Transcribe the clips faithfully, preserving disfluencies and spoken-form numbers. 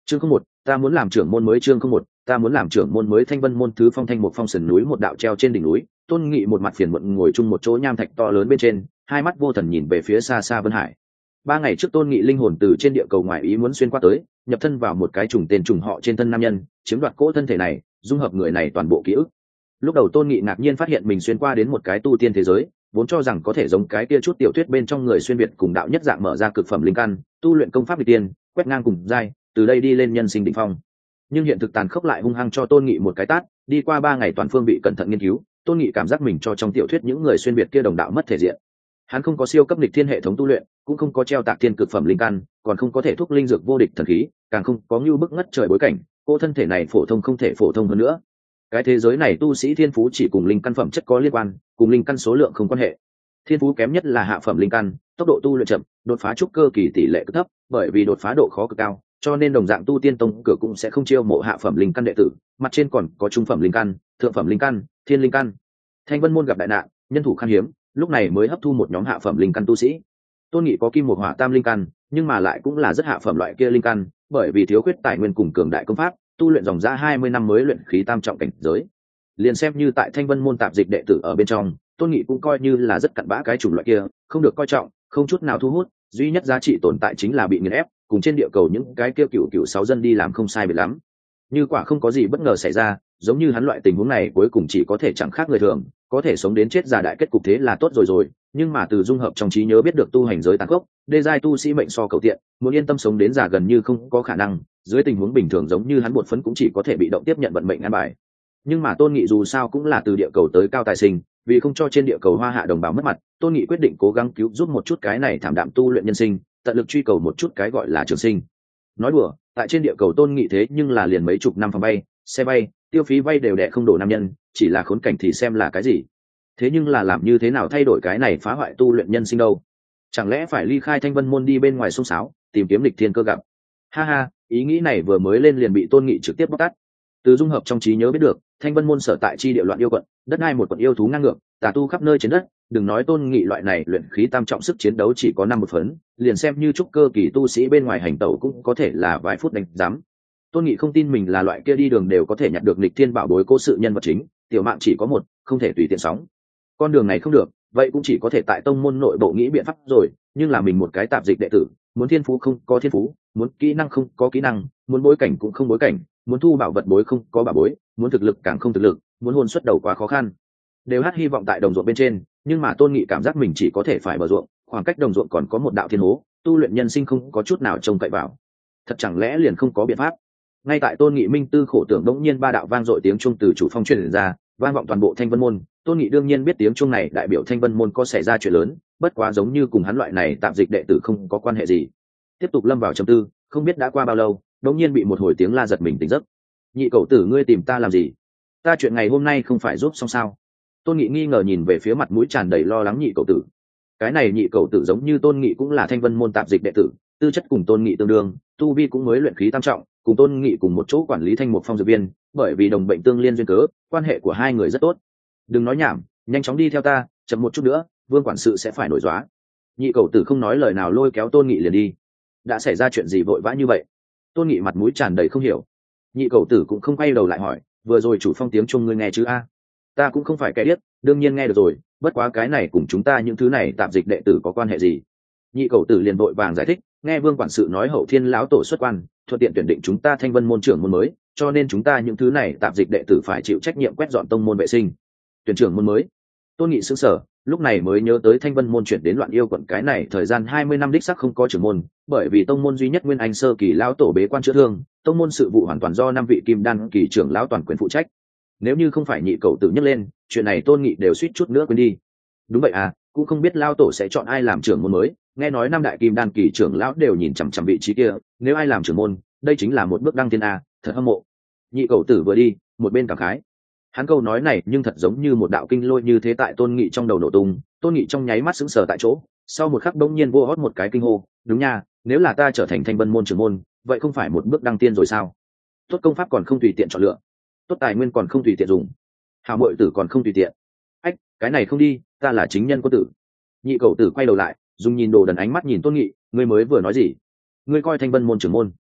Chương không một, ta muốn làm trưởng môn mới. Chương không một, ta muốn làm trưởng môn mới. Thanh Vân môn thứ phong thanh một phong sườn núi, một đạo treo trên đỉnh núi, Tôn Nghị một mặt phiền muộn ngồi chung một chỗ nham thạch to lớn bên trên, hai mắt vô thần nhìn về phía xa xa Vân Hải. Ba ngày trước Tôn Nghị linh hồn từ trên địa cầu ngoài ý muốn xuyên qua tới, nhập thân vào một cái trùng tên trùng họ trên thân nam nhân, chiếm đoạt cỗ thân thể này, dung hợp người này toàn bộ ký ức. Lúc đầu Tôn Nghị ngạc nhiên phát hiện mình xuyên qua đến một cái tu tiên thế giới, vốn cho rằng có thể giống cái kia chút tiểu thuyết bên trong người xuyên việt cùng đạo nhất dạng mở ra cực phẩm linh căn, tu luyện công pháp vị tiên, quét ngang cùng giai, từ đây đi lên nhân sinh đỉnh phong. Nhưng hiện thực tàn khốc lại hung hăng cho Tôn Nghị một cái tát, đi qua ba ngày toàn phương bị cẩn thận nghiên cứu, Tôn Nghị cảm giác mình cho trong tiểu thuyết những người xuyên việt kia đồng đạo mất thể diện. Hắn không có siêu cấp lịch thiên hệ thống tu luyện, cũng không có treo tạc thiên cực phẩm linh căn, còn không có thể thúc linh dược vô địch thần khí, càng không có như bức ngất trời bối cảnh, cô thân thể này phổ thông không thể phổ thông hơn nữa. Cái thế giới này tu sĩ thiên phú chỉ cùng linh căn phẩm chất có liên quan, cùng linh căn số lượng không quan hệ. Thiên phú kém nhất là hạ phẩm linh căn, tốc độ tu luyện chậm, đột phá trúc cơ kỳ tỷ lệ cực thấp, bởi vì đột phá độ khó cực cao, cho nên đồng dạng tu tiên tông cửa cũng sẽ không chiêu mộ hạ phẩm linh căn đệ tử, mặt trên còn có trung phẩm linh căn, thượng phẩm linh căn, thiên linh căn. Thanh Vân môn gặp đại nạn, nhân thủ khan hiếm, lúc này mới hấp thu một nhóm hạ phẩm linh căn tu sĩ. Tôn Nghị có kim một hỏa tam linh căn, nhưng mà lại cũng là rất hạ phẩm loại kia linh căn, bởi vì thiếu khuyết tài nguyên cùng cường đại công pháp, tu luyện dòng ra hai mươi năm mới luyện khí tam trọng cảnh giới. Liền xem như tại Thanh Vân môn tạp dịch đệ tử ở bên trong, Tôn Nghị cũng coi như là rất cặn bã cái chủng loại kia, không được coi trọng, không chút nào thu hút, duy nhất giá trị tồn tại chính là bị nghiền ép, cùng trên địa cầu những cái kia cựu cựu sáu dân đi làm không sai biệt lắm. Như quả không có gì bất ngờ xảy ra, giống như hắn loại tình huống này cuối cùng chỉ có thể chẳng khác người thường, có thể sống đến chết già đại kết cục thế là tốt rồi rồi, nhưng mà từ dung hợp trong trí nhớ biết được tu hành giới tàn khốc, đê giai tu sĩ mệnh so cầu tiện, muốn yên tâm sống đến già gần như không có khả năng, dưới tình huống bình thường giống như hắn bột phấn cũng chỉ có thể bị động tiếp nhận vận mệnh an bài. Nhưng mà Tôn Nghị dù sao cũng là từ địa cầu tới cao tài sinh, vì không cho trên địa cầu hoa hạ đồng bào mất mặt, Tôn Nghị quyết định cố gắng cứu giúp một chút cái này thảm đạm tu luyện nhân sinh, tận lực truy cầu một chút cái gọi là trường sinh. Nói đùa, tại trên địa cầu Tôn Nghị thế nhưng là liền mấy chục năm phòng bay, xe bay, tiêu phí bay đều đẻ không đổ nam nhân, chỉ là khốn cảnh thì xem là cái gì. Thế nhưng là làm như thế nào thay đổi cái này phá hoại tu luyện nhân sinh đâu? Chẳng lẽ phải ly khai Thanh Vân môn đi bên ngoài sông sáo, tìm kiếm lịch thiên cơ gặp? Ha ha, ý nghĩ này vừa mới lên liền bị Tôn Nghị trực tiếp bóc tát. Từ dung hợp trong trí nhớ biết được, Thanh Vân môn sở tại chi địa loạn yêu quận, đất hai một quận yêu thú ngang ngược, tà tu khắp nơi trên đất, đừng nói Tôn Nghị loại này luyện khí tam trọng sức chiến đấu chỉ có năm một phấn, liền xem như trúc cơ kỳ tu sĩ bên ngoài hành tẩu cũng có thể là vài phút đánh giám. Tôn Nghị không tin mình là loại kia đi đường đều có thể nhặt được nghịch thiên bảo bối cố sự nhân vật chính, tiểu mạng chỉ có một, không thể tùy tiện sóng. Con đường này không được, vậy cũng chỉ có thể tại tông môn nội bộ nghĩ biện pháp rồi, nhưng là mình một cái tạp dịch đệ tử, muốn thiên phú không có thiên phú, muốn kỹ năng không có kỹ năng, muốn bối cảnh cũng không bối cảnh, muốn thu bảo vật bối không có bảo bối, muốn thực lực càng không thực lực, muốn hôn xuất đầu quá khó khăn. Đều hát hy vọng tại đồng ruộng bên trên, nhưng mà Tôn Nghị cảm giác mình chỉ có thể phải bờ ruộng, khoảng cách đồng ruộng còn có một đạo thiên hố, tu luyện nhân sinh không có chút nào trông cậy vào. Thật chẳng lẽ liền không có biện pháp? Ngay tại Tôn Nghị minh tư khổ tưởng, đống nhiên ba đạo vang dội tiếng chuông từ chủ phong truyền ra, vang vọng toàn bộ Thanh Vân môn. Tôn Nghị đương nhiên biết tiếng chuông này đại biểu Thanh Vân môn có xảy ra chuyện lớn, bất quá giống như cùng hắn loại này tạm dịch đệ tử không có quan hệ gì. Tiếp tục lâm vào trầm tư, không biết đã qua bao lâu, đống nhiên bị một hồi tiếng la giật mình tỉnh giấc. Nhị cậu tử, ngươi tìm ta làm gì? Ta chuyện ngày hôm nay không phải giúp xong sao? Tôn Nghị nghi ngờ nhìn về phía mặt mũi tràn đầy lo lắng nhị cậu tử. Cái này nhị cậu tử giống như Tôn Nghị cũng là Thanh Vân môn tạm dịch đệ tử, tư chất cùng Tôn Nghị tương đương, tu vi cũng mới luyện khí tam trọng, cùng Tôn Nghị cùng một chỗ quản lý Thanh Mục Phong dược viên, bởi vì đồng bệnh tương liên duyên cớ, quan hệ của hai người rất tốt. Đừng nói nhảm, nhanh chóng đi theo ta, chậm một chút nữa, Vương quản sự sẽ phải nổi dóa. Nhị cậu tử không nói lời nào lôi kéo Tôn Nghị liền đi. Đã xảy ra chuyện gì vội vã như vậy? Tôn Nghị mặt mũi tràn đầy không hiểu. Nhị cậu tử cũng không quay đầu lại hỏi, vừa rồi chủ phong tiếng chuông ngươi nghe chứ a? Ta cũng không phải kẻ điếc, đương nhiên nghe được rồi, bất quá cái này cùng chúng ta những thứ này tạm dịch đệ tử có quan hệ gì? Nhị cậu tử liền vội vàng giải thích, nghe Vương quản sự nói Hậu Thiên lão tổ xuất quan, thuận tiện tuyển định chúng ta Thanh Vân môn trưởng môn mới, cho nên chúng ta những thứ này tạm dịch đệ tử phải chịu trách nhiệm quét dọn tông môn vệ sinh. Tuyển trưởng môn mới? Tôn Nghị sững sờ, lúc này mới nhớ tới Thanh Vân môn chuyển đến Loạn Yêu quận cái này thời gian hai mươi năm đích xác không có trưởng môn, bởi vì tông môn duy nhất Nguyên Anh sơ kỳ lão tổ bế quan chữa thương, tông môn sự vụ hoàn toàn do năm vị kim đan kỳ trưởng lão toàn quyền phụ trách. Nếu như không phải nhị cậu tử nhắc lên, chuyện này Tôn Nghị đều suýt chút nữa quên đi. Đúng vậy à, cũng không biết lão tổ sẽ chọn ai làm trưởng môn mới, nghe nói năm đại kim đan kỳ trưởng lão đều nhìn chằm chằm vị trí kia, nếu ai làm trưởng môn, đây chính là một bước đăng thiên a, thật hâm mộ. Nhị cậu tử vừa đi, một bên cảm khái. Hắn câu nói này nhưng thật giống như một đạo kinh lôi như thế tại Tôn Nghị trong đầu nổ tung, Tôn Nghị trong nháy mắt sững sờ tại chỗ, sau một khắc bỗng nhiên vô hót một cái kinh hô, đúng nha, nếu là ta trở thành Thanh Vân môn trưởng môn, vậy không phải một bước đăng tiên rồi sao? Tốt công pháp còn không tùy tiện chọn lựa, tốt tài nguyên còn không tùy tiện dùng, hào muội tử còn không tùy tiện. Ách, cái này không đi, ta là chính nhân quân tử. Nhị cậu tử quay đầu lại, dùng nhìn đồ đần ánh mắt nhìn Tôn Nghị, ngươi mới vừa nói gì? Ngươi coi Thanh Vân môn trưởng môn?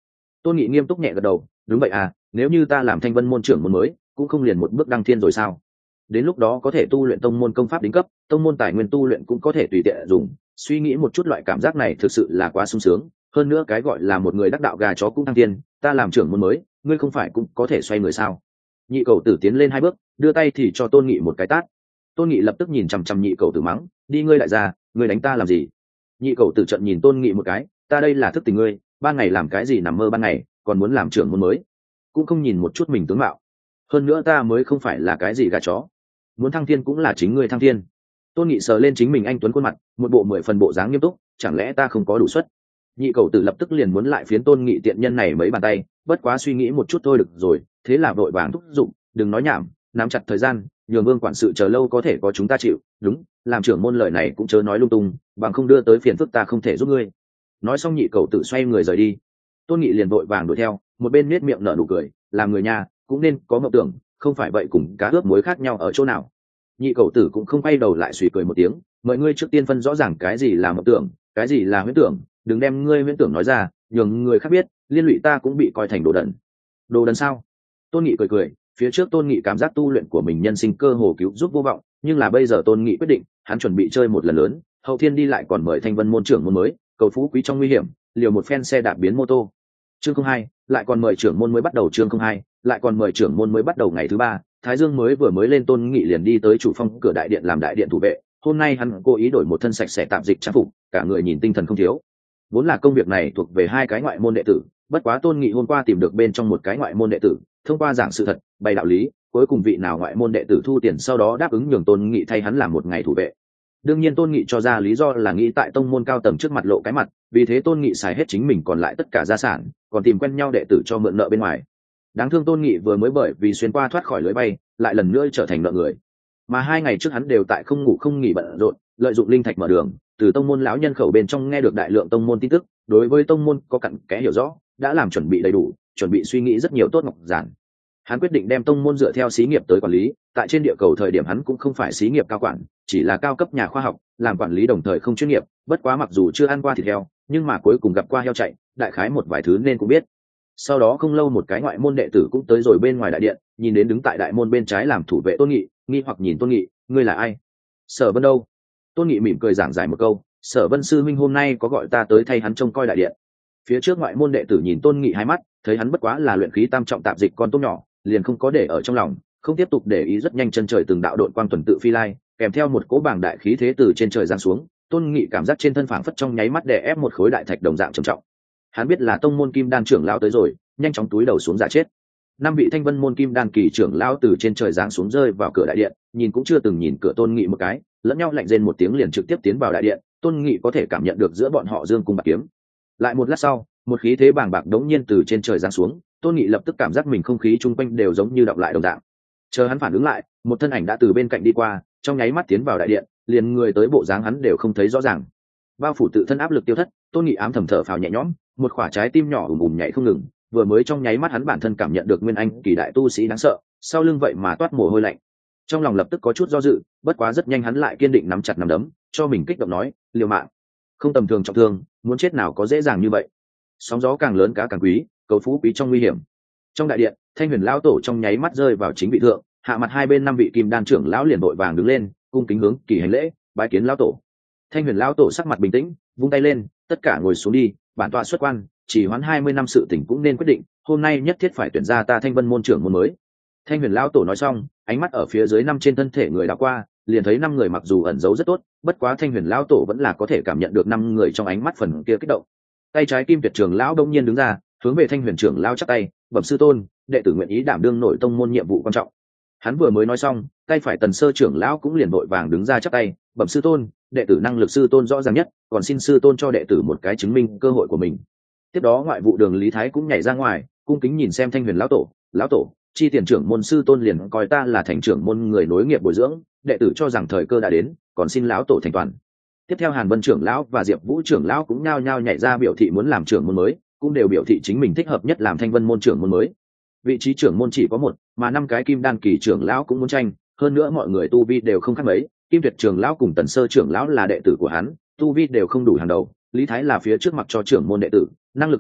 Tôn Nghị nghiêm túc nhẹ gật đầu, đúng vậy à, nếu như ta làm thanh vân môn trưởng môn mới cũng không liền một bước đăng thiên rồi sao? Đến lúc đó có thể tu luyện tông môn công pháp đỉnh cấp, tông môn tài nguyên tu luyện cũng có thể tùy tiện dùng. Suy nghĩ một chút, loại cảm giác này thực sự là quá sung sướng. Hơn nữa cái gọi là một người đắc đạo gà chó cũng thăng thiên, ta làm trưởng môn mới, ngươi không phải cũng có thể xoay người sao? Nhị cầu tử tiến lên hai bước, đưa tay thì cho Tôn Nghị một cái tát. Tôn Nghị lập tức nhìn chằm chằm nhị cầu tử mắng, đi ngươi lại ra, ngươi đánh ta làm gì? Nhị cầu tử trận nhìn Tôn Nghị một cái, ta đây là thức tỉnh ngươi, ban ngày làm cái gì nằm mơ ban ngày, còn muốn làm trưởng môn mới, cũng không nhìn một chút mình tướng mạo. Hơn nữa ta mới không phải là cái gì gà chó, muốn thăng thiên cũng là chính ngươi thăng thiên. Tôn Nghị sờ lên chính mình anh tuấn khuôn mặt, một bộ mười phần bộ dáng nghiêm túc, chẳng lẽ ta không có đủ suất? Nhị cầu tử lập tức liền muốn lại phiến Tôn Nghị tiện nhân này mấy bàn tay, bất quá suy nghĩ một chút thôi được rồi, thế là vội vàng thúc giục, đừng nói nhảm, nắm chặt thời gian, nhường Vương quản sự chờ lâu có thể có chúng ta chịu. Đúng, làm trưởng môn lời này cũng chớ nói lung tung, bằng không đưa tới phiền phức ta không thể giúp ngươi. Nói xong nhị cầu tử xoay người rời đi. Tôn Nghị liền vội vàng đuổi theo, một bên nết miệng nở nụ cười, làm người nhà cũng nên có mộng tưởng, không phải vậy cùng cá ướp muối khác nhau ở chỗ nào? Nhị cầu tử cũng không quay đầu lại suy cười một tiếng, mọi ngươi trước tiên phân rõ ràng cái gì là mộng tưởng, cái gì là huyễn tưởng, đừng đem ngươi huyễn tưởng nói ra, nhường người khác biết, liên lụy ta cũng bị coi thành đồ đần. Đồ đần sao? Tôn Nghị cười cười, phía trước Tôn Nghị cảm giác tu luyện của mình nhân sinh cơ hồ cứu giúp vô vọng, nhưng là bây giờ Tôn Nghị quyết định, hắn chuẩn bị chơi một lần lớn, hậu thiên đi lại còn mời thanh vân môn trưởng môn mới, cầu phú quý trong nguy hiểm, liều một phen xe đạp biến mô tô. Chương không hai, lại còn mời trưởng môn mới bắt đầu chương không hai, lại còn mời trưởng môn mới bắt đầu ngày thứ ba, Thái Dương mới vừa mới lên, Tôn Nghị liền đi tới chủ phong cửa đại điện làm đại điện thủ vệ. Hôm nay hắn cố ý đổi một thân sạch sẽ tạp dịch trang phục, cả người nhìn tinh thần không thiếu. Vốn là công việc này thuộc về hai cái ngoại môn đệ tử, bất quá Tôn Nghị hôm qua tìm được bên trong một cái ngoại môn đệ tử, thông qua giảng sự thật, bày đạo lý, cuối cùng vị nào ngoại môn đệ tử thu tiền sau đó đáp ứng nhường Tôn Nghị thay hắn làm một ngày thủ vệ. Đương nhiên Tôn Nghị cho ra lý do là nghĩ tại tông môn cao tầng trước mặt lộ cái mặt, vì thế Tôn Nghị xài hết chính mình còn lại tất cả gia sản, còn tìm quen nhau đệ tử cho mượn nợ bên ngoài. Đáng thương Tôn Nghị vừa mới bởi vì xuyên qua thoát khỏi lưới bay, lại lần nữa trở thành nợ người. Mà hai ngày trước hắn đều tại không ngủ không nghỉ bận rộn, lợi dụng linh thạch mở đường, từ tông môn lão nhân khẩu bên trong nghe được đại lượng tông môn tin tức, đối với tông môn có cặn kẽ hiểu rõ, đã làm chuẩn bị đầy đủ, chuẩn bị suy nghĩ rất nhiều tốt ngọc giản. Hắn quyết định đem tông môn dựa theo xí nghiệp tới quản lý, tại trên địa cầu thời điểm hắn cũng không phải xí nghiệp cao quản, chỉ là cao cấp nhà khoa học, làm quản lý đồng thời không chuyên nghiệp, bất quá mặc dù chưa ăn qua thịt heo, nhưng mà cuối cùng gặp qua heo chạy, đại khái một vài thứ nên cũng biết. Sau đó không lâu một cái ngoại môn đệ tử cũng tới rồi bên ngoài đại điện, nhìn đến đứng tại đại môn bên trái làm thủ vệ Tôn Nghị, nghi hoặc nhìn Tôn Nghị, ngươi là ai? Sở Vân đâu? Tôn Nghị mỉm cười giảng giải một câu, Sở Vân sư minh hôm nay có gọi ta tới thay hắn trông coi đại điện. Phía trước ngoại môn đệ tử nhìn Tôn Nghị hai mắt, thấy hắn bất quá là luyện khí tam trọng tạp dịch con tôm nhỏ, liền không có để ở trong lòng, không tiếp tục để ý, rất nhanh chân trời từng đạo đội quang tuần tự phi lai, kèm theo một cỗ bảng đại khí thế từ trên trời giáng xuống. Tôn Nghị cảm giác trên thân phảng phất trong nháy mắt đè ép một khối đại thạch đồng dạng trầm trọng. Hắn biết là tông môn kim đan trưởng lão tới rồi, nhanh chóng túi đầu xuống giả chết. Năm vị thanh vân môn kim đan kỳ trưởng lão từ trên trời giáng xuống rơi vào cửa đại điện, nhìn cũng chưa từng nhìn cửa Tôn Nghị một cái, lẫn nhau lạnh rên một tiếng liền trực tiếp tiến vào đại điện. Tôn Nghị có thể cảm nhận được giữa bọn họ dương cung bạc kiếm. Lại một lát sau, một khí thế bàng bạc đống nhiên từ trên trời giáng xuống, Tôn Nghị lập tức cảm giác mình không khí chung quanh đều giống như đọng lại đồng dạng. Chờ hắn phản ứng lại, một thân ảnh đã từ bên cạnh đi qua, trong nháy mắt tiến vào đại điện, liền người tới bộ dáng hắn đều không thấy rõ ràng. Bao phủ tự thân áp lực tiêu thất, Tôn Nghị ám thầm thở phào nhẹ nhõm, một quả trái tim nhỏ ùm ùm nhảy không ngừng. Vừa mới trong nháy mắt hắn bản thân cảm nhận được nguyên anh kỳ đại tu sĩ đáng sợ, sau lưng vậy mà toát mồ hôi lạnh. Trong lòng lập tức có chút do dự, bất quá rất nhanh hắn lại kiên định nắm chặt nắm đấm, cho mình kích động nói, liều mạng, không tầm thường trọng thương, muốn chết nào có dễ dàng như vậy. Sóng gió càng lớn cá càng quý, cầu phú quý trong nguy hiểm. Trong đại điện, Thanh Huyền lão tổ trong nháy mắt rơi vào chính vị thượng, hạ mặt hai bên năm vị kim đan trưởng lão liền vội vàng đứng lên, cung kính hướng kỳ hành lễ, bái kiến lão tổ. Thanh Huyền lão tổ sắc mặt bình tĩnh, vung tay lên, tất cả ngồi xuống đi, bản tọa xuất quan, chỉ hoãn hai mươi năm sự tình cũng nên quyết định, hôm nay nhất thiết phải tuyển ra ta Thanh Vân môn trưởng môn mới. Thanh Huyền lão tổ nói xong, ánh mắt ở phía dưới năm trên thân thể người đảo qua, liền thấy năm người mặc dù ẩn giấu rất tốt, bất quá Thanh Huyền lão tổ vẫn là có thể cảm nhận được năm người trong ánh mắt phần kia kích động. Tay trái Kim Tuyệt trưởng lão đông nhiên đứng ra, hướng về Thanh Huyền trưởng lão chắp tay, bẩm sư tôn, đệ tử nguyện ý đảm đương nội tông môn nhiệm vụ quan trọng. Hắn vừa mới nói xong, tay phải Tần Sơ trưởng lão cũng liền vội vàng đứng ra chắp tay, bẩm sư tôn, đệ tử năng lực sư tôn rõ ràng nhất, còn xin sư tôn cho đệ tử một cái chứng minh cơ hội của mình. Tiếp đó ngoại vụ đường Lý Thái cũng nhảy ra ngoài, cung kính nhìn xem Thanh Huyền lão tổ, lão tổ, chi tiền trưởng môn sư tôn liền coi ta là thành trưởng môn người nối nghiệp bồi dưỡng, đệ tử cho rằng thời cơ đã đến, còn xin lão tổ thành toàn. Tiếp theo Hàn Vân trưởng lão và Diệp Vũ trưởng lão cũng nhao nhao nhảy ra biểu thị muốn làm trưởng môn mới, cũng đều biểu thị chính mình thích hợp nhất làm Thanh Vân môn trưởng môn mới. Vị trí trưởng môn chỉ có một, mà năm cái kim đan kỳ trưởng lão cũng muốn tranh, hơn nữa mọi người tu vi đều không khác mấy, Kim Tuyệt trưởng lão cùng Tần Sơ trưởng lão là đệ tử của hắn, tu vi đều không đủ hàng đầu, Lý Thái là phía trước mặc cho trưởng môn đệ tử, năng lực không tệ,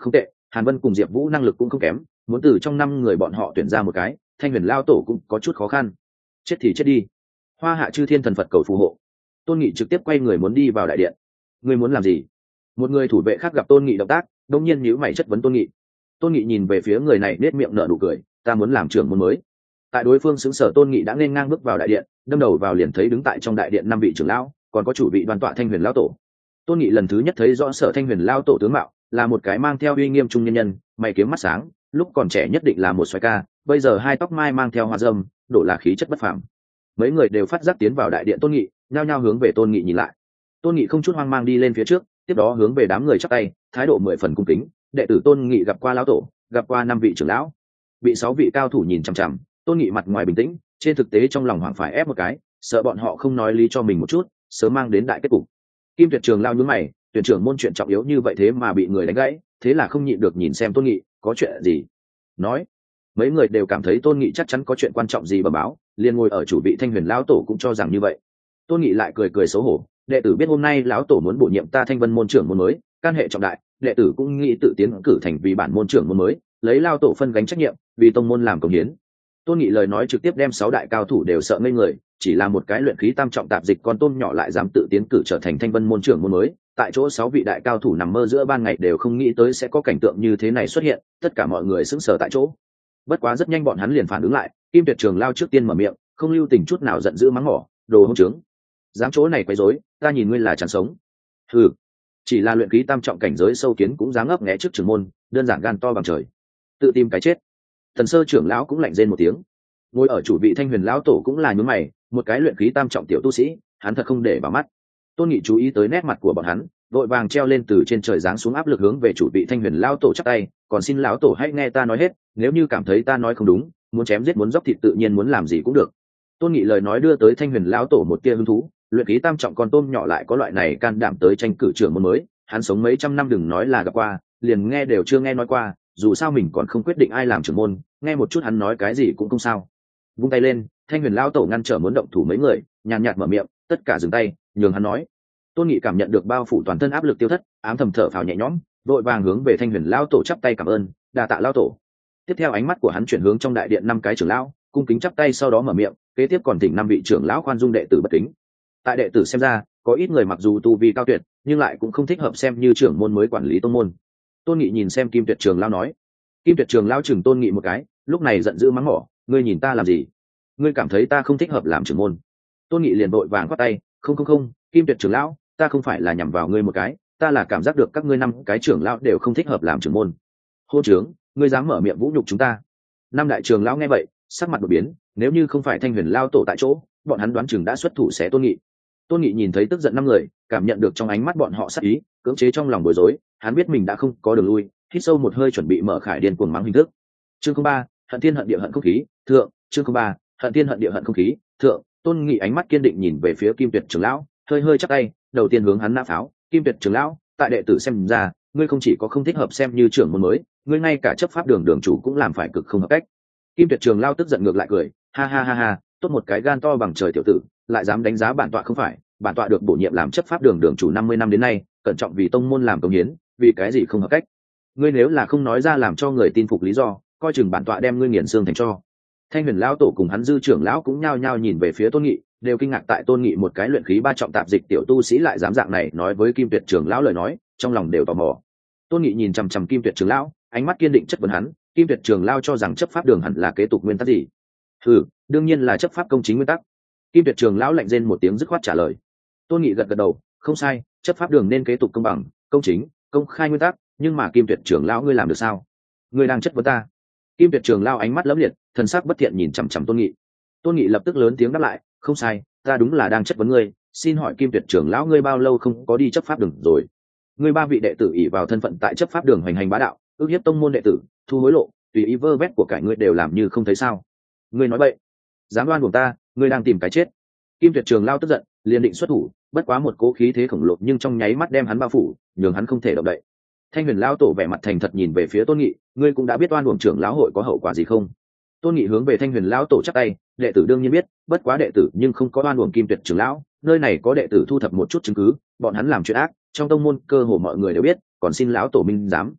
Hàn Vân cùng Diệp Vũ năng lực cũng không kém, muốn từ trong năm người bọn họ tuyển ra một cái, Thanh Huyền lao tổ cũng có chút khó khăn. Chết thì chết đi. Hoa Hạ Chư Thiên thần Phật cầu phù hộ. Tôn Nghị trực tiếp quay người muốn đi vào đại điện. Ngươi muốn làm gì? Một người thủ vệ khác gặp Tôn Nghị động tác, đột nhiên nhíu mày chất vấn Tôn Nghị. Tôn Nghị nhìn về phía người này, nét miệng nở nụ cười, ta muốn làm trưởng môn mới. Tại đối phương xứng sở, Tôn Nghị đã nên ngang bước vào đại điện, đâm đầu vào liền thấy đứng tại trong đại điện năm vị trưởng lão, còn có chủ vị Đoan tọa Thanh Huyền lão tổ. Tôn Nghị lần thứ nhất thấy rõ Sở Thanh Huyền lão tổ tướng mạo, là một cái mang theo uy nghiêm trung nhân nhân, mày kiếm mắt sáng, lúc còn trẻ nhất định là một xoái ca, bây giờ hai tóc mai mang theo hoa râm, độ là khí chất bất phàm. Mấy người đều phát giác tiến vào đại điện Tôn Nghị, nhao nhao hướng về Tôn Nghị nhìn lại. Tôn Nghị không chút hoang mang đi lên phía trước, tiếp đó hướng về đám người chắp tay, thái độ mười phần cung kính. Đệ tử Tôn Nghị gặp qua lão tổ, gặp qua năm vị trưởng lão. Bị sáu vị cao thủ nhìn chằm chằm, Tôn Nghị mặt ngoài bình tĩnh, trên thực tế trong lòng hoảng phải ép một cái, sợ bọn họ không nói lý cho mình một chút, sớm mang đến đại kết cục. Kim Tuyệt Trường lao nhướng mày, tuyển trưởng môn chuyện trọng yếu như vậy thế mà bị người đánh gãy, thế là không nhịn được nhìn xem Tôn Nghị, có chuyện gì? Nói. Mấy người đều cảm thấy Tôn Nghị chắc chắn có chuyện quan trọng gì bẩm báo, liền ngồi ở chủ vị Thanh Huyền lão tổ cũng cho rằng như vậy. Tôn Nghị lại cười cười xấu hổ, đệ tử biết hôm nay lão tổ muốn bổ nhiệm ta Thanh Vân môn trưởng môn mới, can hệ trọng đại, đệ tử cũng nghĩ tự tiến cử thành vì bản môn trưởng môn mới, lấy lao tổ phân gánh trách nhiệm, vì tông môn làm công hiến. Tôn Nghị lời nói trực tiếp đem sáu đại cao thủ đều sợ ngây người, chỉ là một cái luyện khí tam trọng tạp dịch con tôm nhỏ lại dám tự tiến cử trở thành Thanh Vân môn trưởng môn mới, tại chỗ sáu vị đại cao thủ nằm mơ giữa ban ngày đều không nghĩ tới sẽ có cảnh tượng như thế này xuất hiện, tất cả mọi người sững sờ tại chỗ. Bất quá rất nhanh bọn hắn liền phản ứng lại, Kim Tuyệt Trường lao trước tiên mở miệng, không lưu tình chút nào giận dữ mắng mỏ, đồ hỗn trướng, dám chỗ này quấy rối, ta nhìn ngươi là chẳng sống. Hừ, chỉ là luyện khí tam trọng cảnh giới sâu kiến cũng dám ngấp nghé trước trưởng môn, đơn giản gan to bằng trời, tự tìm cái chết. Thần Sơ trưởng lão cũng lạnh rên một tiếng. Ngồi ở chủ vị Thanh Huyền lão tổ cũng là nhướng mày, một cái luyện khí tam trọng tiểu tu sĩ, hắn thật không để vào mắt. Tôn Nghị chú ý tới nét mặt của bọn hắn, vội vàng treo lên từ trên trời giáng xuống áp lực hướng về chủ vị Thanh Huyền lão tổ chắp tay, còn xin lão tổ hãy nghe ta nói hết, nếu như cảm thấy ta nói không đúng, muốn chém giết muốn dốc thịt tự nhiên muốn làm gì cũng được. Tôn Nghị lời nói đưa tới Thanh Huyền lão tổ một tia hứng thú, luyện khí tam trọng con tôm nhỏ lại có loại này can đảm tới tranh cử trưởng môn mới, hắn sống mấy trăm năm đừng nói là gặp qua, liền nghe đều chưa nghe nói qua, dù sao mình còn không quyết định ai làm trưởng môn, nghe một chút hắn nói cái gì cũng không sao. Vung tay lên, Thanh Huyền lão tổ ngăn trở muốn động thủ mấy người, nhàn nhạt mở miệng, tất cả dừng tay, nhường hắn nói. Tôn Nghị cảm nhận được bao phủ toàn thân áp lực tiêu thất, ám thầm thở phào nhẹ nhõm, vội vàng hướng về Thanh Huyền lão tổ chắp tay cảm ơn, đa tạ lão tổ. Tiếp theo ánh mắt của hắn chuyển hướng trong đại điện năm cái trưởng lão, cung kính chắp tay sau đó mở miệng, kế tiếp còn thỉnh năm vị trưởng lão khoan dung đệ tử bất kính. Tại đệ tử xem ra, có ít người mặc dù tu vi cao tuyệt, nhưng lại cũng không thích hợp xem như trưởng môn mới quản lý tông môn. Tôn Nghị nhìn xem Kim Tuyệt Trường lão nói. Kim Tuyệt Trường lão chừng Tôn Nghị một cái, lúc này giận dữ mắng mỏ, ngươi nhìn ta làm gì? Ngươi cảm thấy ta không thích hợp làm trưởng môn? Tôn Nghị liền vội vàng quát tay, không không không, Kim Tuyệt Trường lão, ta không phải là nhằm vào ngươi một cái, ta là cảm giác được các ngươi năm cái trưởng lão đều không thích hợp làm trưởng môn. Hôn trướng, ngươi dám mở miệng vũ nhục chúng ta? Năm đại trưởng lão nghe vậy, sắc mặt đột biến, nếu như không phải Thanh Huyền lão tổ tại chỗ, bọn hắn đoán chừng đã xuất thủ xé Tôn Nghị. Tôn Nghị nhìn thấy tức giận năm người, cảm nhận được trong ánh mắt bọn họ sát ý, cưỡng chế trong lòng bối rối, hắn biết mình đã không có đường lui, hít sâu một hơi chuẩn bị mở khải điên cuồng mắng hình thức. Chương không ba, hận thiên hận địa hận không khí, thượng, chương không ba, hận thiên hận địa hận không khí, thượng. Tôn Nghị ánh mắt kiên định nhìn về phía Kim Tuyệt trưởng lão, hơi hơi chắp tay, đầu tiên hướng hắn nã pháo, Kim Tuyệt trưởng lão, tại đệ tử xem ra, ngươi không chỉ có không thích hợp xem như trưởng môn mới, ngươi ngay cả chấp pháp đường đường chủ cũng làm phải cực không hợp cách. Kim Tuyệt trưởng lão tức giận ngược lại cười, ha ha ha ha, tốt một cái gan to bằng trời tiểu tử, lại dám đánh giá bản tọa không phải, bản tọa được bổ nhiệm làm chấp pháp đường đường chủ năm mươi năm đến nay, cẩn trọng vì tông môn làm công hiến, vì cái gì không hợp cách? Ngươi nếu là không nói ra làm cho người tin phục lý do, coi chừng bản tọa đem ngươi nghiền xương thành tro. Thanh Huyền lão tổ cùng hắn dư trưởng lão cũng nhao nhao nhìn về phía Tôn Nghị, đều kinh ngạc tại Tôn Nghị một cái luyện khí ba trọng tạp dịch tiểu tu sĩ lại dám dạng này nói với Kim Tuyệt trưởng lão lời nói, trong lòng đều tò mò. Tôn Nghị nhìn chằm chằm Kim Tuyệt trưởng lão, ánh mắt kiên định chất vấn hắn, Kim Tuyệt trưởng lão cho rằng chấp pháp đường hẳn là kế tục nguyên tắc gì? Ừ, đương nhiên là chấp pháp công chính nguyên tắc. Kim Tuyệt trưởng lão lạnh rên một tiếng dứt khoát trả lời. Tôn Nghị gật gật đầu, không sai, chấp pháp đường nên kế tục công bằng, công chính, công khai nguyên tắc, nhưng mà Kim Tuyệt trưởng lão ngươi làm được sao? Ngươi đang chất vấn ta? Kim Tuyệt trưởng lão ánh mắt lẫm liệt, thần sắc bất thiện nhìn chằm chằm Tôn Nghị. Tôn Nghị lập tức lớn tiếng đáp lại, không sai, ta đúng là đang chất vấn ngươi, xin hỏi Kim Tuyệt trưởng lão ngươi bao lâu không có đi chấp pháp đường rồi? Ngươi ba vị đệ tử ỷ vào thân phận tại chấp pháp đường hoành hành bá đạo, ức hiếp tông môn đệ tử, thu hối lộ, tùy ý vơ vét của cải ngươi đều làm như không thấy sao? Ngươi nói bậy, dám đoan của ta, ngươi đang tìm cái chết. Kim Tuyệt trưởng lão tức giận, liền định xuất thủ, bất quá một cố khí thế khổng lồ nhưng trong nháy mắt đem hắn bao phủ, nhường hắn không thể động đậy. Thanh Huyền lão tổ vẻ mặt thành thật nhìn về phía Tôn Nghị, ngươi cũng đã biết oan uổng trưởng lão hội có hậu quả gì không? Tôn Nghị hướng về Thanh Huyền lão tổ chắp tay, đệ tử đương nhiên biết, bất quá đệ tử nhưng không có oan uổng Kim Tuyệt trưởng lão, nơi này có đệ tử thu thập một chút chứng cứ, bọn hắn làm chuyện ác, trong tông môn cơ hồ mọi người đều biết, còn xin lão tổ minh giám.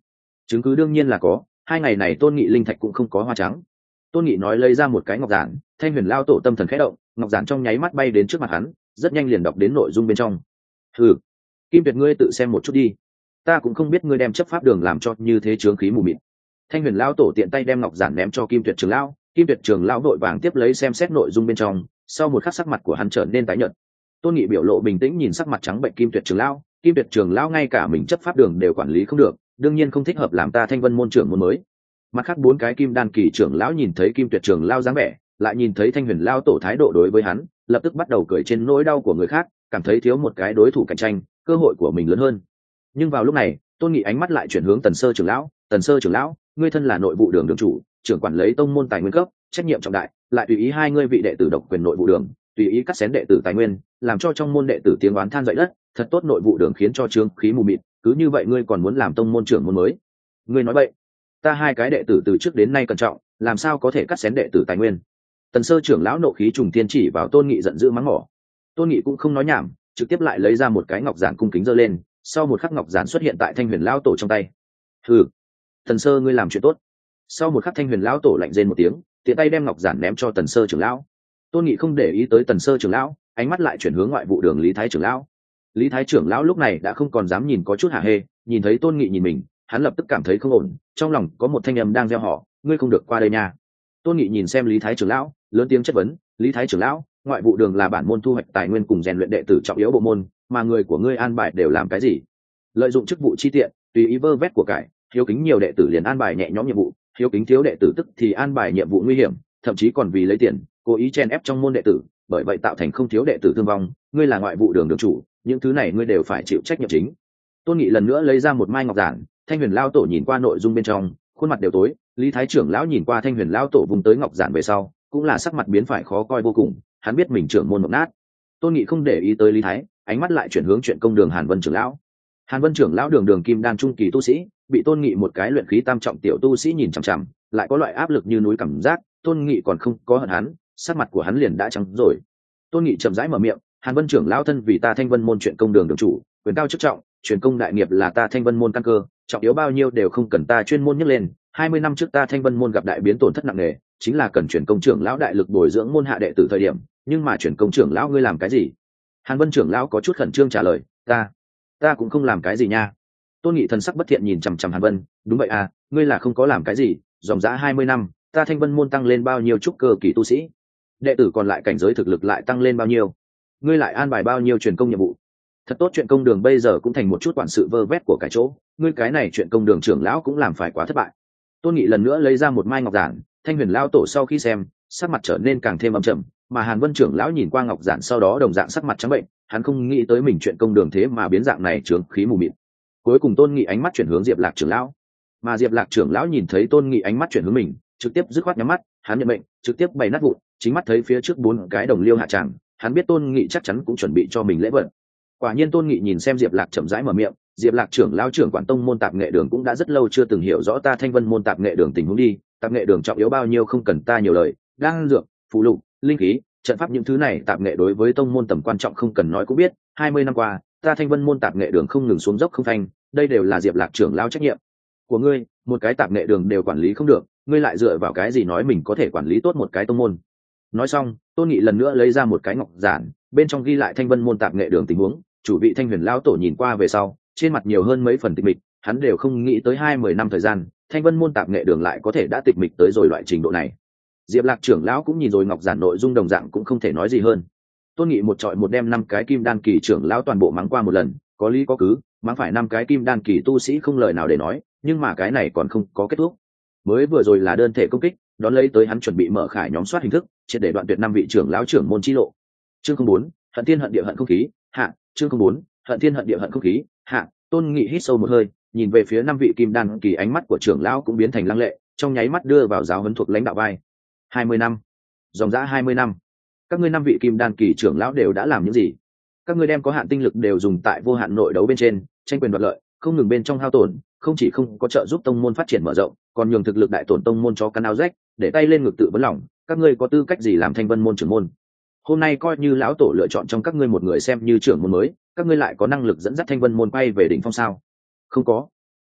Chứng cứ đương nhiên là có, hai ngày này tôn nghị linh thạch cũng không có hoa trắng. Tôn nghị nói lấy ra một cái ngọc giản, Thanh Huyền lao tổ tâm thần khẽ động, ngọc giản trong nháy mắt bay đến trước mặt hắn, rất nhanh liền đọc đến nội dung bên trong. Hừ, Kim Tuyệt, ngươi tự xem một chút đi, ta cũng không biết ngươi đem chấp pháp đường làm cho như thế chướng khí mù mịt. Thanh Huyền lao tổ tiện tay đem ngọc giản ném cho Kim Tuyệt trưởng lão, Kim Tuyệt trưởng lão đội vàng tiếp lấy xem xét nội dung bên trong, sau một khắc sắc mặt của hắn trở nên tái nhợt. Tôn nghị biểu lộ bình tĩnh nhìn sắc mặt trắng bệnh Kim Tuyệt trưởng lão, Kim Tuyệt trưởng lão ngay cả mình chấp pháp đường đều quản lý không được, đương nhiên không thích hợp làm ta Thanh Vân môn trưởng môn mới. Mặt khác bốn cái Kim Đan kỳ trưởng lão nhìn thấy Kim Tuyệt trưởng lão dáng vẻ, lại nhìn thấy Thanh Huyền lao tổ thái độ đối với hắn, lập tức bắt đầu cười trên nỗi đau của người khác, cảm thấy thiếu một cái đối thủ cạnh tranh, cơ hội của mình lớn hơn. Nhưng vào lúc này, Tôn nghị ánh mắt lại chuyển hướng Tần Sơ trưởng lão, Tần Sơ trưởng lão, ngươi thân là nội vụ đường đường chủ, trưởng quản lấy tông môn tài nguyên cấp, trách nhiệm trọng đại, lại tùy ý hai ngươi vị đệ tử độc quyền nội vụ đường, tùy ý cắt xén đệ tử tài nguyên, làm cho trong môn đệ tử tiếng oán than dậy đất, thật tốt nội vụ đường khiến cho trương khí mù mịt, cứ như vậy ngươi còn muốn làm tông môn trưởng môn mới? Ngươi nói vậy, ta hai cái đệ tử từ trước đến nay cẩn trọng, làm sao có thể cắt xén đệ tử tài nguyên? Tần Sơ trưởng lão nộ khí trùng thiên chỉ vào Tôn nghị giận dữ mắng mỏ. Tôn nghị cũng không nói nhảm, trực tiếp lại lấy ra một cái ngọc giản cung kính giơ lên, sau một khắc ngọc giản xuất hiện tại Thanh Huyền lão tổ trong tay. Hừ, Tần Sơ, ngươi làm chuyện tốt. Sau một khắc Thanh Huyền lão tổ lạnh rên một tiếng, tiện tay đem ngọc giản ném cho Tần Sơ trưởng lão. Tôn nghị không để ý tới Tần Sơ trưởng lão, ánh mắt lại chuyển hướng ngoại vụ đường Lý Thái trưởng lão. Lý Thái trưởng lão lúc này đã không còn dám nhìn có chút hả hê, nhìn thấy Tôn nghị nhìn mình, hắn lập tức cảm thấy không ổn, trong lòng có một thanh âm đang gieo họ, ngươi không được qua đây nha. Tôn nghị nhìn xem Lý Thái trưởng lão, lớn tiếng chất vấn, Lý Thái trưởng lão, ngoại vụ đường là bản môn thu hoạch tài nguyên cùng rèn luyện đệ tử trọng yếu bộ môn, mà người của ngươi an bài đều làm cái gì? Lợi dụng chức vụ chi tiện, tùy ý vơ vét của cải, hiếu kính nhiều đệ tử liền an bài nhẹ nhõm nhiệm vụ, hiếu kính thiếu đệ tử tức thì an bài nhiệm vụ nguy hiểm, thậm chí còn vì lấy tiền cố ý chen ép trong môn đệ tử, bởi vậy tạo thành không thiếu đệ tử thương vong. Ngươi là ngoại vụ đường đường chủ, những thứ này ngươi đều phải chịu trách nhiệm chính. Tôn nghị lần nữa lấy ra một mai ngọc giản, Thanh Huyền lao tổ nhìn qua nội dung bên trong, khuôn mặt đều tối. Lý Thái trưởng lão nhìn qua Thanh Huyền lao tổ vùng tới ngọc giản về sau, cũng là sắc mặt biến phải khó coi vô cùng, hắn biết mình trưởng môn mộng nát. Tôn nghị không để ý tới Lý Thái, ánh mắt lại chuyển hướng chuyện công đường Hàn Vân trưởng lão. Hàn Vân trưởng lão đường đường kim đan trung kỳ tu sĩ, bị Tôn nghị một cái luyện khí tam trọng tiểu tu sĩ nhìn chằm chằm, lại có loại áp lực như núi cảm giác. Tôn nghị còn không có hận hắn, sắc mặt của hắn liền đã trắng rồi. Tôn nghị chậm rãi mở miệng, Hàn Vân trưởng lão thân vì ta Thanh Vân môn chuyện công đường đường chủ, quyền cao chức trọng, truyền công đại nghiệp là ta Thanh Vân môn căn cơ, trọng yếu bao nhiêu đều không cần ta chuyên môn nhắc lên. Hai mươi năm trước ta Thanh Vân môn gặp đại biến tổn thất nặng nề, chính là cần truyền công trưởng lão đại lực bồi dưỡng môn hạ đệ tử thời điểm, nhưng mà truyền công trưởng lão ngươi làm cái gì? Hàn Vân trưởng lão có chút khẩn trương trả lời, ta, ta cũng không làm cái gì nha. Tôn nghị thần sắc bất thiện nhìn chằm chằm Hàn Vân, đúng vậy à, ngươi là không có làm cái gì, dòng dã hai mươi năm, ta Thanh Vân môn tăng lên bao nhiêu trúc cơ kỳ tu sĩ, đệ tử còn lại cảnh giới thực lực lại tăng lên bao nhiêu, ngươi lại an bài bao nhiêu truyền công nhiệm vụ. Thật tốt chuyện công đường bây giờ cũng thành một chút quản sự vơ vét của cái chỗ, ngươi cái này chuyện công đường trưởng lão cũng làm phải quá thất bại. Tôn nghị lần nữa lấy ra một mai ngọc giản, Thanh Huyền lao tổ sau khi xem, sắc mặt trở nên càng thêm âm trầm, mà Hàn Vân trưởng lão nhìn qua ngọc giản sau đó đồng dạng sắc mặt trắng bệnh, hắn không nghĩ tới mình chuyện công đường thế mà biến dạng này trướng khí mù mịt. Cuối cùng Tôn nghị ánh mắt chuyển hướng Diệp Lạc trưởng lão, mà Diệp Lạc trưởng lão nhìn thấy Tôn nghị ánh mắt chuyển hướng mình, trực tiếp dứt khoát nhắm mắt, hắn nhận mệnh, trực tiếp bày nát vụn, chính mắt thấy phía trước bốn cái đồng liêu hạ tràng, hắn biết Tôn nghị chắc chắn cũng chuẩn bị cho mình lễ vật. Quả nhiên Tôn nghị nhìn xem Diệp Lạc chậm rãi mở miệng, Diệp Lạc trưởng lão trưởng quản tông môn tạp nghệ đường cũng đã rất lâu chưa từng hiểu rõ ta Thanh Vân môn tạp nghệ đường tình huống đi, tạp nghệ đường trọng yếu bao nhiêu không cần ta nhiều lời, đan dược, phù lục, linh khí, trận pháp những thứ này tạp nghệ đối với tông môn tầm quan trọng không cần nói cũng biết. Hai mươi năm qua, ta Thanh Vân môn tạp nghệ đường không ngừng xuống dốc không phanh, đây đều là Diệp Lạc trưởng lão trách nhiệm của ngươi, một cái tạp nghệ đường đều quản lý không được, ngươi lại dựa vào cái gì nói mình có thể quản lý tốt một cái tông môn? Nói xong, Tôn nghị lần nữa lấy ra một cái ngọc giản, bên trong ghi lại Thanh Vân môn tạp nghệ đường tình huống. Chủ vị Thanh Huyền lão tổ nhìn qua về sau, trên mặt nhiều hơn mấy phần tịch mịch, hắn đều không nghĩ tới hai mươi năm thời gian, Thanh Vân môn tạp nghệ đường lại có thể đã tịch mịch tới rồi loại trình độ này. Diệp Lạc trưởng lão cũng nhìn rồi ngọc giản nội dung đồng dạng cũng không thể nói gì hơn. Tôn nghị một trọi một đem năm cái kim đan kỳ trưởng lão toàn bộ mắng qua một lần, có lý có cứ, mắng phải năm cái kim đan kỳ tu sĩ không lời nào để nói, nhưng mà cái này còn không có kết thúc. Mới vừa rồi là đơn thể công kích, đón lấy tới hắn chuẩn bị mở khải nhóm soát hình thức, triệt để đoạn tuyệt năm vị trưởng lão trưởng môn chi lộ. Chương không bốn, hận thiên hận địa hận không khí, hạ, chương không bốn, hận thiên hận địa hận không khí, hạ. Tôn nghị hít sâu một hơi, nhìn về phía năm vị kim đan kỳ, ánh mắt của trưởng lão cũng biến thành lăng lệ, trong nháy mắt đưa vào giáo huấn thuộc lãnh đạo vai. Hai mươi năm, dòng dã hai mươi năm, các ngươi năm vị kim đan kỳ trưởng lão đều đã làm những gì? Các ngươi đem có hạn tinh lực đều dùng tại vô hạn nội đấu bên trên, tranh quyền đoạt lợi, không ngừng bên trong hao tổn, không chỉ không có trợ giúp tông môn phát triển mở rộng, còn nhường thực lực đại tổn tông môn cho căn áo rách, để tay lên ngực tự vấn lòng, các ngươi có tư cách gì làm Thanh Vân môn trưởng môn? Hôm nay coi như lão tổ lựa chọn trong các ngươi một người xem như trưởng môn mới, các ngươi lại có năng lực dẫn dắt Thanh Vân môn quay về đỉnh phong sao? Không có.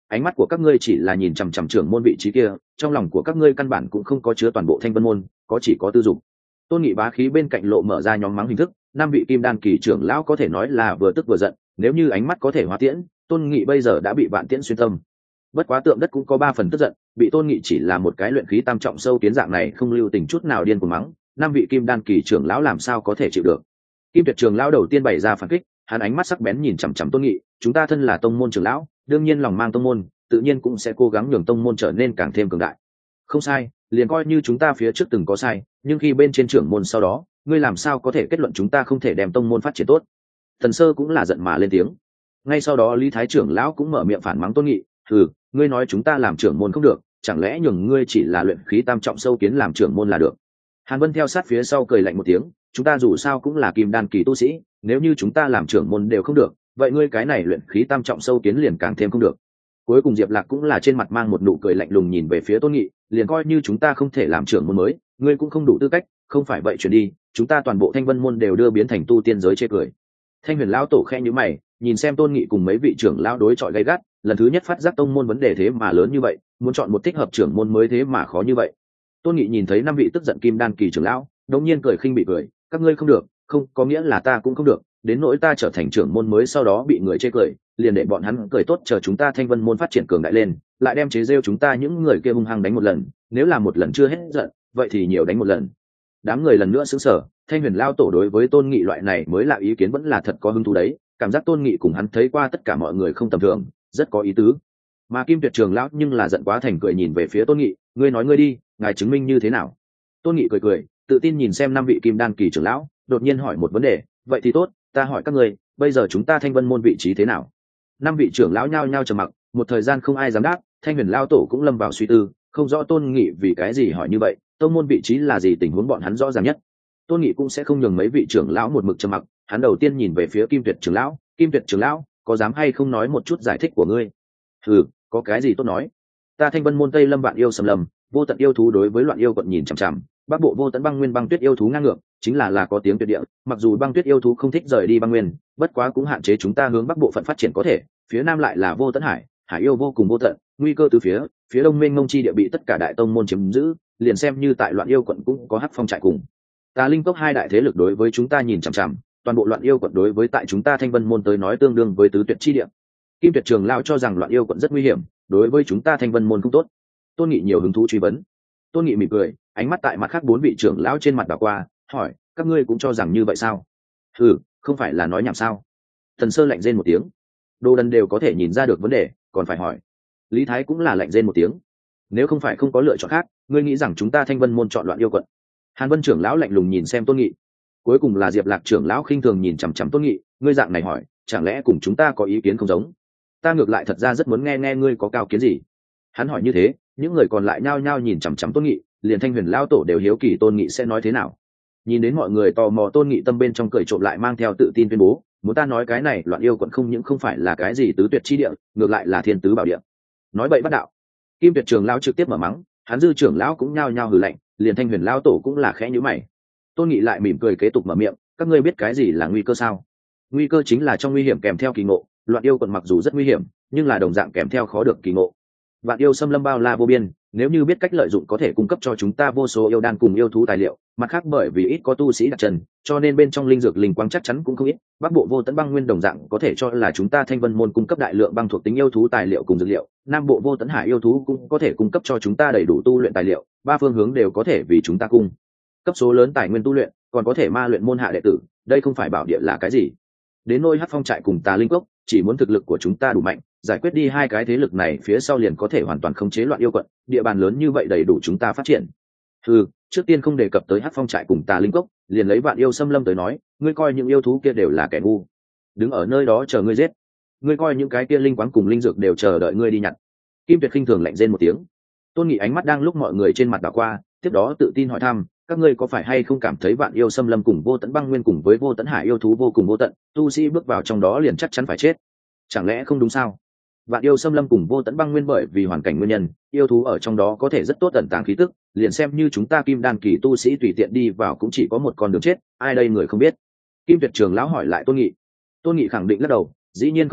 ánh mắt của các ngươi chỉ là nhìn chằm chằm trưởng môn vị trí kia, trong lòng của các ngươi căn bản cũng không có chứa toàn bộ thanh vân môn, có chỉ có tư dục. Tôn Nghị bá khí bên cạnh lộ mở ra nhóm mắng hình thức, năm vị kim đan kỳ trưởng lão có thể nói là vừa tức vừa giận, nếu như ánh mắt có thể hóa tiễn, Tôn Nghị bây giờ đã bị vạn tiễn xuyên tâm. Bất quá tượng đất cũng có ba phần tức giận, bị Tôn Nghị chỉ là một cái luyện khí tam trọng sâu kiến dạng này không lưu tình chút nào điên cuồng mắng, năm vị kim đan kỳ trưởng lão làm sao có thể chịu được. Kim Tuyệt trưởng lão đầu tiên bày ra phản kích, hắn ánh mắt sắc bén nhìn chằm chằm Tôn Nghị, chúng ta thân là tông môn trưởng lão, đương nhiên lòng mang tông môn, tự nhiên cũng sẽ cố gắng nhường tông môn trở nên càng thêm cường đại. Không sai, liền coi như chúng ta phía trước từng có sai, nhưng khi bên trên trưởng môn sau đó, ngươi làm sao có thể kết luận chúng ta không thể đem tông môn phát triển tốt. Thần Sơ cũng là giận mà lên tiếng. Ngay sau đó Lý Thái trưởng lão cũng mở miệng phản mắng Tôn Nghị, "Hừ, ngươi nói chúng ta làm trưởng môn không được, chẳng lẽ nhường ngươi chỉ là luyện khí tam trọng sâu kiến làm trưởng môn là được?" Hàn Vân theo sát phía sau cười lạnh một tiếng, "Chúng ta dù sao cũng là kim đan kỳ tu sĩ, nếu như chúng ta làm trưởng môn đều không được, vậy ngươi cái này luyện khí tam trọng sâu kiến liền càng thêm không được." Cuối cùng Diệp Lạc cũng là trên mặt mang một nụ cười lạnh lùng nhìn về phía Tôn Nghị, liền coi như chúng ta không thể làm trưởng môn mới, ngươi cũng không đủ tư cách, không phải vậy chuyển đi, chúng ta toàn bộ Thanh Vân môn đều đưa biến thành tu tiên giới chê cười. Thanh Huyền lão tổ khẽ nhíu mày, nhìn xem Tôn Nghị cùng mấy vị trưởng lão đối chọi gay gắt, lần thứ nhất phát giác tông môn vấn đề thế mà lớn như vậy, muốn chọn một thích hợp trưởng môn mới thế mà khó như vậy. Tôn Nghị nhìn thấy năm vị tức giận kim đan kỳ trưởng lão, đột nhiên cười khinh bị cười, các ngươi không được, không có nghĩa là ta cũng không được, đến nỗi ta trở thành trưởng môn mới sau đó bị người chê cười, liền để bọn hắn cười tốt chờ chúng ta Thanh Vân môn phát triển cường đại lên, lại đem chế rêu chúng ta những người kia hung hăng đánh một lần, nếu là một lần chưa hết giận, vậy thì nhiều đánh một lần. Đám người lần nữa sững sờ, Thanh Huyền lão tổ đối với Tôn Nghị loại này mới lạ ý kiến vẫn là thật có hứng thú đấy, cảm giác Tôn Nghị cùng hắn thấy qua tất cả mọi người không tầm thường, rất có ý tứ. Mà Kim Tuyệt trưởng lão nhưng là giận quá thành cười nhìn về phía Tôn Nghị, ngươi nói ngươi đi, ngài chứng minh như thế nào? Tôn Nghị cười cười, tự tin nhìn xem năm vị kim đan kỳ trưởng lão, đột nhiên hỏi một vấn đề, vậy thì tốt, ta hỏi các ngươi, bây giờ chúng ta Thanh Vân môn vị trí thế nào? Năm vị trưởng lão nhao nhao trầm mặc, một thời gian không ai dám đáp, Thanh Huyền lão tổ cũng lâm vào suy tư, không rõ Tôn Nghị vì cái gì hỏi như vậy, tông môn vị trí là gì tình huống bọn hắn rõ ràng nhất. Tôn Nghị cũng sẽ không nhường mấy vị trưởng lão một mực trầm mặc, hắn đầu tiên nhìn về phía Kim Tuyệt trưởng lão, Kim Tuyệt trưởng lão, có dám hay không nói một chút giải thích của ngươi? Ừ, có cái gì tốt nói? Ta Thanh Vân môn Tây Lâm Vạn Yêu Sầm Lâm, vô tận yêu thú đối với loạn yêu quận nhìn chằm chằm, Bắc Bộ vô tận băng nguyên băng tuyết yêu thú ngang ngược, chính là là có tiếng tuyệt địa, mặc dù băng tuyết yêu thú không thích rời đi băng nguyên, bất quá cũng hạn chế chúng ta hướng Bắc Bộ phận phát triển có thể, phía Nam lại là vô tận hải, hải yêu vô cùng vô tận, nguy cơ từ phía, phía Đông mênh mông chi địa bị tất cả đại tông môn chiếm giữ, liền xem như tại loạn yêu quận cũng có Hắc Phong trại cùng Tà Linh Cốc hai đại thế lực đối với chúng ta nhìn chằm chằm, toàn bộ loạn yêu quận đối với tại chúng ta Thanh Vân môn tới nói tương đương với tứ tuyệt chi địa. Kim Tuyệt trường lão cho rằng loạn yêu quận rất nguy hiểm, đối với chúng ta Thanh Vân môn cũng tốt. Tôn Nghị nhiều hứng thú truy vấn. Tôn Nghị mỉm cười, ánh mắt tại mặt khác bốn vị trưởng lão trên mặt đảo qua, hỏi, các ngươi cũng cho rằng như vậy sao? Ừ, không phải là nói nhảm sao? Thần Sơ lạnh rên một tiếng. Đồ đần đều có thể nhìn ra được vấn đề, còn phải hỏi. Lý Thái cũng là lạnh rên một tiếng. Nếu không phải không có lựa chọn khác, ngươi nghĩ rằng chúng ta Thanh Vân môn chọn loạn yêu quận? Hàn Vân trưởng lão lạnh lùng nhìn xem Tôn Nghị. Cuối cùng là Diệp Lạc trưởng lão khinh thường nhìn chằm chằm Tôn Nghị, ngươi dạng này hỏi, chẳng lẽ cùng chúng ta có ý kiến không giống? Ta ngược lại thật ra rất muốn nghe nghe ngươi có cao kiến gì. Hắn hỏi như thế, những người còn lại nhao nhao nhìn chằm chằm Tôn Nghị, liền Thanh Huyền lão tổ đều hiếu kỳ Tôn Nghị sẽ nói thế nào. Nhìn đến mọi người tò mò, Tôn Nghị tâm bên trong cười trộm lại mang theo tự tin tuyên bố, muốn ta nói cái này loạn yêu quận không những không phải là cái gì tứ tuyệt chi địa, ngược lại là thiên tứ bảo địa. Nói bậy bắt đạo. Kim Tuyệt trưởng lão trực tiếp mở mắng, hắn Dư trưởng lão cũng nhao nhao hừ lạnh, liền Thanh Huyền lão tổ cũng là khẽ nhíu mày. Tôn Nghị lại mỉm cười kế tục mở miệng, các ngươi biết cái gì là nguy cơ sao? Nguy cơ chính là trong nguy hiểm kèm theo kỳ ngộ, loạn yêu quận mặc dù rất nguy hiểm, nhưng là đồng dạng kèm theo khó được kỳ ngộ. Vạn yêu xâm lâm bao la vô biên, nếu như biết cách lợi dụng có thể cung cấp cho chúng ta vô số yêu đan cùng yêu thú tài liệu, mặt khác bởi vì ít có tu sĩ đặt chân, cho nên bên trong linh dược linh quang chắc chắn cũng không ít. Bắc Bộ vô tận băng nguyên đồng dạng có thể cho là chúng ta Thanh Vân môn cung cấp đại lượng băng thuộc tính yêu thú tài liệu cùng dược liệu, Nam Bộ vô tận hải yêu thú cũng có thể cung cấp cho chúng ta đầy đủ tu luyện tài liệu, ba phương hướng đều có thể vì chúng ta cung cấp số lớn tài nguyên tu luyện, còn có thể ma luyện môn hạ đệ tử, đây không phải bảo địa là cái gì? Đến nôi Hắc Phong trại cùng Tà Linh Cốc, chỉ muốn thực lực của chúng ta đủ mạnh, giải quyết đi hai cái thế lực này phía sau liền có thể hoàn toàn khống chế loạn yêu quận, địa bàn lớn như vậy đầy đủ chúng ta phát triển. Ừ, trước tiên không đề cập tới Hắc Phong trại cùng Tà Linh Cốc, liền lấy Vạn yêu xâm lâm tới nói, ngươi coi những yêu thú kia đều là kẻ ngu, đứng ở nơi đó chờ ngươi giết. Ngươi coi những cái kia linh quáng cùng linh dược đều chờ đợi ngươi đi nhặt. Kim Tuyệt khinh thường lạnh rên một tiếng. Tôn Nghị ánh mắt đang lúc mọi người trên mặt đảo qua, tiếp đó tự tin hỏi thăm, các ngươi có phải hay không cảm thấy Vạn yêu xâm lâm cùng vô tận băng nguyên cùng với vô tận hải yêu thú vô cùng vô tận, tu sĩ bước vào trong đó liền chắc chắn phải chết? Chẳng lẽ không đúng sao? Vạn yêu xâm lâm cùng vô tận băng nguyên bởi vì hoàn cảnh nguyên nhân, yêu thú ở trong đó có thể rất tốt ẩn tàng khí tức, liền xem như chúng ta kim đan kỳ tu sĩ tùy tiện đi vào cũng chỉ có một con đường chết, ai đây người không biết? Kim Tuyệt trường lão hỏi lại Tôn Nghị. Tôn Nghị khẳng định lắc đầu, dĩ nhiên không phải,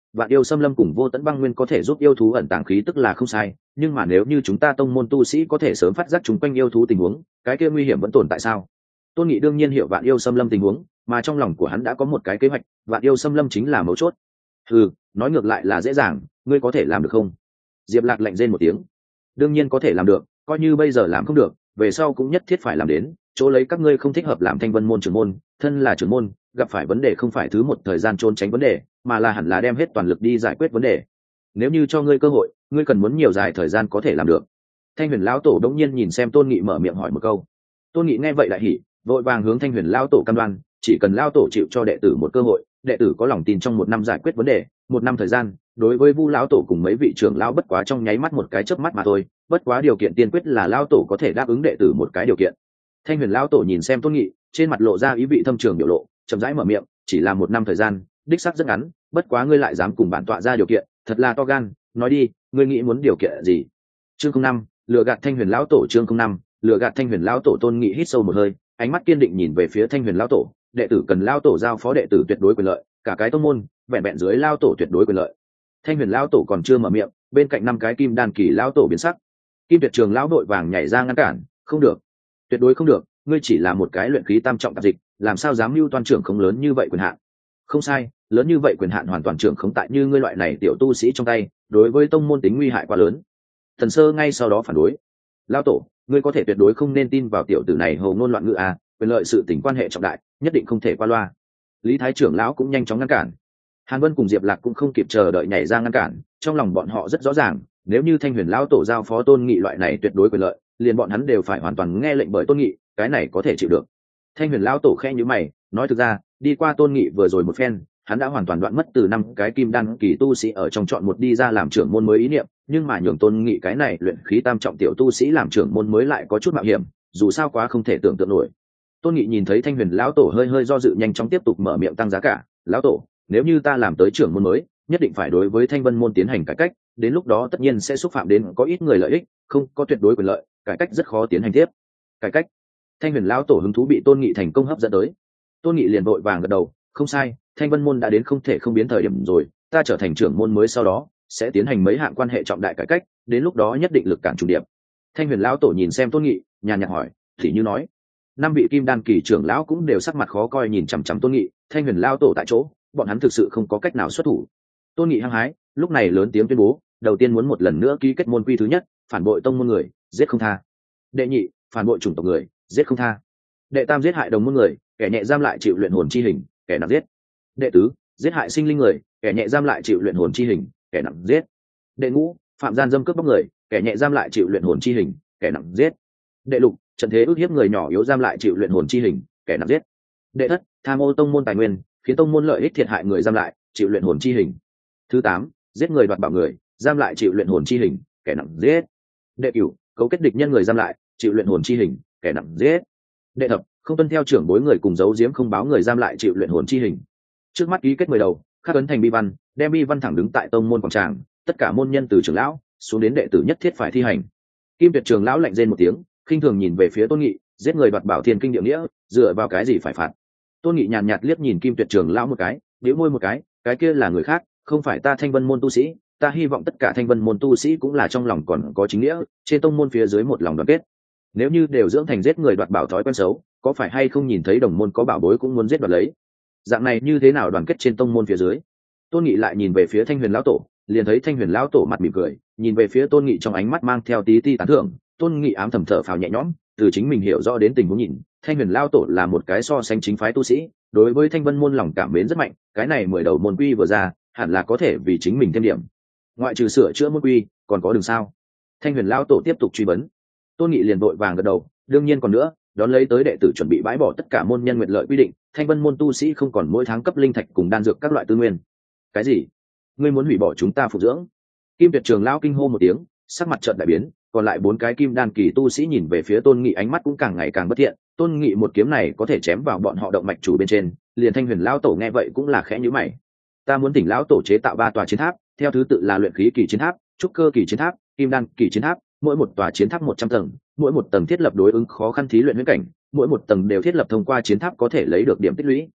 vạn yêu xâm lâm cùng vô tận băng nguyên có thể giúp yêu thú ẩn tàng khí tức là không sai, nhưng mà nếu như chúng ta tông môn tu sĩ có thể sớm phát giác chúng quanh yêu thú tình huống, cái kia nguy hiểm vẫn tồn tại sao? Tôn Nghị đương nhiên hiểu vạn yêu xâm lâm tình huống, mà trong lòng của hắn đã có một cái kế hoạch, vạn yêu xâm lâm chính là mấu chốt. Ừ, nói ngược lại là dễ dàng, ngươi có thể làm được không? Diệp Lạc lạnh rên một tiếng. Đương nhiên có thể làm được, coi như bây giờ làm không được, về sau cũng nhất thiết phải làm đến, chỗ lấy các ngươi không thích hợp làm Thanh Vân môn trưởng môn, thân là trưởng môn, gặp phải vấn đề không phải thứ một thời gian trốn tránh vấn đề, mà là hẳn là đem hết toàn lực đi giải quyết vấn đề. Nếu như cho ngươi cơ hội, ngươi cần muốn nhiều dài thời gian có thể làm được. Thanh Huyền lão tổ đống nhiên nhìn xem Tôn Nghị mở miệng hỏi một câu. Tôn Nghị nghe vậy đại hỉ, vội vàng hướng Thanh Huyền lão tổ cam đoan, chỉ cần lão tổ chịu cho đệ tử một cơ hội, đệ tử có lòng tin trong một năm giải quyết vấn đề, một năm thời gian, đối với Vu lão tổ cùng mấy vị trưởng lão bất quá trong nháy mắt một cái chớp mắt mà thôi, bất quá điều kiện tiên quyết là lão tổ có thể đáp ứng đệ tử một cái điều kiện. Thanh Huyền lão tổ nhìn xem Tôn Nghị, trên mặt lộ ra ý vị thâm trường biểu lộ, chậm rãi mở miệng, chỉ là một năm thời gian, đích xác rất ngắn, bất quá ngươi lại dám cùng bản tọa ra điều kiện, thật là to gan, nói đi, ngươi nghĩ muốn điều kiện gì? Chương không năm, lừa gạt Thanh Huyền lão tổ. Chương không năm, lừa gạt Thanh Huyền lão tổ. Tôn Nghị hít sâu một hơi, ánh mắt kiên định nhìn về phía Thanh Huyền lão tổ, đệ tử cần lão tổ giao phó đệ tử tuyệt đối quyền lợi, cả cái tông môn, vẹn vẹn dưới lão tổ tuyệt đối quyền lợi. Thanh Huyền lão tổ còn chưa mở miệng, bên cạnh năm cái kim đan kỳ lão tổ biến sắc. Kim Tuyệt Trường lão đội vàng nhảy ra ngăn cản, không được, tuyệt đối không được, ngươi chỉ là một cái luyện khí tam trọng tạp dịch, làm sao dám mưu toan trưởng không lớn như vậy quyền hạn? Không sai, lớn như vậy quyền hạn hoàn toàn trưởng không tại như ngươi loại này tiểu tu sĩ trong tay, đối với tông môn tính nguy hại quá lớn. Thần Sơ ngay sau đó phản đối. Lão tổ, ngươi có thể tuyệt đối không nên tin vào tiểu tử này hồ ngôn loạn ngữ à, quyền lợi sự tình quan hệ trọng đại, nhất định không thể qua loa. Lý Thái trưởng lão cũng nhanh chóng ngăn cản. Hàn Vân cùng Diệp Lạc cũng không kịp chờ đợi nhảy ra ngăn cản, trong lòng bọn họ rất rõ ràng, nếu như Thanh Huyền lão tổ giao phó Tôn Nghị loại này tuyệt đối quyền lợi, liền bọn hắn đều phải hoàn toàn nghe lệnh bởi Tôn Nghị, cái này có thể chịu được. Thanh Huyền lão tổ khẽ nhíu mày, nói thực ra, đi qua Tôn Nghị vừa rồi một phen, hắn đã hoàn toàn đoạn mất từ năm cái kim đan kỳ tu sĩ ở trong chọn một đi ra làm trưởng môn mới ý niệm, nhưng mà nhường Tôn Nghị cái này luyện khí tam trọng tiểu tu sĩ làm trưởng môn mới lại có chút mạo hiểm, dù sao quá không thể tưởng tượng nổi. Tôn Nghị nhìn thấy Thanh Huyền lão tổ hơi hơi do dự, nhanh chóng tiếp tục mở miệng tăng giá cả, "Lão tổ, nếu như ta làm tới trưởng môn mới, nhất định phải đối với Thanh Vân môn tiến hành cải cách, đến lúc đó tất nhiên sẽ xúc phạm đến có ít người lợi ích, không có tuyệt đối quyền lợi, cải cách rất khó tiến hành tiếp." Cải cách? Thanh Huyền lão tổ hứng thú bị Tôn Nghị thành công hấp dẫn tới. Tôn Nghị liền vội vàng gật đầu, "Không sai, Thanh Vân môn đã đến không thể không biến thời điểm rồi, ta trở thành trưởng môn mới sau đó, sẽ tiến hành mấy hạng quan hệ trọng đại cải cách, đến lúc đó nhất định lực cản trùng điệp." Thanh Huyền lão tổ nhìn xem Tôn Nghị, nhàn nhạt hỏi, thì như nói, năm vị kim đan kỳ trưởng lão cũng đều sắc mặt khó coi nhìn chằm chằm Tôn Nghị, Thanh Huyền lão tổ tại chỗ, bọn hắn thực sự không có cách nào xuất thủ. Tôn Nghị hăng hái, lúc này lớn tiếng tuyên bố, đầu tiên muốn một lần nữa ký kết môn quy thứ nhất, phản bội tông môn người, giết không tha. Đệ nhị, phản bội chủng tộc người, giết không tha. Đệ tam, giết hại đồng môn người, kẻ nhẹ giam lại chịu luyện hồn chi hình, kẻ nặng giết. Đệ tứ, giết hại sinh linh người, kẻ nhẹ giam lại chịu luyện hồn chi hình, kẻ nặng giết. Đệ ngũ, phạm gian dâm cướp bóc người, kẻ nhẹ giam lại chịu luyện hồn chi hình, kẻ nặng giết. Đệ lục, trận thế ức hiếp người nhỏ yếu giam lại chịu luyện hồn chi hình, kẻ nặng giết. Đệ thất, tham ô tông môn tài nguyên, khiến tông môn lợi ích thiệt hại người giam lại chịu luyện hồn chi hình. Thứ tám, giết người đoạt bảo người, giam lại chịu luyện hồn chi hình, kẻ nặng giết. Đệ cửu, cấu kết địch nhân người giam lại chịu luyện hồn chi hình, kẻ nặng giết. Đệ thập, không tuân theo trưởng bối người cùng giấu giếm không báo người giam lại chịu luyện hồn chi hình. Trước mắt ký kết mười đầu, khắc ấn thành bi văn, đem bi văn thẳng đứng tại tông môn quảng tràng, tất cả môn nhân từ trưởng lão xuống đến đệ tử nhất thiết phải thi hành. Kim Tuyệt trưởng lão lạnh rên một tiếng, khinh thường nhìn về phía Tôn Nghị, giết người đoạt bảo thiên kinh địa nghĩa, dựa vào cái gì phải phạt? Tôn Nghị nhàn nhạt liếc nhìn Kim Tuyệt trưởng lão một cái, bĩu môi một cái, cái kia là người khác, không phải ta Thanh Vân môn tu sĩ, ta hy vọng tất cả Thanh Vân môn tu sĩ cũng là trong lòng còn có chính nghĩa, trên tông môn phía dưới một lòng đoàn kết. Nếu như đều dưỡng thành giết người đoạt bảo thói quen xấu, có phải hay không nhìn thấy đồng môn có bảo bối cũng muốn giết đoạt lấy? Dạng này như thế nào đoàn kết trên tông môn phía dưới? Tôn Nghị lại nhìn về phía Thanh Huyền lão tổ, liền thấy Thanh Huyền lão tổ mặt mỉm cười, nhìn về phía Tôn Nghị trong ánh mắt mang theo tí ti tán thưởng. Tôn Nghị ám thầm thở phào nhẹ nhõm, từ chính mình hiểu rõ đến tình huống nhìn, Thanh Huyền lão tổ là một cái so sánh chính phái tu sĩ, đối với Thanh Vân môn lòng cảm mến rất mạnh, cái này mười đầu môn quy vừa ra, hẳn là có thể vì chính mình thêm điểm. Ngoại trừ sửa chữa môn quy, còn có đường sao? Thanh Huyền lão tổ tiếp tục truy vấn. Tôn Nghị liền vội vàng gật đầu, đương nhiên còn nữa, đón lấy tới đệ tử chuẩn bị bãi bỏ tất cả môn nhân nguyện lợi quy định, Thanh Vân môn tu sĩ không còn mỗi tháng cấp linh thạch cùng đan dược các loại tư nguyên. Cái gì? Ngươi muốn hủy bỏ chúng ta phục dưỡng? Kim Tuyệt trưởng lão kinh hô một tiếng, sắc mặt chợt đại biến, còn lại bốn cái kim đan kỳ tu sĩ nhìn về phía Tôn Nghị, ánh mắt cũng càng ngày càng bất thiện. Tôn Nghị một kiếm này có thể chém vào bọn họ động mạch chủ bên trên, liền Thanh Huyền lão tổ nghe vậy cũng là khẽ nhíu mày. Ta muốn tỉnh lão tổ chế tạo ba tòa chiến tháp, theo thứ tự là luyện khí kỳ chiến tháp, trúc cơ kỳ chiến tháp, kim đan kỳ chiến tháp, mỗi một tòa chiến tháp một trăm tầng, mỗi một tầng thiết lập đối ứng khó khăn thí luyện huyễn cảnh, mỗi một tầng đều thiết lập thông qua chiến tháp có thể lấy được điểm tích lũy.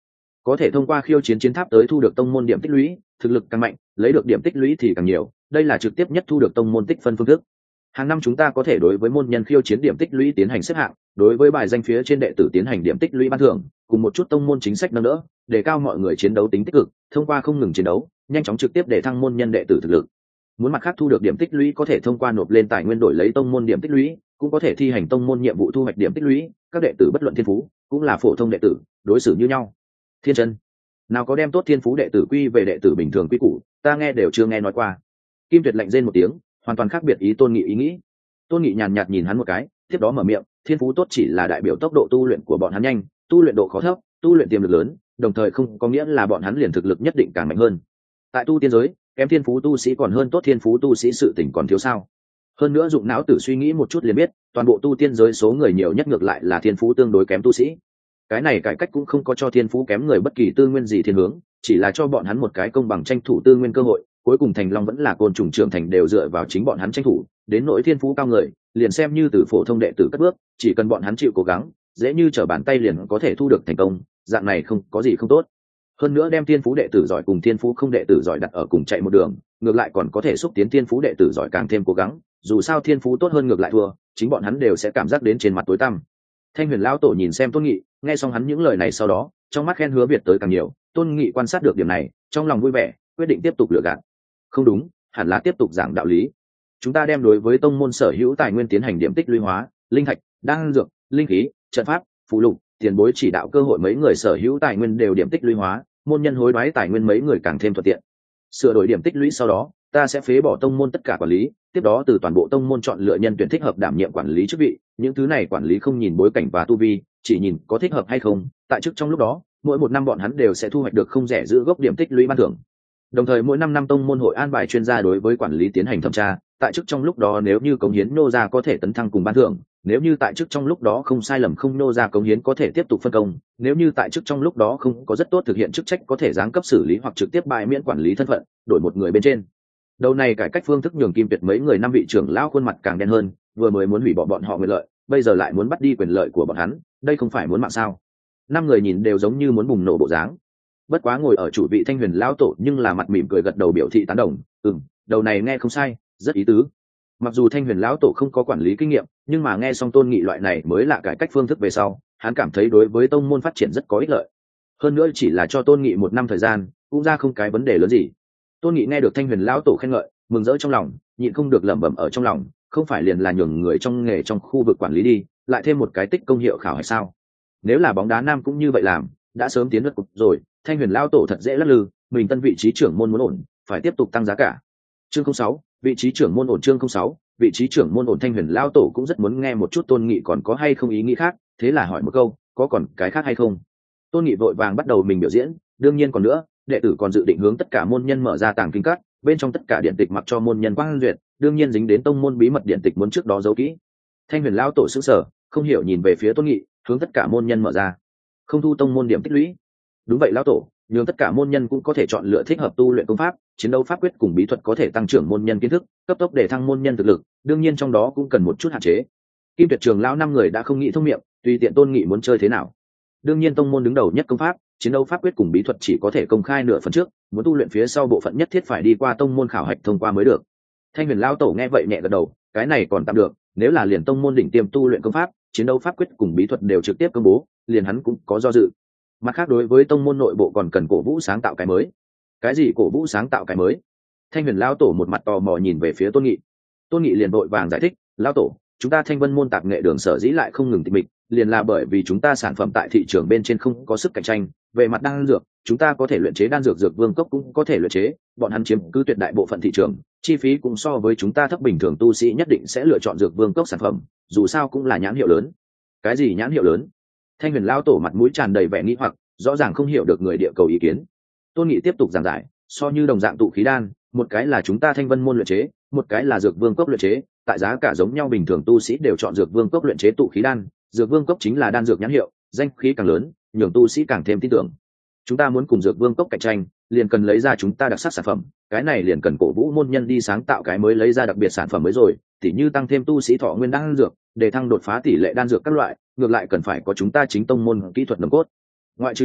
có thể thông qua khiêu chiến chiến tháp tới thu được tông môn điểm tích lũy, thực lực càng mạnh lấy được điểm tích lũy thì càng nhiều, đây là trực tiếp nhất thu được tông môn tích phân phương thức. Hàng năm chúng ta có thể đối với môn nhân khiêu chiến điểm tích lũy tiến hành xếp hạng, đối với bài danh phía trên đệ tử tiến hành điểm tích lũy ban thưởng, cùng một chút tông môn chính sách nâng đỡ, để cao mọi người chiến đấu tính tích cực, thông qua không ngừng chiến đấu nhanh chóng trực tiếp để thăng môn nhân đệ tử thực lực. Muốn mặt khác thu được điểm tích lũy có thể thông qua nộp lên tài nguyên đổi lấy tông môn điểm tích lũy, cũng có thể thi hành tông môn nhiệm vụ thu hoạch điểm tích lũy, các đệ tử bất luận thiên phú cũng là phổ thông đệ tử, đối xử như nhau. Thiên chân, nào có đem tốt thiên phú đệ tử quy về đệ tử bình thường quy củ, ta nghe đều chưa nghe nói qua. Kim Tuyệt lạnh rên một tiếng, hoàn toàn khác biệt ý Tôn Nghị ý nghĩ. Tôn Nghị nhàn nhạt nhìn hắn một cái, tiếp đó mở miệng, thiên phú tốt chỉ là đại biểu tốc độ tu luyện của bọn hắn nhanh, tu luyện độ khó thấp, tu luyện tiềm lực lớn, đồng thời không có nghĩa là bọn hắn liền thực lực nhất định càng mạnh hơn. Tại tu tiên giới, kém thiên phú tu sĩ còn hơn tốt thiên phú tu sĩ sự tình còn thiếu sao? Hơn nữa dụng não tử suy nghĩ một chút liền biết, toàn bộ tu tiên giới số người nhiều nhất ngược lại là thiên phú tương đối kém tu sĩ. Cái này cải cách cũng không có cho thiên phú kém người bất kỳ tư nguyên gì thiên hướng, chỉ là cho bọn hắn một cái công bằng tranh thủ tư nguyên cơ hội, cuối cùng thành long vẫn là côn trùng trưởng thành đều dựa vào chính bọn hắn tranh thủ, đến nỗi thiên phú cao người liền xem như từ phổ thông đệ tử cất bước, chỉ cần bọn hắn chịu cố gắng dễ như trở bàn tay liền có thể thu được thành công, dạng này không có gì không tốt. Hơn nữa đem thiên phú đệ tử giỏi cùng thiên phú không đệ tử giỏi đặt ở cùng chạy một đường, ngược lại còn có thể xúc tiến thiên phú đệ tử giỏi càng thêm cố gắng, dù sao thiên phú tốt hơn ngược lại thua, chính bọn hắn đều sẽ cảm giác đến trên mặt tối tăm. Thanh Huyền lão tổ nhìn xem Tôn Nghị, nghe xong hắn những lời này sau đó trong mắt khen hứa Việt tới càng nhiều. Tôn Nghị quan sát được điểm này, trong lòng vui vẻ, quyết định tiếp tục lựa gạt. Không đúng, hẳn là tiếp tục giảng đạo lý. Chúng ta đem đối với tông môn sở hữu tài nguyên tiến hành điểm tích lũy hóa, linh thạch, đan dược, linh khí, trận pháp, phù lục, tiền bối chỉ đạo cơ hội mấy người sở hữu tài nguyên đều điểm tích lũy hóa, môn nhân hối đoái tài nguyên mấy người càng thêm thuận tiện. Sửa đổi điểm tích lũy sau đó, ta sẽ phế bỏ tông môn tất cả quản lý, tiếp đó từ toàn bộ tông môn chọn lựa nhân tuyển thích hợp đảm nhiệm quản lý chức vị, những thứ này quản lý không nhìn bối cảnh và tu vi, chỉ nhìn có thích hợp hay không, tại chức trong lúc đó, mỗi một năm bọn hắn đều sẽ thu hoạch được không rẻ giữ gốc điểm tích lũy ban thưởng. Đồng thời mỗi năm năm tông môn hội an bài chuyên gia đối với quản lý tiến hành thẩm tra, tại chức trong lúc đó nếu như cống hiến nô gia có thể tấn thăng cùng ban thưởng, nếu như tại chức trong lúc đó không sai lầm không nô gia cống hiến có thể tiếp tục phân công, nếu như tại chức trong lúc đó không có rất tốt thực hiện chức trách có thể giáng cấp xử lý hoặc trực tiếp bãi miễn quản lý thân phận, đổi một người bên trên. Đầu này cải cách phương thức nhường Kim Tuyệt mấy người năm vị trưởng lão khuôn mặt càng đen hơn, vừa mới muốn hủy bỏ bọn họ quyền lợi, bây giờ lại muốn bắt đi quyền lợi của bọn hắn, đây không phải muốn mạng sao? Năm người nhìn đều giống như muốn bùng nổ bộ dáng. Bất quá ngồi ở chủ vị Thanh Huyền lão tổ nhưng là mặt mỉm cười gật đầu biểu thị tán đồng, ừm, đầu này nghe không sai, rất ý tứ. Mặc dù Thanh Huyền lão tổ không có quản lý kinh nghiệm, nhưng mà nghe xong Tôn Nghị loại này mới là cải cách phương thức về sau, hắn cảm thấy đối với tông môn phát triển rất có ích lợi. Hơn nữa chỉ là cho Tôn Nghị một năm thời gian, cũng ra không cái vấn đề lớn gì. Tôn Nghị nghe được Thanh Huyền lão tổ khen ngợi, mừng rỡ trong lòng, nhịn không được lẩm bẩm ở trong lòng, không phải liền là nhường người trong nghề trong khu vực quản lý đi, lại thêm một cái tích công hiệu khảo hay sao? Nếu là bóng đá nam cũng như vậy làm, đã sớm tiến nước cục rồi. Thanh Huyền lão tổ thật dễ lắc lư, mình tân vị trí trưởng môn muốn ổn, phải tiếp tục tăng giá cả. Chương không sáu, vị trí trưởng môn ổn. Chương không sáu, vị trí trưởng môn ổn. Thanh Huyền lão tổ cũng rất muốn nghe một chút Tôn Nghị còn có hay không ý nghĩ khác, thế là hỏi một câu, có còn cái khác hay không? Tôn Nghị vội vàng bắt đầu mình biểu diễn, đương nhiên còn nữa, đệ tử còn dự định hướng tất cả môn nhân mở ra tàng kinh các, bên trong tất cả điện tịch mặc cho môn nhân quang duyệt, đương nhiên dính đến tông môn bí mật điện tịch muốn trước đó giấu kỹ. Thanh Huyền lão tổ sững sờ, không hiểu nhìn về phía Tôn Nghị, hướng tất cả môn nhân mở ra, không thu tông môn điểm tích lũy. Đúng vậy lão tổ, nhưng tất cả môn nhân cũng có thể chọn lựa thích hợp tu luyện công pháp, chiến đấu pháp quyết cùng bí thuật có thể tăng trưởng môn nhân kiến thức, cấp tốc để thăng môn nhân thực lực, đương nhiên trong đó cũng cần một chút hạn chế. Kim Tuyệt trường lão năm người đã không nghĩ thông miệng, tùy tiện Tôn Nghị muốn chơi thế nào. Đương nhiên tông môn đứng đầu nhất công pháp, chiến đấu pháp quyết cùng bí thuật chỉ có thể công khai nửa phần trước, muốn tu luyện phía sau bộ phận nhất thiết phải đi qua tông môn khảo hạch thông qua mới được. Thanh Huyền lão tổ nghe vậy nhẹ gật đầu, cái này còn tạm được, nếu là liền tông môn đỉnh tiêm tu luyện công pháp, chiến đấu pháp quyết cùng bí thuật đều trực tiếp công bố, liền hắn cũng có do dự. Mặt khác đối với tông môn nội bộ còn cần cổ vũ sáng tạo cái mới. Cái gì cổ vũ sáng tạo cái mới? Thanh Huyền lão tổ một mặt tò mò nhìn về phía Tôn Nghị. Tôn Nghị liền vội vàng giải thích, lão tổ, chúng ta Thanh Vân môn tạp nghệ đường sở dĩ lại không ngừng tịch mịch, liền là bởi vì chúng ta sản phẩm tại thị trường bên trên không có sức cạnh tranh. Về mặt đan dược, chúng ta có thể luyện chế đan dược, dược vương cốc cũng có thể luyện chế, bọn hắn chiếm cứ tuyệt đại bộ phận thị trường, chi phí cũng so với chúng ta thấp, bình thường tu sĩ nhất định sẽ lựa chọn dược vương cốc sản phẩm, dù sao cũng là nhãn hiệu lớn. Cái gì nhãn hiệu lớn? Thanh Huyền lão tổ mặt mũi tràn đầy vẻ nghi hoặc, rõ ràng không hiểu được người địa cầu ý kiến. Tôn Nghị tiếp tục giảng giải, so như đồng dạng tụ khí đan, một cái là chúng ta Thanh Vân môn luyện chế, một cái là dược vương cốc luyện chế, tại giá cả giống nhau, bình thường tu sĩ đều chọn dược vương cốc luyện chế tụ khí đan, dược vương cốc chính là đan dược nhãn hiệu, danh khí càng lớn, nhường tu sĩ càng thêm tin tưởng. Chúng ta muốn cùng dược vương cốc cạnh tranh, liền cần lấy ra chúng ta đặc sắc sản phẩm, cái này liền cần cổ vũ môn nhân đi sáng tạo cái mới, lấy ra đặc biệt sản phẩm mới rồi, tỉ như tăng thêm tu sĩ thọ nguyên đan dược, để thăng đột phá tỷ lệ đan dược các loại, ngược lại cần phải có chúng ta chính tông môn kỹ thuật nồng cốt. Ngoại trừ đan dược,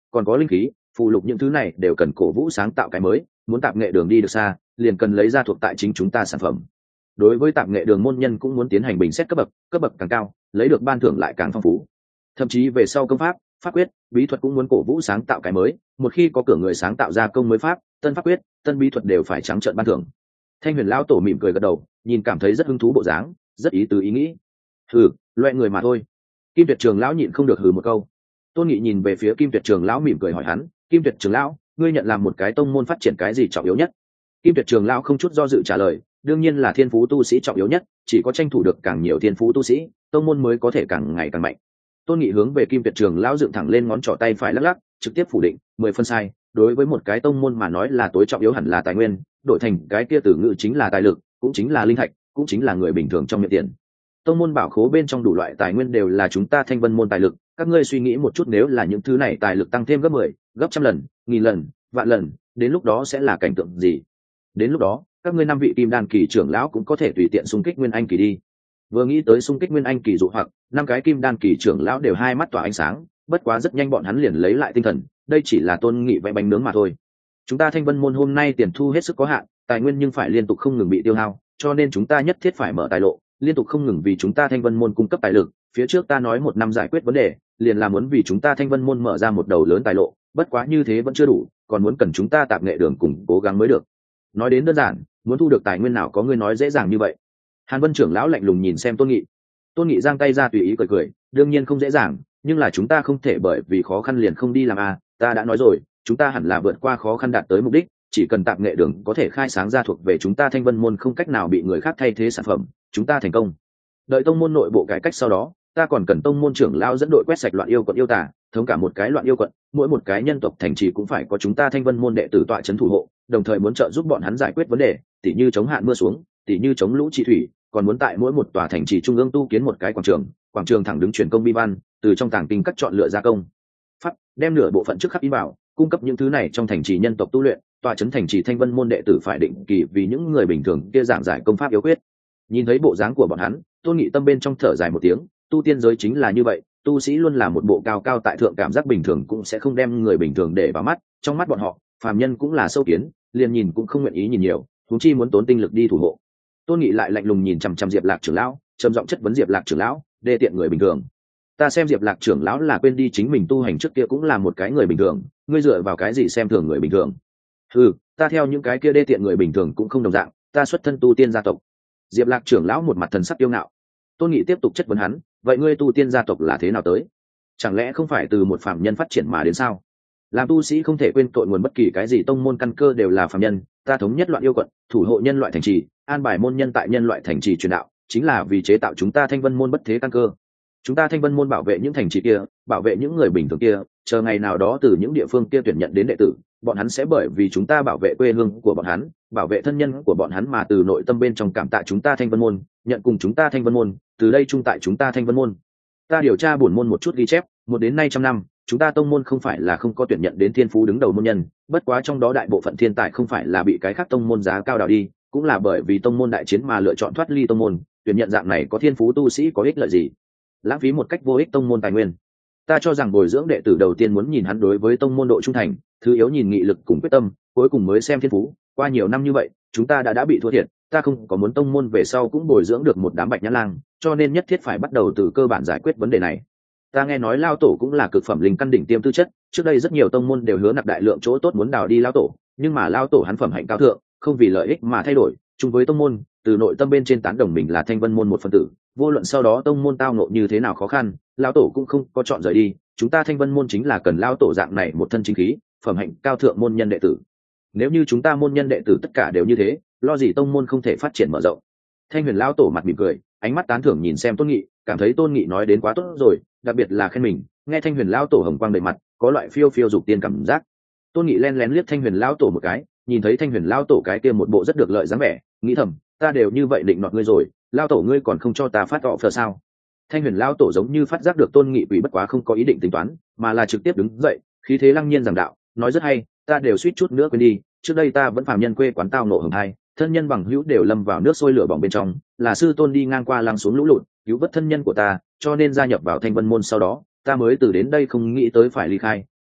còn có linh khí phụ lục, những thứ này đều cần cổ vũ sáng tạo cái mới. Muốn tạp nghệ đường đi được xa, liền cần lấy ra thuộc tại chính chúng ta sản phẩm. Đối với tạp nghệ đường môn nhân cũng muốn tiến hành bình xét cấp bậc, cấp bậc càng cao lấy được ban thưởng lại càng phong phú. Thậm chí về sau công pháp, pháp quyết, bí thuật cũng muốn cổ vũ sáng tạo cái mới. Một khi có cửa người sáng tạo ra công mới pháp, tân pháp quyết, tân bí thuật đều phải trắng trợn ban thưởng. Thanh Huyền lão tổ mỉm cười gật đầu, nhìn cảm thấy rất hứng thú bộ dáng, rất ý tứ ý nghĩ. Hừ, loại người mà thôi. Kim Tuyệt Trường lão nhịn không được hừ một câu. Tôn Nghị nhìn về phía Kim Tuyệt Trường lão mỉm cười hỏi hắn, Kim Tuyệt Trường lão, ngươi nhận làm một cái tông môn phát triển cái gì trọng yếu nhất? Kim Tuyệt Trường lão không chút do dự trả lời, đương nhiên là thiên phú tu sĩ trọng yếu nhất, chỉ có tranh thủ được càng nhiều thiên phú tu sĩ, tông môn mới có thể càng ngày càng mạnh. Tôn Nghị hướng về Kim Tuyệt Trường lão dựng thẳng lên ngón trỏ tay phải lắc lắc, trực tiếp phủ định, mười phân sai. Đối với một cái tông môn mà nói là tối trọng yếu hẳn là tài nguyên, đổi thành cái kia từ ngữ chính là tài lực, cũng chính là linh thạch, cũng chính là người bình thường trong miệng tiền. Tông môn bảo khố bên trong đủ loại tài nguyên đều là chúng ta Thanh Vân môn tài lực, các ngươi suy nghĩ một chút, nếu là những thứ này tài lực tăng thêm gấp mười, gấp trăm lần, nghìn lần, vạn lần, đến lúc đó sẽ là cảnh tượng gì? Đến lúc đó, các ngươi năm vị kim đan kỳ trưởng lão cũng có thể tùy tiện xung kích nguyên anh kỳ đi. Vừa nghĩ tới xung kích nguyên anh kỳ dụ hoặc, năm cái kim đan kỳ trưởng lão đều hai mắt tỏa ánh sáng, bất quá rất nhanh bọn hắn liền lấy lại tinh thần, đây chỉ là Tôn Nghị vẽ bánh nướng mà thôi. Chúng ta Thanh Vân môn hôm nay tiền thu hết sức có hạn, tài nguyên nhưng phải liên tục không ngừng bị tiêu hao, cho nên chúng ta nhất thiết phải mở tài lộ, liên tục không ngừng vì chúng ta Thanh Vân môn cung cấp tài lực. Phía trước ta nói một năm giải quyết vấn đề, liền là muốn vì chúng ta Thanh Vân môn mở ra một đầu lớn tài lộ, bất quá như thế vẫn chưa đủ, còn muốn cần chúng ta tạp nghệ đường cùng cố gắng mới được. Nói đến đơn giản, muốn thu được tài nguyên nào có ngươi nói dễ dàng như vậy? Hàn Vân trưởng lão lạnh lùng nhìn xem Tôn Nghị. Tôn Nghị giang tay ra tùy ý cười cười, đương nhiên không dễ dàng, nhưng là chúng ta không thể bởi vì khó khăn liền không đi làm à, ta đã nói rồi, chúng ta hẳn là vượt qua khó khăn đạt tới mục đích, chỉ cần tạp nghệ đường có thể khai sáng ra thuộc về chúng ta Thanh Vân môn không cách nào bị người khác thay thế sản phẩm, chúng ta thành công. Đợi tông môn nội bộ cải cách sau đó, ta còn cần tông môn trưởng lão dẫn đội quét sạch loạn yêu quận yêu tà, thống cả một cái loạn yêu quận, mỗi một cái nhân tộc thành trì cũng phải có chúng ta Thanh Vân môn đệ tử tọa trấn thủ hộ, đồng thời muốn trợ giúp bọn hắn giải quyết vấn đề, tỉ như chống hạn mưa xuống, tỉ như chống lũ trị thủy, còn muốn tại mỗi một tòa thành trì trung ương tu kiến một cái quảng trường, quảng trường thẳng đứng truyền công bi văn, từ trong tàng kinh cắt chọn lựa gia công pháp, đem nửa bộ phận trước khắc in bảo, cung cấp những thứ này trong thành trì nhân tộc tu luyện, tọa trấn thành trì Thanh Vân môn đệ tử phải định kỳ vì những người bình thường kia giảng giải công pháp yếu quyết. Nhìn thấy bộ dáng của bọn hắn, Tôn Nghị tâm bên trong thở dài một tiếng, tu tiên giới chính là như vậy, tu sĩ luôn là một bộ cao cao tại thượng cảm giác bình thường cũng sẽ không đem người bình thường để vào mắt, trong mắt bọn họ, phàm nhân cũng là sâu kiến, liền nhìn cũng không nguyện ý nhìn nhiều, huống chi muốn tốn tinh lực đi thủ hộ. Tôn Nghị lại lạnh lùng nhìn chằm chằm Diệp Lạc trưởng lão, trầm giọng chất vấn Diệp Lạc trưởng lão, đê tiện người bình thường. Ta xem Diệp Lạc trưởng lão là quên đi chính mình tu hành trước kia cũng là một cái người bình thường, ngươi dựa vào cái gì xem thường người bình thường? Ừ, ta theo những cái kia đê tiện người bình thường cũng không đồng dạng, ta xuất thân tu tiên gia tộc. Diệp Lạc trưởng lão một mặt thần sắc kiêu ngạo. Tôn Nghị tiếp tục chất vấn hắn, vậy ngươi tu tiên gia tộc là thế nào tới? Chẳng lẽ không phải từ một phàm nhân phát triển mà đến sao? Làm tu sĩ không thể quên tội nguồn, bất kỳ cái gì tông môn căn cơ đều là phàm nhân, ta thống nhất loạn yêu quận, thủ hộ nhân loại thành trì, an bài môn nhân tại nhân loại thành trì truyền đạo, chính là vì chế tạo chúng ta Thanh Vân môn bất thế căn cơ. Chúng ta Thanh Vân môn bảo vệ những thành trì kia, bảo vệ những người bình thường kia, chờ ngày nào đó từ những địa phương kia tuyển nhận đến đệ tử, bọn hắn sẽ bởi vì chúng ta bảo vệ quê hương của bọn hắn, bảo vệ thân nhân của bọn hắn mà từ nội tâm bên trong cảm tạ chúng ta Thanh Vân môn, nhận cùng chúng ta Thanh Vân môn, từ đây chung tại chúng ta Thanh Vân môn. Ta điều tra bổn môn một chút ghi chép, một đến nay trăm năm, chúng ta tông môn không phải là không có tuyển nhận đến thiên phú đứng đầu môn nhân, bất quá trong đó đại bộ phận thiên tài không phải là bị cái khác tông môn giá cao đào đi, cũng là bởi vì tông môn đại chiến mà lựa chọn thoát ly tông môn, tuyển nhận dạng này có thiên phú tu sĩ có ích lợi gì? Lãng phí một cách vô ích tông môn tài nguyên. Ta cho rằng bồi dưỡng đệ tử đầu tiên muốn nhìn hắn đối với tông môn độ trung thành, thứ yếu nhìn nghị lực cùng quyết tâm, cuối cùng mới xem thiên phú. Qua nhiều năm như vậy, chúng ta đã đã bị thua thiệt, ta không có muốn tông môn về sau cũng bồi dưỡng được một đám bạch nhã lang, cho nên nhất thiết phải bắt đầu từ cơ bản giải quyết vấn đề này. Ta nghe nói Lao tổ cũng là cực phẩm linh căn đỉnh tiêm tư chất, trước đây rất nhiều tông môn đều hứa nạp đại lượng chỗ tốt muốn đào đi Lao tổ, nhưng mà Lao tổ hắn phẩm hạnh cao thượng, không vì lợi ích mà thay đổi, chung với tông môn, từ nội tâm bên trên tán đồng mình là Thanh Vân môn một phần tử, vô luận sau đó tông môn tao ngộ như thế nào khó khăn, Lao tổ cũng không có chọn rời đi, chúng ta Thanh Vân môn chính là cần Lao tổ dạng này một thân chính khí, phẩm hạnh cao thượng môn nhân đệ tử. Nếu như chúng ta môn nhân đệ tử tất cả đều như thế, lo gì tông môn không thể phát triển mở rộng? Thanh Huyền Lao tổ mặt mỉm cười, ánh mắt tán thưởng nhìn xem Tôn Nghị, cảm thấy Tôn Nghị nói đến quá tốt rồi, đặc biệt là khen mình, nghe Thanh Huyền Lao tổ hồng quang đầy mặt, có loại phiêu phiêu dục tiên cảm giác. Tôn Nghị len lén liếc Thanh Huyền Lao tổ một cái, nhìn thấy Thanh Huyền Lao tổ cái kia một bộ rất được lợi dáng vẻ, nghĩ thầm, ta đều như vậy định nọt ngươi rồi, Lao tổ ngươi còn không cho ta phát họ phờ sao? Thanh Huyền Lao tổ giống như phát giác được Tôn Nghị quỷ bất quá không có ý định tính toán, mà là trực tiếp đứng dậy, khí thế lăng nhiên giảng đạo, nói rất hay, ta đều suýt chút nữa quên đi, trước đây ta vẫn phàm nhân quê quán tao nộ hồng hai, thân nhân bằng hữu đều lâm vào nước sôi lửa bỏng bên trong, là sư tôn đi ngang qua lăng xuống lũ lụt, cứu vớt thân nhân của ta, cho nên gia nhập vào Thanh Vân môn sau đó, ta mới từ đến đây không nghĩ tới phải ly khai,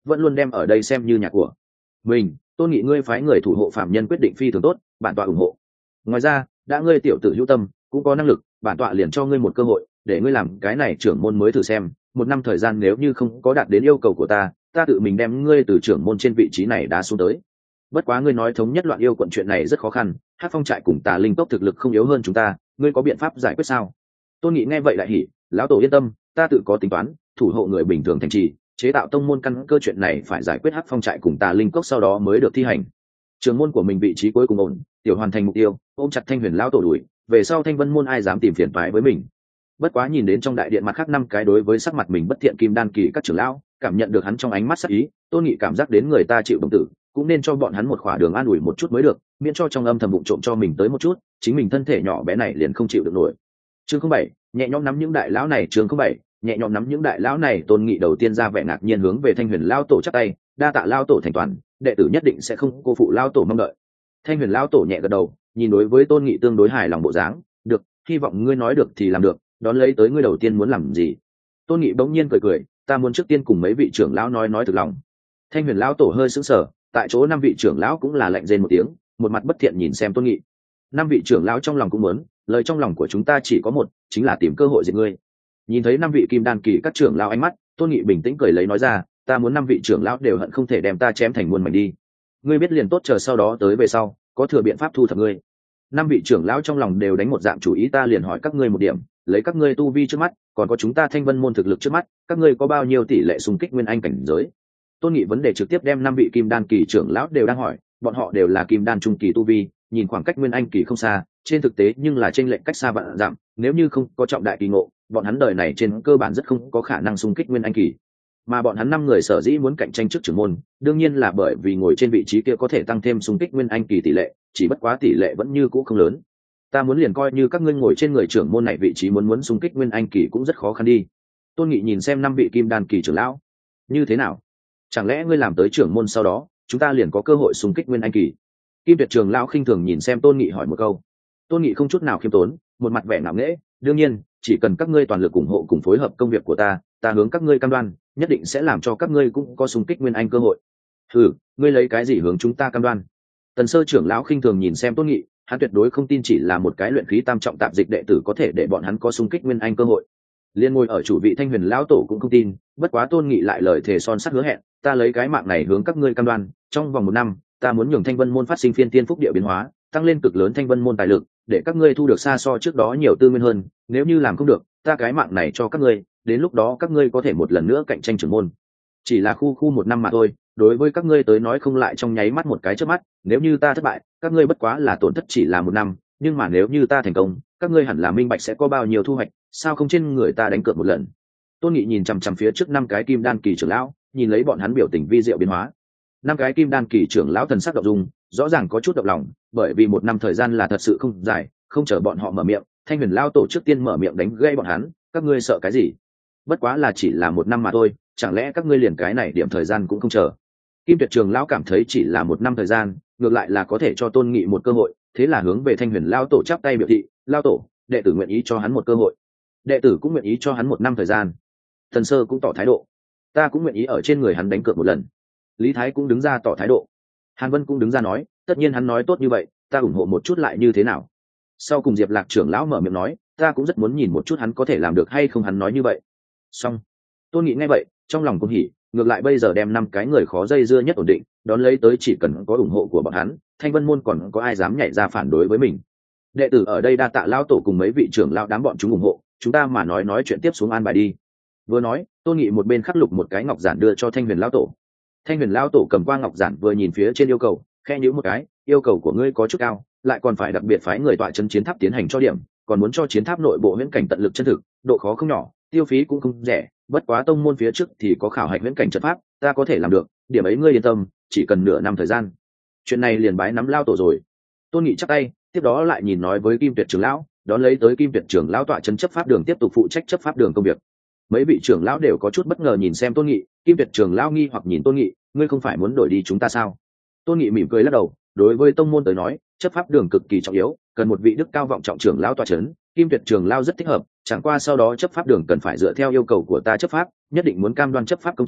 vẫn luôn đem ở đây xem như nhà của mình. Tôn Nghị, ngươi phái người thủ hộ phạm nhân quyết định phi thường tốt, bản tọa ủng hộ. Ngoài ra, đã ngươi tiểu tử hữu tâm, cũng có năng lực, bản tọa liền cho ngươi một cơ hội, để ngươi làm cái này trưởng môn mới thử xem. Một năm thời gian nếu như không có đạt đến yêu cầu của ta, ta tự mình đem ngươi từ trưởng môn trên vị trí này đá xuống tới. Bất quá ngươi nói thống nhất loạn yêu quận chuyện này rất khó khăn, Hắc Phong trại cùng Tà Linh tốc thực lực không yếu hơn chúng ta, ngươi có biện pháp giải quyết sao? Tôn Nghị nghe vậy lại hỉ, lão tổ yên tâm, ta tự có tính toán, thủ hộ người bình thường thành trì, chế tạo tông môn căn cơ chuyện này phải giải quyết Hắc Phong trại cùng Tà Linh cốc sau đó mới được thi hành. Trường môn của mình vị trí cuối cùng ổn, tiểu hoàn thành mục tiêu, ôm chặt Thanh Huyền lão tổ đuổi, về sau Thanh Vân môn ai dám tìm phiền toái với mình. Bất quá nhìn đến trong đại điện mặt khác năm cái đối với sắc mặt mình bất thiện kim đan kỳ các trưởng lão, cảm nhận được hắn trong ánh mắt sắc ý, Tôn Nghị cảm giác đến người ta chịu đồng tử, cũng nên cho bọn hắn một khỏa đường an ủi một chút mới được, miễn cho trong âm thầm bụng trộm cho mình tới một chút, chính mình thân thể nhỏ bé này liền không chịu được nổi. Chương không bảy, nhẹ nhõm nắm những đại lão này. Chương không bảy, nhẹ nhõm nắm những đại lão này. Tôn Nghị đầu tiên ra vẻ ngạc nhiên hướng về Thanh Huyền lão tổ chắp tay, đa tạ lão tổ thành toàn, đệ tử nhất định sẽ không cô phụ lão tổ mong đợi. Thanh Huyền lão tổ nhẹ gật đầu, nhìn đối với Tôn Nghị tương đối hài lòng bộ dáng, được, hy vọng ngươi nói được thì làm được, đón lấy tới ngươi đầu tiên muốn làm gì? Tôn Nghị bỗng nhiên cười cười, ta muốn trước tiên cùng mấy vị trưởng lão nói nói thực lòng. Thanh Huyền lão tổ hơi sững sờ, tại chỗ năm vị trưởng lão cũng là lạnh rên một tiếng, một mặt bất thiện nhìn xem Tôn Nghị. Năm vị trưởng lão trong lòng cũng muốn, lời trong lòng của chúng ta chỉ có một, chính là tìm cơ hội diệt ngươi. Nhìn thấy năm vị kim đan kỳ các trưởng lão ánh mắt, Tôn Nghị bình tĩnh cười lấy nói ra, ta muốn năm vị trưởng lão đều hận không thể đem ta chém thành muôn mảnh đi. Ngươi biết liền tốt, chờ sau đó tới về sau, có thừa biện pháp thu thập ngươi. Năm vị trưởng lão trong lòng đều đánh một dạng chủ ý, ta liền hỏi các ngươi một điểm, lấy các ngươi tu vi trước mắt, còn có chúng ta Thanh Vân môn thực lực trước mắt, các ngươi có bao nhiêu tỷ lệ xung kích nguyên anh cảnh giới? Tôn Nghị vấn đề trực tiếp đem năm vị kim đan kỳ trưởng lão đều đang hỏi, bọn họ đều là kim đan trung kỳ tu vi, nhìn khoảng cách nguyên anh kỳ không xa, trên thực tế nhưng là chênh lệch cách xa vạn dặm, nếu như không có trọng đại kỳ ngộ, bọn hắn đời này trên cơ bản rất không có khả năng xung kích nguyên anh kỳ. Mà bọn hắn năm người sở dĩ muốn cạnh tranh trước trưởng môn, đương nhiên là bởi vì ngồi trên vị trí kia có thể tăng thêm xung kích nguyên anh kỳ tỷ lệ, chỉ bất quá tỷ lệ vẫn như cũ không lớn. Ta muốn liền coi như các ngươi ngồi trên người trưởng môn này vị trí muốn muốn xung kích nguyên anh kỳ cũng rất khó khăn đi. Tôn Nghị nhìn xem năm vị kim đan kỳ trưởng lão, như thế nào? Chẳng lẽ ngươi làm tới trưởng môn sau đó, chúng ta liền có cơ hội xung kích nguyên anh kỳ? Kim Tuyệt trưởng lão khinh thường nhìn xem Tôn Nghị hỏi một câu. Tôn Nghị không chút nào khiêm tốn, một mặt vẻ ngạo nghễ, đương nhiên, chỉ cần các ngươi toàn lực ủng hộ cùng phối hợp công việc của ta, ta hướng các ngươi cam đoan, nhất định sẽ làm cho các ngươi cũng có xung kích nguyên anh cơ hội. Ừ, ngươi lấy cái gì hướng chúng ta cam đoan? Tần Sơ trưởng lão khinh thường nhìn xem Tôn Nghị, hắn tuyệt đối không tin chỉ là một cái luyện khí tam trọng tạp dịch đệ tử có thể để bọn hắn có xung kích nguyên anh cơ hội. Liên ngồi ở chủ vị Thanh Huyền lão tổ cũng không tin, bất quá Tôn Nghị lại lời thề son sắt hứa hẹn, ta lấy cái mạng này hướng các ngươi cam đoan, trong vòng một năm, ta muốn nhường Thanh Vân môn phát sinh phiên tiên phúc địa biến hóa, tăng lên cực lớn Thanh Vân môn tài lực, để các ngươi thu được xa so trước đó nhiều tư nguyên hơn, nếu như làm không được, ta cái mạng này cho các ngươi, đến lúc đó các ngươi có thể một lần nữa cạnh tranh trưởng môn. Chỉ là khu khu một năm mà thôi, đối với các ngươi tới nói không lại trong nháy mắt một cái chớp mắt, nếu như ta thất bại, các ngươi bất quá là tổn thất chỉ là một năm, nhưng mà nếu như ta thành công, các ngươi hẳn là minh bạch sẽ có bao nhiêu thu hoạch, sao không trên người ta đánh cược một lần. Tôn Nghị nhìn chằm chằm phía trước năm cái kim đan kỳ trưởng lão, nhìn lấy bọn hắn biểu tình vi diệu biến hóa. Năm cái kim đan kỳ trưởng lão thần sắc động dung, rõ ràng có chút động lòng, bởi vì một năm thời gian là thật sự không dài, không chờ bọn họ mở miệng, Thanh Huyền lão tổ trước tiên mở miệng đánh gây bọn hắn, các ngươi sợ cái gì? Bất quá là chỉ là một năm mà thôi, chẳng lẽ các ngươi liền cái này điểm thời gian cũng không chờ? Kim Tuyệt trưởng lão cảm thấy chỉ là một năm thời gian, ngược lại là có thể cho Tôn Nghị một cơ hội, thế là hướng về Thanh Huyền lão tổ chắp tay biểu thị, lão tổ, đệ tử nguyện ý cho hắn một cơ hội. Đệ tử cũng nguyện ý cho hắn một năm thời gian. Thần Sơ cũng tỏ thái độ, ta cũng nguyện ý ở trên người hắn đánh cược một lần. Lý Thái cũng đứng ra tỏ thái độ, Hàn Vân cũng đứng ra nói, tất nhiên hắn nói tốt như vậy, ta ủng hộ một chút lại như thế nào? Sau cùng Diệp Lạc trưởng lão mở miệng nói, ta cũng rất muốn nhìn một chút hắn có thể làm được hay không, hắn nói như vậy. Xong, Tôn Nghị nghe vậy, trong lòng cũng hỉ, ngược lại bây giờ đem năm cái người khó dây dưa nhất ổn định, đón lấy tới chỉ cần có ủng hộ của bọn hắn, Thanh Vân môn còn có ai dám nhảy ra phản đối với mình. Đệ tử ở đây đa tạ lão tổ cùng mấy vị trưởng lão đám bọn chúng ủng hộ, chúng ta mà nói nói chuyện tiếp xuống an bài đi. Vừa nói, Tôn Nghị một bên khắc lục một cái ngọc giản đưa cho Thanh Huyền lão tổ. Thanh Huyền lão tổ cầm qua ngọc giản vừa nhìn phía trên yêu cầu, khe nhíu một cái, yêu cầu của ngươi có chút cao, lại còn phải đặc biệt phái người tọa chân chiến tháp tiến hành cho điểm, còn muốn cho chiến tháp nội bộ huyễn cảnh tận lực chân thực, độ khó không nhỏ, tiêu phí cũng không rẻ, bất quá tông môn phía trước thì có khảo hạch huyễn cảnh trận pháp, ta có thể làm được, điểm ấy ngươi yên tâm, chỉ cần nửa năm thời gian. Chuyện này liền bái nắm lao tổ rồi. Tôn Nghị chắp tay, tiếp đó lại nhìn nói với Kim Tuyệt trưởng lão, đón lấy tới Kim Tuyệt trưởng lão tọa chân chấp pháp đường tiếp tục phụ trách chấp pháp đường công việc. Mấy vị trưởng lão đều có chút bất ngờ nhìn xem Tôn Nghị, Kim Tuyệt trưởng lão nghi hoặc nhìn Tôn Nghị, ngươi không phải muốn đổi đi chúng ta sao? Tôn Nghị mỉm cười lắc đầu, đối với tông môn tới nói, chấp pháp đường cực kỳ trọng yếu, cần một vị đức cao vọng trọng trưởng lão tọa chấn, Kim Tuyệt trưởng lão rất thích hợp, chẳng qua sau đó chấp pháp đường cần phải dựa theo yêu cầu của ta chấp pháp, nhất định muốn cam đoan chấp pháp công chính,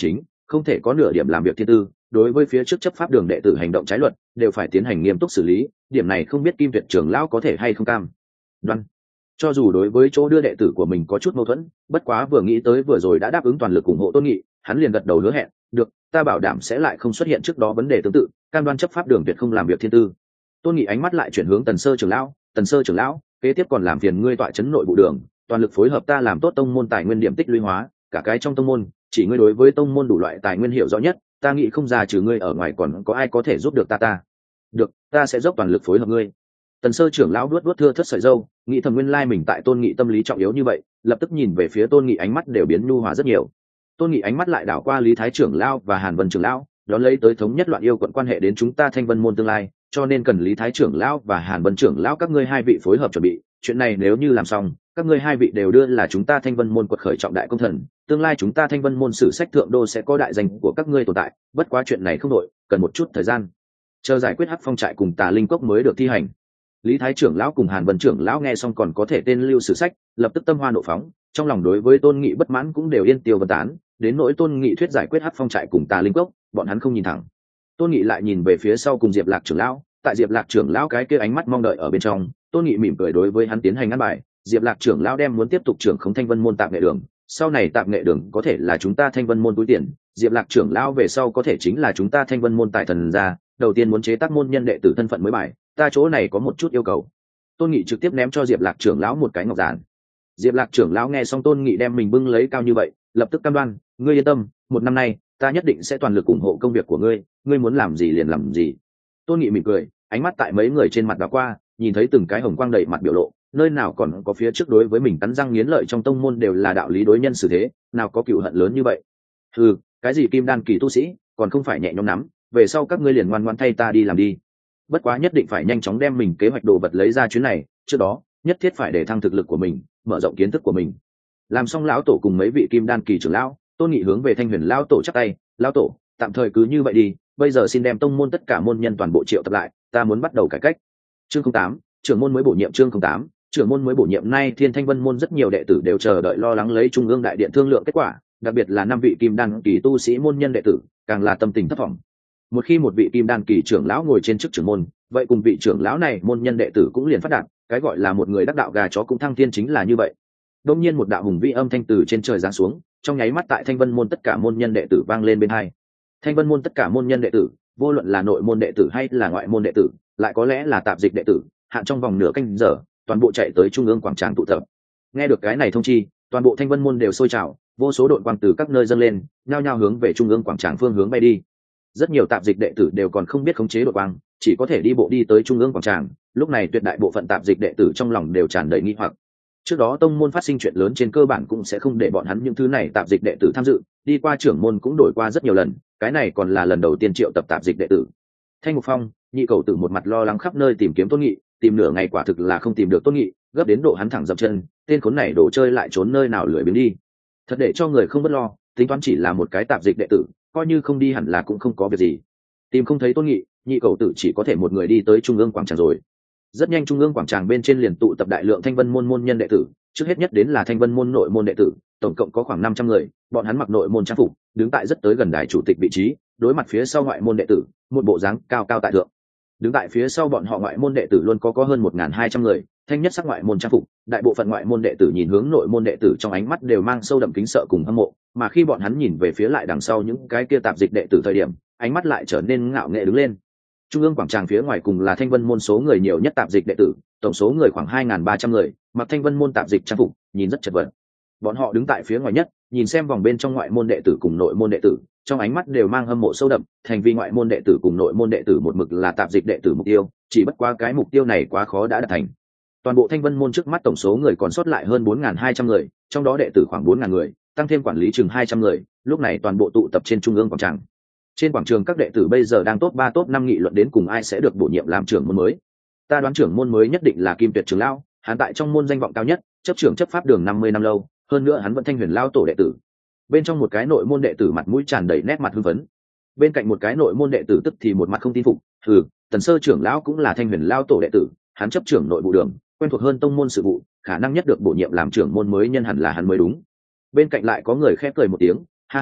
không thể có nửa điểm làm việc thiên tư, đối với phía trước chấp pháp đường đệ tử hành động trái luật đều phải tiến hành nghiêm túc xử lý, điểm này không biết Kim Tuyệt trưởng lão có thể hay không cam đoan. Cho dù đối với chỗ đưa đệ tử của mình có chút mâu thuẫn, bất quá vừa nghĩ tới vừa rồi đã đáp ứng toàn lực ủng hộ Tôn Nghị, hắn liền gật đầu hứa hẹn, được, ta bảo đảm sẽ lại không xuất hiện trước đó vấn đề tương tự, cam đoan chấp pháp đường tuyệt không làm việc thiên tư. Tôn Nghị ánh mắt lại chuyển hướng Tần Sơ trưởng lão, Tần Sơ trưởng lão, kế tiếp còn làm phiền ngươi tọa chấn nội vụ đường, toàn lực phối hợp ta làm tốt tông môn tài nguyên điểm tích lũy hóa, cả cái trong tông môn, chỉ ngươi đối với tông môn đủ loại tài nguyên hiểu rõ nhất, ta nghĩ không ra trừ ngươi ở ngoài còn có ai có thể giúp được ta ta. Được, ta sẽ dốc toàn lực phối hợp ngươi. Tần Sơ trưởng lão vuốt vuốt thưa thớt sợi râu, nghĩ thầm nguyên lai mình tại Tôn Nghị tâm lý trọng yếu như vậy, lập tức nhìn về phía Tôn Nghị ánh mắt đều biến nhu hòa rất nhiều. Tôn Nghị ánh mắt lại đảo qua Lý Thái trưởng lão và Hàn Vân trưởng lão, đón lấy tới thống nhất loạn yêu quận quan hệ đến chúng ta Thanh Vân môn tương lai, cho nên cần Lý Thái trưởng lão và Hàn Vân trưởng lão các ngươi hai vị phối hợp chuẩn bị, chuyện này nếu như làm xong, các ngươi hai vị đều đưa là chúng ta Thanh Vân môn quật khởi trọng đại công thần, tương lai chúng ta Thanh Vân môn sử sách thượng đô sẽ có đại danh của các ngươi tồn tại, bất quá chuyện này không đội, cần một chút thời gian. Chờ giải quyết Hắc Phong trại cùng Tà Linh cốc mới được thi hành. Lý Thái trưởng lão cùng Hàn Vân trưởng lão nghe xong còn có thể tên lưu sử sách, lập tức tâm hoa nộ phóng, trong lòng đối với Tôn Nghị bất mãn cũng đều yên tiêu vân tán, đến nỗi Tôn Nghị thuyết giải quyết Hắc Phong trại cùng Tà Linh cốc, bọn hắn không nhìn thẳng. Tôn Nghị lại nhìn về phía sau cùng Diệp Lạc trưởng lão, tại Diệp Lạc trưởng lão cái kia ánh mắt mong đợi ở bên trong, Tôn Nghị mỉm cười đối với hắn tiến hành ăn bài, Diệp Lạc trưởng lão đem muốn tiếp tục trưởng khống Thanh Vân môn tạm nghệ đường, sau này tạm nghệ đường có thể là chúng ta Thanh Vân môn túi tiền, Diệp Lạc trưởng lão về sau có thể chính là chúng ta Thanh Vân môn tài thần gia, đầu tiên muốn chế tác môn nhân đệ tử thân phận mới bài, ta chỗ này có một chút yêu cầu. Tôn Nghị trực tiếp ném cho Diệp Lạc trưởng lão một cái ngọc giản. Diệp Lạc trưởng lão nghe xong Tôn Nghị đem mình bưng lấy cao như vậy, lập tức cam đoan, ngươi yên tâm, một năm nay ta nhất định sẽ toàn lực ủng hộ công việc của ngươi, ngươi muốn làm gì liền làm gì. Tôn Nghị mỉm cười, ánh mắt tại mấy người trên mặt đảo qua, nhìn thấy từng cái hồng quang đầy mặt biểu lộ, nơi nào còn có phía trước đối với mình cắn răng nghiến lợi trong tông môn đều là đạo lý đối nhân xử thế, nào có cựu hận lớn như vậy. Ừ, cái gì kim đan kỳ tu sĩ, còn không phải nhẹ nhõm nắm, về sau các ngươi liền ngoan ngoãn thay ta đi làm đi. Bất quá nhất định phải nhanh chóng đem mình kế hoạch đồ vật lấy ra chuyến này, trước đó nhất thiết phải để thăng thực lực của mình, mở rộng kiến thức của mình. Làm xong lão tổ cùng mấy vị kim đan kỳ trưởng lão, Tôn Nghị hướng về Thanh Huyền lão tổ chắp tay, lão tổ, tạm thời cứ như vậy đi, bây giờ xin đem tông môn tất cả môn nhân toàn bộ triệu tập lại, ta muốn bắt đầu cải cách. Chương không tám, trưởng môn mới bổ nhiệm chương không tám, trưởng môn mới bổ nhiệm nay Thiên Thanh Vân môn rất nhiều đệ tử đều chờ đợi lo lắng lấy trung ương đại điện thương lượng kết quả, đặc biệt là năm vị kim đan kỳ tu sĩ môn nhân đệ tử, càng là tâm tình thất vọng. Một khi một vị kim đan kỳ trưởng lão ngồi trên chức trưởng môn, vậy cùng vị trưởng lão này môn nhân đệ tử cũng liền phát đạt, cái gọi là một người đắc đạo gà chó cũng thăng thiên chính là như vậy. Đột nhiên một đạo hùng vĩ âm thanh từ trên trời giáng xuống, trong nháy mắt tại Thanh Vân môn tất cả môn nhân đệ tử vang lên bên hai. Thanh Vân môn tất cả môn nhân đệ tử, vô luận là nội môn đệ tử hay là ngoại môn đệ tử, lại có lẽ là tạp dịch đệ tử, hạn trong vòng nửa canh giờ, toàn bộ chạy tới trung ương quảng trường tụ tập. Nghe được cái này thông chi, toàn bộ Thanh Vân môn đều sôi trào, vô số đội quang từ các nơi dâng lên, nhao nhao hướng về trung ương quảng trường phương hướng bay đi. Rất nhiều tạp dịch đệ tử đều còn không biết khống chế đội quang, chỉ có thể đi bộ đi tới trung ương quảng trường. Lúc này tuyệt đại bộ phận tạp dịch đệ tử trong lòng đều tràn đầy nghi hoặc. Trước đó tông môn phát sinh chuyện lớn trên cơ bản cũng sẽ không để bọn hắn những thứ này tạp dịch đệ tử tham dự, đi qua trưởng môn cũng đổi qua rất nhiều lần, cái này còn là lần đầu tiên triệu tập tạp dịch đệ tử. Thanh Mục Phong, Nhị Cầu Tử một mặt lo lắng khắp nơi tìm kiếm Tôn Nghị, tìm nửa ngày quả thực là không tìm được Tôn Nghị, gấp đến độ hắn thẳng dậm chân, tên khốn này đổ chơi lại trốn nơi nào lười biếng đi. Thật để cho người không bất lo, tính toán chỉ là một cái tạp dịch đệ tử, coi như không đi hẳn là cũng không có việc gì. Tìm không thấy Tôn Nghị, Nhị Cầu Tử chỉ có thể một người đi tới trung ương quảng trường rồi. Rất nhanh trung ương quảng trường bên trên liền tụ tập đại lượng Thanh Vân môn môn nhân đệ tử, trước hết nhất đến là Thanh Vân môn nội môn đệ tử, tổng cộng có khoảng năm trăm người, bọn hắn mặc nội môn trang phục, đứng tại rất tới gần đài chủ tịch vị trí, đối mặt phía sau ngoại môn đệ tử, một bộ dáng cao cao tại thượng. Đứng tại phía sau bọn họ ngoại môn đệ tử luôn có có hơn một nghìn hai trăm người, thanh nhất sắc ngoại môn trang phục, đại bộ phận ngoại môn đệ tử nhìn hướng nội môn đệ tử trong ánh mắt đều mang sâu đậm kính sợ cùng hâm mộ, mà khi bọn hắn nhìn về phía lại đằng sau những cái kia tạp dịch đệ tử thời điểm, ánh mắt lại trở nên ngạo nghễ đứng lên. Trung ương quảng trường phía ngoài cùng là Thanh Vân môn số người nhiều nhất tạp dịch đệ tử, tổng số người khoảng hai nghìn ba trăm người, mặc Thanh Vân môn tạp dịch trang phục, nhìn rất chật vật. Bọn họ đứng tại phía ngoài nhất, nhìn xem vòng bên trong ngoại môn đệ tử cùng nội môn đệ tử, trong ánh mắt đều mang hâm mộ sâu đậm, thành vì ngoại môn đệ tử cùng nội môn đệ tử một mực là tạp dịch đệ tử mục tiêu, chỉ bất quá cái mục tiêu này quá khó đã đạt thành. Toàn bộ Thanh Vân môn trước mắt tổng số người còn sót lại hơn bốn nghìn hai trăm người, trong đó đệ tử khoảng bốn nghìn người, tăng thêm quản lý chừng hai trăm người, lúc này toàn bộ tụ tập trên trung ương quảng trường. Trên quảng trường các đệ tử bây giờ đang top ba top năm nghị luận đến cùng ai sẽ được bổ nhiệm làm trưởng môn mới. Ta đoán trưởng môn mới nhất định là Kim Tuyệt trưởng lão, hắn tại trong môn danh vọng cao nhất, chấp trưởng chấp pháp đường năm mươi năm lâu, hơn nữa hắn vẫn Thanh Huyền lão tổ đệ tử. Bên trong một cái nội môn đệ tử mặt mũi tràn đầy nét mặt hưng phấn, bên cạnh một cái nội môn đệ tử tức thì một mặt không tin phục, "Hừ, Tần Sơ trưởng lão cũng là Thanh Huyền lão tổ đệ tử, hắn chấp trưởng nội vụ đường, quen thuộc hơn tông môn sự vụ, khả năng nhất được bổ nhiệm làm trưởng môn mới nhân hẳn là hắn mới đúng." Bên cạnh lại có người khép cười một tiếng, "Ha ha,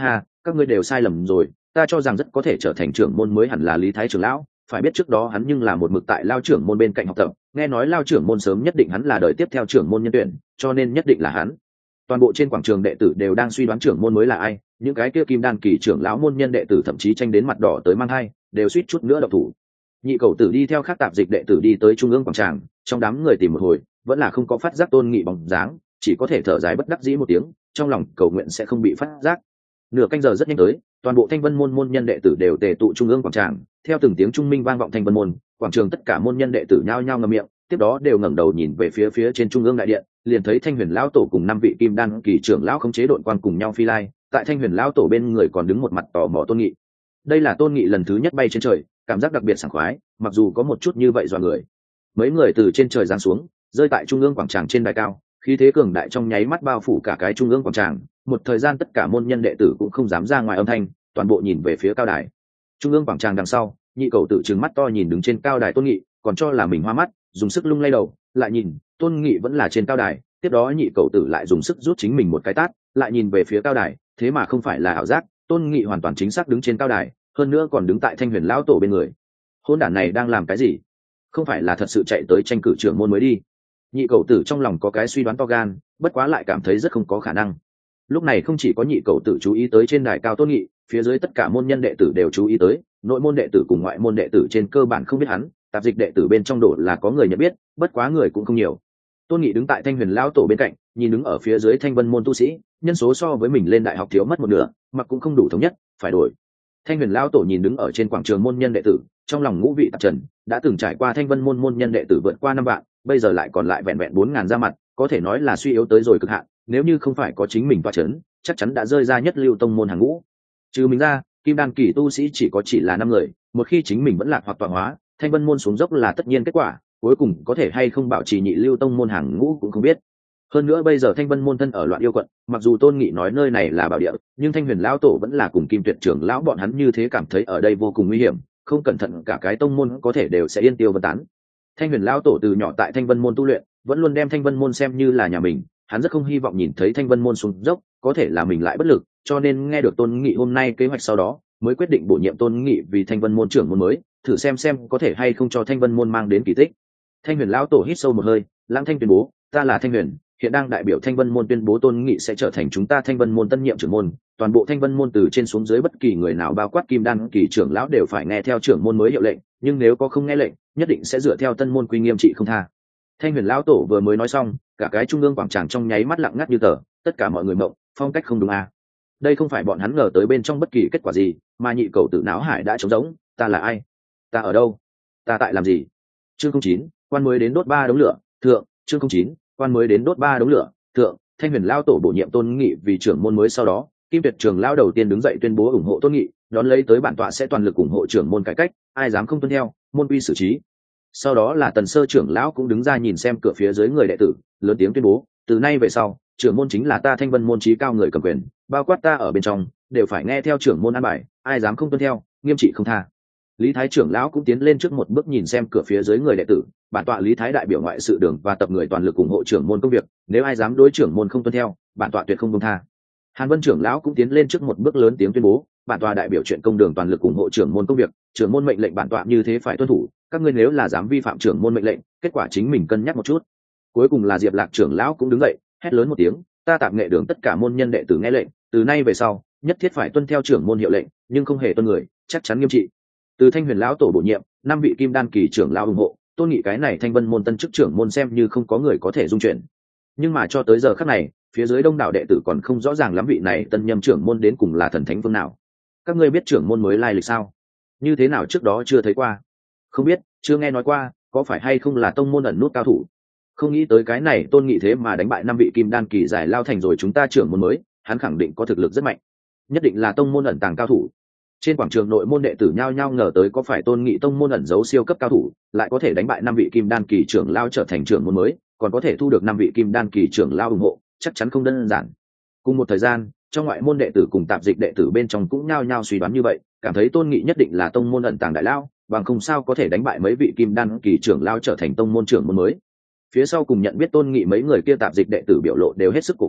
các ngươi đều sai lầm rồi, ta cho rằng rất có thể trở thành trưởng môn mới hẳn là Lý Thái trưởng lão, phải biết trước đó hắn nhưng là một mực tại Lao trưởng môn bên cạnh học tập, nghe nói Lao trưởng môn sớm nhất định hắn là đời tiếp theo trưởng môn nhân tuyển, cho nên nhất định là hắn. Toàn bộ trên quảng trường đệ tử đều đang suy đoán trưởng môn mới là ai, những cái kia kim đan kỳ trưởng lão môn nhân đệ tử thậm chí tranh đến mặt đỏ tới mang hai, đều suýt chút nữa độc thủ. Nhị cầu tử đi theo khác tạp dịch đệ tử đi tới trung ương quảng tràng, trong đám người tìm một hồi vẫn là không có phát giác Tôn Nghị bóng dáng, chỉ có thể thở dài bất đắc dĩ một tiếng, trong lòng cầu nguyện sẽ không bị phát giác. Nửa canh giờ rất nhanh tới, toàn bộ Thanh Vân môn môn nhân đệ tử đều tề tụ trung ương quảng tràng, theo từng tiếng trung minh vang vọng Thanh Vân môn, quảng trường tất cả môn nhân đệ tử nhao nhao ngậm miệng, tiếp đó đều ngẩng đầu nhìn về phía phía trên trung ương đại điện, liền thấy Thanh Huyền lão tổ cùng năm vị kim đan kỳ trưởng lão khống chế đội quan cùng nhau phi lai, tại Thanh Huyền lão tổ bên người còn đứng một mặt tò mò Tôn Nghị. Đây là Tôn Nghị lần thứ nhất bay trên trời, cảm giác đặc biệt sảng khoái, mặc dù có một chút như vậy dọa người. Mấy người từ trên trời giáng xuống, rơi tại trung ương quảng tràng trên đài cao, khí thế cường đại trong nháy mắt bao phủ cả cái trung ương quảng tràng, một thời gian tất cả môn nhân đệ tử cũng không dám ra ngoài âm thanh, toàn bộ nhìn về phía cao đài. Trung ương quảng tràng đằng sau, nhị cầu tự trừng mắt to nhìn đứng trên cao đài Tôn Nghị, còn cho là mình hoa mắt, dùng sức lung lay đầu, lại nhìn, Tôn Nghị vẫn là trên cao đài, tiếp đó nhị cầu tử lại dùng sức rút chính mình một cái tát, lại nhìn về phía cao đài, thế mà không phải là ảo giác, Tôn Nghị hoàn toàn chính xác đứng trên cao đài, hơn nữa còn đứng tại Thanh Huyền lão tổ bên người. Hôn đản này đang làm cái gì? Không phải là thật sự chạy tới tranh cử trưởng môn mới đi? Nhị cầu tử trong lòng có cái suy đoán to gan, bất quá lại cảm thấy rất không có khả năng. Lúc này không chỉ có nhị cầu tử chú ý tới trên đài cao Tôn Nghị, phía dưới tất cả môn nhân đệ tử đều chú ý tới, nội môn đệ tử cùng ngoại môn đệ tử trên cơ bản không biết hắn, tạp dịch đệ tử bên trong đổ là có người nhận biết, bất quá người cũng không nhiều. Tôn Nghị đứng tại Thanh Huyền lão tổ bên cạnh, nhìn đứng ở phía dưới Thanh Vân môn tu sĩ, nhân số so với mình lên đại học thiếu mất một nửa, mặc cũng không đủ thống nhất, phải đổi. Thanh Huyền lão tổ nhìn đứng ở trên quảng trường môn nhân đệ tử, trong lòng ngũ vị tạp trần, đã từng trải qua Thanh Vân môn môn nhân đệ tử vượt qua năm vạn, bây giờ lại còn lại vẹn vẹn bốn ngàn ra mặt, có thể nói là suy yếu tới rồi cực hạn, nếu như không phải có chính mình toa chấn, chắc chắn đã rơi ra nhất lưu tông môn hàng ngũ. Trừ mình ra, kim đan kỳ tu sĩ chỉ có chỉ là năm người, một khi chính mình vẫn lạc hoặc tọa hóa, Thanh Vân môn xuống dốc là tất nhiên kết quả, cuối cùng có thể hay không bảo trì nhị lưu tông môn hàng ngũ cũng không biết. Hơn nữa bây giờ Thanh Vân môn thân ở loạn yêu quận, mặc dù Tôn Nghị nói nơi này là bảo địa, nhưng Thanh Huyền lão tổ vẫn là cùng Kim Tuyệt trưởng lão bọn hắn như thế cảm thấy ở đây vô cùng nguy hiểm, không cẩn thận cả cái tông môn có thể đều sẽ yên tiêu vân tán. Thanh Huyền lão tổ từ nhỏ tại Thanh Vân môn tu luyện, vẫn luôn đem Thanh Vân môn xem như là nhà mình, hắn rất không hy vọng nhìn thấy Thanh Vân môn xuống dốc, có thể là mình lại bất lực, cho nên nghe được Tôn Nghị hôm nay kế hoạch sau đó, mới quyết định bổ nhiệm Tôn Nghị vì Thanh Vân môn trưởng môn mới, thử xem xem có thể hay không cho Thanh Vân môn mang đến kỳ tích. Thanh Huyền lão tổ hít sâu một hơi, lãng thanh tuyên bố, ta là Thanh Huyền, hiện đang đại biểu Thanh Vân môn tuyên bố Tôn Nghị sẽ trở thành chúng ta Thanh Vân môn tân nhiệm trưởng môn, toàn bộ Thanh Vân môn từ trên xuống dưới bất kỳ người nào bao quát kim đan kỳ trưởng lão đều phải nghe theo trưởng môn mới hiệu lệnh, nhưng nếu có không nghe lệnh, nhất định sẽ dựa theo tân môn quy nghiêm trị không tha. Thanh Huyền lão tổ vừa mới nói xong, cả cái trung ương quảng trường trong nháy mắt lặng ngắt như tờ, tất cả mọi người mộng, phong cách không đúng à? Đây không phải bọn hắn ngờ tới bên trong bất kỳ kết quả gì, mà nhị cầu tử não hải đã trống rỗng, ta là ai? Ta ở đâu? Ta tại làm gì? Chương không chín, quan mới đến đốt ba đống lửa, thượng, chương không chín, quan mới đến đốt ba đống lửa, thượng. Thanh Huyền lão tổ bổ nhiệm Tôn Nghị vì trưởng môn mới sau đó, Kim Tuyệt trưởng lão đầu tiên đứng dậy tuyên bố ủng hộ Tôn Nghị, đón lấy tới bản tọa sẽ toàn lực ủng hộ trưởng môn cải cách, ai dám không tuân theo, môn quy xử trí. Sau đó là Tần Sơ trưởng lão cũng đứng ra nhìn xem cửa phía dưới người đệ tử, lớn tiếng tuyên bố, từ nay về sau, trưởng môn chính là ta Thanh Vân môn chí cao người cầm quyền, bao quát ta ở bên trong, đều phải nghe theo trưởng môn an bài, ai dám không tuân theo, nghiêm trị không tha. Lý Thái trưởng lão cũng tiến lên trước một bước nhìn xem cửa phía dưới người đệ tử, bản tọa Lý Thái đại biểu ngoại sự đường và tập người toàn lực ủng hộ trưởng môn công việc, nếu ai dám đối trưởng môn không tuân theo, bản tọa tuyệt không buông tha. Hàn Vân trưởng lão cũng tiến lên trước một bước lớn tiếng tuyên bố, bản tọa đại biểu chuyện công đường toàn lực ủng hộ trưởng môn công việc, trưởng môn mệnh lệnh bản tọa như thế phải tuân thủ, các ngươi nếu là dám vi phạm trưởng môn mệnh lệnh, kết quả chính mình cân nhắc một chút. Cuối cùng là Diệp Lạc trưởng lão cũng đứng dậy, hét lớn một tiếng, ta Tạp Nghệ đường tất cả môn nhân đệ tử nghe lệnh, từ nay về sau, nhất thiết phải tuân theo trưởng môn hiệu lệnh, nhưng không hề tuân người, chắc chắn nghiêm trị. Từ Thanh Huyền lão tổ bổ nhiệm, năm vị kim đan kỳ trưởng lão ủng hộ, Tôn Nghị cái này Thanh Vân môn tân chức trưởng môn xem như không có người có thể dung chuyển. Nhưng mà cho tới giờ khắc này, phía dưới đông đảo đệ tử còn không rõ ràng lắm vị này tân nhâm trưởng môn đến cùng là thần thánh phương nào. Các ngươi biết trưởng môn mới lai lịch sao? Như thế nào trước đó chưa thấy qua? Không biết, chưa nghe nói qua, có phải hay không là tông môn ẩn nút cao thủ? Không nghĩ tới cái này Tôn Nghị thế mà đánh bại năm vị kim đan kỳ giải lao thành rồi chúng ta trưởng môn mới, hắn khẳng định có thực lực rất mạnh, nhất định là tông môn ẩn tàng cao thủ. Trên quảng trường nội môn đệ tử nhao nhao ngờ tới có phải Tôn Nghị tông môn ẩn giấu siêu cấp cao thủ, lại có thể đánh bại năm vị kim đan kỳ trưởng lao trở thành trưởng môn mới, còn có thể thu được năm vị kim đan kỳ trưởng lao ủng hộ, chắc chắn không đơn giản. Cùng một thời gian, trong ngoại môn đệ tử cùng tạp dịch đệ tử bên trong cũng nhao nhao suy đoán như vậy, cảm thấy Tôn Nghị nhất định là tông môn ẩn tàng đại lao, bằng không sao có thể đánh bại mấy vị kim đan kỳ trưởng lao trở thành tông môn trưởng môn mới. Phía sau cùng nhận biết Tôn Nghị mấy người kia tạp dịch đệ tử biểu lộ đều hết sức cổ quái,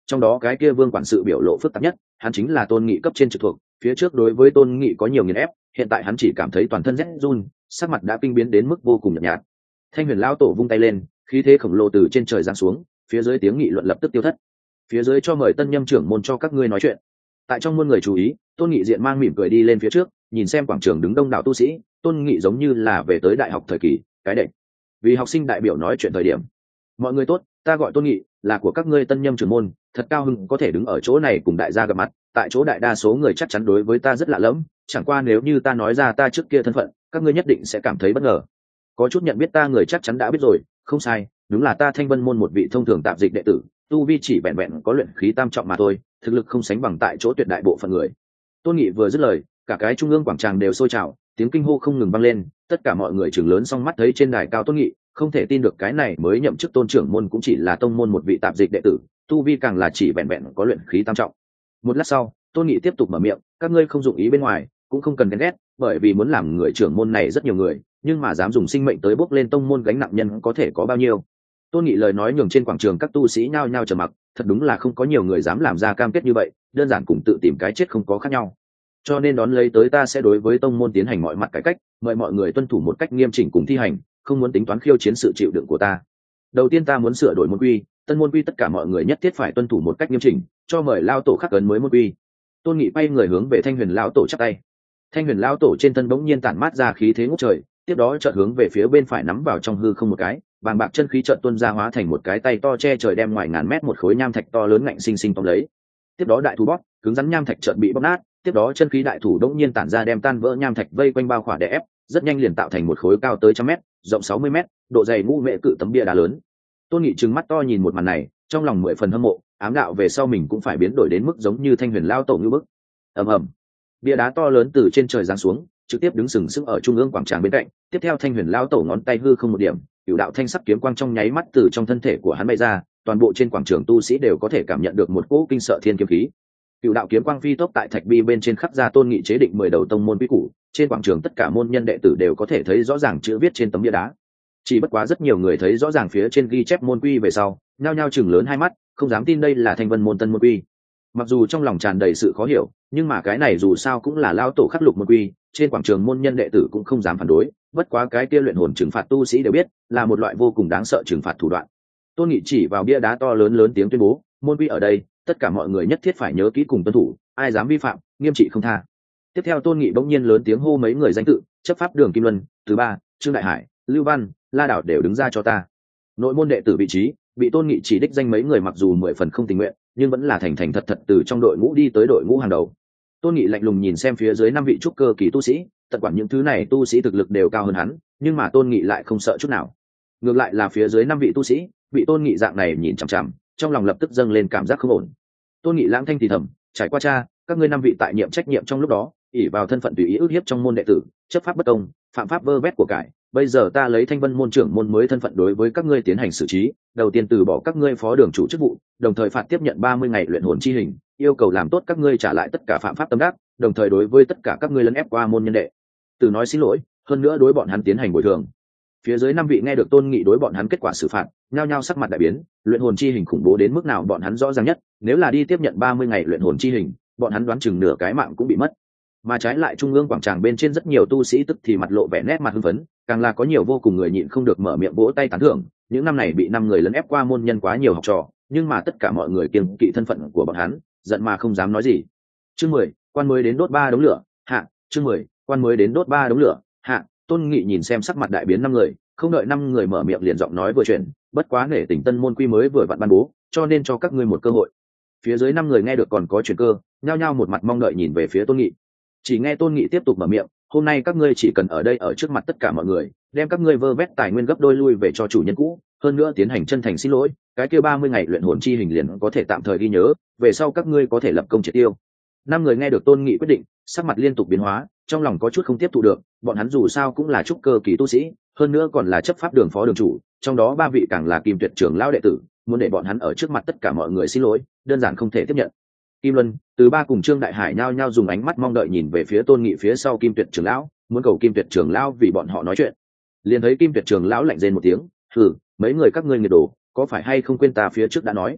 trong đó cái kia vương quản sự biểu lộ phức tạp nhất, hắn chính là Tôn Nghị cấp trên trực thuộc, phía trước đối với Tôn Nghị có nhiều nghiền ép, hiện tại hắn chỉ cảm thấy toàn thân rét run, sắc mặt đã kinh biến đến mức vô cùng nhợt nhạt. Thanh Huyền lão tổ vung tay lên, khí thế khổng lồ từ trên trời giáng xuống, phía dưới tiếng nghị luận lập tức tiêu thất. Phía dưới cho mời tân nhâm trưởng môn cho các ngươi nói chuyện. Tại trong muôn người chú ý, Tôn Nghị diện mang mỉm cười đi lên phía trước, nhìn xem quảng trường đứng đông đảo tu sĩ, Tôn Nghị giống như là về tới đại học thời kỳ, cái đệm. Vì học sinh đại biểu nói chuyện thời điểm, mọi người tốt, ta gọi Tôn Nghị, là của các ngươi tân nhâm trưởng môn, thật cao hứng có thể đứng ở chỗ này cùng đại gia gặp mặt. Tại chỗ đại đa số người chắc chắn đối với ta rất lạ lẫm, chẳng qua nếu như ta nói ra ta trước kia thân phận, các ngươi nhất định sẽ cảm thấy bất ngờ. Có chút nhận biết ta người chắc chắn đã biết rồi, không sai, đúng là ta Thanh Vân môn một vị thông thường tạp dịch đệ tử, tu vi chỉ vẹn vẹn có luyện khí tam trọng mà thôi, thực lực không sánh bằng tại chỗ tuyệt đại bộ phận người. Tôn Nghị vừa dứt lời, cả cái trung ương quảng trường đều sôi trào, tiếng kinh hô không ngừng vang lên, tất cả mọi người trừng lớn song mắt thấy trên đài cao Tôn Nghị, không thể tin được cái này mới nhậm chức tôn trưởng môn cũng chỉ là tông môn một vị tạp dịch đệ tử, tu vi càng là chỉ vẹn vẹn có luyện khí tam trọng. Một lát sau, Tôn Nghị tiếp tục mở miệng, các ngươi không dụng ý bên ngoài, cũng không cần ghen ghét, bởi vì muốn làm người trưởng môn này rất nhiều người, nhưng mà dám dùng sinh mệnh tới bốc lên tông môn gánh nặng nhân có thể có bao nhiêu. Tôn Nghị lời nói nhường trên quảng trường các tu sĩ nhao nhao trầm mặc, thật đúng là không có nhiều người dám làm ra cam kết như vậy, đơn giản cùng tự tìm cái chết không có khác nhau. Cho nên đón lấy tới ta sẽ đối với tông môn tiến hành mọi mặt cải cách, mời mọi người tuân thủ một cách nghiêm chỉnh cùng thi hành, không muốn tính toán khiêu chiến sự chịu đựng của ta. Đầu tiên ta muốn sửa đổi môn quy, tân môn quy tất cả mọi người nhất thiết phải tuân thủ một cách nghiêm chỉnh, cho mời lao tổ khắc ấn mới môn quy. Tôn Nghị bay người hướng về Thanh Huyền lão tổ chắp tay. Thanh Huyền lão tổ trên thân bỗng nhiên tản mát ra khí thế ngút trời, tiếp đó chợt hướng về phía bên phải nắm vào trong hư không một cái, bàng bạc chân khí chợt tuôn ra hóa thành một cái tay to che trời đem ngoài ngàn mét một khối nham thạch to lớn ngạnh sinh sinh tóm lấy. Tiếp đó đại thủ bóp, cứng rắn nham thạch chợt bị bóp nát, tiếp đó chân khí đại thủ đống nhiên tản ra đem tan vỡ nham thạch vây quanh bao khỏa đè ép, rất nhanh liền tạo thành một khối cao tới trăm mét, rộng sáu mươi mét, độ dày ngũ mệ cự tấm bia đá lớn. Tôn Nghị trừng mắt to nhìn một màn này, trong lòng mười phần hâm mộ, ám đạo về sau mình cũng phải biến đổi đến mức giống như Thanh Huyền lão tổ như bức. Ầm ầm, bia đá to lớn từ trên trời giáng xuống, trực tiếp đứng sừng sững ở trung ương quảng trường bên cạnh. Tiếp theo Thanh Huyền lão tổ ngón tay hư không một điểm, cửu đạo thanh sắc kiếm quang trong nháy mắt từ trong thân thể của hắn bay ra, toàn bộ trên quảng trường tu sĩ đều có thể cảm nhận được một cỗ kinh sợ thiên kiếm khí. Cửu đạo kiếm quang phi tốc tại thạch bi bên trên khắc ra Tôn Nghị chế định mười đầu tông môn quy củ, trên quảng trường tất cả môn nhân đệ tử đều có thể thấy rõ ràng chữ viết trên tấm bia đá. Chỉ bất quá rất nhiều người thấy rõ ràng phía trên ghi chép môn quy về sau, nhao nhao chừng lớn hai mắt, không dám tin đây là Thanh Vân môn tân môn quy. Mặc dù trong lòng tràn đầy sự khó hiểu, nhưng mà cái này dù sao cũng là lao tổ khắc lục môn quy, trên quảng trường môn nhân đệ tử cũng không dám phản đối, bất quá cái kia luyện hồn trừng phạt tu sĩ đều biết, là một loại vô cùng đáng sợ trừng phạt thủ đoạn. Tôn Nghị chỉ vào bia đá to lớn lớn tiếng tuyên bố, môn quy ở đây, tất cả mọi người nhất thiết phải nhớ kỹ cùng tuân thủ, ai dám vi phạm, nghiêm trị không tha. Tiếp theo Tôn Nghị bỗng nhiên lớn tiếng hô mấy người danh tự, chấp pháp đường Kim Luân, thứ ba, Trương Đại Hải, Lưu Văn, La Đảo đều đứng ra cho ta. Nội môn đệ tử vị trí, bị Tôn Nghị chỉ đích danh mấy người mặc dù mười phần không tình nguyện, nhưng vẫn là thành thành thật thật từ trong đội ngũ đi tới đội ngũ hàng đầu. Tôn Nghị lạnh lùng nhìn xem phía dưới năm vị trúc cơ kỳ tu sĩ, tất quản những thứ này tu sĩ thực lực đều cao hơn hắn, nhưng mà Tôn Nghị lại không sợ chút nào. Ngược lại là phía dưới năm vị tu sĩ, bị Tôn Nghị dạng này nhìn chằm chằm, trong lòng lập tức dâng lên cảm giác không ổn. Tôn Nghị lãng thanh thì thầm, trải qua cha, các ngươi năm vị tại nhiệm trách nhiệm trong lúc đó, ỷ vào thân phận tùy ý ức hiếp trong môn đệ tử, chấp pháp bất công, phạm pháp vơ vét của cải. Bây giờ ta lấy Thanh Vân môn trưởng môn mới thân phận đối với các ngươi tiến hành xử trí, đầu tiên từ bỏ các ngươi phó đường chủ chức vụ, đồng thời phạt tiếp nhận ba mươi ngày luyện hồn chi hình, yêu cầu làm tốt các ngươi trả lại tất cả phạm pháp tâm đắc, đồng thời đối với tất cả các ngươi lấn ép qua môn nhân đệ từ nói xin lỗi, hơn nữa đối bọn hắn tiến hành bồi thường. Phía dưới năm vị nghe được Tôn Nghị đối bọn hắn kết quả xử phạt, nhao nhao sắc mặt đại biến, luyện hồn chi hình khủng bố đến mức nào bọn hắn rõ ràng nhất, nếu là đi tiếp nhận ba mươi ngày luyện hồn chi hình, bọn hắn đoán chừng nửa cái mạng cũng bị mất. Mà trái lại trung ương quảng trường bên trên rất nhiều tu sĩ tức thì mặt lộ vẻ nét mặt hưng phấn, càng là có nhiều vô cùng người nhịn không được mở miệng vỗ tay tán thưởng, những năm này bị năm người lấn ép qua môn nhân quá nhiều học trò, nhưng mà tất cả mọi người kiêng kỵ thân phận của bọn hắn, giận mà không dám nói gì. Chương mười, quan mới đến đốt ba đống lửa, hạ, chương mười, quan mới đến đốt ba đống lửa, hạ. Tôn Nghị nhìn xem sắc mặt đại biến năm người, không đợi năm người mở miệng liền giọng nói vừa chuyển, bất quá nể tình tân môn quy mới vừa vặn ban bố, cho nên cho các ngươi một cơ hội. Phía dưới năm người nghe được còn có chuyển cơ, nhao nhao một mặt mong đợi nhìn về phía Tôn Nghị. Chỉ nghe Tôn Nghị tiếp tục mở miệng, hôm nay các ngươi chỉ cần ở đây ở trước mặt tất cả mọi người, đem các ngươi vơ vét tài nguyên gấp đôi lui về cho chủ nhân cũ, hơn nữa tiến hành chân thành xin lỗi, cái kia ba mươi ngày luyện hồn chi hình liền có thể tạm thời ghi nhớ, về sau các ngươi có thể lập công triệt tiêu. Năm người nghe được Tôn Nghị quyết định, sắc mặt liên tục biến hóa, trong lòng có chút không tiếp thu được, bọn hắn dù sao cũng là trúc cơ kỳ tu sĩ, hơn nữa còn là chấp pháp đường phó đường chủ, trong đó ba vị càng là Kim Tuyệt trưởng lão đệ tử, muốn để bọn hắn ở trước mặt tất cả mọi người xin lỗi, đơn giản không thể tiếp nhận. Kim Luân, Từ Ba cùng Trương Đại Hải nhao nhao dùng ánh mắt mong đợi nhìn về phía Tôn Nghị phía sau Kim Tuyệt trưởng lão, muốn cầu Kim Tuyệt trưởng lão vì bọn họ nói chuyện. Liền thấy Kim Tuyệt trưởng lão lạnh rên một tiếng, "Hừ, mấy người các ngươi nghiệt đồ, có phải hay không quên ta phía trước đã nói,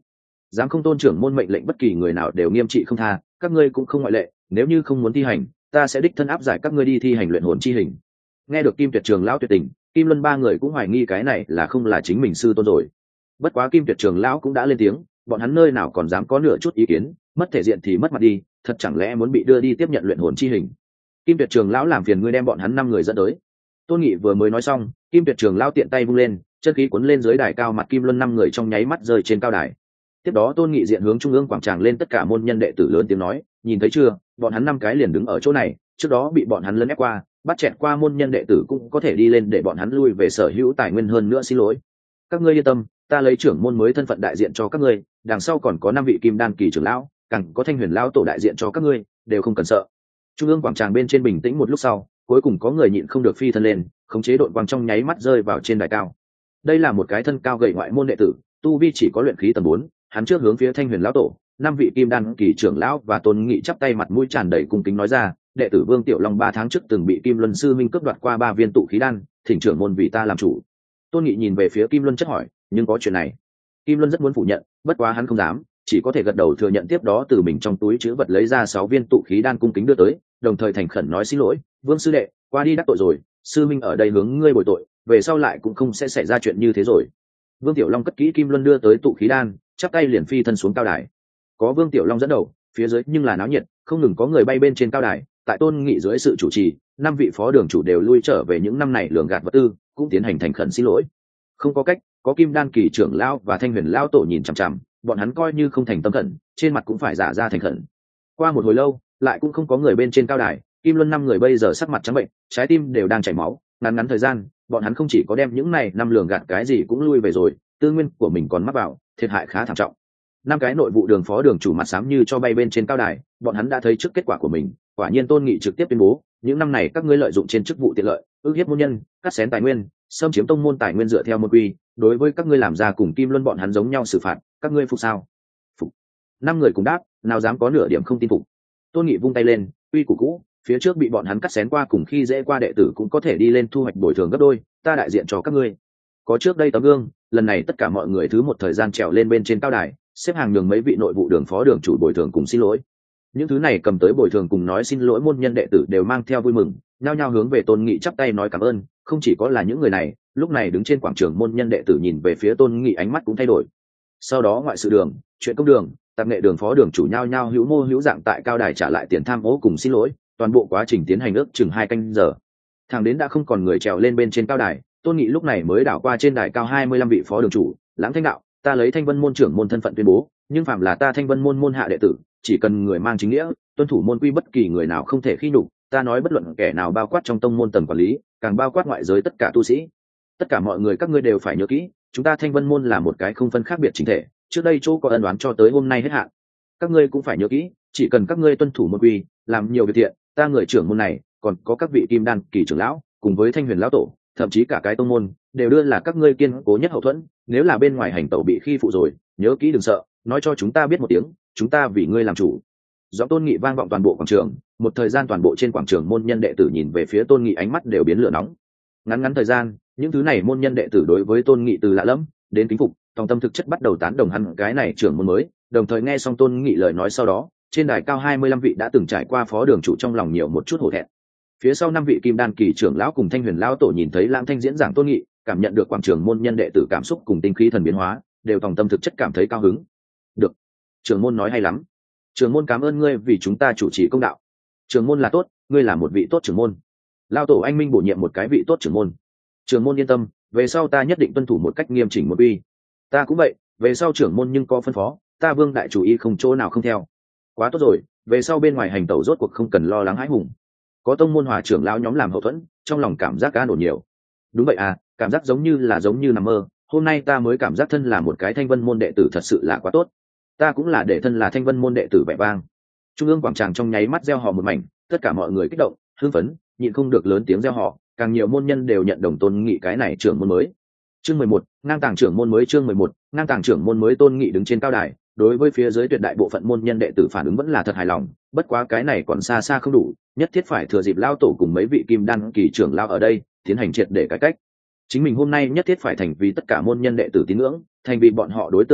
dám không tôn trưởng môn mệnh lệnh bất kỳ người nào đều nghiêm trị không tha, các ngươi cũng không ngoại lệ. Nếu như không muốn thi hành, ta sẽ đích thân áp giải các ngươi đi thi hành luyện hồn chi hình. Nghe được Kim Tuyệt Trường lão tuyệt tình, Kim Luân ba người cũng hoài nghi cái này là không là chính mình sư tôn rồi. Bất quá Kim Tuyệt Trường lão cũng đã lên tiếng, bọn hắn nơi nào còn dám có nửa chút ý kiến, mất thể diện thì mất mặt đi, thật chẳng lẽ muốn bị đưa đi tiếp nhận luyện hồn chi hình. Kim Tuyệt Trường lão làm phiền ngươi đem bọn hắn năm người dẫn tới. Tôn Nghị vừa mới nói xong, Kim Tuyệt Trường lão tiện tay vung lên, chân khí cuốn lên dưới đài cao mặt Kim Luân năm người trong nháy mắt rơi trên cao đài. Tiếp đó Tôn Nghị diện hướng trung ương quảng trường lên tất cả môn nhân đệ tử lớn tiếng nói, nhìn thấy chưa, bọn hắn năm cái liền đứng ở chỗ này, trước đó bị bọn hắn lấn ép qua, bắt chẹt qua môn nhân đệ tử cũng có thể đi lên để bọn hắn lui về sở hữu tài nguyên hơn nữa, xin lỗi. Các ngươi yên tâm, ta lấy trưởng môn mới thân phận đại diện cho các ngươi, đằng sau còn có năm vị kim đan kỳ trưởng lão, càng có Thanh Huyền lão tổ đại diện cho các ngươi, đều không cần sợ. Trung ương quảng trường bên trên bình tĩnh một lúc sau, cuối cùng có người nhịn không được phi thân lên, khống chế đội quang trong nháy mắt rơi vào trên đài cao. Đây là một cái thân cao gầy ngoại môn đệ tử, tu vi chỉ có luyện khí tầng bốn, hắn trước hướng phía Thanh Huyền lão tổ, năm vị kim đan kỳ trưởng lão và Tôn Nghị chắp tay mặt mũi tràn đầy cung kính nói ra, đệ tử Vương Tiểu Long ba tháng trước từng bị Kim Luân sư minh cướp đoạt qua ba viên tụ khí đan, thỉnh trưởng môn vì ta làm chủ. Tôn Nghị nhìn về phía Kim Luân chất hỏi, nhưng có chuyện này. Kim Luân rất muốn phủ nhận, bất quá hắn không dám, chỉ có thể gật đầu thừa nhận, tiếp đó từ mình trong túi trữ vật lấy ra sáu viên tụ khí đan cung kính đưa tới, đồng thời thành khẩn nói xin lỗi, Vương sư đệ, qua đi đắc tội rồi, sư minh ở đây hướng ngươi bồi tội, về sau lại cũng không sẽ xảy ra chuyện như thế rồi. Vương Tiểu Long cất kỹ Kim Luân đưa tới tụ khí đan, chắp tay liền phi thân xuống cao đài. Có Vương Tiểu Long dẫn đầu, phía dưới nhưng là náo nhiệt, không ngừng có người bay bên trên cao đài. Tại Tôn Nghị dưới sự chủ trì, năm vị phó đường chủ đều lui trở về những năm này lường gạt vật tư, cũng tiến hành thành khẩn xin lỗi. Không có cách, có Kim Đan kỳ trưởng lão và Thanh Huyền lão tổ nhìn chằm chằm, bọn hắn coi như không thành tâm khẩn, trên mặt cũng phải giả ra thành khẩn. Qua một hồi lâu, lại cũng không có người bên trên cao đài, Kim Luân năm người bây giờ sắc mặt trắng bệnh, trái tim đều đang chảy máu, ngắn ngắn thời gian, bọn hắn không chỉ có đem những này năm lường gạt cái gì cũng lui về rồi, tư nguyên của mình còn mắc vào, thiệt hại khá thảm trọng. Năm cái nội vụ đường phó đường chủ mặt xám như cho bay bên trên cao đài, bọn hắn đã thấy trước kết quả của mình, quả nhiên Tôn Nghị trực tiếp tuyên bố, những năm này các ngươi lợi dụng trên chức vụ tiện lợi, ức hiếp môn nhân, cắt xén tài nguyên, xâm chiếm tông môn tài nguyên dựa theo môn quy, đối với các ngươi làm ra cùng Kim Luân bọn hắn giống nhau xử phạt, các ngươi phục sao? Phục. Năm người cùng đáp, nào dám có nửa điểm không tin phục. Tôn Nghị vung tay lên, quy củ cũ, phía trước bị bọn hắn cắt xén qua cùng khi dễ qua đệ tử cũng có thể đi lên thu hoạch bồi thường gấp đôi, ta đại diện cho các ngươi. Có trước đây tấm gương, lần này tất cả mọi người thứ một thời gian trèo lên bên trên cao đài, xếp hàng nhường mấy vị nội vụ đường phó đường chủ bồi thường cùng xin lỗi. Những thứ này cầm tới bồi thường cùng nói xin lỗi môn nhân đệ tử đều mang theo vui mừng, nhao nhao hướng về Tôn Nghị chắp tay nói cảm ơn. Không chỉ có là những người này, lúc này đứng trên quảng trường môn nhân đệ tử nhìn về phía Tôn Nghị ánh mắt cũng thay đổi. Sau đó ngoại sự đường, chuyện công đường, tạp nghệ đường phó đường chủ nhao nhao hữu mô hữu dạng tại cao đài trả lại tiền tham ô cùng xin lỗi, toàn bộ quá trình tiến hành ước chừng hai canh giờ. Thằng đến đã không còn người trèo lên bên trên cao đài, Tôn Nghị lúc này mới đảo qua trên đài cao hai mươi lăm vị phó đường chủ, lãng thanh đạo, ta lấy Thanh Vân môn trưởng môn thân phận tuyên bố, nhưng phạm là ta Thanh Vân môn môn hạ đệ tử, chỉ cần người mang chính nghĩa, tuân thủ môn quy, bất kỳ người nào không thể khi nhục, ta nói bất luận kẻ nào, bao quát trong tông môn tầng quản lý, càng bao quát ngoại giới tất cả tu sĩ. Tất cả mọi người các ngươi đều phải nhớ kỹ, chúng ta Thanh Vân môn là một cái không phân khác biệt chính thể, trước đây chỗ có ân oán cho tới hôm nay hết hạn. Các ngươi cũng phải nhớ kỹ, chỉ cần các ngươi tuân thủ môn quy, làm nhiều việc thiện, ta người trưởng môn này, còn có các vị kim đan kỳ trưởng lão, cùng với Thanh Huyền lão tổ, thậm chí cả cái tông môn, đều đưa là các ngươi kiên cố nhất hậu thuẫn. Nếu là bên ngoài hành tẩu bị khi phụ rồi, nhớ kỹ đừng sợ, nói cho chúng ta biết một tiếng, chúng ta vì ngươi làm chủ. Giọng Tôn Nghị vang vọng toàn bộ quảng trường, một thời gian toàn bộ trên quảng trường môn nhân đệ tử nhìn về phía Tôn Nghị ánh mắt đều biến lửa nóng. Ngắn ngắn thời gian, những thứ này môn nhân đệ tử đối với Tôn Nghị từ lạ lẫm đến kính phục, trong tâm thực chất bắt đầu tán đồng hắn cái này trưởng môn mới. Đồng thời nghe xong Tôn Nghị lời nói sau đó, trên đài cao hai mươi lăm vị đã từng trải qua phó đường chủ trong lòng nhiều một chút hổ thẹn. Phía sau năm vị kim đan kỳ trưởng lão cùng Thanh Huyền lão tổ nhìn thấy Lãng Thanh diễn giảng Tôn Nghị, cảm nhận được quảng trường môn nhân đệ tử cảm xúc cùng tinh khí thần biến hóa, đều tòng tâm thực chất cảm thấy cao hứng. Được, trưởng môn nói hay lắm. Trưởng môn cảm ơn ngươi vì chúng ta chủ trì công đạo. Trưởng môn là tốt, ngươi là một vị tốt trưởng môn. Lão tổ anh minh bổ nhiệm một cái vị tốt trưởng môn. Trưởng môn yên tâm, về sau ta nhất định tuân thủ một cách nghiêm chỉnh một uy. Ta cũng vậy, về sau trưởng môn nhưng có phân phó, ta Vương đại chủ ý không chỗ nào không theo. Quá tốt rồi, về sau bên ngoài hành tẩu rốt cuộc không cần lo lắng hãi hùng. Có tông môn hòa trưởng lão nhóm làm hậu thuẫn, trong lòng cảm giác an ổn nhiều. Đúng vậy à, cảm giác giống như là giống như nằm mơ, hôm nay ta mới cảm giác thân là một cái Thanh Vân môn đệ tử thật sự là quá tốt. Ta cũng là để thân là Thanh Vân môn đệ tử vẻ vang. Trung ương quảng trường trong nháy mắt reo hò một mảnh, tất cả mọi người kích động, hưng phấn, nhịn không được lớn tiếng reo hò, càng nhiều môn nhân đều nhận đồng Tôn Nghị cái này trưởng môn mới. Chương mười một, ngang tàng trưởng môn mới. Chương mười một, ngang tàng trưởng môn mới. Tôn Nghị đứng trên cao đài, đối với phía dưới tuyệt đại bộ phận môn nhân đệ tử phản ứng vẫn là thật hài lòng, bất quá cái này còn xa xa không đủ, nhất thiết phải thừa dịp lao tổ cùng mấy vị kim đan kỳ trưởng lao ở đây tiến hành triệt để cải cách. Chính mình hôm nay nhất thiết phải thành vì tất cả môn nhân đệ tử tín ngưỡng, thành vì bọn họ đối tượng thần phục,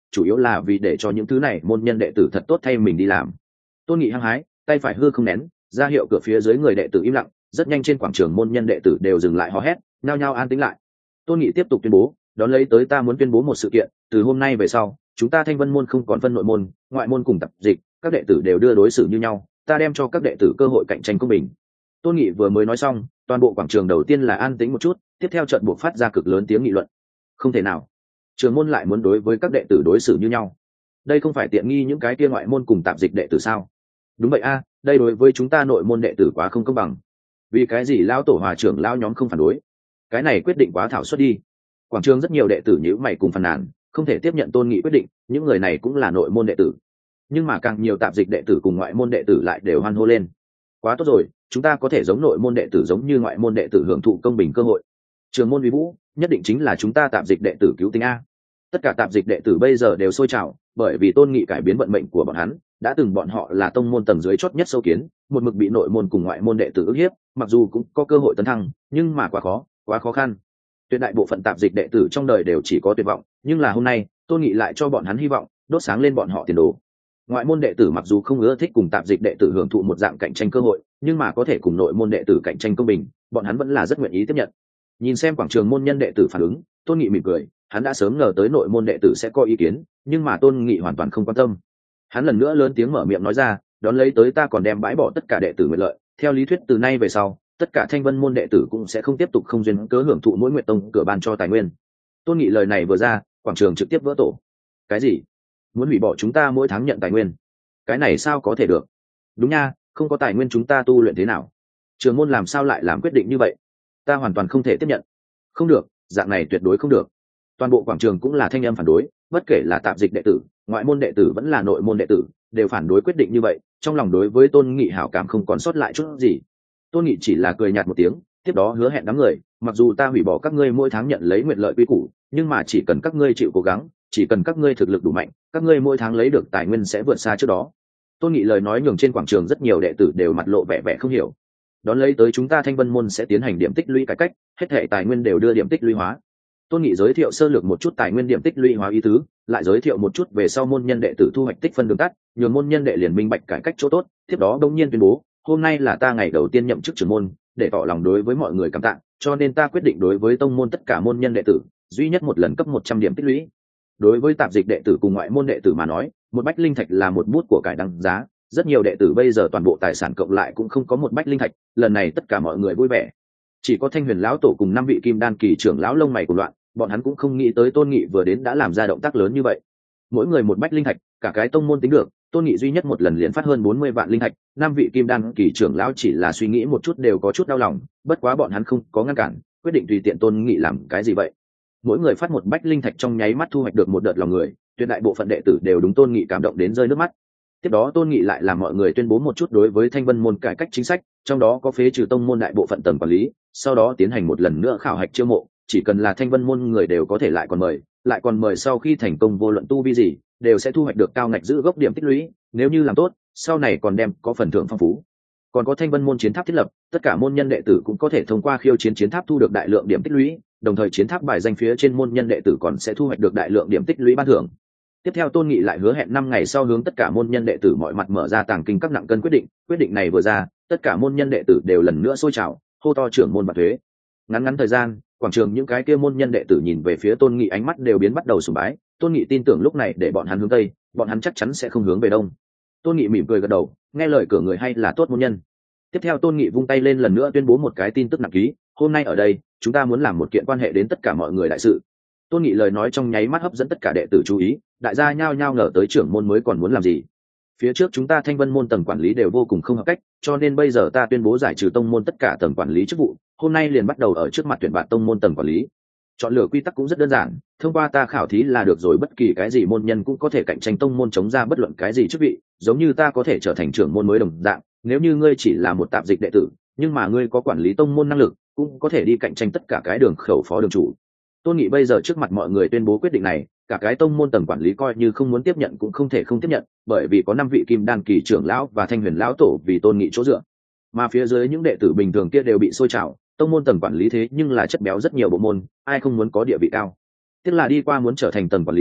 chủ yếu là vì để cho những thứ này môn nhân đệ tử thật tốt thay mình đi làm. Tôn Nghị hăng hái, tay phải hư không nén, ra hiệu cửa phía dưới người đệ tử im lặng, rất nhanh trên quảng trường môn nhân đệ tử đều dừng lại hò hét, nhao nhao an tĩnh lại. Tôn Nghị tiếp tục tuyên bố, đón lấy tới ta muốn tuyên bố một sự kiện, từ hôm nay về sau, chúng ta Thanh Vân môn không còn phân nội môn, ngoại môn cùng tập dịch, các đệ tử đều đưa đối xử như nhau, ta đem cho các đệ tử cơ hội cạnh tranh công bình. Tôn Nghị vừa mới nói xong, toàn bộ quảng trường đầu tiên là an tĩnh một chút, tiếp theo trận buộc phát ra cực lớn tiếng nghị luận. Không thể nào, trường môn lại muốn đối với các đệ tử đối xử như nhau, đây không phải tiện nghi những cái kia ngoại môn cùng tạp dịch đệ tử sao? Đúng vậy a, đây đối với chúng ta nội môn đệ tử quá không công bằng. Vì cái gì lão tổ hòa trưởng lão nhóm không phản đối? Cái này quyết định quá thảo suất đi. Quảng trường rất nhiều đệ tử nhíu mày cùng phàn nàn, không thể tiếp nhận Tôn Nghị quyết định, những người này cũng là nội môn đệ tử. Nhưng mà càng nhiều tạp dịch đệ tử cùng ngoại môn đệ tử lại đều hoan hô lên. Quá tốt rồi, chúng ta có thể giống nội môn đệ tử giống như ngoại môn đệ tử hưởng thụ công bình cơ hội. Trường môn uy vũ, nhất định chính là chúng ta tạp dịch đệ tử cứu tinh a. Tất cả tạp dịch đệ tử bây giờ đều sôi trào, bởi vì Tôn Nghị cải biến vận mệnh của bọn hắn, đã từng bọn họ là tông môn tầng dưới chót nhất sâu kiến, một mực bị nội môn cùng ngoại môn đệ tử ức hiếp, mặc dù cũng có cơ hội tấn thăng, nhưng mà quá khó, quá khó khăn. Tuyệt đại bộ phận tạp dịch đệ tử trong đời đều chỉ có tuyệt vọng, nhưng là hôm nay, Tôn Nghị lại cho bọn hắn hy vọng, đốt sáng lên bọn họ tiền đồ. Ngoại môn đệ tử mặc dù không ưa thích cùng tạp dịch đệ tử hưởng thụ một dạng cạnh tranh cơ hội, nhưng mà có thể cùng nội môn đệ tử cạnh tranh công bình, bọn hắn vẫn là rất nguyện ý tiếp nhận. Nhìn xem quảng trường môn nhân đệ tử phản ứng, Tôn Nghị mỉm cười, hắn đã sớm ngờ tới nội môn đệ tử sẽ có ý kiến, nhưng mà Tôn Nghị hoàn toàn không quan tâm. Hắn lần nữa lớn tiếng mở miệng nói ra, đón lấy tới ta còn đem bãi bỏ tất cả đệ tử nguyện lợi, theo lý thuyết từ nay về sau, tất cả Thanh Vân môn đệ tử cũng sẽ không tiếp tục không duyên cớ hưởng thụ mỗi nguyện tông cửa ban cho tài nguyên. Tôn Nghị lời này vừa ra, quảng trường trực tiếp vỡ tổ. Cái gì? Muốn hủy bỏ chúng ta mỗi tháng nhận tài nguyên? Cái này sao có thể được? Đúng nha, không có tài nguyên chúng ta tu luyện thế nào? Trường môn làm sao lại làm quyết định như vậy? Ta hoàn toàn không thể tiếp nhận. Không được, dạng này tuyệt đối không được. Toàn bộ quảng trường cũng là thanh âm phản đối, bất kể là tạp dịch đệ tử, ngoại môn đệ tử vẫn là nội môn đệ tử, đều phản đối quyết định như vậy, trong lòng đối với Tôn Nghị hảo cảm không còn sót lại chút gì. Tôn Nghị chỉ là cười nhạt một tiếng, tiếp đó hứa hẹn đám người, mặc dù ta hủy bỏ các ngươi mỗi tháng nhận lấy nguyện lợi quy củ, nhưng mà chỉ cần các ngươi chịu cố gắng, chỉ cần các ngươi thực lực đủ mạnh, các ngươi mỗi tháng lấy được tài nguyên sẽ vượt xa trước đó. Tôn Nghị lời nói nhường trên quảng trường rất nhiều đệ tử đều mặt lộ vẻ vẻ không hiểu. Đón lấy tới chúng ta Thanh Vân môn sẽ tiến hành điểm tích lũy cải cách, hết thảy tài nguyên đều đưa điểm tích lũy hóa. Tôn Nghị giới thiệu sơ lược một chút tài nguyên điểm tích lũy hóa ý tứ, lại giới thiệu một chút về sau môn nhân đệ tử thu hoạch tích phân đường tắt, nhường môn nhân đệ liền minh bạch cải cách chỗ tốt. Tiếp đó đông nhiên tuyên bố, hôm nay là ta ngày đầu tiên nhậm chức trưởng môn, để tỏ lòng đối với mọi người cảm tạ, cho nên ta quyết định đối với tông môn tất cả môn nhân đệ tử, duy nhất một lần cấp một trăm điểm tích lũy. Đối với tạp dịch đệ tử cùng ngoại môn đệ tử mà nói, một bách linh thạch là một bút của cải đăng giá, rất nhiều đệ tử bây giờ toàn bộ tài sản cộng lại cũng không có một bách linh thạch, lần này tất cả mọi người vui vẻ. Chỉ có Thanh Huyền lão tổ cùng năm vị kim đan kỳ trưởng lão lông mày của loạn, bọn hắn cũng không nghĩ tới Tôn Nghị vừa đến đã làm ra động tác lớn như vậy. Mỗi người một bách linh thạch, cả cái tông môn tính được, Tôn Nghị duy nhất một lần liền phát hơn bốn mươi vạn linh thạch, năm vị kim đan kỳ trưởng lão chỉ là suy nghĩ một chút đều có chút đau lòng, bất quá bọn hắn không có ngăn cản, quyết định tùy tiện Tôn Nghị làm cái gì vậy. Mỗi người phát một bách linh thạch trong nháy mắt thu hoạch được một đợt lòng người, tuyệt đại bộ phận đệ tử đều đúng Tôn Nghị cảm động đến rơi nước mắt. Tiếp đó Tôn Nghị lại làm mọi người tuyên bố một chút đối với Thanh Vân môn cải cách chính sách, trong đó có phế trừ tông môn đại bộ phận tầng quản lý, sau đó tiến hành một lần nữa khảo hạch chiêu mộ, chỉ cần là Thanh Vân môn người đều có thể lại còn mời, lại còn mời sau khi thành công vô luận tu vi gì, đều sẽ thu hoạch được cao ngạch giữ gốc điểm tích lũy, nếu như làm tốt, sau này còn đem có phần thưởng phong phú. Còn có Thanh Vân môn chiến tháp thiết lập, tất cả môn nhân đệ tử cũng có thể thông qua khiêu chiến chiến tháp thu được đại lượng điểm tích lũy, đồng thời chiến tháp bài danh phía trên môn nhân đệ tử còn sẽ thu hoạch được đại lượng điểm tích lũy ban thưởng. Tiếp theo Tôn Nghị lại hứa hẹn năm ngày sau hướng tất cả môn nhân đệ tử mọi mặt mở ra tàng kinh các nặng cân quyết định, quyết định này vừa ra, tất cả môn nhân đệ tử đều lần nữa sôi trào, hô to trưởng môn và thuế. Ngắn ngắn thời gian, quảng trường những cái kia môn nhân đệ tử nhìn về phía Tôn Nghị ánh mắt đều biến bắt đầu sùng bái, Tôn Nghị tin tưởng lúc này để bọn hắn hướng tây, bọn hắn chắc chắn sẽ không hướng về đông. Tôn Nghị mỉm cười gật đầu, nghe lời cửa người hay là tốt môn nhân. Tiếp theo Tôn Nghị vung tay lên lần nữa tuyên bố một cái tin tức nặng ký, hôm nay ở đây, chúng ta muốn làm một kiện quan hệ đến tất cả mọi người đại sự. Tôn Nghị lời nói trong nháy mắt hấp dẫn tất cả đệ tử chú ý, đại gia nhao nhao ngờ tới trưởng môn mới còn muốn làm gì. Phía trước chúng ta Thanh Vân môn tầng quản lý đều vô cùng không hợp cách, cho nên bây giờ ta tuyên bố giải trừ tông môn tất cả tầng quản lý chức vụ, hôm nay liền bắt đầu ở trước mặt tuyển bạn tông môn tầng quản lý. Chọn lựa quy tắc cũng rất đơn giản, thông qua ta khảo thí là được rồi, bất kỳ cái gì môn nhân cũng có thể cạnh tranh tông môn chống ra bất luận cái gì chức vị, giống như ta có thể trở thành trưởng môn mới đồng dạng, nếu như ngươi chỉ là một tạp dịch đệ tử, nhưng mà ngươi có quản lý tông môn năng lực, cũng có thể đi cạnh tranh tất cả cái đường khẩu phó đường chủ. Tôn Nghị bây giờ trước mặt mọi người tuyên bố quyết định này, cả cái tông môn tầng quản lý coi như không muốn tiếp nhận cũng không thể không tiếp nhận, bởi vì có năm vị kim đan kỳ trưởng lão và Thanh Huyền lão tổ vì Tôn Nghị chỗ dựa. Mà phía dưới những đệ tử bình thường kia đều bị xôi trào, tông môn tầng quản lý thế nhưng là chất béo rất nhiều bộ môn, ai không muốn có địa vị cao. Tức là đi qua muốn trở thành tầng quản lý,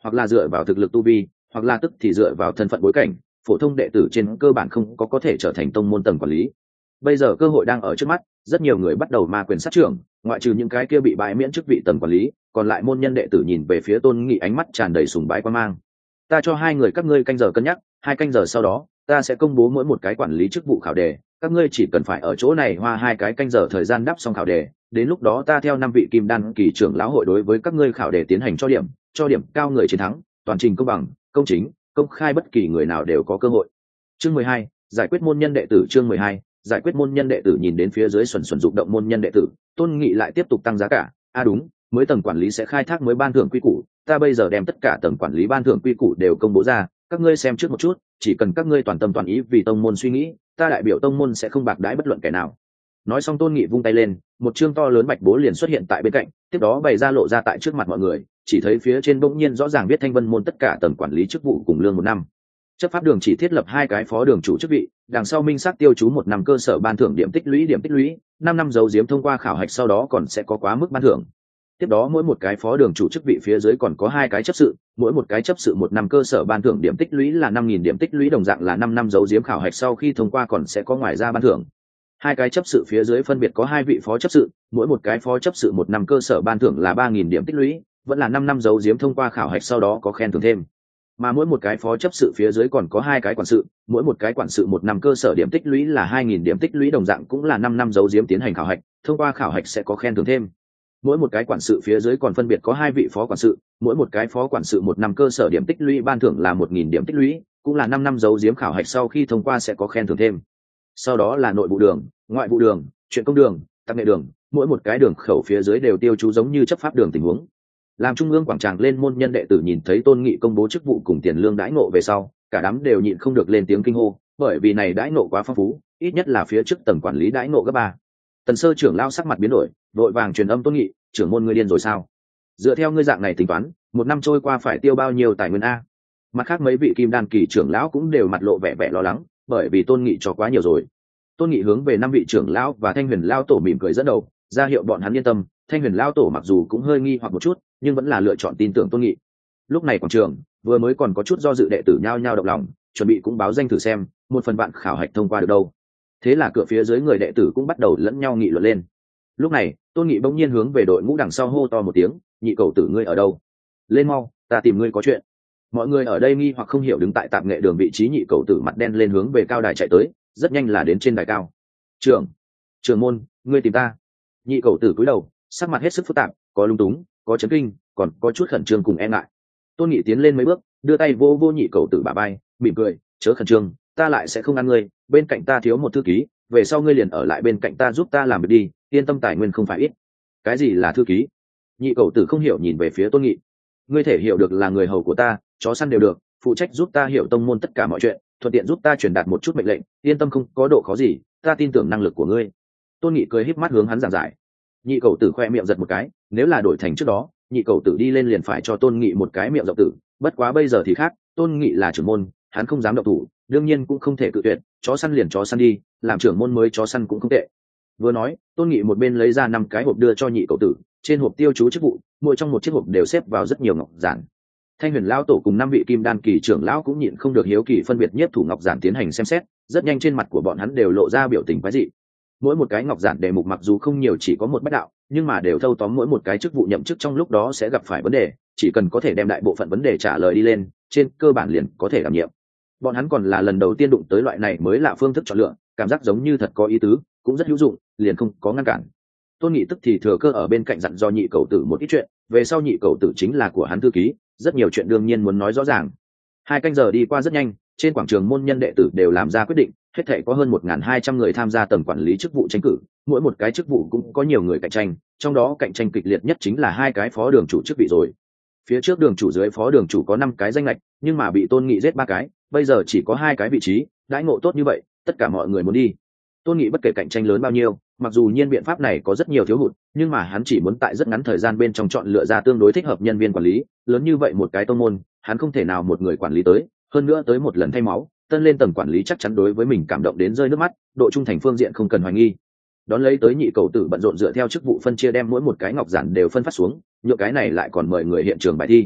hoặc là dựa vào thực lực tu vi, hoặc là tức thì dựa vào thân phận bối cảnh, phổ thông đệ tử trên cơ bản không có có thể trở thành tông môn tầng quản lý. Bây giờ cơ hội đang ở trước mắt, rất nhiều người bắt đầu ma quyền sát trưởng, ngoại trừ những cái kia bị bãi miễn chức vị tầng quản lý, còn lại môn nhân đệ tử nhìn về phía Tôn Nghị ánh mắt tràn đầy sùng bái quan mang. Ta cho hai người các ngươi canh giờ cân nhắc, hai canh giờ sau đó ta sẽ công bố mỗi một cái quản lý chức vụ khảo đề, các ngươi chỉ cần phải ở chỗ này hoa hai cái canh giờ thời gian đáp xong khảo đề, đến lúc đó ta theo năm vị kim đan kỳ trưởng lão hội đối với các ngươi khảo đề tiến hành cho điểm, cho điểm cao người chiến thắng, toàn trình công bằng, công chính, công khai, bất kỳ người nào đều có cơ hội. Chương mười hai, giải quyết môn nhân đệ tử. Chương mười hai, giải quyết môn nhân đệ tử. Nhìn đến phía dưới xuẩn xuẩn dụng động môn nhân đệ tử, Tôn Nghị lại tiếp tục tăng giá cả. À đúng, mới tầng quản lý sẽ khai thác mới ban thưởng quy củ, ta bây giờ đem tất cả tầng quản lý ban thưởng quy củ đều công bố ra, các ngươi xem trước một chút, chỉ cần các ngươi toàn tâm toàn ý vì tông môn suy nghĩ, ta đại biểu tông môn sẽ không bạc đãi bất luận kẻ nào. Nói xong Tôn Nghị vung tay lên, một chương to lớn bạch bố liền xuất hiện tại bên cạnh, tiếp đó bày ra lộ ra tại trước mặt mọi người, chỉ thấy phía trên bỗng nhiên rõ ràng viết Thanh Vân môn tất cả tầng quản lý chức vụ cùng lương một năm. Chấp pháp đường chỉ thiết lập hai cái phó đường chủ chức vị, đằng sau minh xác tiêu chú một năm cơ sở ban thưởng điểm tích lũy điểm tích lũy, năm năm giấu giếm thông qua khảo hạch sau đó còn sẽ có quá mức ban thưởng. Tiếp đó mỗi một cái phó đường chủ chức vị phía dưới còn có hai cái chấp sự, mỗi một cái chấp sự một năm cơ sở ban thưởng điểm tích lũy là năm nghìn điểm tích lũy, đồng dạng là năm năm giấu giếm khảo hạch sau khi thông qua còn sẽ có ngoài ra ban thưởng. Hai cái chấp sự phía dưới phân biệt có hai vị phó chấp sự, mỗi một cái phó chấp sự một năm cơ sở ban thưởng là ba nghìn điểm tích lũy, vẫn là năm năm giấu giếm thông qua khảo hạch sau đó có khen thưởng thêm. Mà mỗi một cái phó chấp sự phía dưới còn có hai cái quản sự, mỗi một cái quản sự một năm cơ sở điểm tích lũy là hai nghìn điểm tích lũy, đồng dạng cũng là năm năm giấu giếm tiến hành khảo hạch, thông qua khảo hạch sẽ có khen thưởng thêm. Mỗi một cái quản sự phía dưới còn phân biệt có hai vị phó quản sự, mỗi một cái phó quản sự một năm cơ sở điểm tích lũy ban thưởng là một nghìn điểm tích lũy, cũng là năm năm giấu giếm khảo hạch sau khi thông qua sẽ có khen thưởng thêm. Sau đó là nội vụ đường, ngoại vụ đường, chuyện công đường, tạp nghệ đường, mỗi một cái đường khẩu phía dưới đều tiêu chú giống như chấp pháp đường tình huống. Làm trung ương quảng tràng lên môn nhân đệ tử nhìn thấy Tôn Nghị công bố chức vụ cùng tiền lương đãi ngộ về sau, cả đám đều nhịn không được lên tiếng kinh hô, bởi vì này đãi ngộ quá phong phú, ít nhất là phía trước tầng quản lý đãi ngộ gấp ba. Tần sơ trưởng lao sắc mặt biến đổi, vội vàng truyền âm Tôn Nghị, trưởng môn ngươi điên rồi sao? Dựa theo ngươi dạng này tính toán, một năm trôi qua phải tiêu bao nhiêu tài nguyên a? Mặt khác mấy vị kim đan kỳ trưởng lão cũng đều mặt lộ vẻ vẻ lo lắng, bởi vì Tôn Nghị cho quá nhiều rồi. Tôn Nghị hướng về năm vị trưởng lão và Thanh Huyền lão tổ mỉm cười dẫn đầu, ra hiệu bọn hắn yên tâm. Thanh Huyền lão tổ mặc dù cũng hơi nghi hoặc một chút, nhưng vẫn là lựa chọn tin tưởng Tôn Nghị. Lúc này quảng trường vừa mới còn có chút do dự đệ tử nhao nhao động lòng, chuẩn bị cũng báo danh thử xem, một phần bạn khảo hạch thông qua được đâu. Thế là cửa phía dưới người đệ tử cũng bắt đầu lẫn nhau nghị luận lên. Lúc này Tôn Nghị bỗng nhiên hướng về đội ngũ đằng sau hô to một tiếng, nhị cầu tử ngươi ở đâu? Lên mau, ta tìm ngươi có chuyện. Mọi người ở đây nghi hoặc không hiểu đứng tại tạp nghệ đường vị trí nhị cầu tử mặt đen lên hướng về cao đài chạy tới, rất nhanh là đến trên đài cao. Trưởng, trưởng môn, ngươi tìm ta. Nhị cầu tử cúi đầu, sắc mặt hết sức phức tạp, có lung túng, có chấn kinh, còn có chút khẩn trương cùng e ngại. Tôn Nghị tiến lên mấy bước, đưa tay vô vô nhị cầu tử bả vai, mỉm cười, chớ khẩn trương, ta lại sẽ không ăn ngươi, bên cạnh ta thiếu một thư ký, về sau ngươi liền ở lại bên cạnh ta giúp ta làm việc đi, yên tâm tài nguyên không phải ít. Cái gì là thư ký? Nhị cầu tử không hiểu nhìn về phía Tôn Nghị. Ngươi thể hiểu được là người hầu của ta, chó săn đều được, phụ trách giúp ta hiểu tông môn tất cả mọi chuyện, thuận tiện giúp ta truyền đạt một chút mệnh lệnh, yên tâm không có độ khó gì, ta tin tưởng năng lực của ngươi. Tôn Nghị cười híp mắt hướng hắn giảng giải. Nhị cầu tử khoe miệng giật một cái, nếu là đổi thành trước đó, nhị cầu tử đi lên liền phải cho Tôn Nghị một cái miệng rộng tử, bất quá bây giờ thì khác, Tôn Nghị là trưởng môn, hắn không dám động thủ, đương nhiên cũng không thể cự tuyệt, chó săn liền chó săn đi, làm trưởng môn mới chó săn cũng không tệ. Vừa nói, Tôn Nghị một bên lấy ra năm cái hộp đưa cho nhị cầu tử, trên hộp tiêu chú chức vụ, mỗi trong một chiếc hộp đều xếp vào rất nhiều ngọc giản. Thanh Huyền lão tổ cùng năm vị kim đan kỳ trưởng lão cũng nhịn không được hiếu kỳ phân biệt nhiếp thủ ngọc giản tiến hành xem xét, rất nhanh trên mặt của bọn hắn đều lộ ra biểu tình quái dị. Mỗi một cái ngọc giản đề mục mặc dù không nhiều chỉ có một bách đạo, nhưng mà đều thâu tóm mỗi một cái chức vụ nhậm chức trong lúc đó sẽ gặp phải vấn đề, chỉ cần có thể đem đại bộ phận vấn đề trả lời đi lên, trên cơ bản liền có thể đảm nhiệm. Bọn hắn còn là lần đầu tiên đụng tới loại này mới lạ phương thức chọn lựa, cảm giác giống như thật có ý tứ, cũng rất hữu dụng, liền không có ngăn cản. Tôn Nghị tức thì thừa cơ ở bên cạnh dặn dò nhị cầu tử một ít chuyện, về sau nhị cầu tử chính là của hắn thư ký, rất nhiều chuyện đương nhiên muốn nói rõ ràng. Hai canh giờ đi qua rất nhanh, trên quảng trường môn nhân đệ tử đều làm ra quyết định, hết thảy có hơn một nghìn hai trăm người tham gia tầng quản lý chức vụ tranh cử, mỗi một cái chức vụ cũng có nhiều người cạnh tranh, trong đó cạnh tranh kịch liệt nhất chính là hai cái phó đường chủ chức vị rồi. Phía trước đường chủ dưới phó đường chủ có năm cái danh lệch, nhưng mà bị Tôn Nghị giết ba cái, bây giờ chỉ có hai cái vị trí, đãi ngộ tốt như vậy, tất cả mọi người muốn đi. Tôn Nghị bất kể cạnh tranh lớn bao nhiêu, mặc dù nhiên biện pháp này có rất nhiều thiếu hụt, nhưng mà hắn chỉ muốn tại rất ngắn thời gian bên trong chọn lựa ra tương đối thích hợp nhân viên quản lý, lớn như vậy một cái tông môn, hắn không thể nào một người quản lý tới, hơn nữa tới một lần thay máu, tân lên tầng quản lý chắc chắn đối với mình cảm động đến rơi nước mắt, độ trung thành phương diện không cần hoài nghi. Đón lấy tới nhị cầu tử bận rộn dựa theo chức vụ phân chia đem mỗi một cái ngọc giản đều phân phát xuống, nhựa cái này lại còn mời người hiện trường bài thi.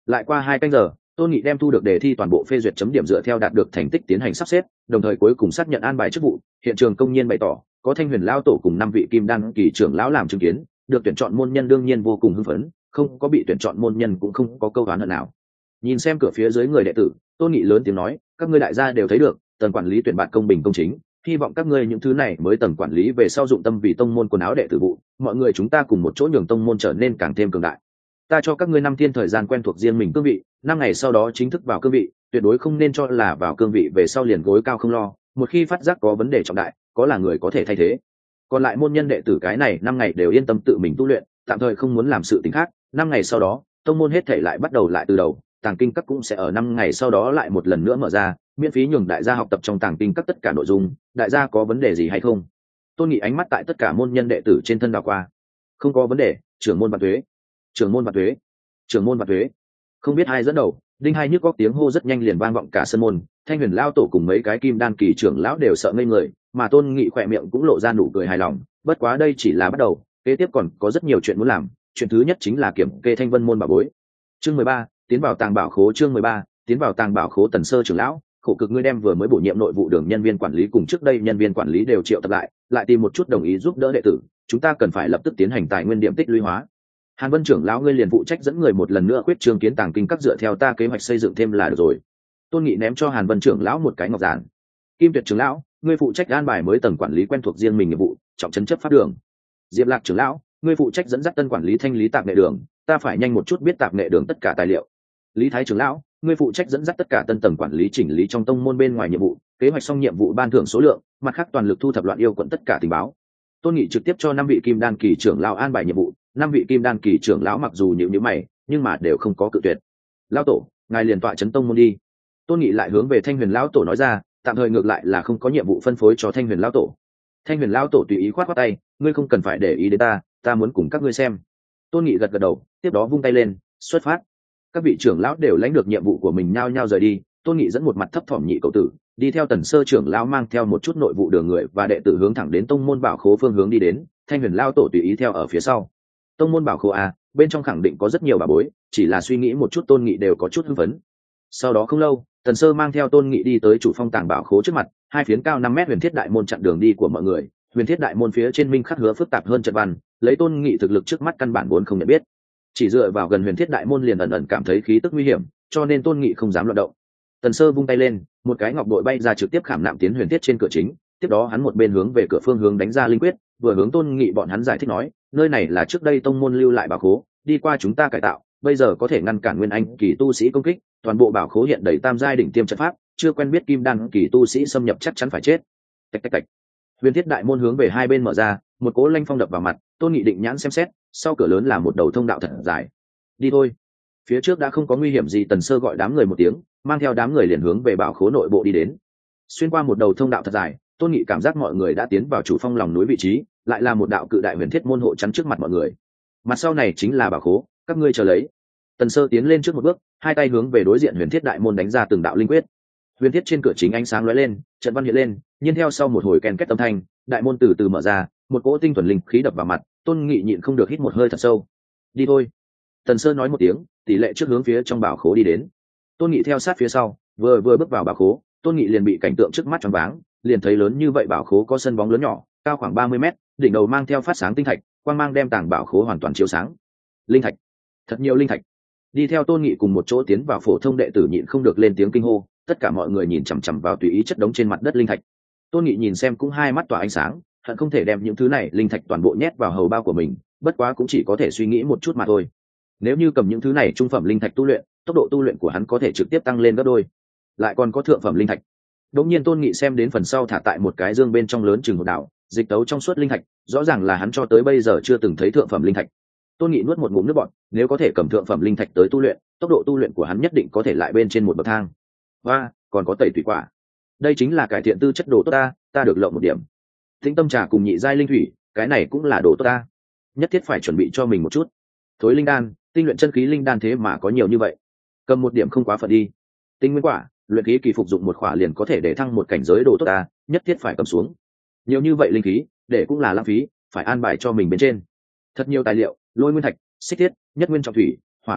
Lại qua hai canh giờ, tôn nghị đem thu được đề thi toàn bộ phê duyệt chấm điểm dựa theo đạt được thành tích tiến hành sắp xếp, đồng thời cuối cùng xác nhận an bài chức vụ. Hiện trường công nhiên bày tỏ có Thanh Huyền lão tổ cùng năm vị kim đan kỳ trưởng lão làm chứng kiến, được tuyển chọn môn nhân đương nhiên vô cùng hưng phấn, không có bị tuyển chọn môn nhân cũng không có câu oán hận nào. Nhìn xem cửa phía dưới người đệ tử, tôn nghị lớn tiếng nói, các ngươi đại gia đều thấy được, tầng quản lý tuyển bạn công bình công chính, hy vọng các ngươi những thứ này mới tầng quản lý về sau dụng tâm vì tông môn quần áo đệ tử vụ, mọi người chúng ta cùng một chỗ nhường tông môn trở nên càng thêm cường đại. Ta cho các ngươi năm thiên thời gian quen thuộc riêng mình cương vị, năm ngày sau đó chính thức vào cương vị, tuyệt đối không nên cho là vào cương vị về sau liền gối cao không lo, một khi phát giác có vấn đề trọng đại, có là người có thể thay thế. Còn lại môn nhân đệ tử cái này năm ngày đều yên tâm tự mình tu luyện, tạm thời không muốn làm sự tình khác, năm ngày sau đó, tông môn hết thể lại bắt đầu lại từ đầu, tàng kinh các cũng sẽ ở năm ngày sau đó lại một lần nữa mở ra, miễn phí nhường đại gia học tập trong tàng kinh các tất cả nội dung. Đại gia có vấn đề gì hay không? Tôn Nghị ánh mắt tại tất cả môn nhân đệ tử trên thân đảo qua. Không có vấn đề, trưởng môn Vạn Tuế, trưởng môn Vạn Tuế, trưởng môn Vạn Tuế. Không biết ai dẫn đầu, đinh hai nhức góc tiếng hô rất nhanh liền vang vọng cả sân môn. Thanh Huyền lão tổ cùng mấy cái kim đan kỳ trưởng lão đều sợ ngây người, mà Tôn Nghị khỏe miệng cũng lộ ra nụ cười hài lòng. Bất quá đây chỉ là bắt đầu, kế tiếp còn có rất nhiều chuyện muốn làm. Chuyện thứ nhất chính là kiểm kê Thanh Vân môn bảo bối. Chương mười ba, tiến vào tàng bảo khố. Chương mười ba, tiến vào tàng bảo khố. Tần Sơ trưởng lão, khổ cực ngươi đem vừa mới bổ nhiệm nội vụ đường nhân viên quản lý cùng trước đây nhân viên quản lý đều triệu tập lại, lại tìm một chút đồng ý giúp đỡ đệ tử, chúng ta cần phải lập tức tiến hành tài nguyên điểm tích lũy hóa. Hàn Vân trưởng lão ngươi liền phụ trách dẫn người một lần nữa quyết trương kiến tàng kinh các dựa theo ta kế hoạch xây dựng thêm là được rồi. Tôn Nghị ném cho Hàn Vân trưởng lão một cái ngọc giản. Kim Tuyệt trưởng lão, ngươi phụ trách an bài mới tầng quản lý quen thuộc riêng mình nghiệp vụ, trọng trấn chấp pháp đường. Diệp Lạc trưởng lão, ngươi phụ trách dẫn dắt tân quản lý thanh lý tạp nghệ đường, ta phải nhanh một chút biết tạp nghệ đường tất cả tài liệu. Lý Thái trưởng lão, ngươi phụ trách dẫn dắt tất cả tân tầng quản lý chỉnh lý trong tông môn bên ngoài nhiệm vụ, kế hoạch xong nhiệm vụ ban thưởng số lượng, mặt khác toàn lực thu thập loạn yêu quận tất cả tình báo. Tôn Nghị trực tiếp cho năm vị kim đan kỳ trưởng lão an bài nhiệm vụ, năm vị kim đan kỳ trưởng lão mặc dù nhíu nhíu mày, nhưng mà đều không có cự tuyệt. Lão tổ, ngài liền tọa trấn tông môn đi. Tôn Nghị lại hướng về Thanh Huyền lão tổ nói ra, tạm thời ngược lại là không có nhiệm vụ phân phối cho Thanh Huyền lão tổ. Thanh Huyền lão tổ tùy ý khoát khoát tay, ngươi không cần phải để ý đến ta, ta muốn cùng các ngươi xem. Tôn Nghị gật gật đầu, tiếp đó vung tay lên, xuất phát. Các vị trưởng lão đều lãnh được nhiệm vụ của mình nhao nhao rời đi. Tôn Nghị dẫn một mặt thấp thỏm nhị cậu tử đi theo Tần Sơ trưởng lão mang theo một chút nội vụ đường người và đệ tử hướng thẳng đến tông môn bảo khố phương hướng đi đến. Thanh Huyền lão tổ tùy ý theo ở phía sau. Tông môn bảo khố a, bên trong khẳng định có rất nhiều bảo bối, chỉ là suy nghĩ một chút Tôn Nghị đều có chút hưng phấn. Sau đó không lâu, Tần Sơ mang theo Tôn Nghị đi tới chủ phong tàng bảo khố trước mặt, hai phiến cao năm mét huyền thiết đại môn chặn đường đi của mọi người. Huyền thiết đại môn phía trên minh khắc hứa phức tạp hơn trận văn, lấy Tôn Nghị thực lực trước mắt căn bản vốn không nhận biết. Chỉ dựa vào gần huyền thiết đại môn liền ẩn ẩn cảm thấy khí tức nguy hiểm, cho nên Tôn Nghị không dám loạn động. Tần Sơ vung tay lên, một cái ngọc bội bay ra trực tiếp khảm nạm tiến huyền thiết trên cửa chính, tiếp đó hắn một bên hướng về cửa phương hướng đánh ra linh quyết, vừa hướng Tôn Nghị bọn hắn giải thích nói, nơi này là trước đây tông môn lưu lại bảo khố, đi qua chúng ta cải tạo, bây giờ có thể ngăn cản nguyên anh kỳ tu sĩ công kích, toàn bộ bảo khố hiện đầy tam giai đỉnh tiêm trận pháp, chưa quen biết kim đan kỳ tu sĩ xâm nhập chắc chắn phải chết. Tạch tạch tạch. Huyền thiết đại môn hướng về hai bên mở ra, một cỗ lanh phong đập vào mặt. Tôn Nghị định nhãn xem xét, sau cửa lớn là một đầu thông đạo thật dài. Đi thôi. Phía trước đã không có nguy hiểm gì, Tần Sơ gọi đám người một tiếng, mang theo đám người liền hướng về bảo khố nội bộ đi đến. Xuyên qua một đầu thông đạo thật dài, Tôn Nghị cảm giác mọi người đã tiến vào chủ phong lòng núi vị trí, lại là một đạo cự đại huyền thiết môn hộ chắn trước mặt mọi người. Mặt sau này chính là bảo khố, các ngươi chờ lấy. Tần Sơ tiến lên trước một bước, hai tay hướng về đối diện huyền thiết đại môn đánh ra từng đạo linh quyết. Huyền thiết trên cửa chính ánh sáng lóe lên, trận văn hiện lên, nhiên theo sau một hồi ken két âm thanh, đại môn từ từ mở ra, một cỗ tinh thuần linh khí đập vào mặt. Tôn Nghị nhịn không được hít một hơi thật sâu. Đi thôi. Tần Sơ nói một tiếng, tỷ lệ trước hướng phía trong bảo khố đi đến. Tôn Nghị theo sát phía sau, vừa vừa bước vào bảo khố, Tôn Nghị liền bị cảnh tượng trước mắt choáng váng, liền thấy lớn như vậy bảo khố có sân bóng lớn nhỏ, cao khoảng ba mươi mét, đỉnh đầu mang theo phát sáng tinh thạch, quang mang đem tảng bảo khố hoàn toàn chiếu sáng. Linh thạch, thật nhiều linh thạch. Đi theo Tôn Nghị cùng một chỗ tiến vào phổ thông đệ tử nhịn không được lên tiếng kinh hô, tất cả mọi người nhìn chằm chằm vào tùy ý chất đống trên mặt đất linh thạch. Tôn Nghị nhìn xem cũng hai mắt tỏa ánh sáng, hận không thể đem những thứ này linh thạch toàn bộ nhét vào hầu bao của mình, bất quá cũng chỉ có thể suy nghĩ một chút mà thôi. Nếu như cầm những thứ này trung phẩm linh thạch tu luyện, tốc độ tu luyện của hắn có thể trực tiếp tăng lên gấp đôi. Lại còn có thượng phẩm linh thạch. Đống nhiên Tôn Nghị xem đến phần sau thả tại một cái dương bên trong lớn chừng một đảo, dịch tấu trong suốt linh thạch, rõ ràng là hắn cho tới bây giờ chưa từng thấy thượng phẩm linh thạch. Tôn Nghị nuốt một ngụm nước bọt, nếu có thể cầm thượng phẩm linh thạch tới tu luyện, tốc độ tu luyện của hắn nhất định có thể lại bên trên một bậc thang. Và còn có tẩy thủy quả. Đây chính là cải thiện tư chất đồ tốt ta, ta được lộng một điểm. Tĩnh tâm trà cùng nhị giai linh thủy, cái này cũng là đồ tốt ta. Nhất thiết phải chuẩn bị cho mình một chút. Thối linh đan, tinh luyện chân khí linh đan thế mà có nhiều như vậy. Cầm một điểm không quá phận đi. Tinh nguyên quả, luyện khí kỳ phục dụng một khỏa liền có thể để thăng một cảnh giới đồ tốt ta, nhất thiết phải cầm xuống. Nhiều như vậy linh khí, để cũng là lãng phí, phải an bài cho mình bên trên. Thật nhiều tài liệu, lôi nguyên thạch, xích thiết, nhất nguyên trọng thủy, hỏa tinh thạch,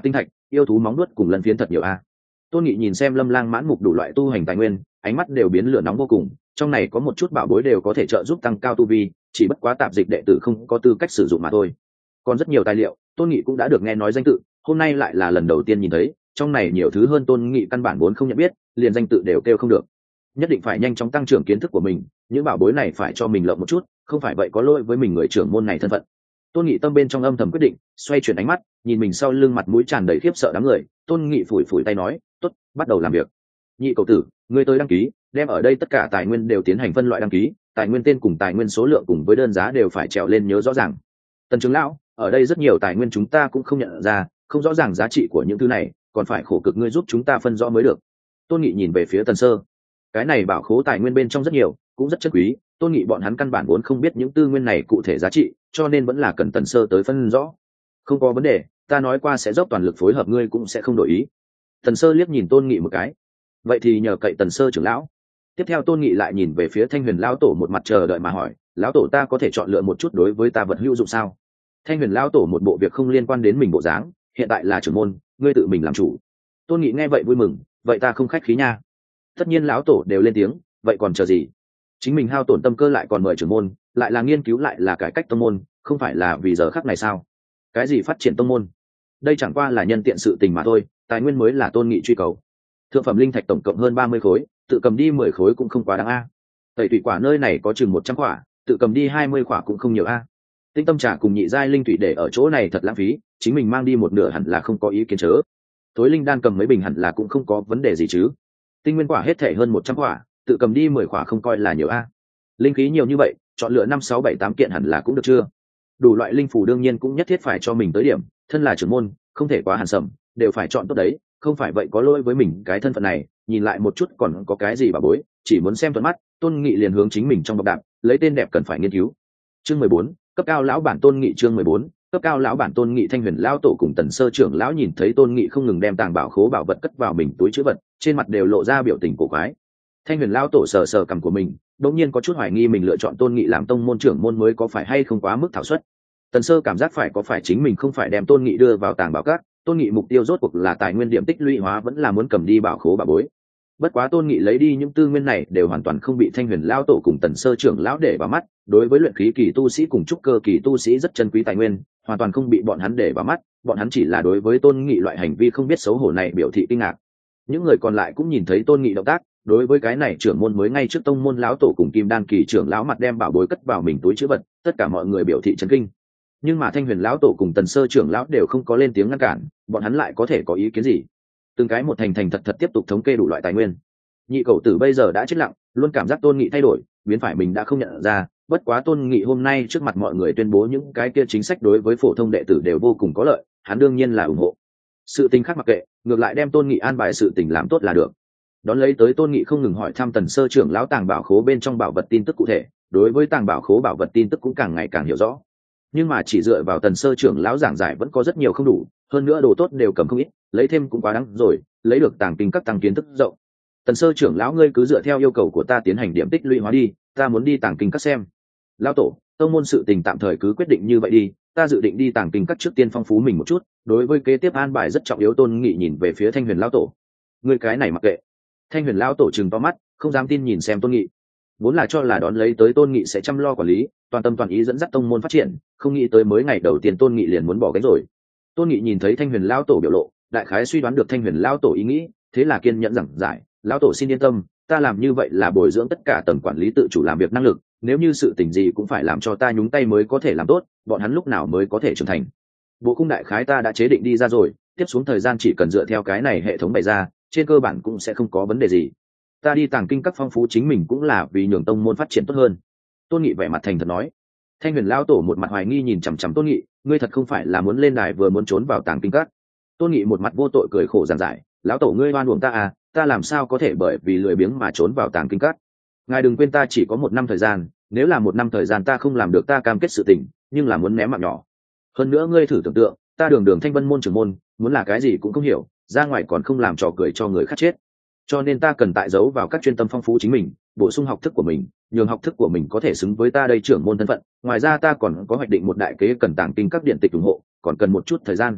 yêu thú móng nuốt cùng lân phiến thật nhiều a. Tôn Nghị nhìn xem Lâm Lang mãn mục đủ loại tu hành tài nguyên, ánh mắt đều biến lửa nóng vô cùng, trong này có một chút bảo bối đều có thể trợ giúp tăng cao tu vi, chỉ bất quá tạp dịch đệ tử không có tư cách sử dụng mà thôi. Còn rất nhiều tài liệu, Tôn Nghị cũng đã được nghe nói danh tự, hôm nay lại là lần đầu tiên nhìn thấy, trong này nhiều thứ hơn Tôn Nghị căn bản vốn không nhận biết, liền danh tự đều kêu không được. Nhất định phải nhanh chóng tăng trưởng kiến thức của mình, những bảo bối này phải cho mình lộng một chút, không phải vậy có lỗi với mình người trưởng môn này thân phận. Tôn Nghị tâm bên trong âm thầm quyết định, xoay chuyển ánh mắt, nhìn mình sau lưng mặt mũi tràn đầy khiếp sợ đám người, Tôn Nghị phủi phủi tay nói, "Tốt, bắt đầu làm việc." Nhị cậu tử, ngươi tới đăng ký, đem ở đây tất cả tài nguyên đều tiến hành phân loại đăng ký, tài nguyên tên cùng tài nguyên số lượng cùng với đơn giá đều phải trèo lên nhớ rõ ràng. Tần trưởng lão, ở đây rất nhiều tài nguyên chúng ta cũng không nhận ra, không rõ ràng giá trị của những thứ này, còn phải khổ cực ngươi giúp chúng ta phân rõ mới được. Tôn Nghị nhìn về phía Tần Sơ, cái này bảo khố tài nguyên bên trong rất nhiều, cũng rất chất quý, Tôn Nghị bọn hắn căn bản vốn không biết những tư nguyên này cụ thể giá trị, cho nên vẫn là cần Tần Sơ tới phân rõ. Không có vấn đề, ta nói qua sẽ dốc toàn lực phối hợp, ngươi cũng sẽ không đổi ý. Tần Sơ liếc nhìn Tôn Nghị một cái, vậy thì nhờ cậy Tần Sơ trưởng lão. Tiếp theo Tôn Nghị lại nhìn về phía Thanh Huyền lão tổ một mặt chờ đợi mà hỏi, lão tổ ta có thể chọn lựa một chút đối với ta vật hữu dụng sao? Thanh Huyền lão tổ một bộ việc không liên quan đến mình bộ dáng, hiện tại là trưởng môn, ngươi tự mình làm chủ. Tôn Nghị nghe vậy vui mừng, vậy ta không khách khí nha. Tất nhiên lão tổ đều lên tiếng, vậy còn chờ gì? Chính mình hao tổn tâm cơ lại còn mời trưởng môn, lại là nghiên cứu lại là cải cách tông môn, không phải là vì giờ khắc này sao? Cái gì phát triển tông môn? Đây chẳng qua là nhân tiện sự tình mà thôi, tài nguyên mới là Tôn Nghị truy cầu. Thượng phẩm linh thạch tổng cộng hơn ba mươi khối, tự cầm đi mười khối cũng không quá đáng a. Tẩy thủy quả nơi này có chừng một trăm quả, tự cầm đi hai mươi quả cũng không nhiều a. Tinh tâm trà cùng nhị giai linh thủy để ở chỗ này thật lãng phí, chính mình mang đi một nửa hẳn là không có ý kiến chớ. Tối linh đan cầm mấy bình hẳn là cũng không có vấn đề gì chứ. Tinh nguyên quả hết thể hơn một trăm quả, tự cầm đi mười quả không coi là nhiều a. Linh khí nhiều như vậy, chọn lựa năm sáu bảy tám kiện hẳn là cũng được chưa? Đủ loại linh phù đương nhiên cũng nhất thiết phải cho mình tới điểm, thân là trưởng môn, không thể quá hàn sầm, đều phải chọn tốt đấy, không phải vậy có lỗi với mình cái thân phận này. Nhìn lại một chút còn có cái gì bà bối, chỉ muốn xem thuận mắt, Tôn Nghị liền hướng chính mình trong bọc đạp, lấy tên đẹp cần phải nghiên cứu. Chương mười bốn, cấp cao lão bản Tôn Nghị chương mười bốn, cấp cao lão bản Tôn Nghị. Thanh Huyền lão tổ cùng Tần Sơ trưởng lão nhìn thấy Tôn Nghị không ngừng đem tàng bảo khố bảo vật cất vào mình túi trữ vật, trên mặt đều lộ ra biểu tình cổ quái. Thanh Huyền lão tổ sờ sờ cằm của mình, đột nhiên có chút hoài nghi mình lựa chọn Tôn Nghị làm tông môn trưởng môn mới có phải hay không quá mức thảo suất. Tần Sơ cảm giác phải có phải chính mình không phải đem Tôn Nghị đưa vào tàng bảo các, Tôn Nghị mục tiêu rốt cuộc là tài nguyên điểm tích lũy hóa vẫn là muốn cầm đi bảo khố bảo bối. Bất quá Tôn Nghị lấy đi những tư nguyên này đều hoàn toàn không bị Thanh Huyền lão tổ cùng Tần Sơ trưởng lão để vào mắt, đối với luyện khí kỳ tu sĩ cùng trúc cơ kỳ tu sĩ rất chân quý tài nguyên, hoàn toàn không bị bọn hắn để vào mắt, bọn hắn chỉ là đối với Tôn Nghị loại hành vi không biết xấu hổ này biểu thị kinh ngạc. Những người còn lại cũng nhìn thấy Tôn Nghị động tác, đối với cái này trưởng môn mới ngay trước tông môn lão tổ cùng Kim Đan kỳ trưởng lão mặt đem bảo bối cất vào mình túi trữ vật, tất cả mọi người biểu thị chấn kinh. Nhưng mà Thanh Huyền lão tổ cùng Tần Sơ trưởng lão đều không có lên tiếng ngăn cản, bọn hắn lại có thể có ý kiến gì? Từng cái một thành thành thật thật tiếp tục thống kê đủ loại tài nguyên. Nhị cậu tử bây giờ đã chết lặng, luôn cảm giác Tôn Nghị thay đổi, biến phải mình đã không nhận ra, bất quá Tôn Nghị hôm nay trước mặt mọi người tuyên bố những cái kia chính sách đối với phổ thông đệ tử đều vô cùng có lợi, hắn đương nhiên là ủng hộ. Sự tình khác mặc kệ, ngược lại đem Tôn Nghị an bài sự tình làm tốt là được. Đón lấy tới Tôn Nghị không ngừng hỏi thăm Tần Sơ trưởng lão tàng bảo khố bên trong bảo vật tin tức cụ thể, đối với tàng bảo khố bảo vật tin tức cũng càng ngày càng hiểu rõ. Nhưng mà chỉ dựa vào Tần Sơ trưởng lão giảng giải vẫn có rất nhiều không đủ, hơn nữa đồ tốt đều cầm không ít, lấy thêm cũng quá đáng rồi, lấy được tàng kinh các tăng kiến thức rộng. Tần Sơ trưởng lão ngươi cứ dựa theo yêu cầu của ta tiến hành điểm tích lũy hóa đi, ta muốn đi tàng kinh các xem. Lão tổ, tông môn sự tình tạm thời cứ quyết định như vậy đi, ta dự định đi tàng kinh các trước tiên phong phú mình một chút, đối với kế tiếp an bài rất trọng yếu. Tôn Nghị nhìn về phía Thanh Huyền lão tổ, ngươi cái này mặc kệ. Thanh Huyền lão tổ trừng to mắt, không dám tin nhìn xem Tôn Nghị. Vốn là cho là đón lấy tới Tôn Nghị sẽ chăm lo quản lý, toàn tâm toàn ý dẫn dắt tông môn phát triển, không nghĩ tới mới ngày đầu tiên Tôn Nghị liền muốn bỏ gánh rồi. Tôn Nghị nhìn thấy Thanh Huyền lão tổ biểu lộ, đại khái suy đoán được Thanh Huyền lão tổ ý nghĩ, thế là kiên nhẫn giảng giải, lão tổ xin yên tâm, ta làm như vậy là bồi dưỡng tất cả tầng quản lý tự chủ làm việc năng lực, nếu như sự tình gì cũng phải làm cho ta nhúng tay mới có thể làm tốt, bọn hắn lúc nào mới có thể trưởng thành. Bộ khung đại khái ta đã chế định đi ra rồi, tiếp xuống thời gian chỉ cần dựa theo cái này hệ thống bày ra, trên cơ bản cũng sẽ không có vấn đề gì. Ta đi tàng kinh các phong phú chính mình cũng là vì nhường tông môn phát triển tốt hơn. Tôn Nghị vẻ mặt thành thật nói. Thanh Huyền lão tổ một mặt hoài nghi nhìn chằm chằm Tôn Nghị, ngươi thật không phải là muốn lên đài vừa muốn trốn vào tàng kinh các? Tôn Nghị một mặt vô tội cười khổ giảng giải, lão tổ ngươi oan uổng ta à, ta làm sao có thể bởi vì lười biếng mà trốn vào tàng kinh các? Ngài đừng quên ta chỉ có một năm thời gian, nếu là một năm thời gian ta không làm được ta cam kết sự tình, nhưng là muốn ném mạng nhỏ. Hơn nữa ngươi thử tưởng tượng, ta đường đường Thanh Vân môn trưởng môn, muốn là cái gì cũng không hiểu, ra ngoài còn không làm trò cười cho người khác chết. Cho nên ta cần tại giấu vào các chuyên tâm phong phú chính mình, bổ sung học thức của mình, nhường học thức của mình có thể xứng với ta đây trưởng môn thân phận. Ngoài ra ta còn có hoạch định một đại kế cần tàng kinh các điện tịch ủng hộ, còn cần một chút thời gian.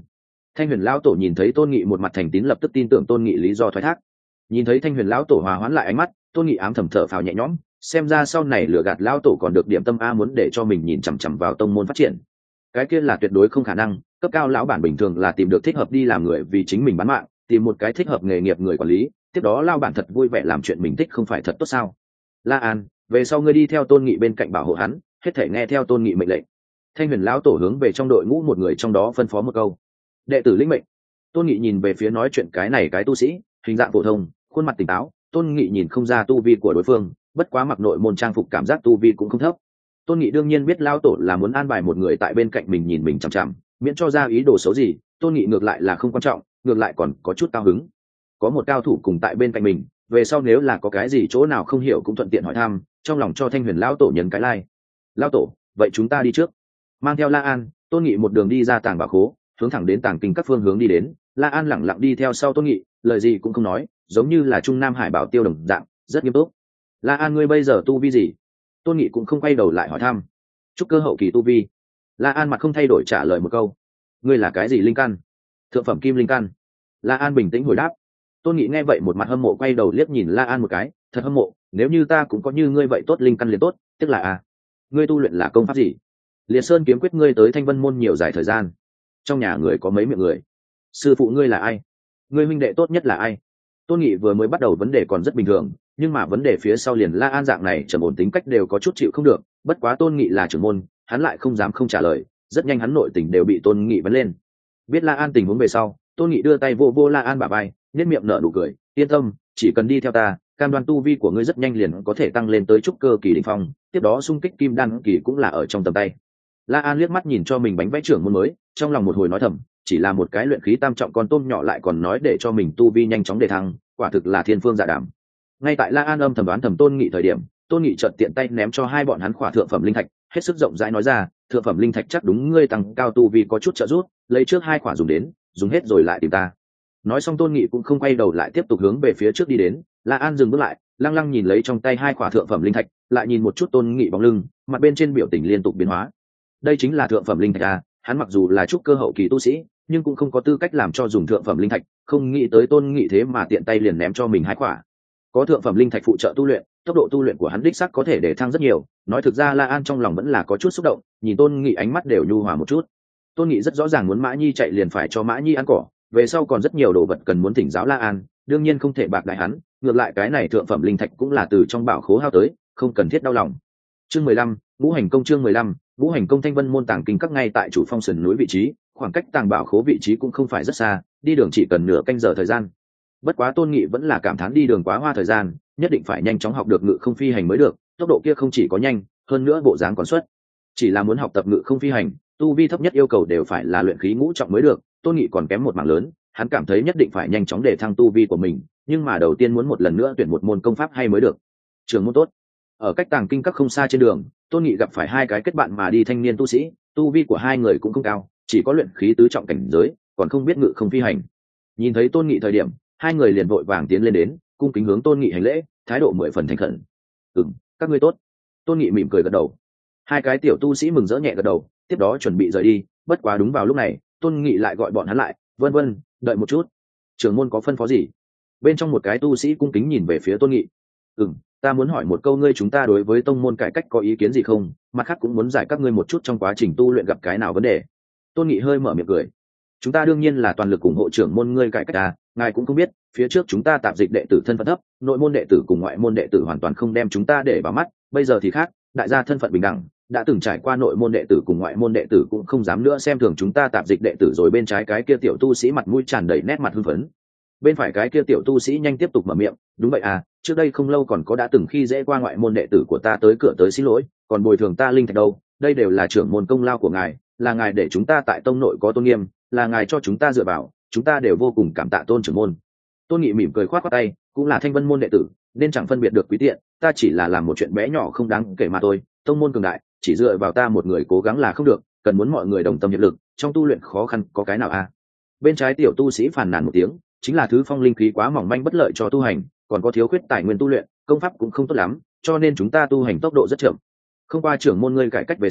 Thanh huyền lão tổ nhìn thấy tôn nghị một mặt thành tín, lập tức tin tưởng tôn nghị lý do thoái thác. Nhìn thấy thanh huyền lão tổ hòa hoãn lại ánh mắt, tôn nghị ám thầm thở phào nhẹ nhõm, xem ra sau này lừa gạt lão tổ còn được điểm tâm a, muốn để cho mình nhìn chằm chằm vào tông môn phát triển, cái kia là tuyệt đối không khả năng. Cấp cao lão bản bình thường là tìm được thích hợp đi làm người vì chính mình bán mạng, tìm một cái thích hợp nghề nghiệp người quản lý, tiếp đó lao bản thật vui vẻ làm chuyện mình thích, không phải thật tốt sao? La An, về sau ngươi đi theo tôn nghị bên cạnh bảo hộ hắn, hết thể nghe theo tôn nghị mệnh lệnh. Thanh huyền lão tổ hướng về trong đội ngũ một người trong đó phân phó một câu. Đệ tử lĩnh mệnh. Tôn nghị nhìn về phía nói chuyện cái này cái tu sĩ, hình dạng phổ thông, khuôn mặt tỉnh táo. Tôn nghị nhìn không ra tu vi của đối phương, bất quá mặc nội môn trang phục cảm giác tu vi cũng không thấp. Tôn nghị đương nhiên biết lão tổ là muốn an bài một người tại bên cạnh mình nhìn mình chằm chằm, miễn cho ra ý đồ xấu gì. Tôn nghị ngược lại là không quan trọng, ngược lại còn có chút cao hứng. Có một cao thủ cùng tại bên cạnh mình, về sau nếu là có cái gì chỗ nào không hiểu cũng thuận tiện hỏi thăm, trong lòng cho thanh huyền lão tổ nhấn cái lai. Lão tổ, vậy chúng ta đi trước. Mang theo La An, Tôn nghị một đường đi ra tàng bảo khố, hướng thẳng đến tàng kinh các phương hướng đi đến. La An lẳng lặng đi theo sau Tôn nghị, lời gì cũng không nói, giống như là trung nam hải bảo tiêu đồng dạng, rất nghiêm túc. La An, ngươi bây giờ tu vi gì? Tôn nghị cũng không quay đầu lại hỏi thăm. Trúc cơ hậu kỳ tu vi. La An mặt không thay đổi trả lời một câu. Ngươi là cái gì linh căn? Thượng phẩm kim linh căn. La An bình tĩnh hồi đáp. Tôn nghị nghe vậy một mặt hâm mộ, quay đầu liếc nhìn La An một cái, thật hâm mộ, nếu như ta cũng có như ngươi vậy tốt linh căn liền tốt. Tức là à, ngươi tu luyện là công pháp gì? Liệt Sơn kiếm quyết. Ngươi tới Thanh Vân môn nhiều dài thời gian, trong nhà người có mấy miệng người? Sư phụ ngươi là ai? Ngươi huynh đệ tốt nhất là ai? Tôn nghị vừa mới bắt đầu vấn đề còn rất bình thường, nhưng mà vấn đề phía sau liền La An dạng này trầm ổn tính cách đều có chút chịu không được. Bất quá Tôn nghị là trưởng môn, hắn lại không dám không trả lời, rất nhanh hắn nội tình đều bị Tôn nghị vấn lên. Biết La An tình huống về sau, Tôn nghị đưa tay vô vô La An bả vai, nhếch miệng nở nụ cười, yên tâm, chỉ cần đi theo ta, cam đoan tu vi của ngươi rất nhanh liền có thể tăng lên tới trúc cơ kỳ đỉnh phong, tiếp đó xung kích kim đan kỳ cũng là ở trong tầm tay. La An liếc mắt nhìn cho mình bánh vẽ trưởng môn mới, trong lòng một hồi nói thầm, chỉ là một cái luyện khí tam trọng con tôm nhỏ lại còn nói để cho mình tu vi nhanh chóng đề thăng, quả thực là thiên phương dạ đàm. Ngay tại La An âm thầm đoán thầm Tôn nghị thời điểm, Tôn nghị chợt tiện tay ném cho hai bọn hắn khỏa thượng phẩm linh thạch, hết sức rộng rãi nói ra, thượng phẩm linh thạch chắc đúng ngươi tăng cao tu vi có chút trợ giúp, lấy trước hai khỏa dùng đến, dùng hết rồi lại tìm ta. Nói xong Tôn nghị cũng không quay đầu lại tiếp tục hướng về phía trước đi đến. La An dừng bước lại, lăng lăng nhìn lấy trong tay hai khỏa thượng phẩm linh thạch, lại nhìn một chút Tôn nghị bóng lưng, mặt bên trên biểu tình liên tục biến hóa. Đây chính là thượng phẩm linh thạch à? Hắn mặc dù là trúc cơ hậu kỳ tu sĩ, nhưng cũng không có tư cách làm cho dùng thượng phẩm linh thạch, không nghĩ tới Tôn nghị thế mà tiện tay liền ném cho mình hai khỏa. Có thượng phẩm linh thạch phụ trợ tu luyện, tốc độ tu luyện của hắn đích xác có thể để thăng rất nhiều. Nói thực ra La An trong lòng vẫn là có chút xúc động, nhìn Tôn nghị ánh mắt đều nhu hòa một chút. Tôn nghị rất rõ ràng muốn Mã Nhi chạy liền phải cho Mã Nhi ăn cỏ, về sau còn rất nhiều đồ vật cần muốn thỉnh giáo La An, đương nhiên không thể bạc đại hắn, ngược lại cái này thượng phẩm linh thạch cũng là từ trong bảo khố hao tới, không cần thiết đau lòng. Chương mười lăm, Ngũ Hành Công. Chương mười lăm, Ngũ Hành Công. Thanh Vân môn tàng kinh các ngay tại chủ phong sườn núi vị trí, khoảng cách tàng bảo khố vị trí cũng không phải rất xa, đi đường chỉ cần nửa canh giờ thời gian. Bất quá Tôn nghị vẫn là cảm thán đi đường quá hoa thời gian, nhất định phải nhanh chóng học được ngự không phi hành mới được, tốc độ kia không chỉ có nhanh, hơn nữa bộ dáng còn xuất. Chỉ là muốn học tập ngự không phi hành, tu vi thấp nhất yêu cầu đều phải là luyện khí ngũ trọng mới được, Tôn nghị còn kém một mảng lớn, hắn cảm thấy nhất định phải nhanh chóng để thăng tu vi của mình, nhưng mà đầu tiên muốn một lần nữa tuyển một môn công pháp hay mới được. Trường môn tốt. Ở cách tàng kinh các không xa trên đường, Tôn nghị gặp phải hai cái kết bạn mà đi thanh niên tu sĩ, tu vi của hai người cũng không cao, chỉ có luyện khí tứ trọng cảnh giới, còn không biết ngự không phi hành. Nhìn thấy Tôn nghị thời điểm, hai người liền vội vàng tiến lên đến, cung kính hướng Tôn nghị hành lễ, thái độ mười phần thành khẩn. "Ừm, các ngươi tốt." Tôn nghị mỉm cười gật đầu. Hai cái tiểu tu sĩ mừng rỡ nhẹ gật đầu, tiếp đó chuẩn bị rời đi, bất quá đúng vào lúc này, Tôn nghị lại gọi bọn hắn lại, "Vân Vân, đợi một chút, trưởng môn có phân phó gì?" Bên trong một cái tu sĩ cung kính nhìn về phía Tôn nghị. "Ừm, ta muốn hỏi một câu, ngươi chúng ta đối với tông môn cải cách có ý kiến gì không? Mặt khác cũng muốn giải các ngươi một chút trong quá trình tu luyện gặp cái nào vấn đề." Tôn nghị hơi mở miệng cười. "Chúng ta đương nhiên là toàn lực ủng hộ trưởng môn ngươi cải cách à, ngài cũng không biết, phía trước chúng ta tạp dịch đệ tử thân phận thấp, nội môn đệ tử cùng ngoại môn đệ tử hoàn toàn không đem chúng ta để vào mắt, bây giờ thì khác, đại gia thân phận bình đẳng, đã từng trải qua nội môn đệ tử cùng ngoại môn đệ tử cũng không dám nữa xem thường chúng ta tạp dịch đệ tử." Rồi bên trái cái kia tiểu tu sĩ mặt mũi tràn đầy nét mặt hưng phấn, bên phải cái kia tiểu tu sĩ nhanh tiếp tục mở miệng, "Đúng vậy à, trước đây không lâu còn có đã từng khi dễ qua ngoại môn đệ tử của ta tới cửa tới xin lỗi, còn bồi thường ta linh thạch đâu, đây đều là trưởng môn công lao của ngài, là ngài để chúng ta tại tông nội có tôn nghiêm, là ngài cho chúng ta dựa vào, chúng ta đều vô cùng cảm tạ Tôn trưởng môn." Tôn nghị mỉm cười khoát khoát tay, "Cũng là Thanh Vân môn đệ tử, nên chẳng phân biệt được quý tiện, ta chỉ là làm một chuyện bé nhỏ không đáng kể mà thôi, tông môn cường đại, chỉ dựa vào ta một người cố gắng là không được, cần muốn mọi người đồng tâm hiệp lực, trong tu luyện khó khăn có cái nào à?" Bên trái tiểu tu sĩ phàn nàn một tiếng, chính là thứ phong linh khí quá mỏng manh bất lợi cho tu hành, còn có thiếu khuyết tài nguyên tu luyện, công pháp cũng không tốt lắm, cho nên chúng ta tu hành tốc độ rất chậm. Không qua trưởng môn ngươi cải cách về sau,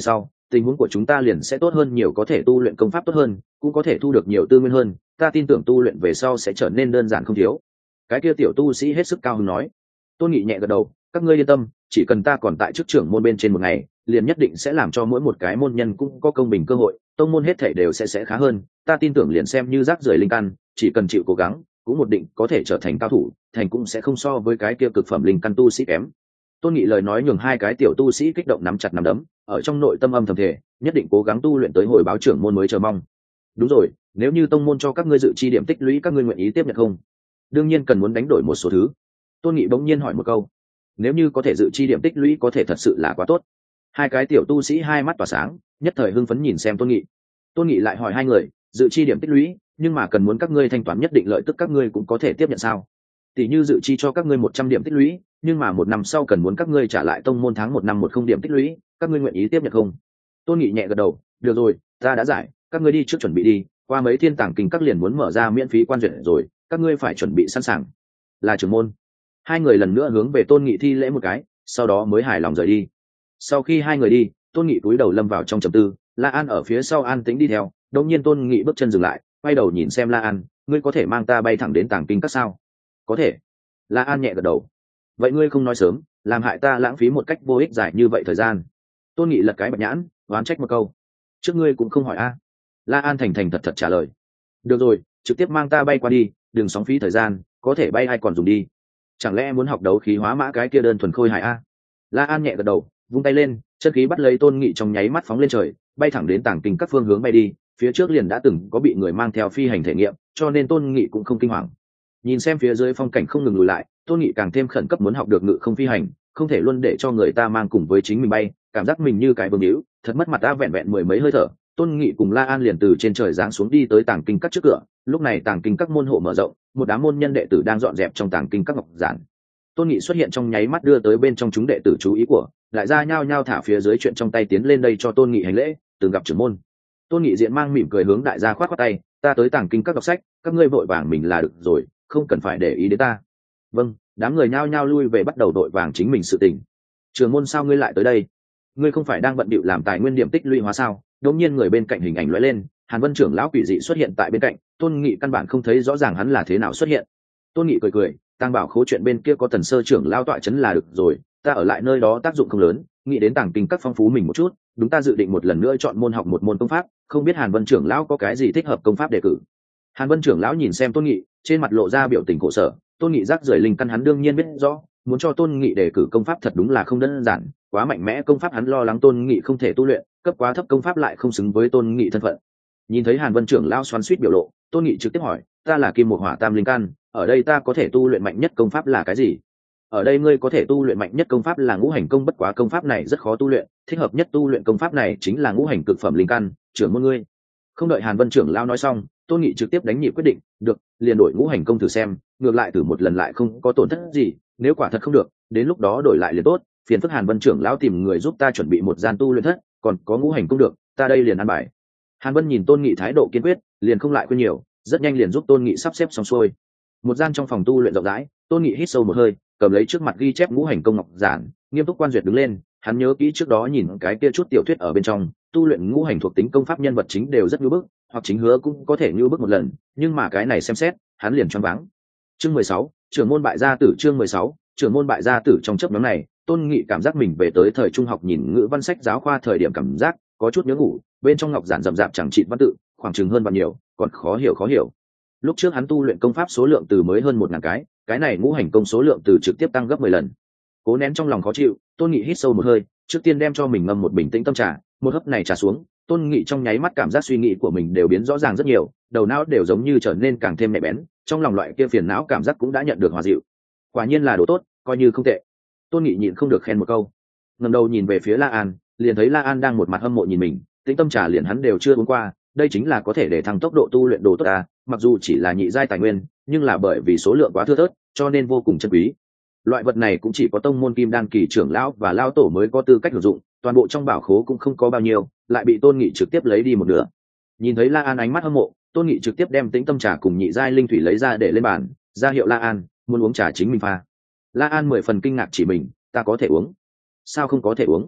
tình huống của chúng ta liền sẽ tốt hơn nhiều, có thể tu luyện công pháp tốt hơn, cũng có thể thu được nhiều tư nguyên hơn. Ta tin tưởng tu luyện về sau sẽ trở nên đơn giản không thiếu. Cái kia tiểu tu sĩ hết sức cao hứng nói. Tôn Nghị nhẹ gật đầu, các ngươi yên tâm, chỉ cần ta còn tại chức trưởng môn bên trên một ngày, liền nhất định sẽ làm cho mỗi một cái môn nhân cũng có công bình cơ hội, tông môn hết thể đều sẽ sẽ khá hơn. Ta tin tưởng liền xem như rác rưởi linh căn, chỉ cần chịu cố gắng, cũng một định có thể trở thành cao thủ, thành cũng sẽ không so với cái kia cực phẩm linh căn tu sĩ kém. Tôn Nghị lời nói nhường hai cái tiểu tu sĩ kích động nắm chặt nắm đấm, ở trong nội tâm âm thầm thể, nhất định cố gắng tu luyện tới hồi báo trưởng môn mới chờ mong. Đúng rồi, nếu như tông môn cho các ngươi dự chi điểm tích lũy, các ngươi nguyện ý tiếp nhận không? Đương nhiên cần muốn đánh đổi một số thứ. Tôn Nghị bỗng nhiên hỏi một câu. Nếu như có thể dự chi điểm tích lũy có thể thật sự là quá tốt. Hai cái tiểu tu sĩ hai mắt tỏa sáng, nhất thời hưng phấn nhìn xem Tôn Nghị. Tôn Nghị lại hỏi hai người, dự chi điểm tích lũy, nhưng mà cần muốn các ngươi thanh toán nhất định lợi tức, các ngươi cũng có thể tiếp nhận sao? Tỷ như dự chi cho các ngươi một trăm điểm tích lũy, nhưng mà một năm sau cần muốn các ngươi trả lại tông môn tháng một năm một không điểm tích lũy, các ngươi nguyện ý tiếp nhận không? Tôn Nghị nhẹ gật đầu, được rồi, ta đã giải, các ngươi đi trước chuẩn bị đi, qua mấy thiên tàng kinh các liền muốn mở ra miễn phí quan duyệt rồi, các ngươi phải chuẩn bị sẵn sàng. Là trưởng môn. Hai người lần nữa hướng về Tôn Nghị thi lễ một cái, sau đó mới hài lòng rời đi. Sau khi hai người đi, Tôn Nghị cúi đầu lâm vào trong trầm tư, La An ở phía sau an tĩnh đi theo. Đột nhiên Tôn Nghị bước chân dừng lại, quay đầu nhìn xem La An, ngươi có thể mang ta bay thẳng đến tàng kinh các sao? Có thể. La An nhẹ gật đầu. Vậy ngươi không nói sớm, làm hại ta lãng phí một cách vô ích dài như vậy thời gian. Tôn Nghị lật cái bạch nhãn, oán trách một câu. Trước ngươi cũng không hỏi a. La An thành thành thật thật trả lời. Được rồi, trực tiếp mang ta bay qua đi, đừng sóng phí thời gian, có thể bay ai còn dùng đi. Chẳng lẽ muốn học đấu khí hóa mã cái kia đơn thuần khôi hài a? La An nhẹ gật đầu, vung tay lên, chân khí bắt lấy Tôn Nghị trong nháy mắt phóng lên trời, bay thẳng đến tàng kinh các phương hướng bay đi. Phía trước liền đã từng có bị người mang theo phi hành thể nghiệm, cho nên Tôn Nghị cũng không kinh hoàng. Nhìn xem phía dưới phong cảnh không ngừng lùi lại, Tôn Nghị càng thêm khẩn cấp muốn học được ngự không phi hành, không thể luôn để cho người ta mang cùng với chính mình bay, cảm giác mình như cái bướm níu, thật mất mặt. Ta vẹn vẹn mười mấy hơi thở, Tôn Nghị cùng La An liền từ trên trời giáng xuống đi tới tàng kinh các trước cửa. Lúc này tàng kinh các môn hộ mở rộng, một đám môn nhân đệ tử đang dọn dẹp trong tàng kinh các ngọc giản. Tôn Nghị xuất hiện trong nháy mắt đưa tới bên trong chúng đệ tử chú ý của, lại ra nhao nhao thả phía dưới chuyện trong tay tiến lên đây cho Tôn Nghị hành lễ, từng gặp trưởng môn. Tôn Nghị diện mang mỉm cười hướng đại gia khoát khoát tay, ta tới tàng kinh các đọc sách, các ngươi vội vàng mình là được rồi, không cần phải để ý đến ta. Vâng. Đám người nhao nhao lui về bắt đầu đội vàng chính mình sự tình. Trưởng môn, sao ngươi lại tới đây? Ngươi không phải đang bận bịu làm tài nguyên điểm tích lũy hóa sao? Đột nhiên người bên cạnh hình ảnh lóe lên, Hàn Vân trưởng lão quỷ dị xuất hiện tại bên cạnh. Tôn Nghị căn bản không thấy rõ ràng hắn là thế nào xuất hiện. Tôn Nghị cười cười, Tàng Bảo Khố chuyện bên kia có Tần sơ trưởng lão tọa chấn là được rồi, ta ở lại nơi đó tác dụng không lớn, nghĩ đến tàng kinh các phong phú mình một chút. Đúng, ta dự định một lần nữa chọn môn học một môn công pháp, không biết Hàn Vân trưởng lão có cái gì thích hợp công pháp đề cử. Hàn Vân trưởng lão nhìn xem Tôn Nghị, trên mặt lộ ra biểu tình khổ sở. Tôn Nghị rác rưởi linh căn hắn đương nhiên biết rõ, muốn cho Tôn Nghị đề cử công pháp thật đúng là không đơn giản, quá mạnh mẽ công pháp hắn lo lắng Tôn Nghị không thể tu luyện, cấp quá thấp công pháp lại không xứng với Tôn Nghị thân phận. Nhìn thấy Hàn Vân trưởng lão xoắn xuýt biểu lộ, Tôn Nghị trực tiếp hỏi, ta là Kim Một Hỏa Tam linh căn, ở đây ta có thể tu luyện mạnh nhất công pháp là cái gì? Ở đây ngươi có thể tu luyện mạnh nhất công pháp là Ngũ Hành công, bất quá công pháp này rất khó tu luyện, thích hợp nhất tu luyện công pháp này chính là Ngũ Hành cực phẩm linh căn, trưởng môn ngươi. Không đợi Hàn Vân trưởng lão nói xong, Tôn Nghị trực tiếp đánh nhịp quyết định, được, liền đổi Ngũ Hành công thử xem, ngược lại thử một lần lại không có tổn thất gì, nếu quả thật không được, đến lúc đó đổi lại liền tốt. Phiền phức Hàn Vân trưởng lão tìm người giúp ta chuẩn bị một gian tu luyện thất, còn có Ngũ Hành công được, ta đây liền ăn bài. Hàn Vân nhìn Tôn Nghị thái độ kiên quyết, liền không lại quên nhiều, rất nhanh liền giúp Tôn Nghị sắp xếp xong xuôi. Một gian trong phòng tu luyện rộng rãi, Tôn Nghị hít sâu một hơi, cầm lấy trước mặt ghi chép Ngũ Hành công ngọc giản, nghiêm túc quan duyệt đứng lên. Hắn nhớ kỹ trước đó nhìn cái kia chút tiểu thuyết ở bên trong, tu luyện ngũ hành thuộc tính công pháp nhân vật chính đều rất nhu bức, hoặc chính hứa cũng có thể nhu bức một lần, nhưng mà cái này xem xét, hắn liền choáng váng. Chương mười sáu, trưởng môn bại gia tử. Chương mười sáu, trưởng môn bại gia tử. Trong chớp nhoáng này, Tôn Nghị cảm giác mình về tới thời trung học nhìn ngữ văn sách giáo khoa thời điểm, cảm giác có chút nhớ ngủ, bên trong ngọc giản rậm rạp chẳng chịt văn tự, khoảng chừng hơn và nhiều, còn khó hiểu khó hiểu. Lúc trước hắn tu luyện công pháp số lượng từ mới hơn một ngàn cái, cái này ngũ hành công số lượng từ trực tiếp tăng gấp mười lần. Cố nén trong lòng khó chịu, Tôn Nghị hít sâu một hơi, trước tiên đem cho mình ngâm một bình tĩnh tâm trà, một hớp này trà xuống, Tôn Nghị trong nháy mắt cảm giác suy nghĩ của mình đều biến rõ ràng rất nhiều, đầu não đều giống như trở nên càng thêm nhạy bén, trong lòng loại kia phiền não cảm giác cũng đã nhận được hòa dịu. Quả nhiên là đồ tốt, coi như không tệ. Tôn Nghị nhịn không được khen một câu. Ngẩng đầu nhìn về phía La An, liền thấy La An đang một mặt hâm mộ nhìn mình, tĩnh tâm trà liền hắn đều chưa uống qua, đây chính là có thể để thăng tốc độ tu luyện đồ tốt à, mặc dù chỉ là nhị giai tài nguyên, nhưng là bởi vì số lượng quá thưa thớt, cho nên vô cùng chân quý. Loại vật này cũng chỉ có tông môn Kim Đan kỳ trưởng lão và lão tổ mới có tư cách sử dụng, toàn bộ trong bảo khố cũng không có bao nhiêu, lại bị Tôn Nghị trực tiếp lấy đi một nửa. Nhìn thấy La An ánh mắt hâm mộ, Tôn Nghị trực tiếp đem tĩnh tâm trà cùng nhị giai linh thủy lấy ra để lên bàn, ra hiệu La An, muốn uống trà chính mình pha. La An mười phần kinh ngạc chỉ mình, ta có thể uống? Sao không có thể uống?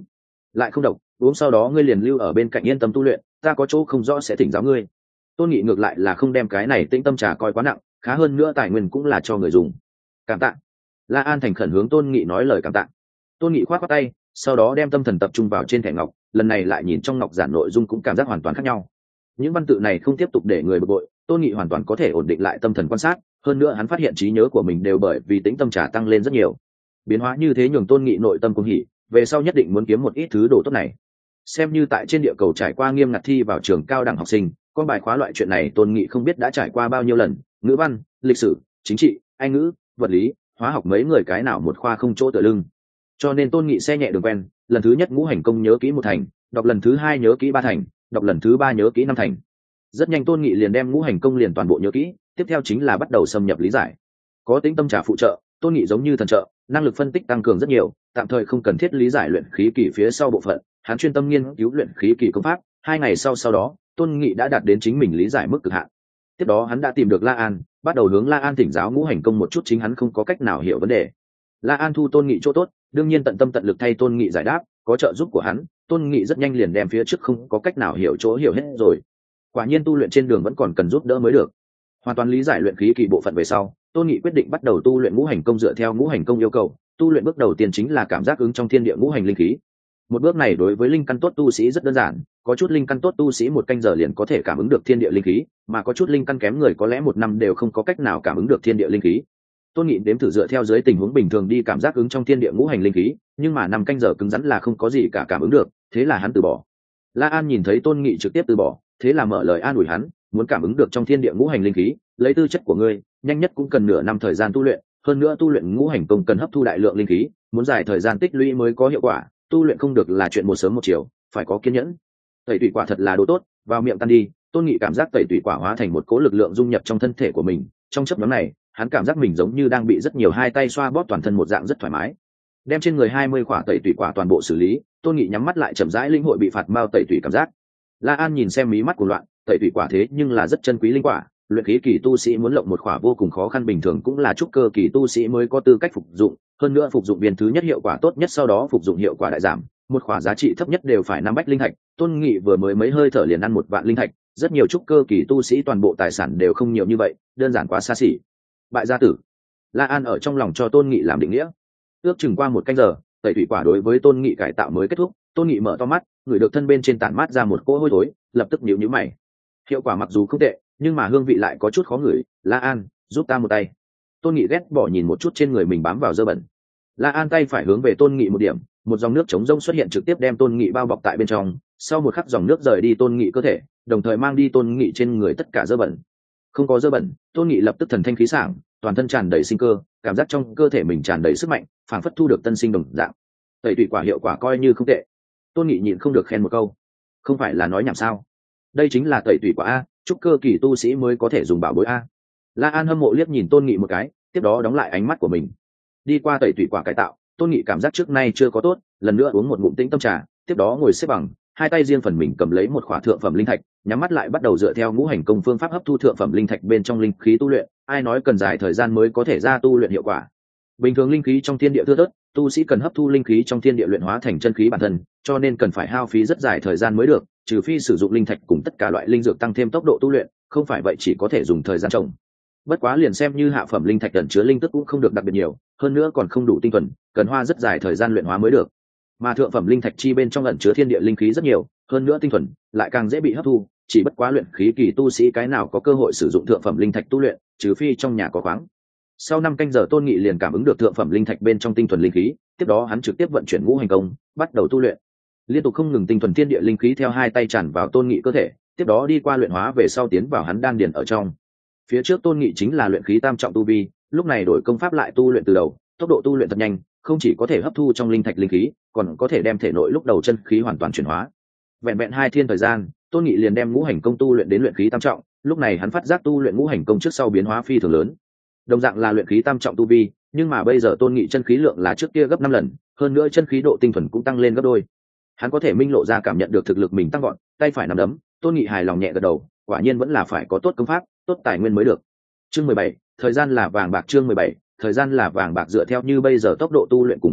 lại không độc, uống sau đó ngươi liền lưu ở bên cạnh yên tâm tu luyện, ta có chỗ không rõ sẽ thỉnh giáo ngươi. Tôn Nghị ngược lại là không đem cái này tĩnh tâm trà coi quá nặng, khá hơn nữa tài nguyên cũng là cho người dùng. Cảm tạ. La An thành khẩn hướng Tôn Nghị nói lời cảm tạ. Tôn Nghị khoát khoát tay, sau đó đem tâm thần tập trung vào trên thẻ ngọc, lần này lại nhìn trong ngọc giản nội dung cũng cảm giác hoàn toàn khác nhau. Những văn tự này không tiếp tục để người bực bội, Tôn Nghị hoàn toàn có thể ổn định lại tâm thần quan sát, hơn nữa hắn phát hiện trí nhớ của mình đều bởi vì tĩnh tâm trà tăng lên rất nhiều. Biến hóa như thế nhường Tôn Nghị nội tâm cuồng hỉ, về sau nhất định muốn kiếm một ít thứ đồ tốt này. Xem như tại trên địa cầu trải qua nghiêm ngặt thi vào trường cao đẳng học sinh, con bài khóa loại chuyện này Tôn Nghị không biết đã trải qua bao nhiêu lần, ngữ văn, lịch sử, chính trị, anh ngữ, vật lý, hóa học mấy người cái nào một khoa không chỗ tựa lưng. Cho nên Tôn Nghị xe nhẹ đường quen, lần thứ nhất ngũ hành công nhớ kỹ một thành, đọc lần thứ hai nhớ kỹ ba thành, đọc lần thứ ba nhớ kỹ năm thành. Rất nhanh Tôn Nghị liền đem ngũ hành công liền toàn bộ nhớ kỹ, tiếp theo chính là bắt đầu xâm nhập lý giải. Có tính tâm trà phụ trợ, Tôn Nghị giống như thần trợ, năng lực phân tích tăng cường rất nhiều, tạm thời không cần thiết lý giải luyện khí kỳ phía sau bộ phận, hắn chuyên tâm nghiên cứu luyện khí kỳ công pháp. Hai ngày sau sau đó, Tôn Nghị đã đạt đến chính mình lý giải mức cực hạn. Tiếp đó hắn đã tìm được La An, bắt đầu hướng La An thỉnh giáo ngũ hành công một chút chính hắn không có cách nào hiểu vấn đề. La An thu Tôn Nghị chỗ tốt, đương nhiên tận tâm tận lực thay Tôn Nghị giải đáp, có trợ giúp của hắn, Tôn Nghị rất nhanh liền đem phía trước không có cách nào hiểu chỗ hiểu hết rồi. Quả nhiên tu luyện trên đường vẫn còn cần giúp đỡ mới được. Hoàn toàn lý giải luyện khí kỳ bộ phận về sau, Tôn Nghị quyết định bắt đầu tu luyện ngũ hành công dựa theo ngũ hành công yêu cầu. Tu luyện bước đầu tiên chính là cảm giác ứng trong thiên địa ngũ hành linh khí. Một bước này đối với linh căn tốt tu sĩ rất đơn giản, có chút linh căn tốt tu sĩ một canh giờ liền có thể cảm ứng được thiên địa linh khí, mà có chút linh căn kém người có lẽ một năm đều không có cách nào cảm ứng được thiên địa linh khí. Tôn Nghị đếm thử dựa theo dưới tình huống bình thường đi cảm giác ứng trong thiên địa ngũ hành linh khí, nhưng mà năm canh giờ cứng rắn là không có gì cả cảm ứng được, thế là hắn từ bỏ. La An nhìn thấy Tôn Nghị trực tiếp từ bỏ, thế là mở lời an ủi hắn, muốn cảm ứng được trong thiên địa ngũ hành linh khí, lấy tư chất của ngươi, nhanh nhất cũng cần nửa năm thời gian tu luyện, hơn nữa tu luyện ngũ hành công cần hấp thu đại lượng linh khí, muốn dài thời gian tích lũy mới có hiệu quả, tu luyện không được là chuyện một sớm một chiều, phải có kiên nhẫn. Tẩy tủy quả thật là đồ tốt, vào miệng tan đi, Tôn Nghị cảm giác tẩy tủy quả hóa thành một cỗ lực lượng dung nhập trong thân thể của mình, trong chớp nhoáng này, hắn cảm giác mình giống như đang bị rất nhiều hai tay xoa bóp toàn thân một dạng rất thoải mái. Đem trên người hai mươi quả tẩy tủy quả toàn bộ xử lý, Tôn Nghị nhắm mắt lại chậm rãi linh hội bị phạt mao tẩy tủy cảm giác. La An nhìn xem mí mắt của loạn, tẩy tủy quả thế nhưng là rất chân quý linh quả, luyện khí kỳ tu sĩ muốn lộng một quả vô cùng khó khăn, bình thường cũng là trúc cơ kỳ tu sĩ mới có tư cách phục dụng, hơn nữa phục dụng viên thứ nhất hiệu quả tốt nhất, sau đó phục dụng hiệu quả đại giảm, một quả giá trị thấp nhất đều phải năm bách linh thạch. Tôn Nghị vừa mới mấy hơi thở liền ăn một vạn linh thạch, rất nhiều trúc cơ kỳ tu sĩ toàn bộ tài sản đều không nhiều như vậy, đơn giản quá xa xỉ. Bại gia tử. La An ở trong lòng cho Tôn Nghị làm định nghĩa. Ước chừng qua một canh giờ, tẩy thủy quả đối với Tôn Nghị cải tạo mới kết thúc. Tôn Nghị mở to mắt, ngửi được thân bên trên tản mát ra một cỗ hôi thối, lập tức nhíu nhíu mày. Hiệu quả mặc dù không tệ, nhưng mà hương vị lại có chút khó ngửi. La An, giúp ta một tay. Tôn Nghị ghét bỏ nhìn một chút trên người mình bám vào dơ bẩn. La An tay phải hướng về Tôn Nghị một điểm, một dòng nước chống rông xuất hiện trực tiếp đem Tôn Nghị bao bọc tại bên trong. Sau một khắc dòng nước rời đi Tôn Nghị cơ thể, đồng thời mang đi Tôn Nghị trên người tất cả dơ bẩn. Không có dơ bẩn, Tôn Nghị lập tức thần thanh khí sảng, toàn thân tràn đầy sinh cơ, cảm giác trong cơ thể mình tràn đầy sức mạnh, phảng phất thu được tân sinh đồng dạng. Tẩy tủy quả hiệu quả coi như không tệ. Tôn Nghị nhịn không được khen một câu. Không phải là nói nhảm sao? Đây chính là tẩy tủy quả a, trúc cơ kỳ tu sĩ mới có thể dùng bảo bối a. La An hâm mộ liếc nhìn Tôn Nghị một cái, tiếp đó đóng lại ánh mắt của mình. Đi qua tẩy tủy quả cải tạo, Tôn Nghị cảm giác trước nay chưa có tốt, lần nữa uống một ngụm tĩnh tâm trà, tiếp đó ngồi xếp bằng, hai tay riêng phần mình cầm lấy một khỏa thượng phẩm linh thạch, nhắm mắt lại bắt đầu dựa theo ngũ hành công phương pháp hấp thu thượng phẩm linh thạch bên trong linh khí tu luyện. Ai nói cần dài thời gian mới có thể ra tu luyện hiệu quả? Bình thường linh khí trong thiên địa thưa thớt, tu sĩ cần hấp thu linh khí trong thiên địa luyện hóa thành chân khí bản thân, cho nên cần phải hao phí rất dài thời gian mới được, trừ phi sử dụng linh thạch cùng tất cả loại linh dược tăng thêm tốc độ tu luyện, không phải vậy chỉ có thể dùng thời gian trồng. Bất quá liền xem như hạ phẩm linh thạch ẩn chứa linh tức cũng không được đặc biệt nhiều, hơn nữa còn không đủ tinh thuần, cần hoa rất dài thời gian luyện hóa mới được. Mà thượng phẩm linh thạch chi bên trong ẩn chứa thiên địa linh khí rất nhiều, hơn nữa tinh thuần, lại càng dễ bị hấp thu, chỉ bất quá luyện khí kỳ tu sĩ cái nào có cơ hội sử dụng thượng phẩm linh thạch tu luyện, trừ phi trong nhà có khoáng. Sau năm canh giờ Tôn Nghị liền cảm ứng được thượng phẩm linh thạch bên trong tinh thuần linh khí, tiếp đó hắn trực tiếp vận chuyển ngũ hành công, bắt đầu tu luyện. Liên tục không ngừng tinh thuần thiên địa linh khí theo hai tay tràn vào Tôn Nghị cơ thể, tiếp đó đi qua luyện hóa về sau tiến vào hắn đan điền ở trong. Phía trước Tôn Nghị chính là luyện khí tam trọng tu vi, lúc này đổi công pháp lại tu luyện từ đầu, tốc độ tu luyện thật nhanh, không chỉ có thể hấp thu trong linh thạch linh khí, còn có thể đem thể nội lúc đầu chân khí hoàn toàn chuyển hóa. Vẹn vẹn hai thiên thời gian, Tôn Nghị liền đem ngũ hành công tu luyện đến luyện khí tam trọng, lúc này hắn phát giác tu luyện ngũ hành công trước sau biến hóa phi thường lớn. Đồng dạng là luyện khí tam trọng tu vi, nhưng mà bây giờ Tôn Nghị chân khí lượng là trước kia gấp năm lần, hơn nữa chân khí độ tinh thuần cũng tăng lên gấp đôi. Hắn có thể minh lộ ra cảm nhận được thực lực mình tăng gọn, tay phải nắm đấm, Tôn Nghị hài lòng nhẹ gật đầu, quả nhiên vẫn là phải có tốt công pháp, tốt tài nguyên mới được. Chương mười bảy, thời gian là vàng bạc. Chương mười bảy, thời gian là vàng bạc. Dựa theo như bây giờ tốc độ tu luyện cùng phương pháp,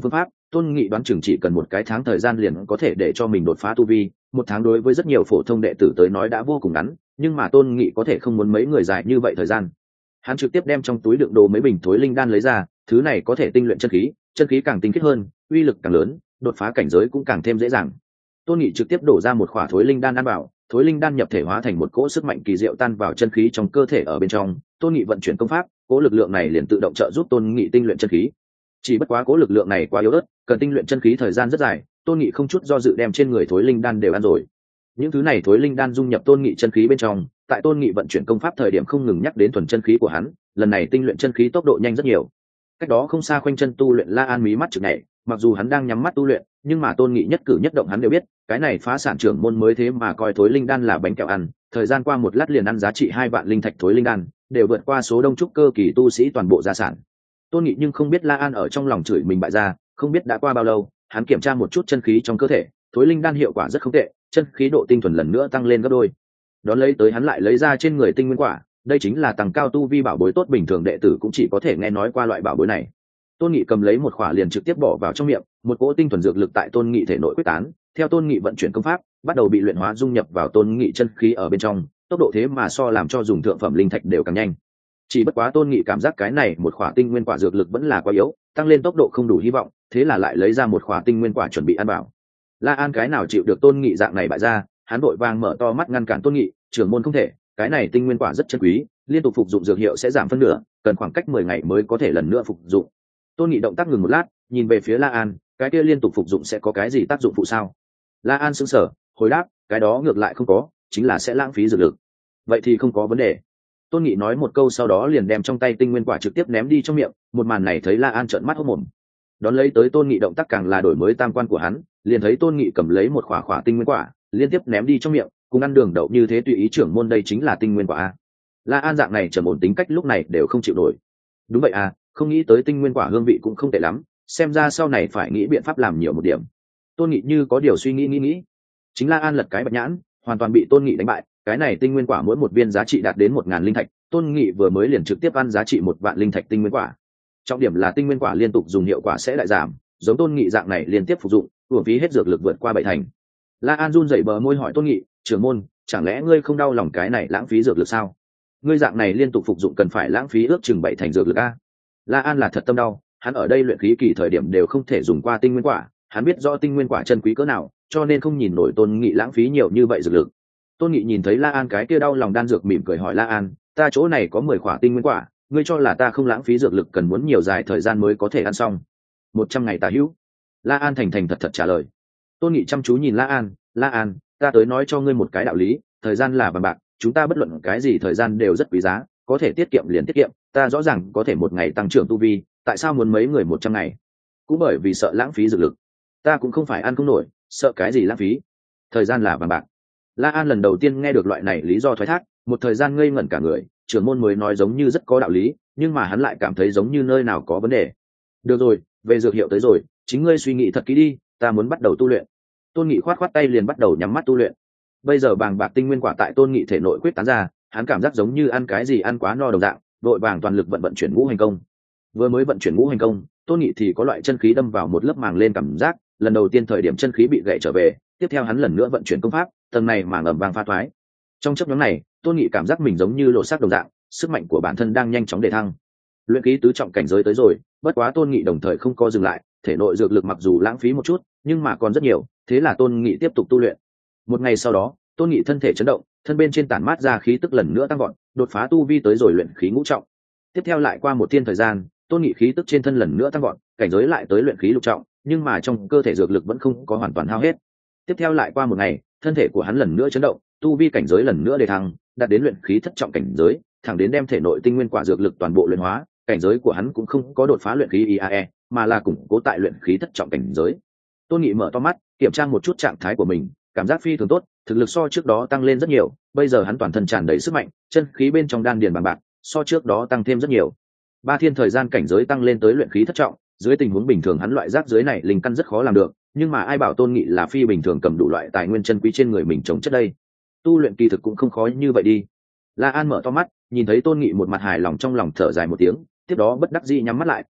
tôn nghị đoán chừng chỉ cần một cái tháng thời gian liền có thể để cho mình đột phá tu vi. Một tháng đối với rất nhiều phổ thông đệ tử tới nói đã vô cùng ngắn, nhưng mà tôn nghị có thể không muốn mấy người dài như vậy thời gian. Hắn trực tiếp đem trong túi đựng đồ mấy bình thối linh đan lấy ra, thứ này có thể tinh luyện chân khí, chân khí càng tinh khiết hơn, uy lực càng lớn, đột phá cảnh giới cũng càng thêm dễ dàng. Tôn nghị trực tiếp đổ ra một khỏa thối linh đan ăn vào, thối linh đan nhập thể hóa thành một cỗ sức mạnh kỳ diệu tan vào chân khí trong cơ thể ở bên trong. Tôn nghị vận chuyển công pháp, cỗ lực lượng này liền tự động trợ giúp tôn nghị tinh luyện chân khí. Chỉ bất quá cỗ lực lượng này quá yếu ớt, cần tinh luyện chân khí thời gian rất dài, tôn nghị không chút do dự đem trên người thối linh đan đều ăn rồi. Những thứ này thối linh đan dung nhập tôn nghị chân khí bên trong, tại tôn nghị vận chuyển công pháp thời điểm không ngừng nhắc đến thuần chân khí của hắn, lần này tinh luyện chân khí tốc độ nhanh rất nhiều. Cách đó không xa khoanh chân tu luyện La An mí mắt chực nhảy, mặc dù hắn đang nhắm mắt tu luyện, nhưng mà tôn nghị nhất cử nhất động hắn đều biết, cái này phá sản trưởng môn mới thế mà coi thối linh đan là bánh kẹo ăn, thời gian qua một lát liền ăn giá trị hai vạn linh thạch thối linh đan, đều vượt qua số đông trúc cơ kỳ tu sĩ toàn bộ gia sản. Tôn nghị nhưng không biết La An ở trong lòng chửi mình bại gia, không biết đã qua bao lâu, hắn kiểm tra một chút chân khí trong cơ thể, thối linh đan hiệu quả rất không tệ, chân khí độ tinh thuần lần nữa tăng lên gấp đôi. Đón lấy tới hắn lại lấy ra trên người tinh nguyên quả, đây chính là tăng cao tu vi bảo bối tốt, bình thường đệ tử cũng chỉ có thể nghe nói qua loại bảo bối này. Tôn nghị cầm lấy một khỏa liền trực tiếp bỏ vào trong miệng, một cỗ tinh thuần dược lực tại tôn nghị thể nội quyết tán, theo tôn nghị vận chuyển công pháp, bắt đầu bị luyện hóa dung nhập vào tôn nghị chân khí ở bên trong, tốc độ thế mà so làm cho dùng thượng phẩm linh thạch đều càng nhanh. Chỉ bất quá tôn nghị cảm giác cái này một khỏa tinh nguyên quả dược lực vẫn là quá yếu, tăng lên tốc độ không đủ hy vọng, thế là lại lấy ra một khỏa tinh nguyên quả chuẩn bị ăn vào. La An cái nào chịu được tôn nghị dạng này bại ra, hắn vội vàng mở to mắt ngăn cản tôn nghị, trưởng môn không thể, cái này tinh nguyên quả rất chân quý, liên tục phục dụng dược hiệu sẽ giảm phân nửa, cần khoảng cách mười ngày mới có thể lần nữa phục dụng. Tôn nghị động tác ngừng một lát, nhìn về phía La An, cái kia liên tục phục dụng sẽ có cái gì tác dụng phụ sao? La An sững sờ, hồi đáp, cái đó ngược lại không có, chính là sẽ lãng phí dược lực. Vậy thì không có vấn đề. Tôn nghị nói một câu sau đó liền đem trong tay tinh nguyên quả trực tiếp ném đi trong miệng, một màn này thấy La An trợn mắt hốt mồm. Đón lấy tới tôn nghị động tác càng là đổi mới tam quan của hắn, liền thấy tôn nghị cầm lấy một khỏa khỏa tinh nguyên quả, liên tiếp ném đi trong miệng, cùng ăn đường đậu như thế tùy ý, trưởng môn đây chính là tinh nguyên quả a. La An dạng này trầm ổn tính cách lúc này đều không chịu nổi. Đúng vậy à, không nghĩ tới tinh nguyên quả hương vị cũng không tệ lắm, xem ra sau này phải nghĩ biện pháp làm nhiều một điểm. Tôn nghị như có điều suy nghĩ nghĩ nghĩ, chính La An lật cái bạch nhãn, hoàn toàn bị tôn nghị đánh bại. Cái này tinh nguyên quả mỗi một viên giá trị đạt đến một ngàn linh thạch, tôn nghị vừa mới liền trực tiếp ăn giá trị một vạn linh thạch tinh nguyên quả. Trọng điểm là tinh nguyên quả liên tục dùng hiệu quả sẽ lại giảm, giống tôn nghị dạng này liên tiếp phục dụng, uổng phí hết dược lực vượt qua bảy thành. La An run rẩy bờ môi hỏi tôn nghị, trưởng môn, chẳng lẽ ngươi không đau lòng cái này lãng phí dược lực sao? Ngươi dạng này liên tục phục dụng cần phải lãng phí ước chừng bảy thành dược lực a. La An là thật tâm đau, hắn ở đây luyện khí kỳ thời điểm đều không thể dùng qua tinh nguyên quả, hắn biết rõ tinh nguyên quả chân quý cỡ nào, cho nên không nhìn nổi tôn nghị lãng phí nhiều như vậy dược lực. Tôn nghị nhìn thấy La An cái kia đau lòng đan dược, mỉm cười hỏi La An, ta chỗ này có mười khỏa tinh nguyên quả, ngươi cho là ta không lãng phí dược lực cần muốn nhiều dài thời gian mới có thể ăn xong? Một trăm ngày tà hữu. La An thành thành thật thật trả lời. Tôn nghị chăm chú nhìn La An, La An, ta tới nói cho ngươi một cái đạo lý, thời gian là vàng bạc, chúng ta bất luận cái gì thời gian đều rất quý giá, có thể tiết kiệm liền tiết kiệm, ta rõ ràng có thể một ngày tăng trưởng tu vi, tại sao muốn mấy người một trăm ngày? Cũng bởi vì sợ lãng phí dược lực. Ta cũng không phải ăn không nổi, sợ cái gì lãng phí? Thời gian là vàng bạc. La An lần đầu tiên nghe được loại này lý do thoái thác, một thời gian ngây ngẩn cả người, trưởng môn mới nói giống như rất có đạo lý, nhưng mà hắn lại cảm thấy giống như nơi nào có vấn đề. Được rồi, về dược hiệu tới rồi, chính ngươi suy nghĩ thật kỹ đi, ta muốn bắt đầu tu luyện. Tôn Nghị khoát khoát tay liền bắt đầu nhắm mắt tu luyện. Bây giờ bàng bạc tinh nguyên quả tại Tôn Nghị thể nội quyết tán ra, hắn cảm giác giống như ăn cái gì ăn quá no đồng dạng, vội vàng toàn lực vận vận chuyển ngũ hành công. Vừa mới vận chuyển ngũ hành công, Tôn Nghị thì có loại chân khí đâm vào một lớp màng lên cảm giác, lần đầu tiên thời điểm chân khí bị gãy trở về, tiếp theo hắn lần nữa vận chuyển công pháp, tầng này màng ầm vang pha thoái. Trong chốc ngắn này, Tôn Nghị cảm giác mình giống như lộ sắc đồng dạng, sức mạnh của bản thân đang nhanh chóng đề thăng. Luyện khí tứ trọng cảnh giới tới rồi, bất quá Tôn Nghị đồng thời không có dừng lại, thể nội dược lực mặc dù lãng phí một chút, nhưng mà còn rất nhiều, thế là Tôn Nghị tiếp tục tu luyện. Một ngày sau đó, Tôn Nghị thân thể chấn động, thân bên trên tản mát ra khí tức lần nữa tăng vọt, đột phá tu vi tới rồi luyện khí ngũ trọng. Tiếp theo lại qua một thiên thời gian, Tôn Nghị khí tức trên thân lần nữa tăng vọt, cảnh giới lại tới luyện khí lục trọng, nhưng mà trong cơ thể dược lực vẫn không có hoàn toàn hao hết. Tiếp theo lại qua một ngày, thân thể của hắn lần nữa chấn động, tu vi cảnh giới lần nữa đề thăng, đạt đến luyện khí thất trọng cảnh giới, thẳng đến đem thể nội tinh nguyên quả dược lực toàn bộ luyện hóa, cảnh giới của hắn cũng không có đột phá luyện khí i a e, mà là củng cố tại luyện khí thất trọng cảnh giới. Tôn Nghị mở to mắt, kiểm tra một chút trạng thái của mình, cảm giác phi thường tốt, thực lực so trước đó tăng lên rất nhiều, bây giờ hắn toàn thân tràn đầy sức mạnh, chân khí bên trong đan điền bằng bạc, so trước đó tăng thêm rất nhiều. Ba thiên thời gian cảnh giới tăng lên tới luyện khí thất trọng, dưới tình huống bình thường hắn loại rác dưới này linh căn rất khó làm được, nhưng mà ai bảo Tôn Nghị là phi bình thường cầm đủ loại tài nguyên chân quý trên người mình trồng chất đây. Tu luyện kỳ thực cũng không khó như vậy đi. La An mở to mắt, nhìn thấy Tôn Nghị một mặt hài lòng, trong lòng thở dài một tiếng, tiếp đó bất đắc dĩ nhắm mắt lại,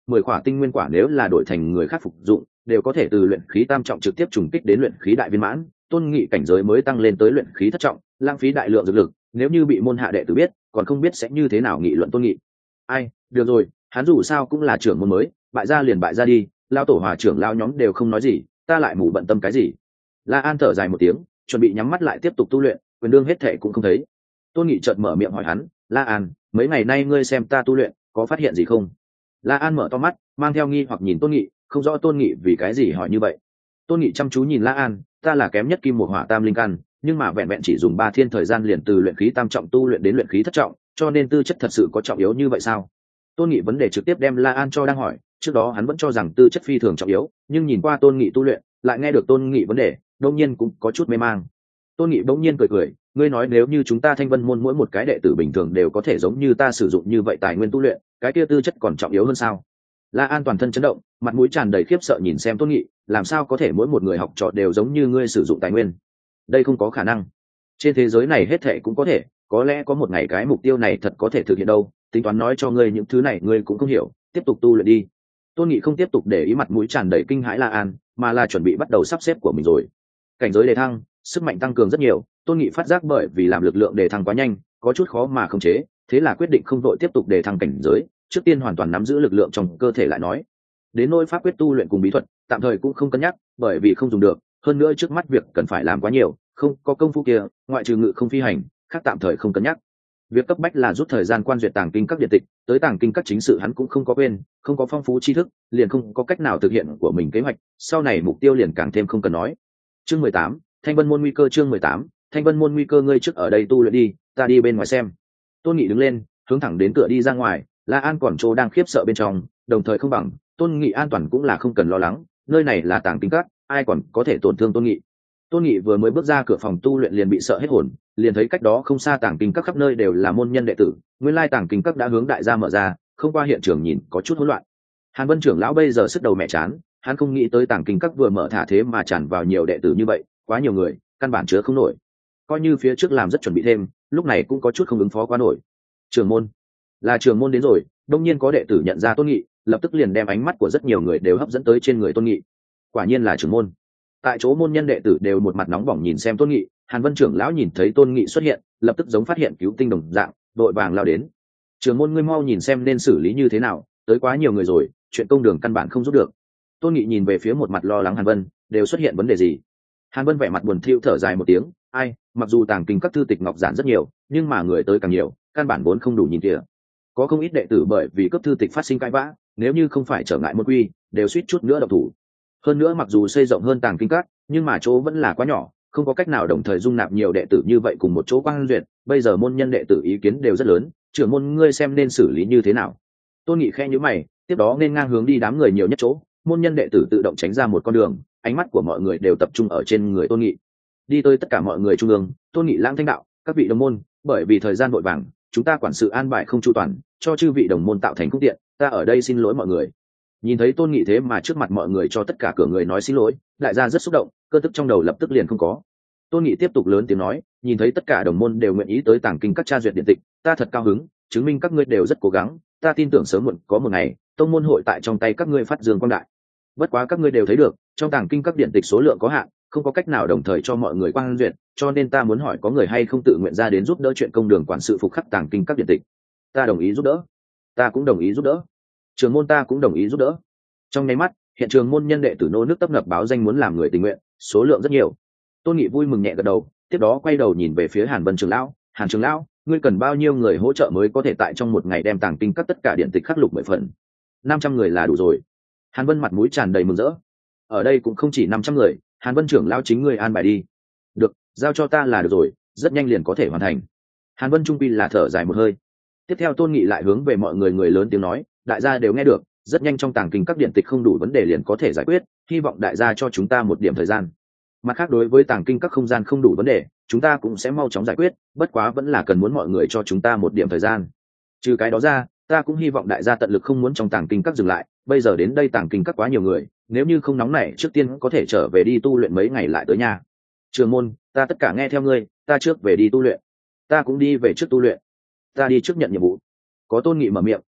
mười khỏa tinh nguyên quả nếu là đổi thành người khác phục dụng đều có thể từ luyện khí tam trọng trực tiếp trùng kích đến luyện khí đại viên mãn. Tôn Nghị cảnh giới mới tăng lên tới luyện khí thất trọng, lãng phí đại lượng dược lực, nếu như bị môn hạ đệ tử biết còn không biết sẽ như thế nào nghị luận Tôn Nghị. Ai, được rồi, hắn dù sao cũng là trưởng môn mới, bại ra liền bại ra đi, lao tổ hòa trưởng lao nhóm đều không nói gì, ta lại mù bận tâm cái gì. La An thở dài một tiếng, chuẩn bị nhắm mắt lại tiếp tục tu luyện, quyền đương hết thệ cũng không thấy. Tôn Nghị chợt mở miệng hỏi hắn, La An, mấy ngày nay ngươi xem ta tu luyện có phát hiện gì không? La An mở to mắt, mang theo nghi hoặc nhìn Tôn Nghị, không rõ Tôn Nghị vì cái gì hỏi như vậy. Tôn Nghị chăm chú nhìn La An, ta là kém nhất kim một hỏa tam linh căn, nhưng mà vẹn vẹn chỉ dùng ba thiên thời gian liền từ luyện khí tam trọng tu luyện đến luyện khí thất trọng, cho nên tư chất thật sự có trọng yếu như vậy sao? Tôn Nghị vấn đề trực tiếp đem La An cho đang hỏi, trước đó hắn vẫn cho rằng tư chất phi thường trọng yếu, nhưng nhìn qua Tôn Nghị tu luyện, lại nghe được Tôn Nghị vấn đề, đương nhiên cũng có chút mê mang. Tôn Nghị bỗng nhiên cười cười, ngươi nói nếu như chúng ta Thanh Vân môn mỗi một cái đệ tử bình thường đều có thể giống như ta sử dụng như vậy tài nguyên tu luyện, cái kia tư chất còn trọng yếu hơn sao? La An toàn thân chấn động, mặt mũi tràn đầy khiếp sợ nhìn xem Tôn Nghị, làm sao có thể mỗi một người học trò đều giống như ngươi sử dụng tài nguyên? Đây không có khả năng. Trên thế giới này hết thảy cũng có thể, có lẽ có một ngày cái mục tiêu này thật có thể thực hiện đâu, tính toán nói cho ngươi những thứ này ngươi cũng không hiểu, tiếp tục tu luyện đi. Tôn Nghị không tiếp tục để ý mặt mũi tràn đầy kinh hãi La An, mà là chuẩn bị bắt đầu sắp xếp của mình rồi. Cảnh giới đề thăng, sức mạnh tăng cường rất nhiều, Tôn Nghị phát giác bởi vì làm lực lượng đề thăng quá nhanh, có chút khó mà khống chế, thế là quyết định không vội tiếp tục đề thăng cảnh giới, trước tiên hoàn toàn nắm giữ lực lượng trong cơ thể lại nói. Đến nỗi pháp quyết tu luyện cùng bí thuật, tạm thời cũng không cân nhắc, bởi vì không dùng được, hơn nữa trước mắt việc cần phải làm quá nhiều, không có công phu kia, ngoại trừ ngự không phi hành, khác tạm thời không cân nhắc. Việc cấp bách là rút thời gian quan duyệt tàng kinh các điện tịch, tới tàng kinh các chính sự hắn cũng không có quên, không có phong phú tri thức, liền không có cách nào thực hiện của mình kế hoạch, sau này mục tiêu liền càng thêm không cần nói. Chương mười tám, Thanh Vân môn nguy cơ. Chương mười tám, Thanh Vân môn nguy cơ. Ngươi trước ở đây tu luyện đi, ta đi bên ngoài xem. Tôn Nghị đứng lên, hướng thẳng đến cửa đi ra ngoài, La An còn chỗ đang khiếp sợ bên trong, đồng thời không bằng, Tôn Nghị an toàn cũng là không cần lo lắng, nơi này là tàng kinh các, ai còn có thể tổn thương Tôn Nghị. Tôn Nghị vừa mới bước ra cửa phòng tu luyện liền bị sợ hết hồn, liền thấy cách đó không xa tàng kinh các khắp nơi đều là môn nhân đệ tử, nguyên lai tàng kinh các đã hướng đại gia mở ra, không qua hiện trường nhìn có chút hỗn loạn. Hàn Vân trưởng lão bây giờ sức đầu mẹ chán, hắn không nghĩ tới tàng kinh các vừa mở thả thế mà tràn vào nhiều đệ tử như vậy, quá nhiều người, căn bản chứa không nổi. Coi như phía trước làm rất chuẩn bị thêm, lúc này cũng có chút không ứng phó quá nổi. Trưởng môn, là trưởng môn đến rồi. Đông nhiên có đệ tử nhận ra Tôn Nghị, lập tức liền đem ánh mắt của rất nhiều người đều hấp dẫn tới trên người Tôn Nghị. Quả nhiên là trưởng môn. Tại chỗ môn nhân đệ tử đều một mặt nóng bỏng nhìn xem Tôn Nghị. Hàn Vân trưởng lão nhìn thấy Tôn Nghị xuất hiện, lập tức giống phát hiện cứu tinh đồng dạng, đội vàng lao đến. Trưởng môn, ngươi mau nhìn xem nên xử lý như thế nào, tới quá nhiều người rồi, chuyện công đường căn bản không giúp được. Tôn Nghị nhìn về phía một mặt lo lắng Hàn Vân, đều xuất hiện vấn đề gì? Hàn Vân vẻ mặt buồn thiu thở dài một tiếng, ai, mặc dù tàng kinh các thư tịch ngọc giản rất nhiều, nhưng mà người tới càng nhiều, căn bản vốn không đủ nhìn kìa. Có không ít đệ tử bởi vì cấp thư tịch phát sinh cãi vã, nếu như không phải trở ngại môn quy, đều suýt chút nữa độc thủ. Hơn nữa mặc dù xây rộng hơn tàng kinh các, nhưng mà chỗ vẫn là quá nhỏ, không có cách nào đồng thời dung nạp nhiều đệ tử như vậy cùng một chỗ quan duyệt. Bây giờ môn nhân đệ tử ý kiến đều rất lớn, trưởng môn ngươi xem nên xử lý như thế nào? Tôn Nghị khẽ nhíu mày, tiếp đó nên ngang hướng đi đám người nhiều nhất chỗ, môn nhân đệ tử tự động tránh ra một con đường, ánh mắt của mọi người đều tập trung ở trên người Tôn Nghị. Đi tới tất cả mọi người trung ương, Tôn Nghị lãng thanh đạo, các vị đồng môn, bởi vì thời gian vội vàng, chúng ta quản sự an bài không chu toàn, cho chư vị đồng môn tạo thành khúc tiện, ta ở đây xin lỗi mọi người. Nhìn thấy Tôn Nghị thế mà trước mặt mọi người cho tất cả cửa người nói xin lỗi, đại gia rất xúc động, cơ tức trong đầu lập tức liền không có. Tôn Nghị tiếp tục lớn tiếng nói, nhìn thấy tất cả đồng môn đều nguyện ý tới tàng kinh các tra duyệt điện tịch, ta thật cao hứng, chứng minh các ngươi đều rất cố gắng, ta tin tưởng sớm muộn có một ngày, tông môn hội tại trong tay các ngươi phát dương quang đại. Bất quá các ngươi đều thấy được, trong tàng kinh các điện tịch số lượng có hạn, không có cách nào đồng thời cho mọi người quang duyệt, cho nên ta muốn hỏi có người hay không tự nguyện ra đến giúp đỡ chuyện công đường quản sự phục khắc tàng kinh các điện tịch. Ta đồng ý giúp đỡ. Ta cũng đồng ý giúp đỡ. Trường môn ta cũng đồng ý giúp đỡ. Trong nháy mắt, hiện trường môn nhân đệ tử nô nước tấp nập báo danh muốn làm người tình nguyện, số lượng rất nhiều. Tôn Nghị vui mừng nhẹ gật đầu, tiếp đó quay đầu nhìn về phía Hàn Vân trưởng lão, Hàn trưởng lão, ngươi cần bao nhiêu người hỗ trợ mới có thể tại trong một ngày đem tàng kinh các tất cả điện tịch khắc lục mười phần? Năm trăm người là đủ rồi. Hàn Vân mặt mũi tràn đầy mừng rỡ. Ở đây cũng không chỉ năm trăm người, Hàn Vân trưởng lão chính ngươi an bài đi. Được, giao cho ta là được rồi, rất nhanh liền có thể hoàn thành. Hàn Vân trung quy là thở dài một hơi. Tiếp theo Tôn Nghị lại hướng về mọi người người lớn tiếng nói, đại gia đều nghe được, rất nhanh trong tàng kinh các điện tịch không đủ vấn đề liền có thể giải quyết, hy vọng đại gia cho chúng ta một điểm thời gian. Mặt khác đối với tàng kinh các không gian không đủ vấn đề, chúng ta cũng sẽ mau chóng giải quyết, bất quá vẫn là cần muốn mọi người cho chúng ta một điểm thời gian. Trừ cái đó ra, ta cũng hy vọng đại gia tận lực không muốn trong tàng kinh các dừng lại, bây giờ đến đây tàng kinh các quá nhiều người, nếu như không nóng nảy trước tiên có thể trở về đi tu luyện mấy ngày lại tới nhà. Trường môn, ta tất cả nghe theo ngươi, ta trước về đi tu luyện. Ta cũng đi về trước tu luyện. Ta đi trước nhận nhiệm vụ. Có Tôn Nghị mở miệng,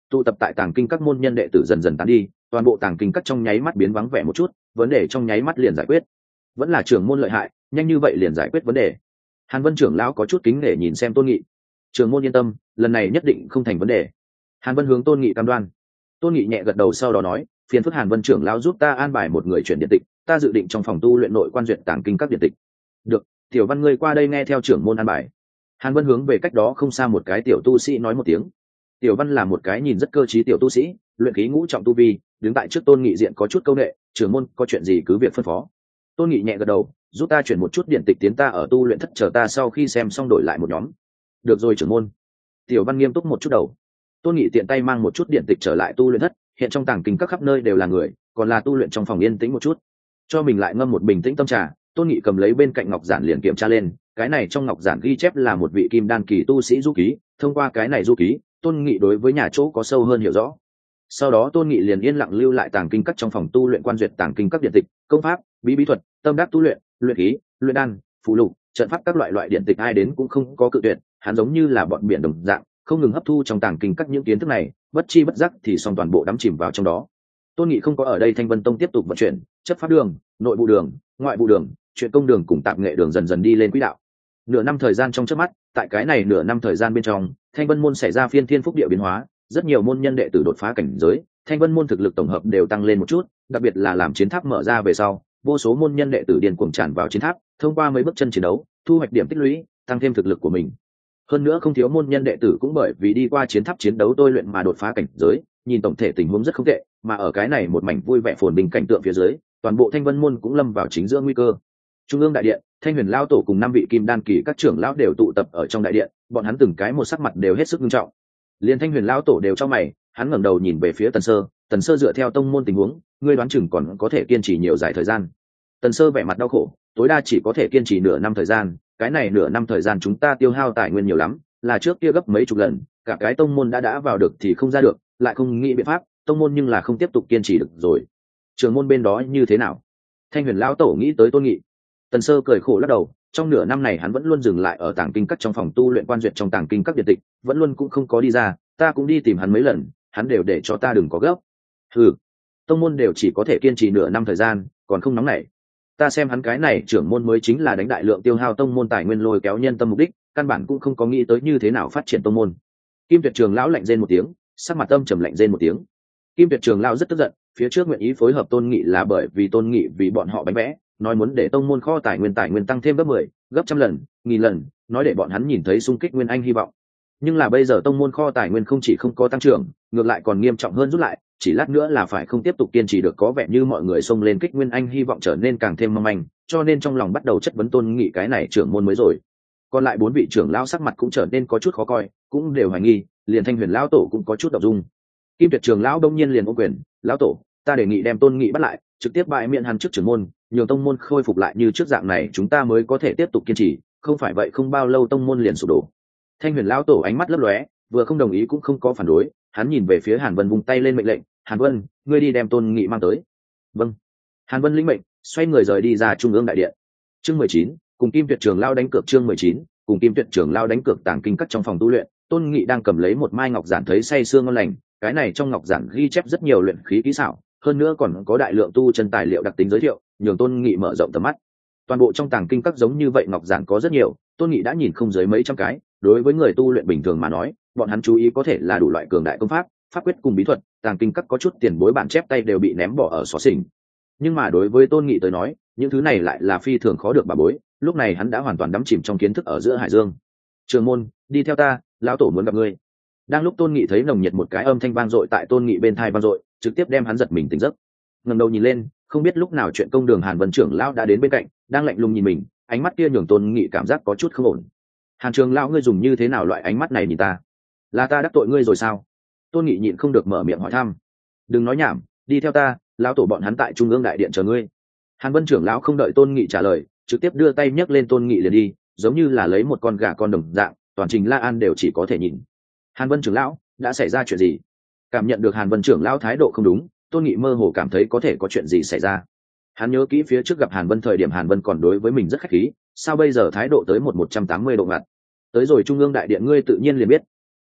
tụ tập tại tàng kinh các môn nhân đệ tử dần dần tán đi, toàn bộ tàng kinh các trong nháy mắt biến vắng vẻ một chút, vấn đề trong nháy mắt liền giải quyết. Vẫn là trưởng môn lợi hại, nhanh như vậy liền giải quyết vấn đề. Hàn Vân trưởng lão có chút kính nể nhìn xem Tôn Nghị. Trưởng môn yên tâm, lần này nhất định không thành vấn đề. Hàn Vân hướng Tôn Nghị cam đoan. Tôn Nghị nhẹ gật đầu sau đó nói, phiền phức Hàn Vân trưởng lão giúp ta an bài một người chuyển điện tịch, ta dự định trong phòng tu luyện nội quan duyệt tàng kinh các điện tịch. Được, tiểu Văn ngươi qua đây nghe theo trưởng môn an bài. Hàn Vân hướng về cách đó không xa một cái tiểu tu sĩ nói một tiếng. Tiểu Văn là một cái nhìn rất cơ trí tiểu tu sĩ, luyện khí ngũ trọng tu vi, đứng tại trước Tôn Nghị diện có chút câu nệ, trưởng môn có chuyện gì cứ việc phân phó. Tôn Nghị nhẹ gật đầu, giúp ta chuyển một chút điện tịch tiến ta ở tu luyện thất chờ ta sau khi xem xong đổi lại một nhóm. Được rồi trưởng môn. Tiểu Văn nghiêm túc một chút đầu. Tôn Nghị tiện tay mang một chút điện tịch trở lại tu luyện thất, hiện trong tàng kinh các khắp nơi đều là người, còn là tu luyện trong phòng yên tĩnh một chút. Cho mình lại ngâm một bình tĩnh tâm trà, Tôn Nghị cầm lấy bên cạnh ngọc giản liền kiểm tra lên, cái này trong ngọc giản ghi chép là một vị kim đan kỳ tu sĩ du ký, thông qua cái này du ký, Tôn Nghị đối với nhà chỗ có sâu hơn hiểu rõ. Sau đó Tôn Nghị liền yên lặng lưu lại tàng kinh các trong phòng tu luyện quan duyệt tàng kinh các điện tịch, công pháp, bí bí thuật, tâm đắc tu luyện, luyện khí, luyện đan, phù lục, trận pháp các loại loại điện tịch ai đến cũng không có cự tuyệt, hắn giống như là bọn biển đồng dạng, không ngừng hấp thu trong tàng kinh các những kiến thức này, bất chi bất giác thì xong toàn bộ đắm chìm vào trong đó. Tôn Nghị không có ở đây, Thanh Vân Tông tiếp tục vận chuyển, chấp pháp đường, nội vụ đường, ngoại vụ đường, chuyện công đường cùng tạp nghệ đường dần dần đi lên quỹ đạo. Nửa năm thời gian trong chớp mắt, tại cái này nửa năm thời gian bên trong, Thanh Vân môn xảy ra phiên thiên phúc địa biến hóa, rất nhiều môn nhân đệ tử đột phá cảnh giới, Thanh Vân môn thực lực tổng hợp đều tăng lên một chút, đặc biệt là làm chiến tháp mở ra về sau, vô số môn nhân đệ tử điên cuồng tràn vào chiến tháp, thông qua mấy bước chân chiến đấu, thu hoạch điểm tích lũy, tăng thêm thực lực của mình. Hơn nữa không thiếu môn nhân đệ tử cũng bởi vì đi qua chiến tháp chiến đấu tôi luyện mà đột phá cảnh giới, nhìn tổng thể tình huống rất không tệ, mà ở cái này một mảnh vui vẻ phồn bình cảnh tượng phía dưới, toàn bộ Thanh Vân môn cũng lâm vào chính giữa nguy cơ. Trung ương đại điện, Thanh Huyền lão tổ cùng năm vị kim đan kỳ các trưởng lão đều tụ tập ở trong đại điện, bọn hắn từng cái một sắc mặt đều hết sức nghiêm trọng. Liên Thanh Huyền lão tổ đều trong mày, hắn ngẩng đầu nhìn về phía Tần Sơ, Tần Sơ dựa theo tông môn tình huống, ngươi đoán chừng còn có thể kiên trì nhiều dài thời gian. Tần Sơ vẻ mặt đau khổ, tối đa chỉ có thể kiên trì nửa năm thời gian, cái này nửa năm thời gian chúng ta tiêu hao tài nguyên nhiều lắm, là trước kia gấp mấy chục lần, cả cái tông môn đã đã vào được thì không ra được, lại không nghĩ biện pháp, tông môn nhưng là không tiếp tục kiên trì được rồi. Trường môn bên đó như thế nào? Thanh Huyền lão tổ nghĩ tới Tôn Nghị. Tần Sơ cười khổ lắc đầu, trong nửa năm này hắn vẫn luôn dừng lại ở tàng kinh các trong phòng tu luyện quan duyệt trong tàng kinh các điện tịch, vẫn luôn cũng không có đi ra, ta cũng đi tìm hắn mấy lần, hắn đều để cho ta đừng có gấp. Ừ, tông môn đều chỉ có thể kiên trì nửa năm thời gian, còn không nóng nảy. Ta xem hắn cái này trưởng môn mới chính là đánh đại lượng tiêu hao tông môn tài nguyên lôi kéo nhân tâm mục đích, căn bản cũng không có nghĩ tới như thế nào phát triển tông môn. Kim Tuyệt Trường lão lạnh rên một tiếng, sắc mặt âm trầm lạnh rên một tiếng. Kim Tuyệt Trường lão rất tức giận, phía trước nguyện ý phối hợp Tôn Nghị là bởi vì Tôn Nghị vì bọn họ bánh vẽ, nói muốn để tông môn kho tài nguyên tài nguyên tăng thêm gấp mười, gấp trăm lần, nghìn lần, nói để bọn hắn nhìn thấy xung kích nguyên anh hy vọng. Nhưng là bây giờ tông môn kho tài nguyên không chỉ không có tăng trưởng, ngược lại còn nghiêm trọng hơn rút lại, chỉ lát nữa là phải không tiếp tục kiên trì được, có vẻ như mọi người xông lên kích nguyên anh hy vọng trở nên càng thêm mong manh, cho nên trong lòng bắt đầu chất vấn Tôn Nghị cái này trưởng môn mới rồi. Còn lại bốn vị trưởng lão sắc mặt cũng trở nên có chút khó coi, cũng đều hoài nghi, liền Thanh Huyền lão tổ cũng có chút động dung. Kim Tuyệt Trường lão đông nhiên liền ôm quyền, lão tổ, ta đề nghị đem Tôn Nghị bắt lại, trực tiếp bãi miễn hắn trước trưởng môn, nhường tông môn khôi phục lại như trước dạng này, chúng ta mới có thể tiếp tục kiên trì, không phải vậy không bao lâu tông môn liền sụp đổ. Thanh Huyền lão tổ ánh mắt lấp lóe, vừa không đồng ý cũng không có phản đối, hắn nhìn về phía Hàn Vân vung tay lên mệnh lệnh, Hàn Vân, ngươi đi đem Tôn Nghị mang tới. Vâng. Hàn Vân lĩnh mệnh, xoay người rời đi ra trung ương đại điện. Chương mười chín, cùng Kim Tuyệt Trường lão đánh cược. Chương mười chín, cùng Kim Tuyệt Trường lão đánh cược. Tàng kinh các trong phòng tu luyện, Tôn Nghị đang cầm lấy một mai ngọc giản thấy say sưa ngon lành, cái này trong ngọc giản ghi chép rất nhiều luyện khí kỹ xảo, hơn nữa còn có đại lượng tu chân tài liệu đặc tính giới thiệu, nhường Tôn Nghị mở rộng tầm mắt. Toàn bộ trong tàng kinh các giống như vậy ngọc giản có rất nhiều, Tôn Nghị đã nhìn không dưới mấy trăm cái, đối với người tu luyện bình thường mà nói, bọn hắn chú ý có thể là đủ loại cường đại công pháp, pháp quyết cùng bí thuật, tàng kinh các có chút tiền bối bản chép tay đều bị ném bỏ ở xó xỉnh. Nhưng mà đối với Tôn Nghị tới nói, những thứ này lại là phi thường khó được bà bối, lúc này hắn đã hoàn toàn đắm chìm trong kiến thức ở giữa hải dương. Trường môn, đi theo ta, lão tổ muốn gặp ngươi. Đang lúc Tôn Nghị thấy nồng nhiệt một cái âm thanh vang dội tại Tôn Nghị bên tai vang dội, trực tiếp đem hắn giật mình tỉnh giấc. Ngẩng đầu nhìn lên, không biết lúc nào chuyện công đường Hàn Vân trưởng lão đã đến bên cạnh, đang lạnh lùng nhìn mình, ánh mắt kia nhường Tôn Nghị cảm giác có chút không ổn. Hàn Trường lão, ngươi dùng như thế nào loại ánh mắt này nhìn ta? Là ta đắc tội ngươi rồi sao? Tôn Nghị nhịn không được mở miệng hỏi thăm. Đừng nói nhảm, đi theo ta, lão tổ bọn hắn tại trung ương đại điện chờ ngươi. Hàn Vân trưởng lão không đợi Tôn Nghị trả lời, trực tiếp đưa tay nhấc lên Tôn Nghị liền đi, giống như là lấy một con gà con đồng dạng, toàn trình La An đều chỉ có thể nhìn. Hàn Vân trưởng lão, đã xảy ra chuyện gì? Cảm nhận được Hàn Vân trưởng lão thái độ không đúng, Tôn Nghị mơ hồ cảm thấy có thể có chuyện gì xảy ra. Hắn nhớ kỹ phía trước gặp Hàn Vân thời điểm Hàn Vân còn đối với mình rất khách khí, sao bây giờ thái độ tới một một trăm tám mươi độ ngặt? Tới rồi trung ương đại điện ngươi tự nhiên liền biết.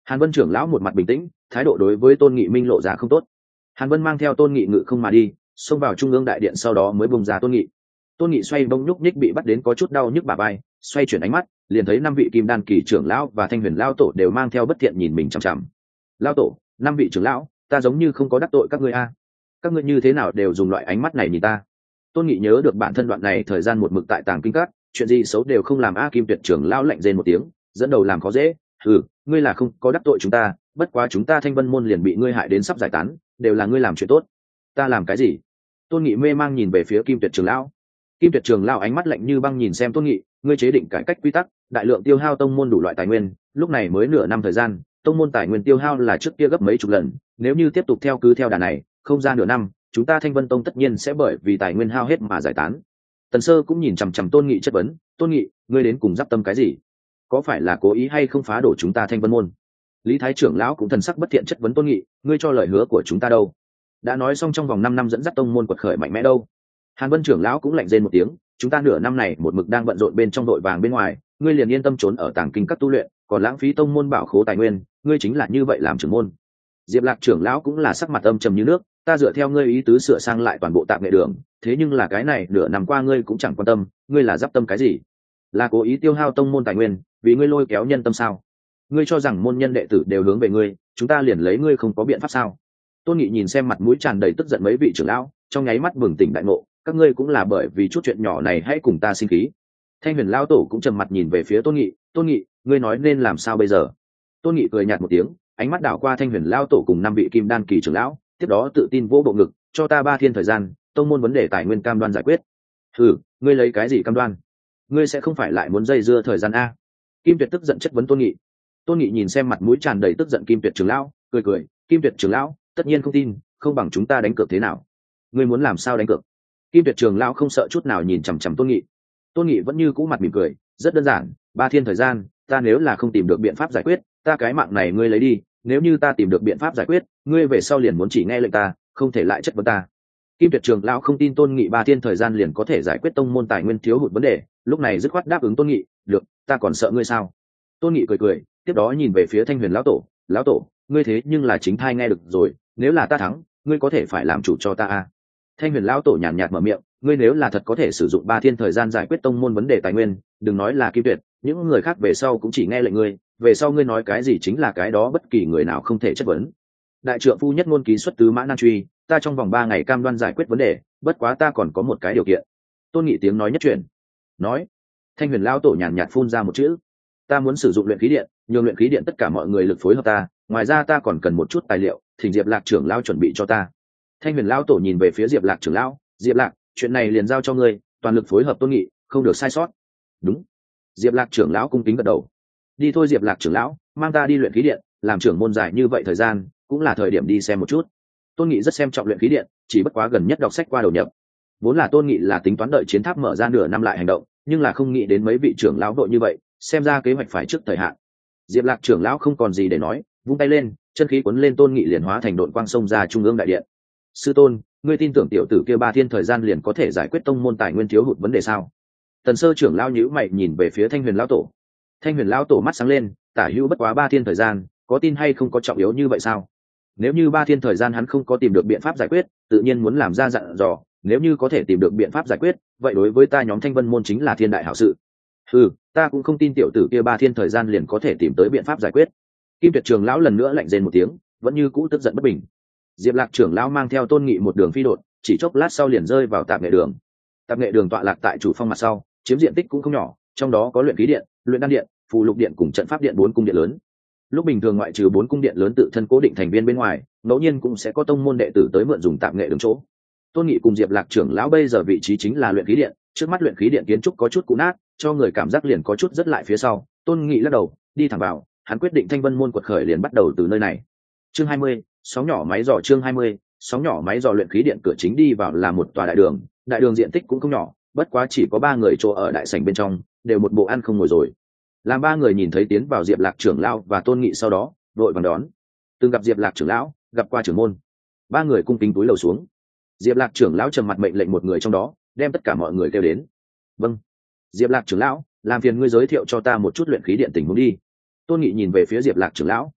Hàn Vân trưởng lão một mặt bình tĩnh, thái độ đối với Tôn Nghị minh lộ ra không tốt. Hàn Vân mang theo Tôn Nghị ngự không mà đi, xông vào trung ương đại điện sau đó mới bùng ra Tôn Nghị. Tôn Nghị xoay bông nhúc nhích bị bắt đến có chút đau nhức bả vai, xoay chuyển ánh mắt, liền thấy năm vị kim đan kỳ trưởng lão và thanh huyền lão tổ đều mang theo bất thiện nhìn mình chằm chằm. Lão tổ, năm vị trưởng lão, ta giống như không có đắc tội các ngươi a. Các ngươi như thế nào đều dùng loại ánh mắt này nhìn ta? Tôn Nghị nhớ được bản thân đoạn này thời gian một mực tại tàng kinh các, chuyện gì xấu đều không làm a. Kim Tuyệt trưởng lão lạnh rên một tiếng, dẫn đầu làm khó dễ. Ừ, ngươi là không có đắc tội chúng ta, bất quá chúng ta Thanh Vân môn liền bị ngươi hại đến sắp giải tán, đều là ngươi làm chuyện tốt. Ta làm cái gì? Tôn Nghị mê mang nhìn về phía Kim Tuyệt trưởng lão. Kim Tuyệt trưởng lão ánh mắt lạnh như băng nhìn xem Tôn Nghị, ngươi chế định cải cách quy tắc, đại lượng tiêu hao tông môn đủ loại tài nguyên, lúc này mới nửa năm thời gian, tông môn tài nguyên tiêu hao là trước kia gấp mấy chục lần, nếu như tiếp tục theo cứ theo đà này, không ra nửa năm, chúng ta Thanh Vân tông tất nhiên sẽ bởi vì tài nguyên hao hết mà giải tán. Tần Sơ cũng nhìn chằm chằm Tôn Nghị chất vấn, Tôn Nghị, ngươi đến cùng giáp tâm cái gì? Có phải là cố ý hay không phá đổ chúng ta Thanh Vân môn? Lý Thái trưởng lão cũng thần sắc bất thiện chất vấn Tôn Nghị, ngươi cho lời hứa của chúng ta đâu? Đã nói xong trong vòng năm năm dẫn dắt tông môn quật khởi mạnh mẽ đâu? Hàn Vân trưởng lão cũng lạnh rên một tiếng, chúng ta nửa năm này một mực đang bận rộn bên trong đội vàng bên ngoài, ngươi liền yên tâm trốn ở tàng kinh các tu luyện, còn lãng phí tông môn bảo khố tài nguyên, ngươi chính là như vậy làm trưởng môn. Diệp Lạc trưởng lão cũng là sắc mặt âm trầm như nước, ta dựa theo ngươi ý tứ sửa sang lại toàn bộ tạm nghệ đường, thế nhưng là cái này nửa năm qua ngươi cũng chẳng quan tâm, ngươi là giáp tâm cái gì? Là cố ý tiêu hao tông môn tài nguyên, vì ngươi lôi kéo nhân tâm sao? Ngươi cho rằng môn nhân đệ tử đều hướng về ngươi, chúng ta liền lấy ngươi không có biện pháp sao? Tôn Nghị nhìn xem mặt mũi tràn đầy tức giận mấy vị trưởng lão, trong nháy mắt bừng tỉnh đại ngộ, các ngươi cũng là bởi vì chút chuyện nhỏ này hãy cùng ta sinh khí. Thanh huyền lão tổ cũng trầm mặt nhìn về phía Tôn Nghị, Tôn Nghị, ngươi nói nên làm sao bây giờ? Tôn Nghị cười nhạt một tiếng, ánh mắt đảo qua thanh huyền lão tổ cùng năm vị kim đan kỳ trưởng lão, tiếp đó tự tin vỗ bộ ngực, cho ta ba thiên thời gian, tông môn vấn đề tài nguyên cam đoan giải quyết. Hừ, ngươi lấy cái gì cam đoan? Ngươi sẽ không phải lại muốn dây dưa thời gian a? Kim Tuyệt tức giận chất vấn Tôn Nghị. Tôn Nghị nhìn xem mặt mũi tràn đầy tức giận Kim Tuyệt trưởng lão, cười cười, Kim Tuyệt trưởng lão, tất nhiên không tin, không bằng chúng ta đánh cược thế nào? Ngươi muốn làm sao đánh cược? Kim Tuyệt trưởng lão không sợ chút nào nhìn chằm chằm Tôn Nghị. Tôn Nghị vẫn như cũ mặt mỉm cười, rất đơn giản, ba thiên thời gian, ta nếu là không tìm được biện pháp giải quyết, ta cái mạng này ngươi lấy đi, nếu như ta tìm được biện pháp giải quyết, ngươi về sau liền muốn chỉ nghe lệnh ta, không thể lại chất vấn ta. Kim Tuyệt trưởng lão không tin Tôn Nghị ba thiên thời gian liền có thể giải quyết tông môn tài nguyên thiếu hụt vấn đề, lúc này dứt khoát đáp ứng Tôn Nghị, được, ta còn sợ ngươi sao? Tôn Nghị cười cười, tiếp đó nhìn về phía Thanh huyền lão tổ, lão tổ, ngươi thế nhưng là chính thai nghe được rồi, nếu là ta thắng, ngươi có thể phải làm chủ cho ta a. Thanh huyền lão tổ nhàn nhạt mở miệng, ngươi nếu là thật có thể sử dụng ba thiên thời gian giải quyết tông môn vấn đề tài nguyên, đừng nói là Kim Tuyệt, những người khác về sau cũng chỉ nghe lệnh ngươi, về sau ngươi nói cái gì chính là cái đó, bất kỳ người nào không thể chất vấn. Đại trượng phu nhất ngôn ký xuất tứ mã nan truy, ta trong vòng ba ngày cam đoan giải quyết vấn đề, bất quá ta còn có một cái điều kiện. Tôn Nghị tiếng nói nhất truyền. Nói. Thanh huyền lão tổ nhàn nhạt phun ra một chữ, ta muốn sử dụng luyện khí điện, nhường luyện khí điện tất cả mọi người lực phối hợp ta, ngoài ra ta còn cần một chút tài liệu, thỉnh Diệp Lạc trưởng lão chuẩn bị cho ta. Thanh huyền lão tổ nhìn về phía Diệp Lạc trưởng lão, Diệp Lạc, chuyện này liền giao cho ngươi, toàn lực phối hợp Tôn Nghị, không được sai sót. Đúng. Diệp Lạc trưởng lão cung kính gật đầu. Đi thôi Diệp Lạc trưởng lão, mang ta đi luyện khí điện, làm trưởng môn dài như vậy thời gian, cũng là thời điểm đi xem một chút. Tôn Nghị rất xem trọng luyện khí điện, chỉ bất quá gần nhất đọc sách qua đầu nhập. Vốn là Tôn Nghị là tính toán đợi chiến tháp mở ra nửa năm lại hành động, nhưng là không nghĩ đến mấy vị trưởng lão đội như vậy, xem ra kế hoạch phải trước thời hạn. Diệp Lạc trưởng lão không còn gì để nói, vung tay lên, chân khí cuốn lên Tôn Nghị liền hóa thành độn quang xông ra trung ương đại điện. Sư tôn, ngươi tin tưởng tiểu tử kia ba thiên thời gian liền có thể giải quyết tông môn tài nguyên thiếu hụt vấn đề sao? Tần Sơ trưởng lão nhíu mày nhìn về phía Thanh huyền lão tổ. Thanh huyền lão tổ mắt sáng lên, tả hữu bất quá ba thiên thời gian, có tin hay không có trọng yếu như vậy sao? Nếu như ba thiên thời gian hắn không có tìm được biện pháp giải quyết, tự nhiên muốn làm ra dặn dò, nếu như có thể tìm được biện pháp giải quyết, vậy đối với ta nhóm Thanh Vân môn chính là thiên đại hảo sự. Ừ, ta cũng không tin tiểu tử kia ba thiên thời gian liền có thể tìm tới biện pháp giải quyết. Kim Tuyệt trưởng lão lần nữa lạnh rên một tiếng, vẫn như cũ tức giận bất bình. Diệp Lạc trưởng lão mang theo Tôn Nghị một đường phi đột, chỉ chốc lát sau liền rơi vào tạp nghệ đường. Tạp nghệ đường tọa lạc tại chủ phong mặt sau, chiếm diện tích cũng không nhỏ, trong đó có luyện khí điện, luyện đan điện, phù lục điện cùng trận pháp điện bốn cung điện lớn. Lúc bình thường ngoại trừ bốn cung điện lớn tự thân cố định thành viên bên ngoài, ngẫu nhiên cũng sẽ có tông môn đệ tử tới mượn dùng tạp nghệ đường chỗ. Tôn Nghị cùng Diệp Lạc trưởng lão bây giờ vị trí chính là luyện khí điện, trước mắt luyện khí điện kiến trúc có chút cũ nát, cho người cảm giác liền có chút rất lại phía sau. Tôn Nghị lắc đầu, đi thẳng vào, hắn quyết định Thanh Vân môn quật khởi liền bắt đầu từ nơi này. Chương hai mươi, sóng nhỏ máy dò chương hai mươi, sóng nhỏ máy dò luyện khí điện cửa chính đi vào là một tòa đại đường, đại đường diện tích cũng không nhỏ, bất quá chỉ có ba người chỗ ở đại sảnh bên trong, đều một bộ ăn không ngồi rồi. Làm ba người nhìn thấy tiến vào Diệp Lạc trưởng lão và Tôn Nghị sau đó, vội vàng đón. Từng gặp Diệp Lạc trưởng lão, gặp qua trưởng môn. Ba người cung kính cúi lầu xuống. Diệp Lạc trưởng lão trầm mặt mệnh lệnh một người trong đó, đem tất cả mọi người kêu đến. Vâng. Diệp Lạc trưởng lão, làm phiền ngươi giới thiệu cho ta một chút luyện khí điện tình huống đi. Tôn Nghị nhìn về phía Diệp Lạc trưởng lão.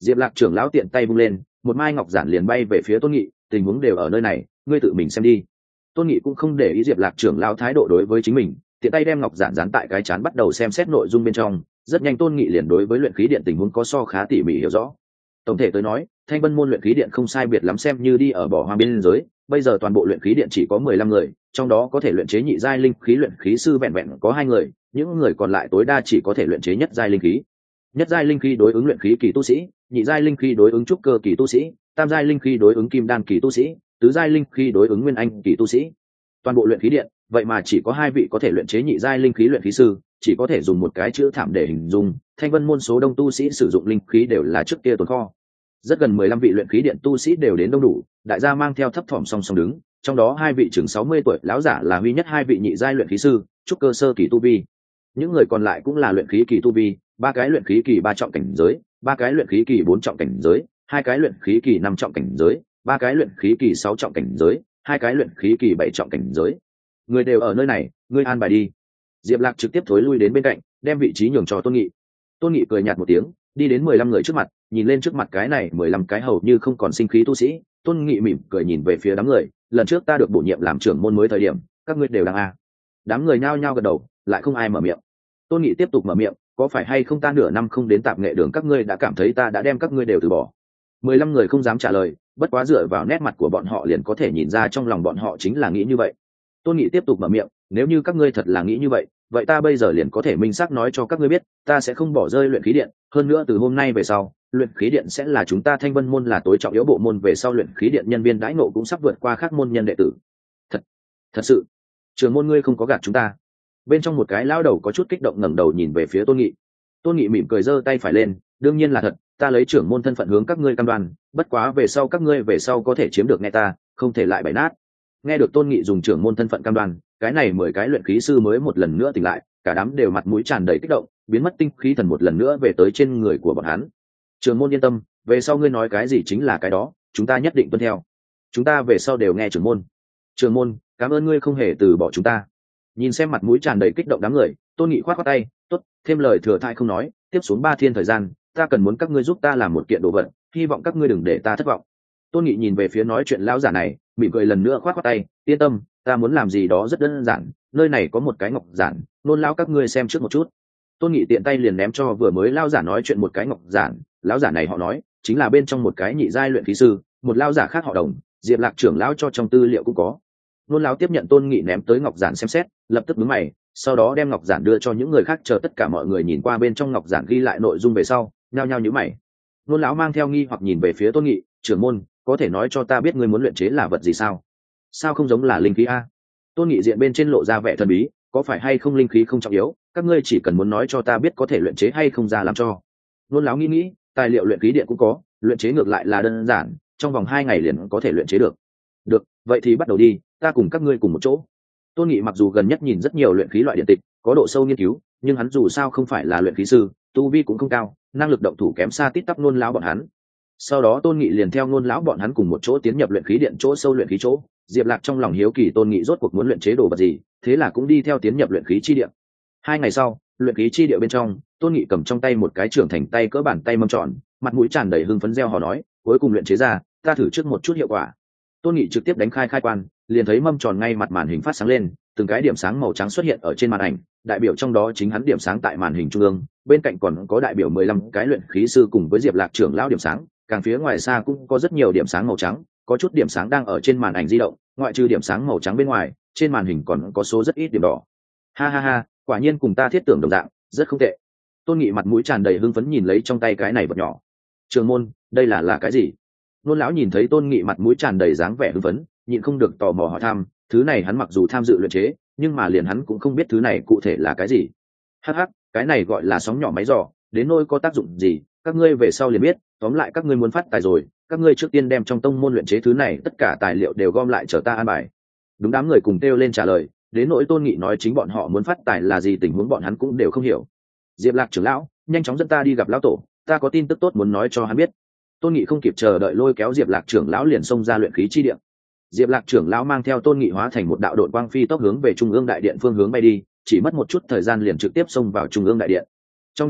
Diệp Lạc trưởng lão tiện tay vung lên, một mai ngọc giản liền bay về phía Tôn Nghị, tình huống đều ở nơi này, ngươi tự mình xem đi. Tôn Nghị cũng không để ý Diệp Lạc trưởng lão thái độ đối với chính mình, tiện tay đem ngọc giản dán tại cái chán bắt đầu xem xét nội dung bên trong, rất nhanh Tôn Nghị liền đối với luyện khí điện tình huống có so khá tỉ mỉ hiểu rõ. Tổng thể tới nói, Thanh Vân môn luyện khí điện không sai biệt lắm xem như đi ở bỏ hoang biên giới, bây giờ toàn bộ luyện khí điện chỉ có mười lăm người, trong đó có thể luyện chế nhị giai linh khí luyện khí sư vẹn vẹn có hai người, những người còn lại tối đa chỉ có thể luyện chế nhất giai linh khí. Nhất giai linh khí đối ứng luyện khí kỳ tu sĩ, nhị giai linh khí đối ứng trúc cơ kỳ tu sĩ, tam giai linh khí đối ứng kim đan kỳ tu sĩ, tứ giai linh khí đối ứng nguyên anh kỳ tu sĩ. Toàn bộ luyện khí điện, vậy mà chỉ có hai vị có thể luyện chế nhị giai linh khí luyện khí sư, chỉ có thể dùng một cái chữ thảm để hình dung. Thanh Vân môn số đông tu sĩ sử dụng linh khí đều là trước kia tồn kho. Rất gần mười lăm vị luyện khí điện tu sĩ đều đến đông đủ, đại gia mang theo thấp thỏm song song đứng, trong đó hai vị chừng sáu mươi tuổi lão giả là huy nhất hai vị nhị giai luyện khí sư, trúc cơ sơ kỳ tu vi. Những người còn lại cũng là luyện khí kỳ tu vi, ba cái luyện khí kỳ ba trọng cảnh giới, ba cái luyện khí kỳ bốn trọng cảnh giới, hai cái luyện khí kỳ năm trọng cảnh giới, ba cái luyện khí kỳ sáu trọng cảnh giới, hai cái luyện khí kỳ bảy trọng cảnh giới. Người đều ở nơi này, ngươi an bài đi. Diệp Lạc trực tiếp thối lui đến bên cạnh, đem vị trí nhường cho Tôn Nghị. Tôn Nghị cười nhạt một tiếng, đi đến mười lăm người trước mặt, nhìn lên trước mặt cái này mười lăm cái hầu như không còn sinh khí tu sĩ, Tôn Nghị mỉm cười nhìn về phía đám người, lần trước ta được bổ nhiệm làm trưởng môn mới thời điểm, các ngươi đều đang a. Đám người nhao nhao gật đầu, lại không ai mở miệng. Tôn Nghị tiếp tục mở miệng, có phải hay không ta nửa năm không đến tạp nghệ đường các ngươi đã cảm thấy ta đã đem các ngươi đều từ bỏ. Mười lăm người không dám trả lời, bất quá dựa vào nét mặt của bọn họ liền có thể nhìn ra trong lòng bọn họ chính là nghĩ như vậy. Tôn Nghị tiếp tục mở miệng, nếu như các ngươi thật là nghĩ như vậy, vậy ta bây giờ liền có thể minh xác nói cho các ngươi biết, ta sẽ không bỏ rơi luyện khí điện, hơn nữa từ hôm nay về sau, luyện khí điện sẽ là chúng ta Thanh Vân môn là tối trọng yếu bộ môn, về sau luyện khí điện nhân viên đãi ngộ cũng sắp vượt qua các môn nhân đệ tử. Thật, thật sự, trưởng môn ngươi không có gạt chúng ta. Bên trong một cái lão đầu có chút kích động ngẩng đầu nhìn về phía Tôn Nghị. Tôn Nghị mỉm cười giơ tay phải lên, đương nhiên là thật, ta lấy trưởng môn thân phận hướng các ngươi cam đoan, bất quá về sau các ngươi về sau có thể chiếm được nghe ta, không thể lại bày nát. Nghe được Tôn Nghị dùng trưởng môn thân phận cam đoan, cái này mười cái luyện khí sư mới một lần nữa tỉnh lại, cả đám đều mặt mũi tràn đầy kích động, biến mất tinh khí thần một lần nữa về tới trên người của bọn hắn. Trưởng môn yên tâm, về sau ngươi nói cái gì chính là cái đó, chúng ta nhất định tuân theo. Chúng ta về sau đều nghe trưởng môn. Trưởng môn, cảm ơn ngươi không hề từ bỏ chúng ta. Nhìn xem mặt mũi tràn đầy kích động đám người, Tôn Nghị khoát khoát tay, tốt, thêm lời thừa thãi không nói, tiếp xuống ba thiên thời gian, ta cần muốn các ngươi giúp ta làm một kiện đồ vật, hy vọng các ngươi đừng để ta thất vọng. Tôn Nghị nhìn về phía nói chuyện lão giả này, mỉm cười lần nữa khoát khoát tay, yên tâm, ta muốn làm gì đó rất đơn giản, nơi này có một cái ngọc giản, nôn lão các ngươi xem trước một chút. Tôn Nghị tiện tay liền ném cho vừa mới lão giả nói chuyện một cái ngọc giản, lão giả này họ nói, chính là bên trong một cái nhị giai luyện khí sư, một lão giả khác họ Đồng, Diệp Lạc trưởng lão cho trong tư liệu cũng có. Nôn lão tiếp nhận Tôn Nghị ném tới ngọc giản xem xét, lập tức nhướng mày, sau đó đem ngọc giản đưa cho những người khác, chờ tất cả mọi người nhìn qua bên trong ngọc giản ghi lại nội dung về sau, nhao nhao nhíu mày. Nôn lão mang theo nghi hoặc nhìn về phía Tôn Nghị, trưởng môn, có thể nói cho ta biết ngươi muốn luyện chế là vật gì sao? Sao không giống là linh khí a? Tôn Nghị diện bên trên lộ ra vẻ thần bí, có phải hay không linh khí không trọng yếu, các ngươi chỉ cần muốn nói cho ta biết có thể luyện chế hay không ra làm cho. Nôn lão nghĩ nghĩ, tài liệu luyện khí điện cũng có, luyện chế ngược lại là đơn giản, trong vòng hai ngày liền có thể luyện chế được. Được, vậy thì bắt đầu đi, ta cùng các ngươi cùng một chỗ. Tôn Nghị mặc dù gần nhất nhìn rất nhiều luyện khí loại điện tịch, có độ sâu nghiên cứu, nhưng hắn dù sao không phải là luyện khí sư, tu vi cũng không cao, năng lực động thủ kém xa tít tắp Nôn lão bọn hắn. Sau đó Tôn Nghị liền theo Nôn lão bọn hắn cùng một chỗ tiến nhập luyện khí điện chỗ sâu luyện khí chỗ. Diệp Lạc trong lòng hiếu kỳ Tôn Nghị rốt cuộc muốn luyện chế đồ vật gì, thế là cũng đi theo tiến nhập luyện khí chi địa. Hai ngày sau, luyện khí chi địa bên trong, Tôn Nghị cầm trong tay một cái trưởng thành tay cỡ bàn tay mâm tròn, mặt mũi tràn đầy hưng phấn reo hò nói, cuối cùng luyện chế ra, ta thử trước một chút hiệu quả. Tôn Nghị trực tiếp đánh khai khai quan, liền thấy mâm tròn ngay mặt màn hình phát sáng lên, từng cái điểm sáng màu trắng xuất hiện ở trên màn ảnh, đại biểu trong đó chính hắn điểm sáng tại màn hình trung ương, bên cạnh còn có đại biểu mười lăm cái luyện khí sư cùng với Diệp Lạc trưởng lão điểm sáng, càng phía ngoài xa cũng có rất nhiều điểm sáng màu trắng, có chút điểm sáng đang ở trên màn ảnh di động, ngoại trừ điểm sáng màu trắng bên ngoài, trên màn hình còn có số rất ít điểm đỏ. Ha ha ha, quả nhiên cùng ta thiết tưởng đồng dạng, rất không tệ. Tôn Nghị mặt mũi tràn đầy hưng phấn nhìn lấy trong tay cái này vật nhỏ. Trường môn, đây là là cái gì? Nôn lão nhìn thấy Tôn Nghị mặt mũi tràn đầy dáng vẻ hưng phấn, nhịn không được tò mò hỏi thăm, thứ này hắn mặc dù tham dự luyện chế, nhưng mà liền hắn cũng không biết thứ này cụ thể là cái gì. Hắc hắc, cái này gọi là sóng nhỏ máy dò, đến nỗi có tác dụng gì, các ngươi về sau liền biết, tóm lại các ngươi muốn phát tài rồi, các ngươi trước tiên đem trong tông môn luyện chế thứ này tất cả tài liệu đều gom lại chờ ta an bài. Đúng, đám người cùng kêu lên trả lời, đến nỗi Tôn Nghị nói chính bọn họ muốn phát tài là gì tình huống bọn hắn cũng đều không hiểu. Diệp Lạc trưởng lão, nhanh chóng dẫn ta đi gặp lão tổ, ta có tin tức tốt muốn nói cho hắn biết. Tôn Nghị không kịp chờ đợi lôi kéo Diệp Lạc trưởng lão liền xông ra luyện khí chi điện. Diệp Lạc trưởng lão mang theo Tôn Nghị hóa thành một đạo đội quang phi tốc hướng về trung ương đại điện phương hướng bay đi, chỉ mất một chút thời gian liền trực tiếp xông vào trung ương đại điện. Trong đại điện,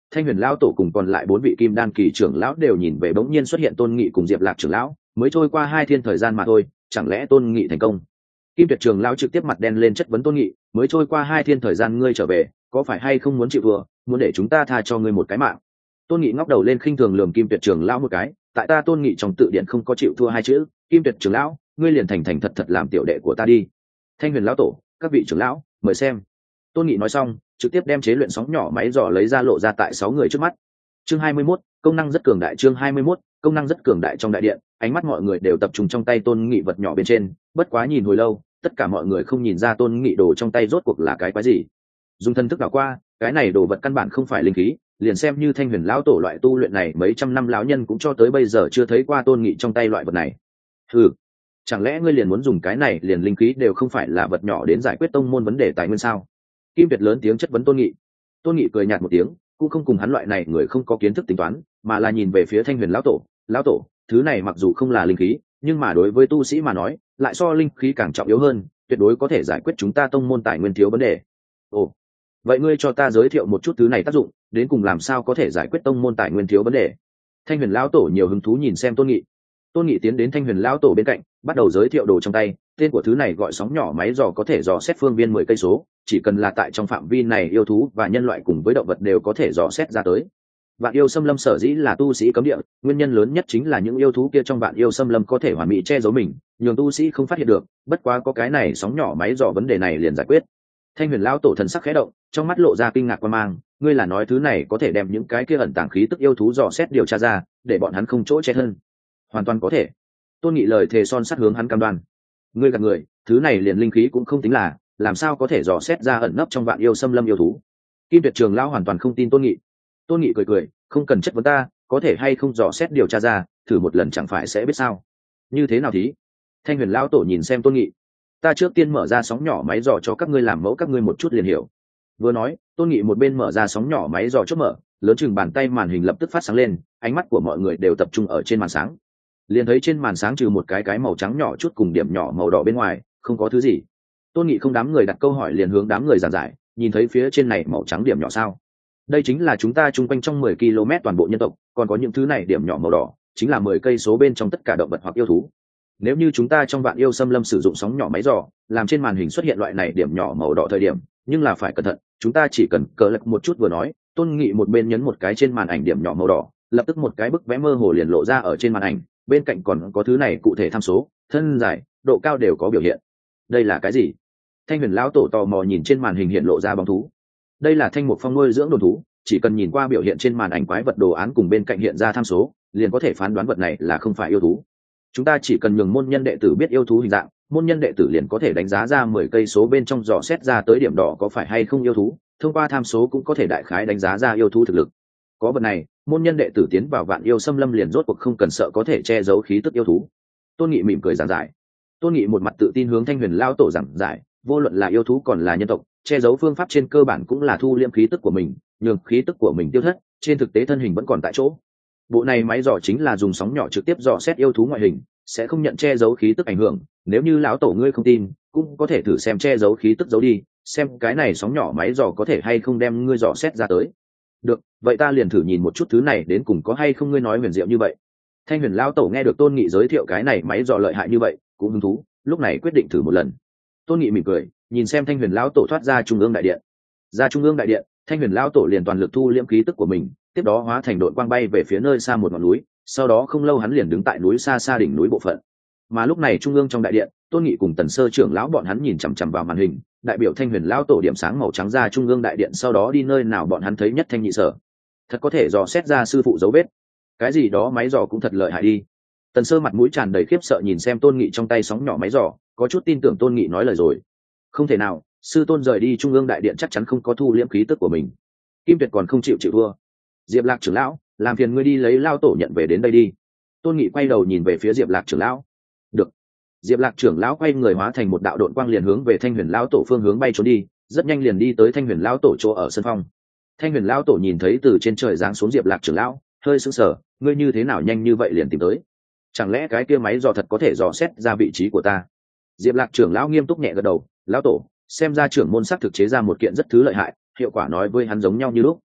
Thanh Huyền lão tổ cùng còn lại bốn vị kim đan kỳ trưởng lão đều nhìn về bỗng nhiên xuất hiện Tôn Nghị cùng Diệp Lạc trưởng lão, mới trôi qua hai thiên thời gian mà thôi, chẳng lẽ Tôn Nghị thành công? Kim Tuyệt trưởng lão trực tiếp mặt đen lên chất vấn Tôn Nghị, mới trôi qua hai thiên thời gian ngươi trở về, có phải hay không muốn chịu thua, muốn để chúng ta tha cho ngươi một cái mạng? Tôn Nghị ngóc đầu lên khinh thường lườm Kim Tuyệt trưởng lão một cái, tại ta Tôn Nghị trong tự điện không có chịu thua hai chữ, Kim Tuyệt trưởng lão, ngươi liền thành thành thật thật làm tiểu đệ của ta đi. Thanh Huyền lão tổ, các vị trưởng lão, mời xem. Tôn Nghị nói xong, trực tiếp đem chế luyện sóng nhỏ máy dò lấy ra lộ ra tại sáu người trước mắt. Chương hai mươi mốt, công năng rất cường đại. Chương hai mươi mốt, công năng rất cường đại. Trong đại điện, ánh mắt mọi người đều tập trung trong tay Tôn Nghị vật nhỏ bên trên, bất quá nhìn hồi lâu, tất cả mọi người không nhìn ra Tôn Nghị đồ trong tay rốt cuộc là cái quái gì. Dùng thân thức đảo qua, cái này đồ vật căn bản không phải linh khí, liền xem như Thanh Huyền lão tổ loại tu luyện này mấy trăm năm lão nhân cũng cho tới bây giờ chưa thấy qua Tôn Nghị trong tay loại vật này. Hừ, chẳng lẽ ngươi liền muốn dùng cái này liền linh khí đều không phải là vật nhỏ đến giải quyết tông môn vấn đề tài nguyên sao? Kim Tuyệt lớn tiếng chất vấn Tôn Nghị. Tôn Nghị cười nhạt một tiếng, cũng không cùng hắn loại này người không có kiến thức tính toán, mà là nhìn về phía Thanh Huyền lão tổ. Lão tổ, thứ này mặc dù không là linh khí, nhưng mà đối với tu sĩ mà nói, lại so linh khí càng trọng yếu hơn, tuyệt đối có thể giải quyết chúng ta tông môn tài nguyên thiếu vấn đề. Ồ, vậy ngươi cho ta giới thiệu một chút thứ này tác dụng, đến cùng làm sao có thể giải quyết tông môn tài nguyên thiếu vấn đề? Thanh Huyền lão tổ nhiều hứng thú nhìn xem Tôn Nghị. Tôn Nghị tiến đến Thanh Huyền lão tổ bên cạnh, bắt đầu giới thiệu đồ trong tay. Tên của thứ này gọi sóng nhỏ máy dò, có thể dò xét phương viên mười cây số, chỉ cần là tại trong phạm vi này yêu thú và nhân loại cùng với động vật đều có thể dò xét ra tới. Vạn yêu xâm lâm sở dĩ là tu sĩ cấm địa, nguyên nhân lớn nhất chính là những yêu thú kia trong vạn yêu xâm lâm có thể hoàn mỹ che giấu mình, nhường tu sĩ không phát hiện được, bất quá có cái này sóng nhỏ máy dò vấn đề này liền giải quyết. Thanh Huyền lão tổ thần sắc khẽ động, trong mắt lộ ra kinh ngạc quan mang, ngươi là nói thứ này có thể đem những cái kia ẩn tàng khí tức yêu thú dò xét điều tra ra, để bọn hắn không chỗ che thân? Hoàn toàn có thể. Tôn Nghị lời thề son sắt hướng hắn cam đoan. Ngươi gạt người, thứ này liền linh khí cũng không tính là, làm sao có thể dò xét ra ẩn nấp trong vạn yêu xâm lâm yêu thú? Kim Tuyệt trường lão hoàn toàn không tin Tôn Nghị. Tôn Nghị cười cười, không cần chất vấn ta, có thể hay không dò xét điều tra ra, thử một lần chẳng phải sẽ biết sao? Như thế nào thí? Thanh Huyền lão tổ nhìn xem Tôn Nghị. Ta trước tiên mở ra sóng nhỏ máy dò cho các ngươi làm mẫu, các ngươi một chút liền hiểu. Vừa nói, Tôn Nghị một bên mở ra sóng nhỏ máy dò chốt mở, lớn chừng bàn tay màn hình lập tức phát sáng lên, ánh mắt của mọi người đều tập trung ở trên màn sáng. Liền thấy trên màn sáng trừ một cái cái màu trắng nhỏ chút cùng điểm nhỏ màu đỏ bên ngoài, không có thứ gì. Tôn Nghị không đám người đặt câu hỏi liền hướng đám người giảng giải, nhìn thấy phía trên này màu trắng điểm nhỏ sao? Đây chính là chúng ta chung quanh trong mười ki lô mét toàn bộ nhân tộc, còn có những thứ này điểm nhỏ màu đỏ, chính là mười cây số bên trong tất cả động vật hoặc yêu thú. Nếu như chúng ta trong vạn yêu xâm lâm sử dụng sóng nhỏ máy dò, làm trên màn hình xuất hiện loại này điểm nhỏ màu đỏ thời điểm, nhưng là phải cẩn thận, chúng ta chỉ cần cờ lật một chút vừa nói, Tôn Nghị một bên nhấn một cái trên màn ảnh điểm nhỏ màu đỏ, lập tức một cái bức vẽ mơ hồ liền lộ ra ở trên màn ảnh, bên cạnh còn có thứ này cụ thể tham số, thân dài, độ cao đều có biểu hiện. Đây là cái gì? Thanh Huyền lão tổ tò mò nhìn trên màn hình hiện lộ ra bóng thú. Đây là thanh mục phong nuôi dưỡng đồn thú, chỉ cần nhìn qua biểu hiện trên màn ảnh quái vật đồ án cùng bên cạnh hiện ra tham số, liền có thể phán đoán vật này là không phải yêu thú. Chúng ta chỉ cần nhường môn nhân đệ tử biết yêu thú hình dạng, môn nhân đệ tử liền có thể đánh giá ra mười cây số bên trong dò xét ra tới điểm đỏ có phải hay không yêu thú, thông qua tham số cũng có thể đại khái đánh giá ra yêu thú thực lực. Có vật này, môn nhân đệ tử tiến vào vạn yêu xâm lâm liền rốt cuộc không cần sợ có thể che giấu khí tức yêu thú. Tôn Nghị mỉm cười giảng giải. Tôn Nghị một mặt tự tin hướng Thanh Huyền lão tổ giảng giải, vô luận là yêu thú còn là nhân tộc, che giấu phương pháp trên cơ bản cũng là thu liễm khí tức của mình, nhường khí tức của mình tiêu thất, trên thực tế thân hình vẫn còn tại chỗ. Bộ này máy dò chính là dùng sóng nhỏ trực tiếp dò xét yêu thú ngoại hình, sẽ không nhận che giấu khí tức ảnh hưởng. Nếu như lão tổ ngươi không tin, cũng có thể thử xem che giấu khí tức giấu đi, xem cái này sóng nhỏ máy dò có thể hay không đem ngươi dò xét ra tới. Được, vậy ta liền thử nhìn một chút thứ này đến cùng có hay không ngươi nói huyền diệu như vậy. Thanh Huyền lão tổ nghe được Tôn Nghị giới thiệu cái này máy dò lợi hại như vậy, cũng hứng thú, lúc này quyết định thử một lần. Tôn Nghị mỉm cười, nhìn xem Thanh Huyền lão tổ thoát ra trung ương đại điện. Ra trung ương đại điện, Thanh Huyền lão tổ liền toàn lực thu liễm khí tức của mình, tiếp đó hóa thành đội quang bay về phía nơi xa một ngọn núi, sau đó không lâu hắn liền đứng tại núi xa xa đỉnh núi bộ phận. Mà lúc này trung ương trong đại điện, Tôn Nghị cùng Tần Sơ trưởng lão bọn hắn nhìn chằm chằm vào màn hình, đại biểu Thanh Huyền lão tổ điểm sáng màu trắng ra trung ương đại điện, sau đó đi nơi nào bọn hắn thấy nhất thanh nhị sở. Thật có thể dò xét ra sư phụ dấu vết. Cái gì đó máy dò cũng thật lợi hại đi. Tần Sơ mặt mũi tràn đầy khiếp sợ nhìn xem Tôn Nghị trong tay sóng nhỏ máy dò, có chút tin tưởng Tôn Nghị nói lời rồi. Không thể nào, sư tôn rời đi trung ương đại điện chắc chắn không có thu liễm khí tức của mình. Kim Tuyệt còn không chịu chịu thua. Diệp Lạc trưởng lão, làm phiền ngươi đi lấy lao tổ nhận về đến đây đi. Tôn Nghị quay đầu nhìn về phía Diệp Lạc trưởng lão. Được. Diệp Lạc trưởng lão quay người hóa thành một đạo độn quang liền hướng về Thanh Huyền lão tổ phương hướng bay trốn đi, rất nhanh liền đi tới Thanh Huyền lão tổ chỗ ở sân phong. Thanh Huyền lão tổ nhìn thấy từ trên trời giáng xuống Diệp Lạc trưởng lão, hơi sững sờ, ngươi như thế nào nhanh như vậy liền tìm tới? Chẳng lẽ cái kia máy dò thật có thể dò xét ra vị trí của ta? Diệp Lạc trưởng lão nghiêm túc nhẹ gật đầu, lão tổ, xem ra trưởng môn sắc thực chế ra một kiện rất thứ lợi hại, hiệu quả nói với hắn giống nhau như lúc.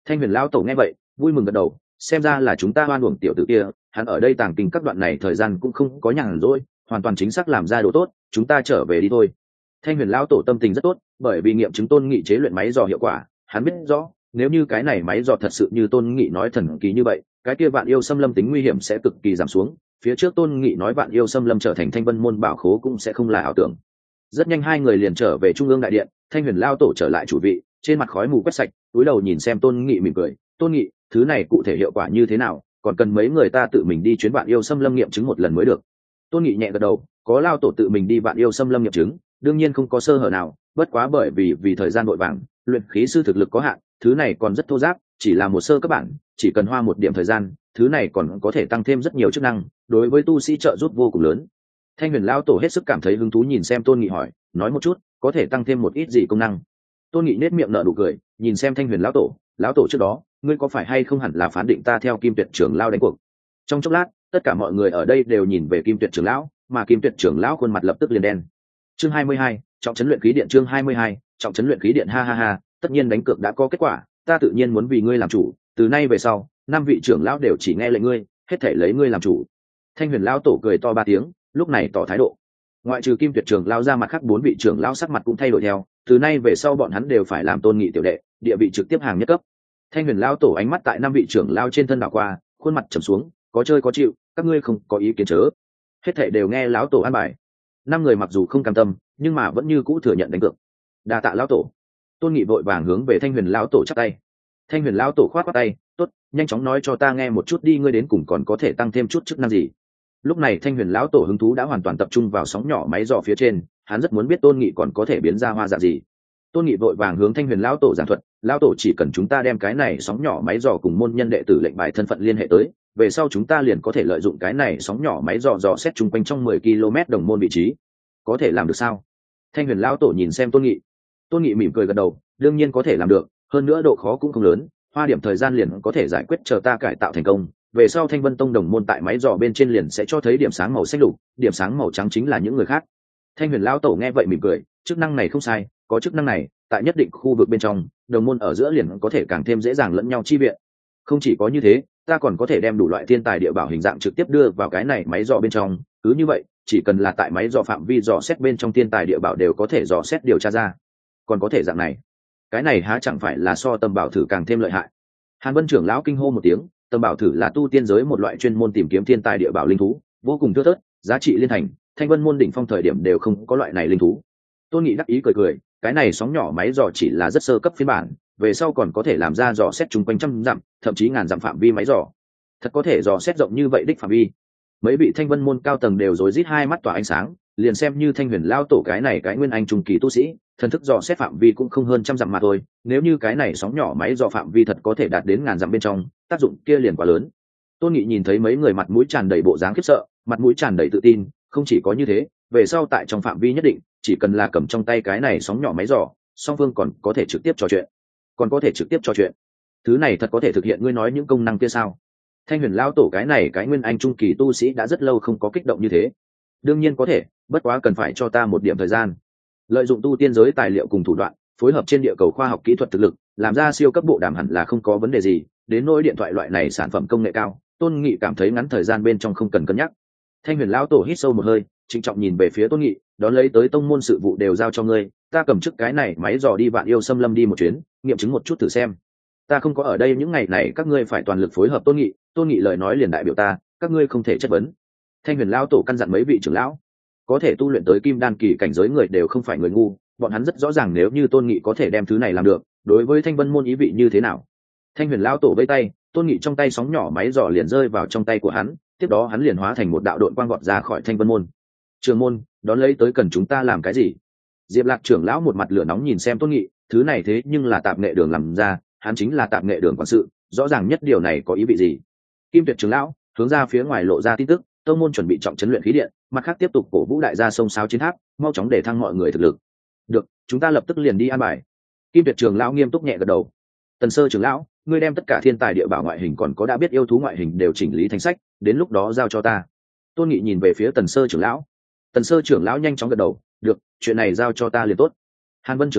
Thanh Huyền lão tổ nghe vậy vui mừng gật đầu, xem ra là chúng ta oan uổng tiểu tử kia, hắn ở đây tàng kinh các đoạn này thời gian cũng không có nhàn rỗi, hoàn toàn chính xác làm ra đồ tốt, chúng ta trở về đi thôi. Thanh Huyền lão tổ tâm tình rất tốt, bởi vì nghiệm chứng Tôn Nghị chế luyện máy dò hiệu quả, hắn biết rõ nếu như cái này máy dò thật sự như Tôn Nghị nói thần kỳ như vậy, cái kia vạn yêu xâm lâm tính nguy hiểm sẽ cực kỳ giảm xuống. Phía trước Tôn Nghị nói vạn yêu xâm lâm trở thành Thanh Vân môn bảo khố cũng sẽ không là ảo tưởng. Rất nhanh hai người liền trở về trung ương đại điện, Thanh Huyền lão tổ trở lại chủ vị, trên mặt khói mù quét sạch, cúi đầu nhìn xem Tôn Nghị mỉm cười. Tôn Nghị, thứ này cụ thể hiệu quả như thế nào, còn cần mấy người ta tự mình đi chuyến vạn yêu xâm lâm nghiệm chứng một lần mới được. Tôn Nghị nhẹ gật đầu, có lao tổ tự mình đi vạn yêu xâm lâm nghiệm chứng, đương nhiên không có sơ hở nào, bất quá bởi vì vì thời gian vội vàng, luyện khí sư thực lực có hạn, thứ này còn rất thô ráp, chỉ là một sơ cấp bản, chỉ cần hoa một điểm thời gian, thứ này còn có thể tăng thêm rất nhiều chức năng, đối với tu sĩ trợ giúp vô cùng lớn. Thanh Huyền lão tổ hết sức cảm thấy hứng thú nhìn xem Tôn Nghị hỏi, nói một chút, có thể tăng thêm một ít gì công năng? Tôn Nghị nét miệng nở nụ cười, nhìn xem Thanh Huyền lão tổ, lão tổ trước đó, ngươi có phải hay không hẳn là phán định ta theo Kim Tuyệt trưởng lão đánh cuộc? Trong chốc lát, tất cả mọi người ở đây đều nhìn về Kim Tuyệt trưởng lão, mà Kim Tuyệt trưởng lão khuôn mặt lập tức liền đen. Chương hai mươi hai, trọng trấn luyện khí điện. Chương hai mươi hai, trọng trấn luyện khí điện. Ha ha ha, tất nhiên đánh cược đã có kết quả, ta tự nhiên muốn vì ngươi làm chủ, từ nay về sau, năm vị trưởng lão đều chỉ nghe lệnh ngươi, hết thảy lấy ngươi làm chủ. Thanh Huyền lão tổ cười to ba tiếng, lúc này tỏ thái độ. Ngoại trừ Kim Tuyệt trưởng lão ra mặt khác, bốn vị trưởng lão sắc mặt cũng thay đổi theo, từ nay về sau bọn hắn đều phải làm Tôn Nghị tiểu đệ, địa vị trực tiếp hàng nhất cấp. Thanh Huyền lão tổ ánh mắt tại năm vị trưởng lão trên thân đảo qua, khuôn mặt trầm xuống, có chơi có chịu, các ngươi không có ý kiến chớ. Hết thảy đều nghe lão tổ an bài. Năm người mặc dù không cam tâm, nhưng mà vẫn như cũ thừa nhận đánh cược. Đa tạ lão tổ. Tôn Nghị vội vàng hướng về Thanh Huyền lão tổ chắp tay. Thanh Huyền lão tổ khoát khoát tay, tốt, nhanh chóng nói cho ta nghe một chút đi, ngươi đến cùng còn có thể tăng thêm chút chức năng gì? Lúc này Thanh Huyền lão tổ hứng thú đã hoàn toàn tập trung vào sóng nhỏ máy dò phía trên, hắn rất muốn biết Tôn Nghị còn có thể biến ra hoa dạng gì. Tôn Nghị vội vàng hướng Thanh Huyền lão tổ giảng thuật, lão tổ chỉ cần chúng ta đem cái này sóng nhỏ máy dò cùng môn nhân đệ tử lệnh bài thân phận liên hệ tới, về sau chúng ta liền có thể lợi dụng cái này sóng nhỏ máy dò dò xét chung quanh trong mười ki lô mét đồng môn vị trí. Có thể làm được sao? Thanh Huyền lão tổ nhìn xem Tôn Nghị. Tôn Nghị mỉm cười gật đầu, đương nhiên có thể làm được, hơn nữa độ khó cũng không lớn, hoa điểm thời gian liền có thể giải quyết, chờ ta cải tạo thành công, về sau Thanh Vân Tông đồng môn tại máy dò bên trên liền sẽ cho thấy điểm sáng màu xanh lục, điểm sáng màu trắng chính là những người khác. Thanh Huyền lão tổ nghe vậy mỉm cười, chức năng này không sai, có chức năng này, tại nhất định khu vực bên trong, đồng môn ở giữa liền có thể càng thêm dễ dàng lẫn nhau chi viện. Không chỉ có như thế, ta còn có thể đem đủ loại thiên tài địa bảo hình dạng trực tiếp đưa vào cái này máy dò bên trong, cứ như vậy, chỉ cần là tại máy dò phạm vi dò xét bên trong thiên tài địa bảo đều có thể dò xét điều tra ra. Còn có thể dạng này, cái này há chẳng phải là so Tầm Bảo Thử càng thêm lợi hại? Hàn Vân trưởng lão kinh hô một tiếng, Tầm Bảo Thử là tu tiên giới một loại chuyên môn tìm kiếm thiên tài địa bảo linh thú, vô cùng thưa thớt, giá trị liên thành, Thanh Vân môn đỉnh phong thời điểm đều không có loại này linh thú. Tôn Nghị đắc ý cười cười, cái này sóng nhỏ máy dò chỉ là rất sơ cấp phiên bản, về sau còn có thể làm ra dò xét chung quanh trăm dặm, thậm chí ngàn dặm phạm vi máy dò. Thật có thể dò xét rộng như vậy đích phạm vi. Mấy vị Thanh Vân môn cao tầng đều rối rít hai mắt tỏa ánh sáng, liền xem như Thanh Huyền lão tổ cái này cái nguyên anh trung kỳ tu sĩ, thần thức dò xét phạm vi cũng không hơn trăm dặm mà thôi, nếu như cái này sóng nhỏ máy dò phạm vi thật có thể đạt đến ngàn dặm bên trong, tác dụng kia liền quá lớn. Tôn Nghị nhìn thấy mấy người mặt mũi tràn đầy bộ dáng khiếp sợ, mặt mũi tràn đầy tự tin, không chỉ có như thế, về sau tại trong phạm vi nhất định, chỉ cần là cầm trong tay cái này sóng nhỏ máy dò, song phương còn có thể trực tiếp trò chuyện, còn có thể trực tiếp trò chuyện. Thứ này thật có thể thực hiện ngươi nói những công năng kia sao? Thanh Huyền lão tổ cái này cái nguyên anh trung kỳ tu sĩ đã rất lâu không có kích động như thế. Đương nhiên có thể, bất quá cần phải cho ta một điểm thời gian. Lợi dụng tu tiên giới tài liệu cùng thủ đoạn, phối hợp trên địa cầu khoa học kỹ thuật thực lực, làm ra siêu cấp bộ đàm hẳn là không có vấn đề gì. Đến nỗi điện thoại loại này sản phẩm công nghệ cao, Tôn Nghị cảm thấy ngắn thời gian bên trong không cần cân nhắc. Thanh Huyền lão tổ hít sâu một hơi, trịnh trọng nhìn về phía Tôn Nghị, đón lấy tới tông môn sự vụ đều giao cho ngươi, ta cầm chức cái này máy dò đi Vạn Yêu Xâm Lâm đi một chuyến, nghiệm chứng một chút thử xem. Ta không có ở đây những ngày này, các ngươi phải toàn lực phối hợp. Tôn Nghị, Tôn Nghị lời nói liền đại biểu ta, các ngươi không thể chất vấn. Thanh Huyền lão tổ căn dặn mấy vị trưởng lão, có thể tu luyện tới kim đan kỳ cảnh giới người đều không phải người ngu, bọn hắn rất rõ ràng nếu như Tôn Nghị có thể đem thứ này làm được, đối với Thanh Vân môn ý vị như thế nào. Thanh Huyền lão tổ vẫy tay, Tôn Nghị trong tay sóng nhỏ máy dò liền rơi vào trong tay của hắn, tiếp đó hắn liền hóa thành một đạo độn quang vọt ra khỏi Thanh Vân môn. Trưởng môn, đón lấy tới cần chúng ta làm cái gì? Diệp Lạc trưởng lão một mặt lửa nóng nhìn xem Tôn Nghị, thứ này thế nhưng là Tạp Nghệ Đường làm ra, hắn chính là Tạp Nghệ Đường quản sự, rõ ràng nhất điều này có ý vị gì. Kim Tuyệt trưởng lão hướng ra phía ngoài lộ ra tin tức, tông môn chuẩn bị trọng trấn luyện khí điện, mặt khác tiếp tục cổ vũ đại gia sông sáo chiến tháp, mau chóng để thăng mọi người thực lực. Được, chúng ta lập tức liền đi an bài. Kim Tuyệt trưởng lão nghiêm túc nhẹ gật đầu. Tần Sơ trưởng lão, ngươi đem tất cả thiên tài địa bảo ngoại hình còn có đã biết yêu thú ngoại hình đều chỉnh lý thành sách, đến lúc đó giao cho ta. Tôn Nghị nhìn về phía Tần Sơ trưởng lão. Tần Sơ trưởng lão nhanh chóng gật đầu, được, chuyện này giao cho ta liền tốt. Hàn Vân trưởng lão,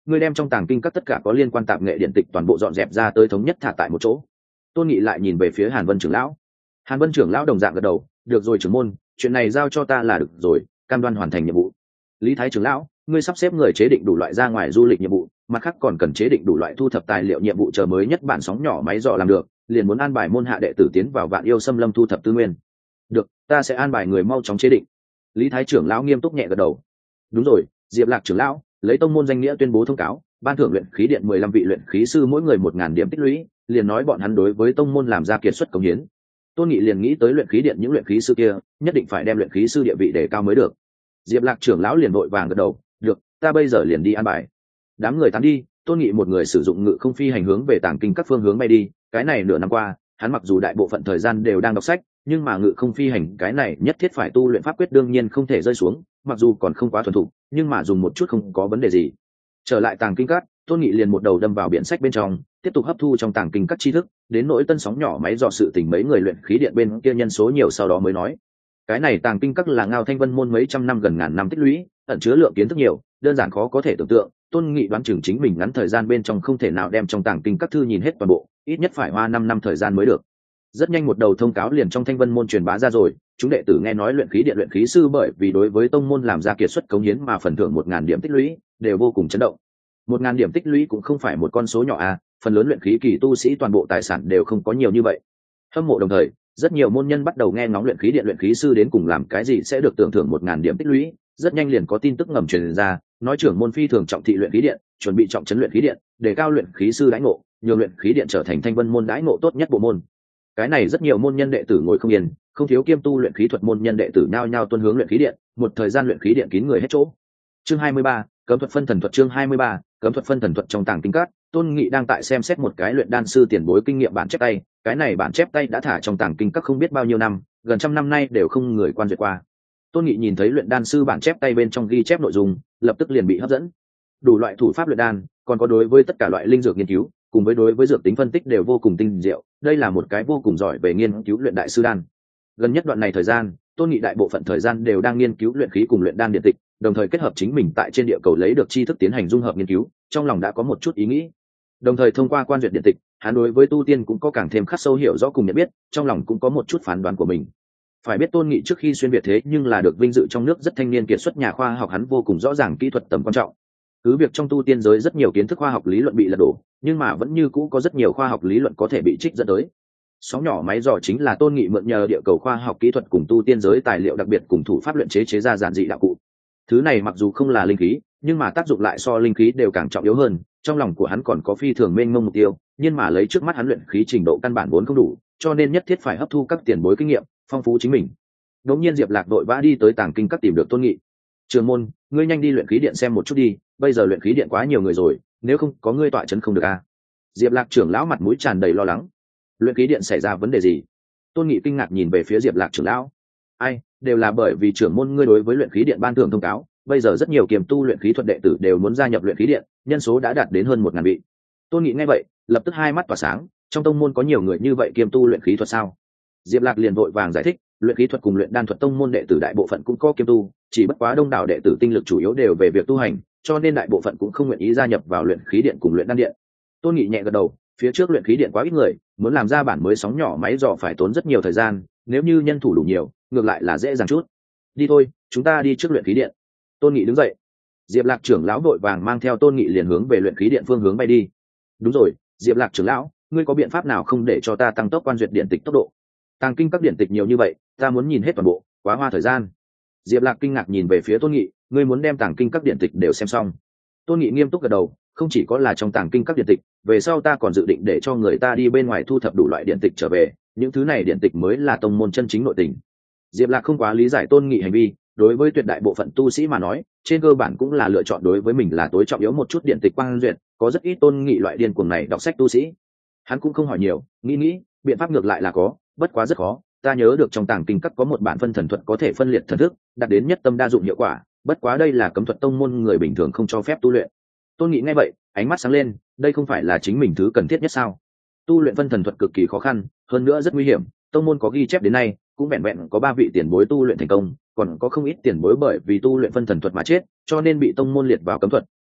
ngươi đem trong tàng kinh các tất cả có liên quan tạp nghệ điện tịch toàn bộ dọn dẹp ra tới thống nhất thả tại một chỗ. Tôn Nghị lại nhìn về phía Hàn Vân trưởng lão. Hàn Vân trưởng lão đồng dạng gật đầu, được rồi trưởng môn, chuyện này giao cho ta là được rồi, cam đoan hoàn thành nhiệm vụ. Lý Thái trưởng lão, ngươi sắp xếp người chế định đủ loại ra ngoài du lịch nhiệm vụ, mặt khác còn cần chế định đủ loại thu thập tài liệu nhiệm vụ chờ mới nhất bản sóng nhỏ máy dọ làm được, liền muốn an bài môn hạ đệ tử tiến vào Vạn Yêu Xâm Lâm thu thập tư nguyên. Được, ta sẽ an bài người mau chóng chế định. Lý Thái trưởng lão nghiêm túc nhẹ gật đầu. Đúng rồi, Diệp Lạc trưởng lão, lấy tông môn danh nghĩa tuyên bố thông cáo, ban thưởng luyện khí điện mười lăm vị luyện khí sư mỗi người một ngàn điểm tích lũy, liền nói bọn hắn đối với tông môn làm ra kiệt xuất công hiến. Tôn Nghị liền nghĩ tới luyện khí điện những luyện khí sư kia, nhất định phải đem luyện khí sư địa vị để cao mới được. Diệp Lạc trưởng lão liền vội vàng gật đầu, được, ta bây giờ liền đi an bài. Đám người tán đi, Tôn Nghị một người sử dụng ngự không phi hành hướng về tàng kinh các phương hướng bay đi. Cái này nửa năm qua, hắn mặc dù đại bộ phận thời gian đều đang đọc sách, nhưng mà ngự không phi hành cái này nhất thiết phải tu luyện pháp quyết đương nhiên không thể rơi xuống, mặc dù còn không quá thuần thục, nhưng mà dùng một chút không có vấn đề gì. Trở lại tàng kinh các, Tôn Nghị liền một đầu đâm vào biển sách bên trong, tiếp tục hấp thu trong tàng kinh các tri thức, đến nỗi tân sóng nhỏ máy dò sự tình mấy người luyện khí điện bên kia nhân số nhiều sau đó mới nói. Cái này tàng kinh các là Ngao Thanh Vân môn mấy trăm năm gần ngàn năm tích lũy, ẩn chứa lượng kiến thức nhiều, đơn giản khó có thể tưởng tượng. Tôn Nghị đoán chừng chính mình ngắn thời gian bên trong không thể nào đem trong tàng kinh các thư nhìn hết toàn bộ, ít nhất phải hoa năm năm thời gian mới được. Rất nhanh một đầu thông cáo liền trong Thanh Vân môn truyền bá ra rồi, chúng đệ tử nghe nói luyện khí điện luyện khí sư bởi vì đối với tông môn làm ra kiệt xuất cống hiến mà phần thưởng một ngàn điểm tích lũy, đều vô cùng chấn động. Một ngàn điểm tích lũy cũng không phải một con số nhỏ à, phần lớn luyện khí kỳ tu sĩ toàn bộ tài sản đều không có nhiều như vậy. Hâm mộ đồng thời, rất nhiều môn nhân bắt đầu nghe ngóng luyện khí điện luyện khí sư đến cùng làm cái gì sẽ được tưởng thưởng một ngàn điểm tích lũy. Rất nhanh liền có tin tức ngầm truyền ra, nói trưởng môn phi thường trọng thị luyện khí điện, chuẩn bị trọng trấn luyện khí điện, đề cao luyện khí sư đãi ngộ, nhường luyện khí điện trở thành Thanh Vân môn đãi ngộ tốt nhất bộ môn. Cái này rất nhiều môn nhân đệ tử ngồi không yên, không thiếu kiêm tu luyện khí thuật môn nhân đệ tử nhao nhao tuân hướng luyện khí điện, một thời gian luyện khí điện kín người hết chỗ. Chương hai mươi ba, cấm thuật phân thần thuật. Chương hai mươi ba, cấm thuật phân thần thuật. Trong tàng kinh các, Tôn Nghị đang tại xem xét một cái luyện đan sư tiền bối kinh nghiệm bản chép tay, cái này bản chép tay đã thả trong tàng kinh các không biết bao nhiêu năm, gần trăm năm nay đều không người quan duyệt qua. Tôn Nghị nhìn thấy luyện đan sư bản chép tay bên trong ghi chép nội dung, lập tức liền bị hấp dẫn. Đủ loại thủ pháp luyện đan, còn có đối với tất cả loại linh dược nghiên cứu, cùng với đối với dược tính phân tích đều vô cùng tinh diệu, đây là một cái vô cùng giỏi về nghiên cứu luyện đại sư đan. Gần nhất đoạn này thời gian, Tôn Nghị đại bộ phận thời gian đều đang nghiên cứu luyện khí cùng luyện đan điện tịch, đồng thời kết hợp chính mình tại trên địa cầu lấy được tri thức tiến hành dung hợp nghiên cứu, trong lòng đã có một chút ý nghĩ. Đồng thời thông qua quan duyệt điện tịch, hắn đối với tu tiên cũng có càng thêm khắc sâu hiểu rõ cùng nhận biết, trong lòng cũng có một chút phán đoán của mình. Phải biết Tôn Nghị trước khi xuyên việt thế nhưng là được vinh dự trong nước rất thanh niên kiệt xuất nhà khoa học, hắn vô cùng rõ ràng kỹ thuật tầm quan trọng. Cứ việc trong tu tiên giới rất nhiều kiến thức khoa học lý luận bị lật đổ, nhưng mà vẫn như cũ có rất nhiều khoa học lý luận có thể bị trích dẫn tới. Sóng nhỏ máy dò chính là Tôn Nghị mượn nhờ địa cầu khoa học kỹ thuật cùng tu tiên giới tài liệu đặc biệt cùng thủ pháp luyện chế chế ra giản dị đạo cụ. Thứ này mặc dù không là linh khí, nhưng mà tác dụng lại so linh khí đều càng trọng yếu hơn. Trong lòng của hắn còn có phi thường mênh mông mục tiêu, nhưng mà lấy trước mắt hắn luyện khí trình độ căn bản vốn không đủ, cho nên nhất thiết phải hấp thu các tiền bối kinh nghiệm, phong phú chính mình. Đột nhiên Diệp Lạc đội vã đi tới tàng kinh các tìm được Tôn Nghị. Trường môn, ngươi nhanh đi luyện khí điện xem một chút đi, bây giờ luyện khí điện quá nhiều người rồi, nếu không có ngươi tọa chấn không được a. À. Diệp Lạc trưởng lão mặt mũi tràn đầy lo lắng. Luyện khí điện xảy ra vấn đề gì? Tôn Nghị kinh ngạc nhìn về phía Diệp Lạc trưởng lão. Ai, đều là bởi vì trưởng môn ngươi đối với luyện khí điện ban thưởng thông cáo, bây giờ rất nhiều kiềm tu luyện khí thuật đệ tử đều muốn gia nhập luyện khí điện, nhân số đã đạt đến hơn một ngàn vị. Tôn Nghị nghe vậy, lập tức hai mắt tỏa sáng, trong tông môn có nhiều người như vậy kiềm tu luyện khí thuật sao? Diệp Lạc liền vội vàng giải thích, luyện khí thuật cùng luyện đan thuật tông môn đệ tử đại bộ phận cũng có kiêm tu, chỉ bất quá đông đảo đệ tử tinh lực chủ yếu đều về việc tu hành, cho nên đại bộ phận cũng không nguyện ý gia nhập vào luyện khí điện cùng luyện đan điện. Tôn Nghị nhẹ gật đầu, phía trước luyện khí điện quá ít người, muốn làm ra bản mới sóng nhỏ máy dò phải tốn rất nhiều thời gian, nếu như nhân thủ đủ nhiều, ngược lại là dễ dàng chút. Đi thôi, chúng ta đi trước luyện khí điện. Tôn Nghị đứng dậy. Diệp Lạc trưởng lão đội vàng mang theo Tôn Nghị liền hướng về luyện khí điện phương hướng bay đi. Đúng rồi, Diệp Lạc trưởng lão, ngươi có biện pháp nào không để cho ta tăng tốc quan duyệt điện tịch tốc độ? Tàng kinh các điện tịch nhiều như vậy, ta muốn nhìn hết toàn bộ, quá hoa thời gian. Diệp Lạc kinh ngạc nhìn về phía Tôn Nghị, ngươi muốn đem tàng kinh các điện tịch đều xem xong? Tôn Nghị nghiêm túc gật đầu, không chỉ có là trong tàng kinh các điện tịch, về sau ta còn dự định để cho người ta đi bên ngoài thu thập đủ loại điện tịch trở về, những thứ này điện tịch mới là tông môn chân chính nội tình. Diệp Lạc không quá lý giải Tôn Nghị hành vi, đối với tuyệt đại bộ phận tu sĩ mà nói, trên cơ bản cũng là lựa chọn đối với mình là tối trọng yếu một chút điện tịch quan duyệt, có rất ít Tôn Nghị loại điên cuồng này đọc sách tu sĩ. Hắn cũng không hỏi nhiều, nghĩ nghĩ, biện pháp ngược lại là có, bất quá rất khó. Ta nhớ được trong tàng kinh các có một bản phân thần thuật có thể phân liệt thần thức, đạt đến nhất tâm đa dụng hiệu quả, bất quá đây là cấm thuật tông môn người bình thường không cho phép tu luyện. Tôn Nghị nghe vậy, ánh mắt sáng lên, đây không phải là chính mình thứ cần thiết nhất sao? Tu luyện phân thần thuật cực kỳ khó khăn, hơn nữa rất nguy hiểm, tông môn có ghi chép đến nay, cũng vẹn vẹn có ba vị tiền bối tu luyện thành công, còn có không ít tiền bối bởi vì tu luyện phân thần thuật mà chết, cho nên bị tông môn liệt vào cấm thuật,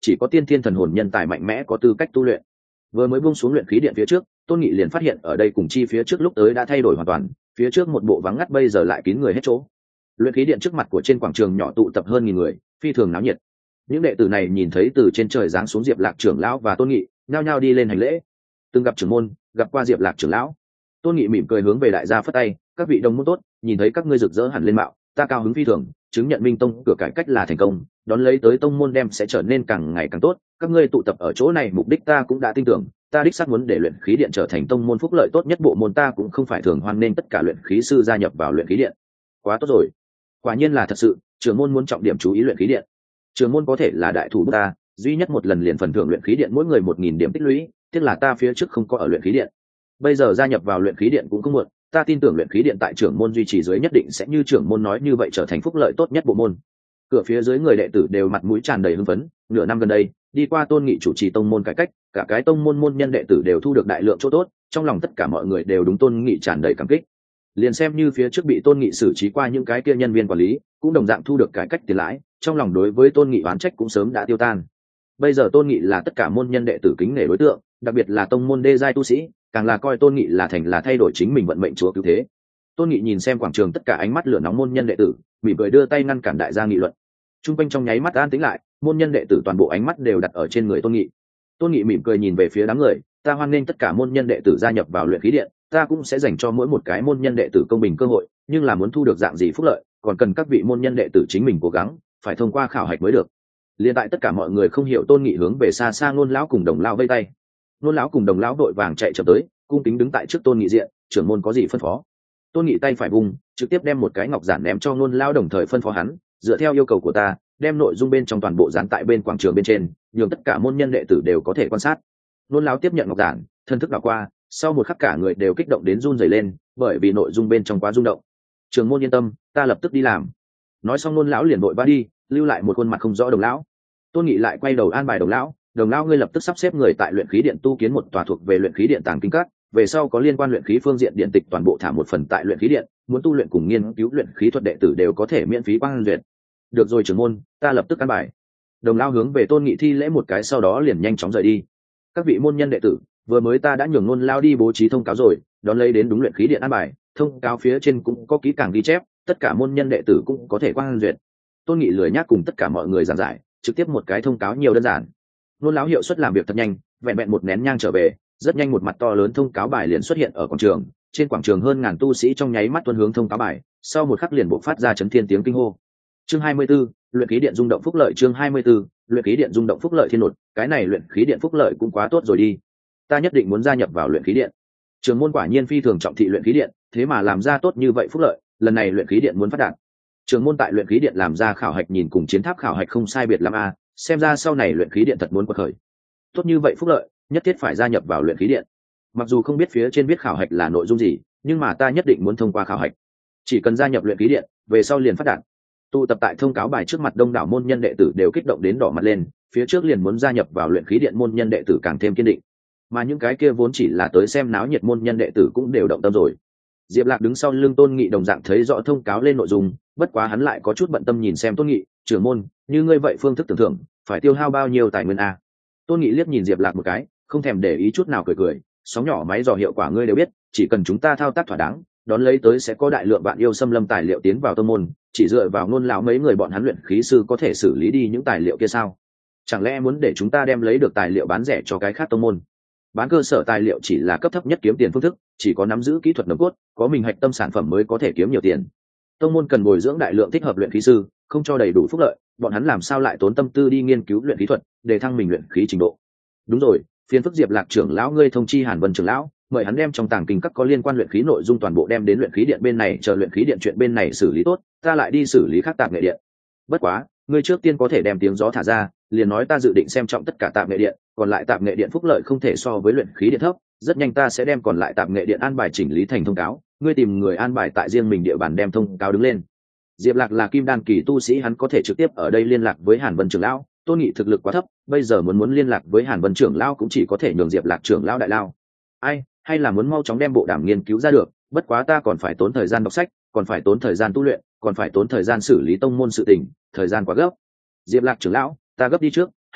chỉ có tiên thiên thần hồn nhân tài mạnh mẽ có tư cách tu luyện. Vừa mới buông xuống luyện khí điện phía trước, Tôn Nghị liền phát hiện ở đây cùng chi phía trước lúc tới đã thay đổi hoàn toàn, phía trước một bộ vắng ngắt bây giờ lại kín người hết chỗ. Luyện khí điện trước mặt của trên quảng trường nhỏ tụ tập hơn nghìn người, phi thường náo nhiệt. Những đệ tử này nhìn thấy từ trên trời giáng xuống Diệp Lạc trưởng lão và Tôn Nghị, nhao nhao đi lên hành lễ. Từng gặp trưởng môn, gặp qua Diệp Lạc trưởng lão. Tôn Nghị mỉm cười hướng về đại gia phất tay, các vị đồng môn tốt, nhìn thấy các ngươi rực rỡ hẳn lên mạo, ta cao hứng phi thường, chứng nhận Minh Tông cửa cải cách là thành công, đón lấy tới tông môn đem sẽ trở nên càng ngày càng tốt. Các ngươi tụ tập ở chỗ này mục đích ta cũng đã tin tưởng, ta đích xác muốn để luyện khí điện trở thành tông môn phúc lợi tốt nhất bộ môn, ta cũng không phải thường hoan nên tất cả luyện khí sư gia nhập vào luyện khí điện. Quá tốt rồi, quả nhiên là thật sự, trưởng môn muốn trọng điểm chú ý luyện khí điện. Trưởng môn có thể là đại thủ ta, duy nhất một lần liền phần thưởng luyện khí điện mỗi người một nghìn điểm tích lũy, tiếc là ta phía trước không có ở luyện khí điện. Bây giờ gia nhập vào luyện khí điện cũng không muộn, ta tin tưởng luyện khí điện tại trưởng môn duy trì dưới nhất định sẽ như trưởng môn nói như vậy trở thành phúc lợi tốt nhất bộ môn. Cửa phía dưới người đệ tử đều mặt mũi tràn đầy hưng phấn, nửa năm gần đây, đi qua Tôn Nghị chủ trì tông môn cải cách, cả cái tông môn môn nhân đệ tử đều thu được đại lượng chỗ tốt, trong lòng tất cả mọi người đều đúng Tôn Nghị tràn đầy cảm kích. Liền xem như phía trước bị Tôn Nghị xử trí qua những cái kia nhân viên quản lý, cũng đồng dạng thu được cải cách tiền lãi, trong lòng đối với Tôn Nghị oán trách cũng sớm đã tiêu tan. Bây giờ Tôn Nghị là tất cả môn nhân đệ tử kính nể đối tượng, đặc biệt là tông môn đê giai tu sĩ, càng là coi Tôn Nghị là thành là thay đổi chính mình vận mệnh chúa cứu thế. Tôn Nghị nhìn xem quảng trường tất cả ánh mắt lửa nóng môn nhân đệ tử, mỉm cười đưa tay ngăn cản đại gia nghị luận. Trung quanh trong nháy mắt an tĩnh lại, môn nhân đệ tử toàn bộ ánh mắt đều đặt ở trên người Tôn Nghị. Tôn Nghị mỉm cười nhìn về phía đám người, ta hoan nghênh tất cả môn nhân đệ tử gia nhập vào luyện khí điện, ta cũng sẽ dành cho mỗi một cái môn nhân đệ tử công bình cơ hội, nhưng là muốn thu được dạng gì phúc lợi, còn cần các vị môn nhân đệ tử chính mình cố gắng, phải thông qua khảo hạch mới được. Liên tại tất cả mọi người không hiểu Tôn Nghị hướng về xa xa Nôn lão cùng Đồng lão vây tay. Nôn lão cùng Đồng lão đội vàng chạy chậm tới, cung kính đứng tại trước Tôn Nghị diện, trưởng môn có gì phân phó. Tôn Nghị tay phải vùng, trực tiếp đem một cái ngọc giản ném cho Nôn lão, đồng thời phân phó hắn, dựa theo yêu cầu của ta, đem nội dung bên trong toàn bộ dán tại bên quảng trường bên trên, nhường tất cả môn nhân đệ tử đều có thể quan sát. Nôn lão tiếp nhận ngọc giản, thân thức đảo qua, sau một khắc cả người đều kích động đến run rẩy lên, bởi vì nội dung bên trong quá rung động. Trưởng môn yên tâm, ta lập tức đi làm. Nói xong Nôn lão liền vội ba đi, lưu lại một khuôn mặt không rõ Đồng lão. Tôn Nghị lại quay đầu an bài Đồng lão, Đồng lão ngươi lập tức sắp xếp người tại luyện khí điện tu kiến một tòa thuộc về luyện khí điện tàng kinh các, về sau có liên quan luyện khí phương diện điện tịch toàn bộ thả một phần tại luyện khí điện, muốn tu luyện cùng nghiên cứu luyện khí thuật đệ tử đều có thể miễn phí quang duyệt. Được rồi trưởng môn, ta lập tức an bài. Đồng lão hướng về Tôn Nghị thi lễ một cái, sau đó liền nhanh chóng rời đi. Các vị môn nhân đệ tử, vừa mới ta đã nhường Nôn lão đi bố trí thông cáo rồi, đón lấy đến đúng luyện khí điện an bài, thông cáo phía trên cũng có kỹ càng ghi chép, tất cả môn nhân đệ tử cũng có thể quang duyệt. Tôn Nghị lười nhác cùng tất cả mọi người giảng giải, trực tiếp một cái thông cáo nhiều đơn giản. Nôn lão hiệu suất làm việc thật nhanh, vẹn vẹn một nén nhang trở về, rất nhanh một mặt to lớn thông cáo bài liền xuất hiện ở quảng trường. Trên quảng trường hơn ngàn tu sĩ trong nháy mắt tuân hướng thông cáo bài, sau một khắc liền bộc phát ra chấn thiên tiếng kinh hô. Chương hai mươi 24, luyện khí điện rung động phúc lợi. Chương hai mươi 24, luyện khí điện rung động phúc lợi thiên nột, cái này luyện khí điện phúc lợi cũng quá tốt rồi đi. Ta nhất định muốn gia nhập vào luyện khí điện. Trường môn quả nhiên phi thường trọng thị luyện khí điện, thế mà làm ra tốt như vậy phúc lợi, lần này luyện khí điện muốn phát đạt. Trường môn tại luyện khí điện làm ra khảo hạch nhìn cùng chiến tháp khảo hạch không sai biệt lắm a, xem ra sau này luyện khí điện thật muốn quật khởi. Tốt như vậy phúc lợi, nhất thiết phải gia nhập vào luyện khí điện. Mặc dù không biết phía trên viết khảo hạch là nội dung gì, nhưng mà ta nhất định muốn thông qua khảo hạch. Chỉ cần gia nhập luyện khí điện, về sau liền phát đạt. Tụ tập tại thông cáo bài trước mặt đông đảo môn nhân đệ tử đều kích động đến đỏ mặt lên, phía trước liền muốn gia nhập vào luyện khí điện môn nhân đệ tử càng thêm kiên định. Mà những cái kia vốn chỉ là tới xem náo nhiệt môn nhân đệ tử cũng đều động tâm rồi. Diệp Lạc đứng sau lưng Tôn Nghị đồng dạng thấy rõ thông cáo lên nội dung, bất quá hắn lại có chút bận tâm nhìn xem Tôn Nghị, trưởng môn, như ngươi vậy phương thức tưởng thưởng, phải tiêu hao bao nhiêu tài nguyên a? Tôn Nghị liếc nhìn Diệp Lạc một cái, không thèm để ý chút nào cười cười, sóng nhỏ máy dò hiệu quả ngươi đều biết, chỉ cần chúng ta thao tác thỏa đáng, đón lấy tới sẽ có đại lượng bạn yêu xâm lâm tài liệu tiến vào tông môn, chỉ dựa vào Nôn lão mấy người bọn hắn luyện khí sư có thể xử lý đi những tài liệu kia sao? Chẳng lẽ muốn để chúng ta đem lấy được tài liệu bán rẻ cho cái khác tông môn? Bán cơ sở tài liệu chỉ là cấp thấp nhất kiếm tiền phương thức, chỉ có nắm giữ kỹ thuật nồng cốt, có mình hạch tâm sản phẩm mới có thể kiếm nhiều tiền. Tông môn cần bồi dưỡng đại lượng thích hợp luyện khí sư, không cho đầy đủ phúc lợi, bọn hắn làm sao lại tốn tâm tư đi nghiên cứu luyện khí thuật, để thăng mình luyện khí trình độ. Đúng rồi, phiền phức Diệp Lạc trưởng lão ngươi thông chi Hàn Vân trưởng lão, mời hắn đem trong tàng kinh các có liên quan luyện khí nội dung toàn bộ đem đến luyện khí điện bên này, chờ luyện khí điện chuyện bên này xử lý tốt, ta lại đi xử lý khác tạp nghệ điện. Bất quá, ngươi trước tiên có thể đem tiếng gió thả ra, liền nói ta dự định xem trọng tất cả tạp nghệ điện, còn lại tạp nghệ điện phúc lợi không thể so với luyện khí điện thấp, rất nhanh ta sẽ đem còn lại tạp nghệ điện an bài chỉnh lý thành thông cáo, ngươi tìm người an bài tại riêng mình địa bàn đem thông cáo đứng lên. Diệp Lạc là kim đan kỳ tu sĩ, hắn có thể trực tiếp ở đây liên lạc với Hàn Vân trưởng lão, Tôn Nghị thực lực quá thấp, bây giờ muốn muốn liên lạc với Hàn Vân trưởng lão cũng chỉ có thể nhường Diệp Lạc trưởng lão đại lao. Ai, hay là muốn mau chóng đem bộ đàm nghiên cứu ra được, bất quá ta còn phải tốn thời gian đọc sách, còn phải tốn thời gian tu luyện, còn phải tốn thời gian xử lý tông môn sự tình, thời gian quá gấp. Diệp Lạc trưởng lão, ta gấp đi trước,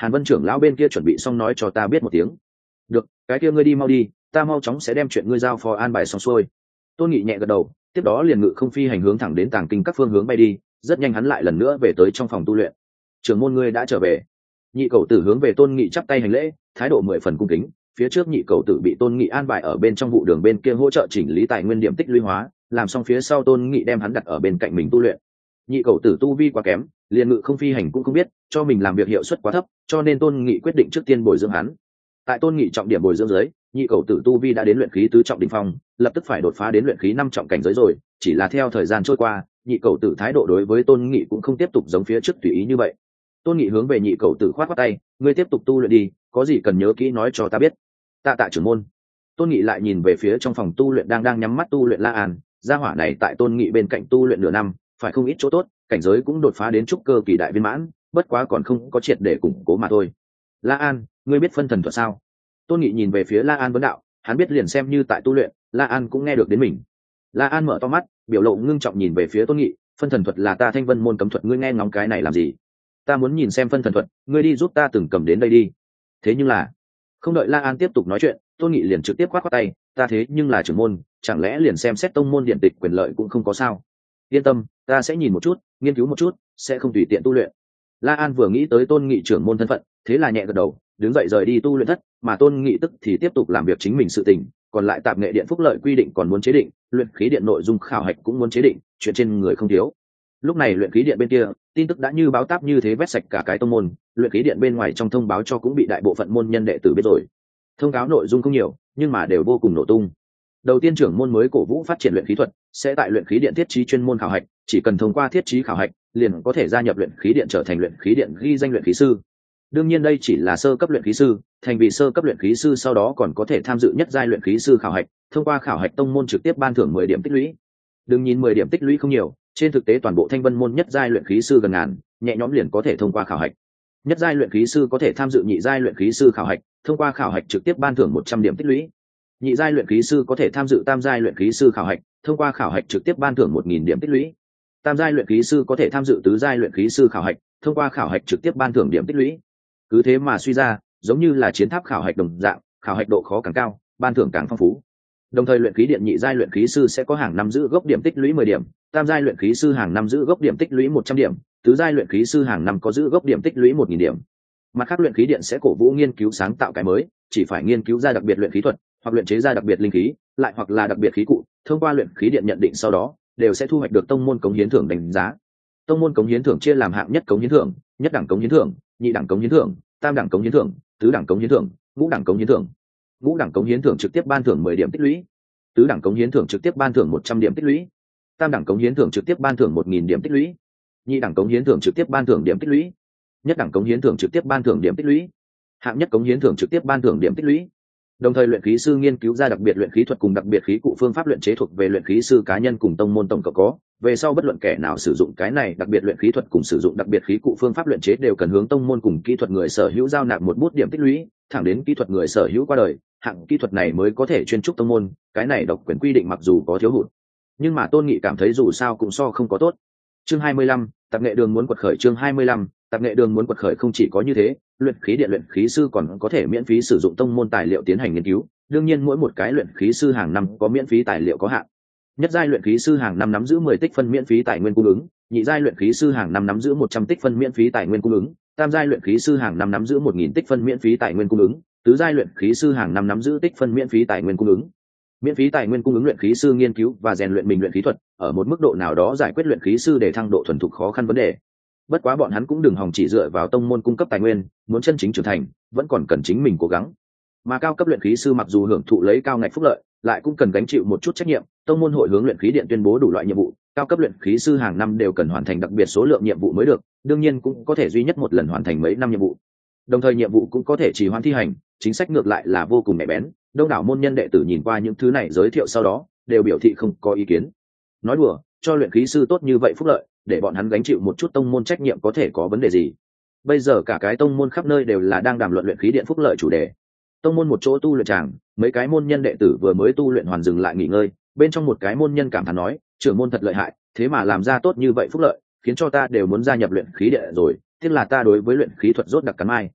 Hàn Vân trưởng lão bên kia chuẩn bị xong nói cho ta biết một tiếng. Được, cái kia ngươi đi mau đi, ta mau chóng sẽ đem chuyện ngươi giao phó an bài xong xuôi. Tôn Nghị nhẹ gật đầu, tiếp đó liền ngự không phi hành hướng thẳng đến tàng kinh các phương hướng bay đi. Rất nhanh hắn lại lần nữa về tới trong phòng tu luyện. Trưởng môn ngươi đã trở về. Nhị cầu tử hướng về Tôn Nghị chắp tay hành lễ, thái độ mười phần cung kính. Phía trước nhị cầu tử bị Tôn Nghị an bài ở bên trong vụ đường bên kia hỗ trợ chỉnh lý tài nguyên điểm tích lũy hóa, làm xong phía sau Tôn Nghị đem hắn đặt ở bên cạnh mình tu luyện. Nhị cầu tử tu vi quá kém, liền ngự không phi hành cũng không biết, cho mình làm việc hiệu suất quá thấp, cho nên Tôn Nghị quyết định trước tiên bồi dưỡng hắn. Tại Tôn Nghị trọng điểm bồi dưỡng dưới, nhị cầu tử tu vi đã đến luyện khí tứ trọng đỉnh phong, lập tức phải đột phá đến luyện khí năm trọng cảnh giới rồi. Chỉ là theo thời gian trôi qua, nhị cầu tử thái độ đối với Tôn Nghị cũng không tiếp tục giống phía trước tùy ý như vậy. Tôn Nghị hướng về nhị cầu tử khoát khoát tay, ngươi tiếp tục tu luyện đi, có gì cần nhớ kỹ nói cho ta biết. Tạ tạ trưởng môn. Tôn Nghị lại nhìn về phía trong phòng tu luyện đang đang nhắm mắt tu luyện La An, gia hỏa này tại Tôn Nghị bên cạnh tu luyện nửa năm, phải không ít chỗ tốt, cảnh giới cũng đột phá đến trúc cơ kỳ đại viên mãn, bất quá còn không có triệt để củng cố mà thôi. La An, ngươi biết phân thần thuật sao? Tôn Nghị nhìn về phía La An vấn đạo, hắn biết liền xem như tại tu luyện, La An cũng nghe được đến mình. La An mở to mắt, biểu lộ ngưng trọng nhìn về phía Tôn Nghị, phân thần thuật là ta Thanh Vân môn cấm thuật, ngươi nghe ngóng cái này làm gì? Ta muốn nhìn xem phân thần thuật, ngươi đi giúp ta từng cầm đến đây đi. Thế nhưng là, không đợi La An tiếp tục nói chuyện, Tôn Nghị liền trực tiếp khoát khoát tay, ta thế nhưng là trưởng môn, chẳng lẽ liền xem xét tông môn điện tịch quyền lợi cũng không có sao? Yên tâm, ta sẽ nhìn một chút, nghiên cứu một chút, sẽ không tùy tiện tu luyện. La An vừa nghĩ tới Tôn Nghị trưởng môn thân phận, thế là nhẹ gật đầu, đứng dậy rời đi tu luyện thất, mà Tôn Nghị tức thì tiếp tục làm việc chính mình sự tình, còn lại tạp nghệ điện phúc lợi quy định còn muốn chế định, luyện khí điện nội dung khảo hạch cũng muốn chế định, chuyện trên người không thiếu. Lúc này luyện khí điện bên kia, tin tức đã như báo táp như thế vét sạch cả cái tông môn, luyện khí điện bên ngoài trong thông báo cho cũng bị đại bộ phận môn nhân đệ tử biết rồi. Thông cáo nội dung không nhiều, nhưng mà đều vô cùng nổ tung. Đầu tiên trưởng môn mới cổ vũ phát triển luyện khí thuật, sẽ tại luyện khí điện thiết trí chuyên môn khảo hạch, chỉ cần thông qua thiết trí khảo hạch, liền có thể gia nhập luyện khí điện trở thành luyện khí điện ghi danh luyện khí sư. Đương nhiên đây chỉ là sơ cấp luyện khí sư, thành vì sơ cấp luyện khí sư sau đó còn có thể tham dự nhất giai luyện khí sư khảo hạch, thông qua khảo hạch tông môn trực tiếp ban thưởng mười điểm tích lũy. Đừng nhìn mười điểm tích lũy không nhiều, trên thực tế toàn bộ Thanh Vân môn nhất giai luyện khí sư gần ngàn, nhẹ nhõm liền có thể thông qua khảo hạch. Nhất giai luyện khí sư có thể tham dự nhị giai luyện khí sư khảo hạch, thông qua khảo hạch trực tiếp ban thưởng một trăm điểm tích lũy. Nhị giai luyện khí sư có thể tham dự tam giai luyện khí sư khảo hạch, thông qua khảo hạch trực tiếp ban thưởng một nghìn điểm tích lũy. Tam giai luyện khí sư có thể tham dự tứ giai luyện khí sư khảo hạch, thông qua khảo hạch trực tiếp ban thưởng điểm tích lũy. Cứ thế mà suy ra, giống như là chiến tháp khảo hạch đồng dạng, khảo hạch độ khó càng cao, ban thưởng càng phong phú. Đồng thời luyện khí điện nhị giai luyện khí sư sẽ có hàng năm giữ gốc điểm tích lũy mười điểm, tam giai luyện khí sư hàng năm giữ gốc điểm tích lũy một trăm điểm, tứ giai luyện khí sư hàng năm có giữ gốc điểm tích lũy một nghìn điểm. Mặt khác luyện khí điện sẽ cổ vũ nghiên cứu sáng tạo cái mới, chỉ phải nghiên cứu ra đặc biệt luyện khí thuật, hoặc luyện chế ra đặc biệt linh khí, lại hoặc là đặc biệt khí cụ, thông qua luyện khí điện nhận định sau đó, đều sẽ thu hoạch được tông môn cống hiến thưởng đánh giá. Tông môn cống hiến thưởng chia làm hạng nhất cống hiến thưởng, nhất đẳng cống hiến thưởng, nhị đẳng cống hiến thưởng, tam đẳng cống hiến thưởng, tứ đẳng cống hiến thưởng, ngũ đẳng cống hiến thưởng. Ngũ đẳng cống hiến thưởng trực tiếp ban thưởng mười điểm tích lũy, tứ đẳng cống hiến thưởng trực tiếp ban thưởng một trăm điểm tích lũy, tam đẳng cống hiến thưởng trực tiếp ban thưởng một nghìn điểm tích lũy, nhị đẳng cống hiến thưởng trực tiếp ban thưởng điểm tích lũy, nhất đẳng cống hiến thưởng trực tiếp ban thưởng điểm tích lũy, hạng nhất cống hiến thưởng trực tiếp ban thưởng điểm tích lũy. Đồng thời luyện khí sư nghiên cứu ra đặc biệt luyện khí thuật cùng đặc biệt khí cụ phương pháp luyện chế thuộc về luyện khí sư cá nhân cùng tông môn tổng cộng có, về sau bất luận kẻ nào sử dụng cái này đặc biệt luyện khí thuật cùng sử dụng đặc biệt khí cụ phương pháp luyện chế đều cần hướng tông môn cùng kỹ thuật người sở hữu giao nạp một bút điểm tích lũy, thẳng đến kỹ thuật người sở hữu qua đời, hạng kỹ thuật này mới có thể chuyên trúc tông môn, cái này độc quyền quy định mặc dù có thiếu hụt, nhưng mà Tôn Nghị cảm thấy dù sao cũng so không có tốt. Chương hai mươi lăm, Tạp nghệ đường muốn quật khởi. Chương hai mươi lăm, Tạp nghệ đường muốn quật khởi. Không chỉ có như thế, luyện khí điện luyện khí sư còn có thể miễn phí sử dụng tông môn tài liệu tiến hành nghiên cứu, đương nhiên mỗi một cái luyện khí sư hàng năm có miễn phí tài liệu có hạn. Nhất giai luyện khí sư hàng năm nắm giữ mười tích phân miễn phí tài nguyên cung ứng, nhị giai luyện khí sư hàng năm nắm giữ một trăm tích phân miễn phí tài nguyên cung ứng, tam giai luyện khí sư hàng năm nắm giữ một nghìn tích phân miễn phí tài nguyên cung ứng, tứ giai luyện khí sư hàng năm nắm giữ tích phân miễn phí tài nguyên cung ứng. Miễn phí tài nguyên cung ứng luyện khí sư nghiên cứu và rèn luyện mình luyện khí thuật, ở một mức độ nào đó giải quyết luyện khí sư để thăng độ thuần thục khó khăn vấn đề. Bất quá bọn hắn cũng đừng hòng chỉ dựa vào tông môn cung cấp tài nguyên, muốn chân chính trưởng thành, vẫn còn cần chính mình cố gắng. Mà cao cấp luyện khí sư mặc dù hưởng thụ lấy cao ngạch phúc lợi, lại cũng cần gánh chịu một chút trách nhiệm, tông môn hội hướng luyện khí điện tuyên bố đủ loại nhiệm vụ, cao cấp luyện khí sư hàng năm đều cần hoàn thành đặc biệt số lượng nhiệm vụ mới được, đương nhiên cũng có thể duy nhất một lần hoàn thành mấy năm nhiệm vụ. Đồng thời nhiệm vụ cũng có thể trì hoãn thi hành, chính sách ngược lại là vô cùng nhạy bén, đông đảo môn nhân đệ tử nhìn qua những thứ này giới thiệu sau đó, đều biểu thị không có ý kiến. Nói đùa, cho luyện khí sư tốt như vậy phúc lợi, để bọn hắn gánh chịu một chút tông môn trách nhiệm có thể có vấn đề gì? Bây giờ cả cái tông môn khắp nơi đều là đang đàm luận luyện khí điện phúc lợi chủ đề. Tông môn một chỗ tu luyện tràng, mấy cái môn nhân đệ tử vừa mới tu luyện hoàn dừng lại nghỉ ngơi, bên trong một cái môn nhân cảm thán nói, trưởng môn thật lợi hại, thế mà làm ra tốt như vậy phúc lợi, khiến cho ta đều muốn gia nhập luyện khí điện rồi, tiếc là ta đối với luyện khí thuật rốt đặc cắn mai.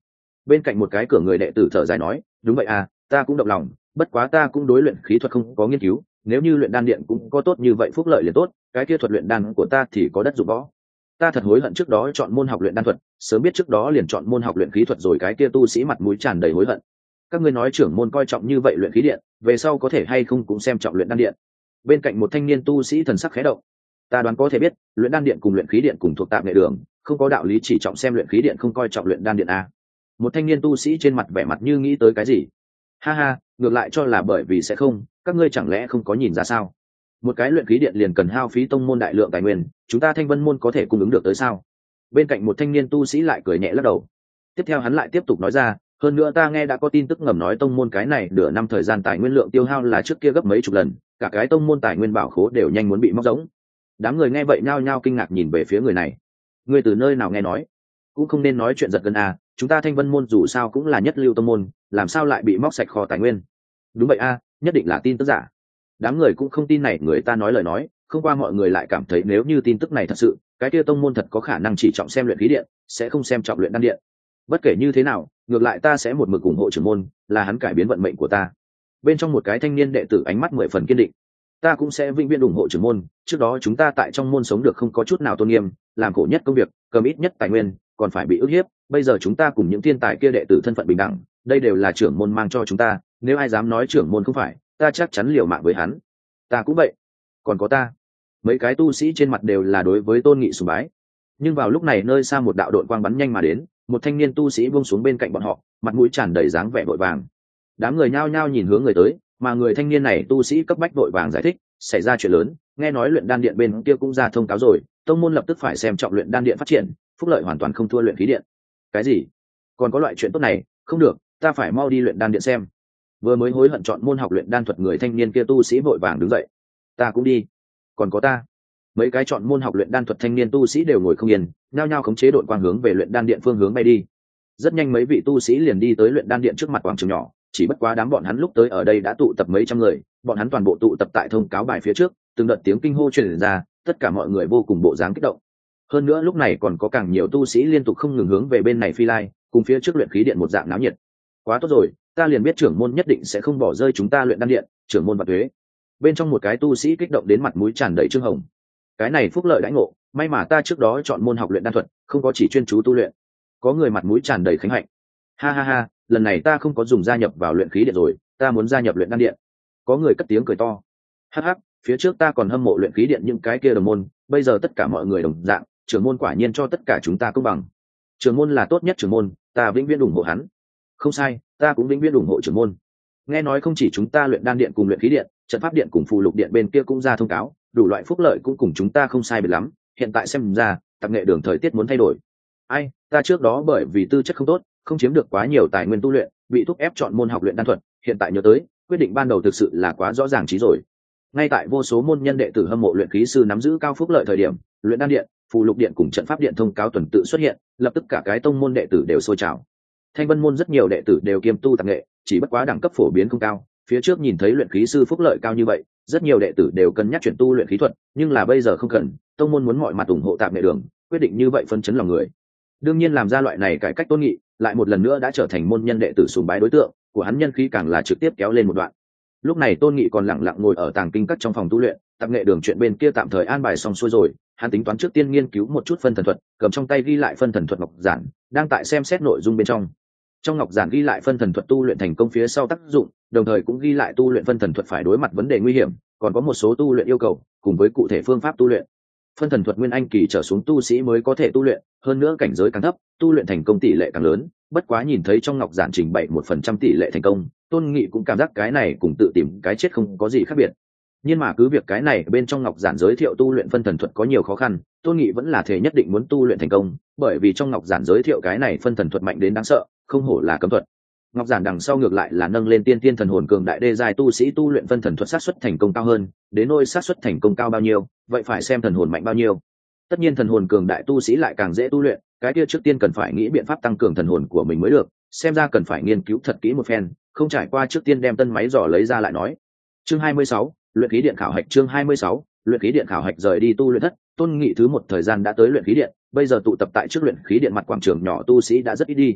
Bên cạnh một cái cửa người đệ tử thở dài nói, đúng vậy à, ta cũng động lòng, bất quá ta cũng đối luyện khí thuật không có nghiên cứu, nếu như luyện đan điện cũng có tốt như vậy phúc lợi liền tốt, cái kia thuật luyện đan của ta thì có đất dụng võ. Ta thật hối hận trước đó chọn môn học luyện đan thuật, sớm biết trước đó liền chọn môn học luyện khí thuật rồi, cái kia tu sĩ mặt mũi tràn đầy hối hận. Các ngươi nói trưởng môn coi trọng như vậy luyện khí điện, về sau có thể hay không cũng xem trọng luyện đan điện. Bên cạnh một thanh niên tu sĩ thần sắc khẽ động. Ta đoán có thể biết, luyện đan điện cùng luyện khí điện cùng thuộc tạm nghệ đường, không có đạo lý chỉ trọng xem luyện khí điện không coi trọng luyện đan điện a. Một thanh niên tu sĩ trên mặt vẻ mặt như nghĩ tới cái gì. Ha ha, ngược lại cho là bởi vì sẽ không, các ngươi chẳng lẽ không có nhìn ra sao? Một cái luyện khí điện liền cần hao phí tông môn đại lượng tài nguyên, chúng ta Thanh Vân môn có thể cung ứng được tới sao? Bên cạnh một thanh niên tu sĩ lại cười nhẹ lắc đầu. Tiếp theo hắn lại tiếp tục nói ra, hơn nữa ta nghe đã có tin tức ngầm nói tông môn cái này nửa năm thời gian tài nguyên lượng tiêu hao là trước kia gấp mấy chục lần, cả cái tông môn tài nguyên bảo khố đều nhanh muốn bị móc rỗng. Đám người nghe vậy nhao nhao kinh ngạc nhìn về phía người này. Người từ nơi nào nghe nói? Cũng không nên nói chuyện giật gân à, chúng ta Thanh Vân môn dù sao cũng là nhất lưu tông môn, làm sao lại bị móc sạch kho tài nguyên? Đúng vậy a, à, nhất định là tin tức giả. Đám người cũng không tin này người ta nói lời nói, không qua mọi người lại cảm thấy nếu như tin tức này thật sự, cái kia tông môn thật có khả năng chỉ trọng xem luyện khí điện, sẽ không xem trọng luyện đan điện. Bất kể như thế nào, ngược lại ta sẽ một mực ủng hộ trưởng môn, là hắn cải biến vận mệnh của ta. Bên trong một cái thanh niên đệ tử ánh mắt mười phần kiên định. Ta cũng sẽ vĩnh viễn ủng hộ trưởng môn, trước đó chúng ta tại trong môn sống được không có chút nào tôn nghiêm, làm khổ nhất công việc, cầm ít nhất tài nguyên, còn phải bị ức hiếp, bây giờ chúng ta cùng những thiên tài kia đệ tử thân phận bình đẳng, đây đều là trưởng môn mang cho chúng ta, nếu ai dám nói trưởng môn không phải, ta chắc chắn liều mạng với hắn. Ta cũng vậy, còn có ta. Mấy cái tu sĩ trên mặt đều là đối với Tôn Nghị sùng bái. Nhưng vào lúc này nơi xa một đạo đội quang bắn nhanh mà đến, một thanh niên tu sĩ buông xuống bên cạnh bọn họ, mặt mũi tràn đầy dáng vẻ vội vàng. Đám người nhao nhao nhìn hướng người tới, mà người thanh niên này tu sĩ cấp bách vội vàng giải thích, xảy ra chuyện lớn, nghe nói luyện đan điện bên kia cũng ra thông cáo rồi, tông môn lập tức phải xem trọng luyện đan điện phát triển, phúc lợi hoàn toàn không thua luyện khí điện. Cái gì? Còn có loại chuyện tốt này? Không được, ta phải mau đi luyện đan điện xem. Vừa mới hối hận chọn môn học luyện đan thuật người thanh niên kia tu sĩ vội vàng đứng dậy. Ta cũng đi. Còn có ta. Mấy cái chọn môn học luyện đan thuật thanh niên tu sĩ đều ngồi không yên, nhao nhao khống chế đội quang hướng về luyện đan điện phương hướng bay đi. Rất nhanh mấy vị tu sĩ liền đi tới luyện đan điện trước mặt quảng trường nhỏ, chỉ bất quá đám bọn hắn lúc tới ở đây đã tụ tập mấy trăm người, bọn hắn toàn bộ tụ tập tại thông cáo bài phía trước, từng đợt tiếng kinh hô truyền ra, tất cả mọi người vô cùng bộ dáng kích động. Hơn nữa lúc này còn có càng nhiều tu sĩ liên tục không ngừng hướng về bên này phi lai, cùng phía trước luyện khí điện một dạng náo nhiệt. Quá tốt rồi, ta liền biết trưởng môn nhất định sẽ không bỏ rơi chúng ta luyện đan điện, trưởng môn vạn tuế. Bên trong một cái tu sĩ kích động đến mặt mũi tràn đầy trương hồng. Cái này phúc lợi đãi ngộ, may mà ta trước đó chọn môn học luyện đan thuật, không có chỉ chuyên chú tu luyện. Có người mặt mũi tràn đầy khánh hạnh. Ha ha ha, lần này ta không có dùng gia nhập vào luyện khí điện rồi, ta muốn gia nhập luyện đan điện. Có người cất tiếng cười to. Hắc hắc, phía trước ta còn hâm mộ luyện khí điện những cái kia đồng môn, bây giờ tất cả mọi người đồng dạng, trưởng môn quả nhiên cho tất cả chúng ta công bằng. Trưởng môn là tốt nhất trưởng môn, ta vĩnh viễn ủng hộ hắn. Không sai, ta cũng vĩnh viễn ủng hộ trưởng môn. Nghe nói không chỉ chúng ta luyện đan điện cùng luyện khí điện, trận pháp điện cùng phù lục điện bên kia cũng ra thông cáo, đủ loại phúc lợi cũng cùng chúng ta không sai biệt lắm, hiện tại xem ra, tạp nghệ đường thời tiết muốn thay đổi. Ai, ta trước đó bởi vì tư chất không tốt, không chiếm được quá nhiều tài nguyên tu luyện, bị thúc ép chọn môn học luyện đan thuật, hiện tại nhớ tới, quyết định ban đầu thực sự là quá rõ ràng trí rồi. Ngay tại vô số môn nhân đệ tử hâm mộ luyện khí sư nắm giữ cao phúc lợi thời điểm, luyện đan điện, phù lục điện cùng trận pháp điện thông cáo tuần tự xuất hiện, lập tức cả cái tông môn đệ tử đều sôi trào. Thanh Vân môn rất nhiều đệ tử đều kiêm tu tạp nghệ, chỉ bất quá đẳng cấp phổ biến không cao, phía trước nhìn thấy luyện khí sư phúc lợi cao như vậy, rất nhiều đệ tử đều cân nhắc chuyển tu luyện khí thuật, nhưng là bây giờ không cần, tông môn muốn mọi mặt ủng hộ tạp nghệ đường, quyết định như vậy phân chấn lòng người. Đương nhiên làm ra loại này cải cách Tôn Nghị, lại một lần nữa đã trở thành môn nhân đệ tử sùng bái đối tượng, của hắn nhân khí càng là trực tiếp kéo lên một đoạn. Lúc này Tôn Nghị còn lẳng lặng ngồi ở tàng kinh các trong phòng tu luyện, tạp nghệ đường chuyện bên kia tạm thời an bài xong xuôi rồi, hắn tính toán trước tiên nghiên cứu một chút phân thần thuật, cầm trong tay ghi lại phân thần thuật ngọc giản, đang tại xem xét nội dung bên trong. Trong ngọc giản ghi lại phân thần thuật tu luyện thành công phía sau tác dụng, đồng thời cũng ghi lại tu luyện phân thần thuật phải đối mặt vấn đề nguy hiểm, còn có một số tu luyện yêu cầu, cùng với cụ thể phương pháp tu luyện. Phân thần thuật nguyên anh kỳ trở xuống tu sĩ mới có thể tu luyện, hơn nữa cảnh giới càng thấp, tu luyện thành công tỷ lệ càng lớn, bất quá nhìn thấy trong ngọc giản trình bày một phần trăm tỷ lệ thành công, Tôn Nghị cũng cảm giác cái này cùng tự tìm cái chết không có gì khác biệt. Nhưng mà cứ việc cái này bên trong ngọc giản giới thiệu tu luyện phân thần thuật có nhiều khó khăn, Tôn Nghị vẫn là thể nhất định muốn tu luyện thành công, bởi vì trong ngọc giản giới thiệu cái này phân thần thuật mạnh đến đáng sợ, không hổ là cấm thuật. Ngọc giản đằng sau ngược lại là nâng lên tiên tiên thần hồn cường đại đê giai tu sĩ tu luyện phân thần thuật xác suất thành công cao hơn, đến nỗi xác suất thành công cao bao nhiêu, vậy phải xem thần hồn mạnh bao nhiêu. Tất nhiên thần hồn cường đại tu sĩ lại càng dễ tu luyện, cái kia trước tiên cần phải nghĩ biện pháp tăng cường thần hồn của mình mới được, xem ra cần phải nghiên cứu thật kỹ một phen, không trải qua trước tiên đem tân máy dò lấy ra lại nói. Chương hai mươi sáu, luyện khí điện khảo hạch. Chương hai mươi sáu, luyện khí điện khảo hạch. Rời đi tu luyện thất, Tôn Nghị thứ một thời gian đã tới luyện khí điện, bây giờ tụ tập tại trước luyện khí điện mặt quảng trường nhỏ tu sĩ đã rất ít đi.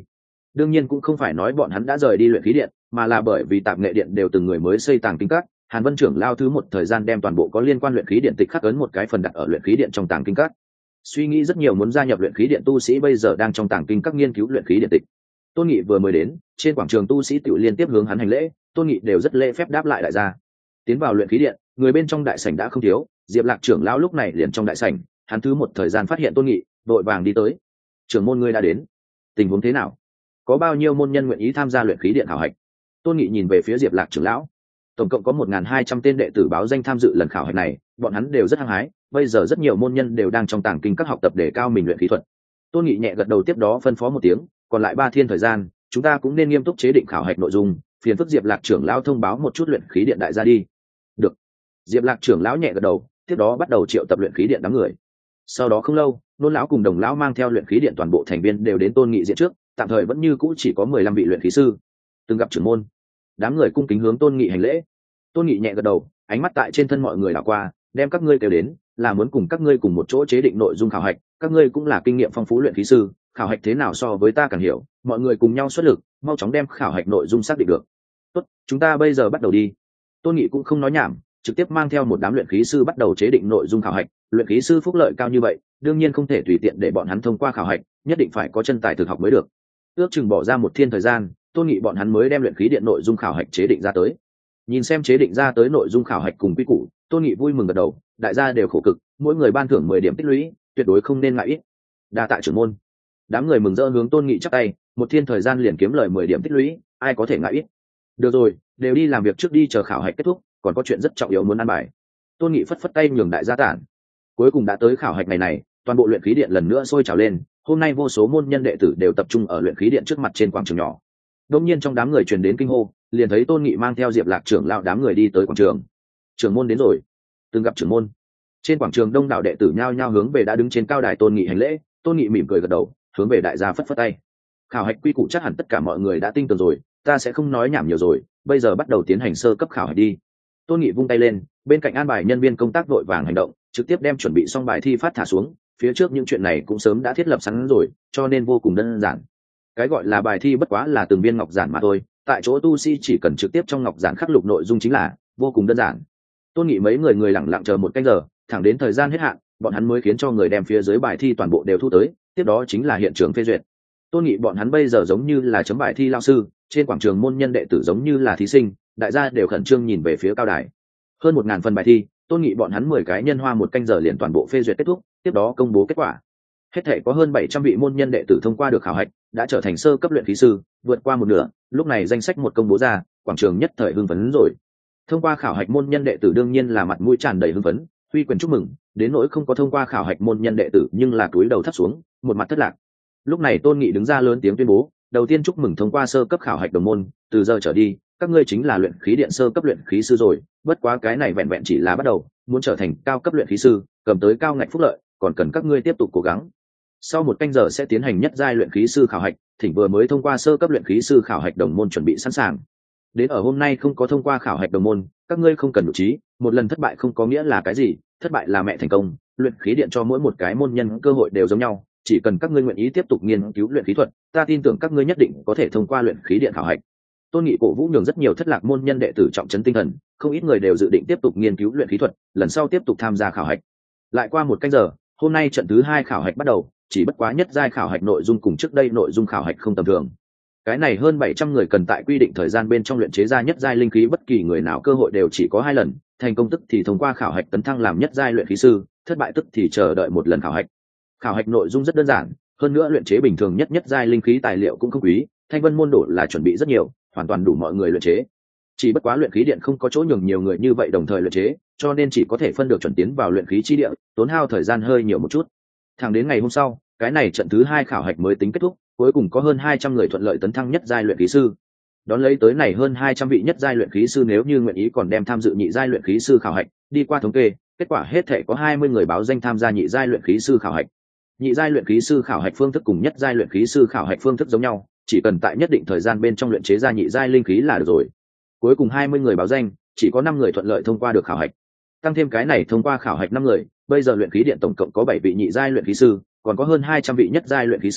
đương nhiên cũng không phải nói bọn hắn đã rời đi luyện khí điện, mà là bởi vì tạp nghệ điện đều từng người mới xây tàng kinh các. Hàn Vân trưởng lao thứ một thời gian đem toàn bộ có liên quan luyện khí điện tịch khắc ấn một cái phần đặt ở luyện khí điện trong tàng kinh các. Suy nghĩ rất nhiều muốn gia nhập luyện khí điện tu sĩ bây giờ đang trong tàng kinh các nghiên cứu luyện khí điện tịch. Tôn Nghị vừa mới đến, trên quảng trường tu sĩ tự liên tiếp hướng hắn hành lễ, Tôn Nghị đều rất lễ phép đáp lại đại gia. Tiến vào luyện khí điện, người bên trong đại sảnh đã không thiếu, Diệp Lạc trưởng lão lúc này liền trong đại sảnh, hắn thứ một thời gian phát hiện Tôn Nghị, vội vàng đi tới. "Trưởng môn ngươi đã đến, tình huống thế nào? Có bao nhiêu môn nhân nguyện ý tham gia luyện khí điện khảo hạch?" Tôn Nghị nhìn về phía Diệp Lạc trưởng lão. Tổng cộng có một nghìn hai trăm tên đệ tử báo danh tham dự lần khảo hạch này, bọn hắn đều rất hăng hái, bây giờ rất nhiều môn nhân đều đang trong tàng kinh các học tập để cao mình luyện khí thuật. Tôn Nghị nhẹ gật đầu tiếp đó phân phó một tiếng, còn lại ba thiên thời gian, chúng ta cũng nên nghiêm túc chế định khảo hạch nội dung, phiền phức Diệp Lạc trưởng lão thông báo một chút luyện khí điện đại gia đi. Được. Diệp Lạc trưởng lão nhẹ gật đầu, tiếp đó bắt đầu triệu tập luyện khí điện đám người. Sau đó không lâu, Nôn lão cùng Đồng lão mang theo luyện khí điện toàn bộ thành viên đều đến Tôn Nghị diện trước, tạm thời vẫn như cũ chỉ có mười lăm vị luyện khí sư. Từng gặp trưởng môn. Đám người cung kính hướng Tôn Nghị hành lễ. Tôn Nghị nhẹ gật đầu, ánh mắt tại trên thân mọi người đảo qua, đem các ngươi kêu đến, là muốn cùng các ngươi cùng một chỗ chế định nội dung khảo hạch, các ngươi cũng là kinh nghiệm phong phú luyện khí sư, khảo hạch thế nào so với ta càng hiểu, mọi người cùng nhau xuất lực, mau chóng đem khảo hạch nội dung xác định được. Tốt, chúng ta bây giờ bắt đầu đi. Tôn Nghị cũng không nói nhảm, trực tiếp mang theo một đám luyện khí sư bắt đầu chế định nội dung khảo hạch. Luyện khí sư phúc lợi cao như vậy, đương nhiên không thể tùy tiện để bọn hắn thông qua khảo hạch, nhất định phải có chân tài thực học mới được. Ước chừng bỏ ra một thiên thời gian, Tôn Nghị bọn hắn mới đem luyện khí điện nội dung khảo hạch chế định ra tới. Nhìn xem chế định ra tới nội dung khảo hạch cùng quy củ, Tôn Nghị vui mừng gật đầu, đại gia đều khổ cực, mỗi người ban thưởng mười điểm tích lũy, tuyệt đối không nên ngại ít. Đa tạ trưởng môn. Đám người mừng rỡ hướng Tôn Nghị chắp tay, một thiên thời gian liền kiếm lời mười điểm tích lũy, ai có thể ngại ít. Được rồi, đều đi làm việc trước đi, chờ khảo hạch kết thúc, còn có chuyện rất trọng yếu muốn ăn bài. Tôn Nghị phất phất tay nhường đại gia tản. Cuối cùng đã tới khảo hạch ngày này, toàn bộ luyện khí điện lần nữa sôi trào lên, hôm nay vô số môn nhân đệ tử đều tập trung ở luyện khí điện trước mặt trên quảng trường nhỏ. Đột nhiên trong đám người truyền đến kinh hô, liền thấy Tôn Nghị mang theo Diệp Lạc trưởng lão đám người đi tới quảng trường. Trưởng môn đến rồi. Từng gặp trưởng môn. Trên quảng trường đông đảo đệ tử nhao nhao hướng về đã đứng trên cao đài Tôn Nghị hành lễ, Tôn Nghị mỉm cười gật đầu, hướng về đại gia phất phất tay. Khảo hạch quy củ chắc hẳn tất cả mọi người đã tinh tường rồi, ta sẽ không nói nhảm nhiều rồi, bây giờ bắt đầu tiến hành sơ cấp khảo hạch đi. Tôn Nghị vung tay lên, bên cạnh an bài nhân viên công tác vội vàng hành động, trực tiếp đem chuẩn bị xong bài thi phát thả xuống, phía trước những chuyện này cũng sớm đã thiết lập sẵn rồi, cho nên vô cùng đơn giản. Cái gọi là bài thi bất quá là từng viên ngọc giản mà thôi, tại chỗ tu sĩ chỉ cần trực tiếp trong ngọc giản khắc lục nội dung chính là, vô cùng đơn giản. Tôn Nghị mấy người người lặng lặng chờ một canh giờ, thẳng đến thời gian hết hạn, bọn hắn mới khiến cho người đem phía dưới bài thi toàn bộ đều thu tới, tiếp đó chính là hiện trường phê duyệt. Tôn Nghị bọn hắn bây giờ giống như là chấm bài thi lao sư, trên quảng trường môn nhân đệ tử giống như là thí sinh, đại gia đều khẩn trương nhìn về phía cao đài. Hơn một ngàn phần bài thi, Tôn Nghị bọn hắn mười cái nhân hoa một canh giờ liền toàn bộ phê duyệt kết thúc, tiếp đó công bố kết quả. Hết thể có hơn bảy trăm vị môn nhân đệ tử thông qua được khảo hạch, đã trở thành sơ cấp luyện khí sư, vượt qua một nửa, lúc này danh sách một công bố ra, quảng trường nhất thời hưng phấn rồi. Thông qua khảo hạch môn nhân đệ tử đương nhiên là mặt mũi tràn đầy hưng phấn, huy quyền chúc mừng, đến nỗi không có thông qua khảo hạch môn nhân đệ tử nhưng là cúi đầu thấp xuống, một mặt thất lạc. Lúc này Tôn Nghị đứng ra lớn tiếng tuyên bố, đầu tiên chúc mừng thông qua sơ cấp khảo hạch đồng môn, từ giờ trở đi, các ngươi chính là luyện khí điện sơ cấp luyện khí sư rồi, bất quá cái này vẹn vẹn chỉ là bắt đầu, muốn trở thành cao cấp luyện khí sư, cầm tới cao ngạch phúc lợi, còn cần các ngươi tiếp tục cố gắng. Sau một canh giờ sẽ tiến hành nhất giai luyện khí sư khảo hạch, thỉnh vừa mới thông qua sơ cấp luyện khí sư khảo hạch đồng môn chuẩn bị sẵn sàng. Đến ở hôm nay không có thông qua khảo hạch đồng môn, các ngươi không cần nhục trí, một lần thất bại không có nghĩa là cái gì, thất bại là mẹ thành công, luyện khí điện cho mỗi một cái môn nhân cơ hội đều giống nhau, chỉ cần các ngươi nguyện ý tiếp tục nghiên cứu luyện khí thuật, ta tin tưởng các ngươi nhất định có thể thông qua luyện khí điện khảo hạch. Tôn Nghị cổ vũ nhường rất nhiều thất lạc môn nhân đệ tử trọng trấn tinh thần, không ít người đều dự định tiếp tục nghiên cứu luyện khí thuật, lần sau tiếp tục tham gia khảo hạch. Lại qua một canh giờ, hôm nay trận thứ hai khảo hạch bắt đầu, chỉ bất quá nhất giai khảo hạch nội dung cùng trước đây nội dung khảo hạch không tầm thường. Cái này hơn bảy trăm người cần tại quy định thời gian bên trong luyện chế ra nhất giai linh khí, bất kỳ người nào cơ hội đều chỉ có hai lần, thành công tức thì thông qua khảo hạch tấn thăng làm nhất giai luyện khí sư, thất bại tức thì chờ đợi một lần khảo hạch. Khảo hạch nội dung rất đơn giản, hơn nữa luyện chế bình thường nhất nhất giai linh khí tài liệu cũng không quý, Thanh Vân môn đổ là chuẩn bị rất nhiều, hoàn toàn đủ mọi người luyện chế. Chỉ bất quá luyện khí điện không có chỗ nhường nhiều người như vậy đồng thời luyện chế, cho nên chỉ có thể phân được chuẩn tiến vào luyện khí chi địa, tốn hao thời gian hơi nhiều một chút. Thẳng đến ngày hôm sau, cái này trận thứ hai khảo hạch mới tính kết thúc, cuối cùng có hơn hai trăm người thuận lợi tấn thăng nhất giai luyện khí sư. Đón lấy tới này hơn hai trăm vị nhất giai luyện khí sư nếu như nguyện ý còn đem tham dự nhị giai luyện khí sư khảo hạch, đi qua thống kê, kết quả hết thể có hai mươi người báo danh tham gia nhị giai luyện khí sư khảo hạch. Nhị giai luyện khí sư khảo hạch phương thức cùng nhất giai luyện khí sư khảo hạch phương thức giống nhau, chỉ cần tại nhất định thời gian bên trong luyện chế ra nhị giai linh khí là được rồi. Cuối cùng hai mươi người báo danh, chỉ có năm người thuận lợi thông qua được khảo hạch. Tăng thêm cái này thông qua khảo hạch năm người, bây giờ luyện khí điện tổng cộng có bảy vị nhị giai luyện khí sư, còn có hơn hai trăm vị nhất giai luyện khí sư,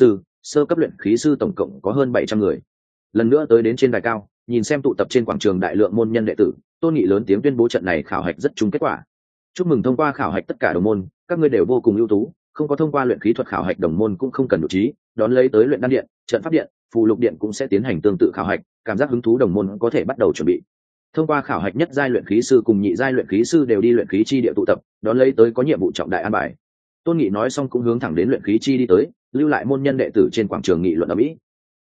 sơ cấp luyện khí sư tổng cộng có hơn bảy trăm người. Lần nữa tới đến trên đài cao, nhìn xem tụ tập trên quảng trường đại lượng môn nhân đệ tử, Tôn Nghị lớn tiếng tuyên bố trận này khảo hạch rất trúng kết quả. Chúc mừng thông qua khảo hạch tất cả đồng môn, các ngươi đều vô cùng ưu tú, không có thông qua luyện khí thuật khảo hạch đồng môn cũng không cần nhục trí, đón lấy tới luyện đan điện, trận pháp điện, phù lục điện cũng sẽ tiến hành tương tự khảo hạch, cảm giác hứng thú đồng môn có thể bắt đầu chuẩn bị. Thông qua khảo hạch nhất giai luyện khí sư cùng nhị giai luyện khí sư đều đi luyện khí chi địa tụ tập, đón lấy tới có nhiệm vụ trọng đại an bài. Tôn Nghị nói xong cũng hướng thẳng đến luyện khí chi đi tới, lưu lại môn nhân đệ tử trên quảng trường nghị luận ầm ĩ.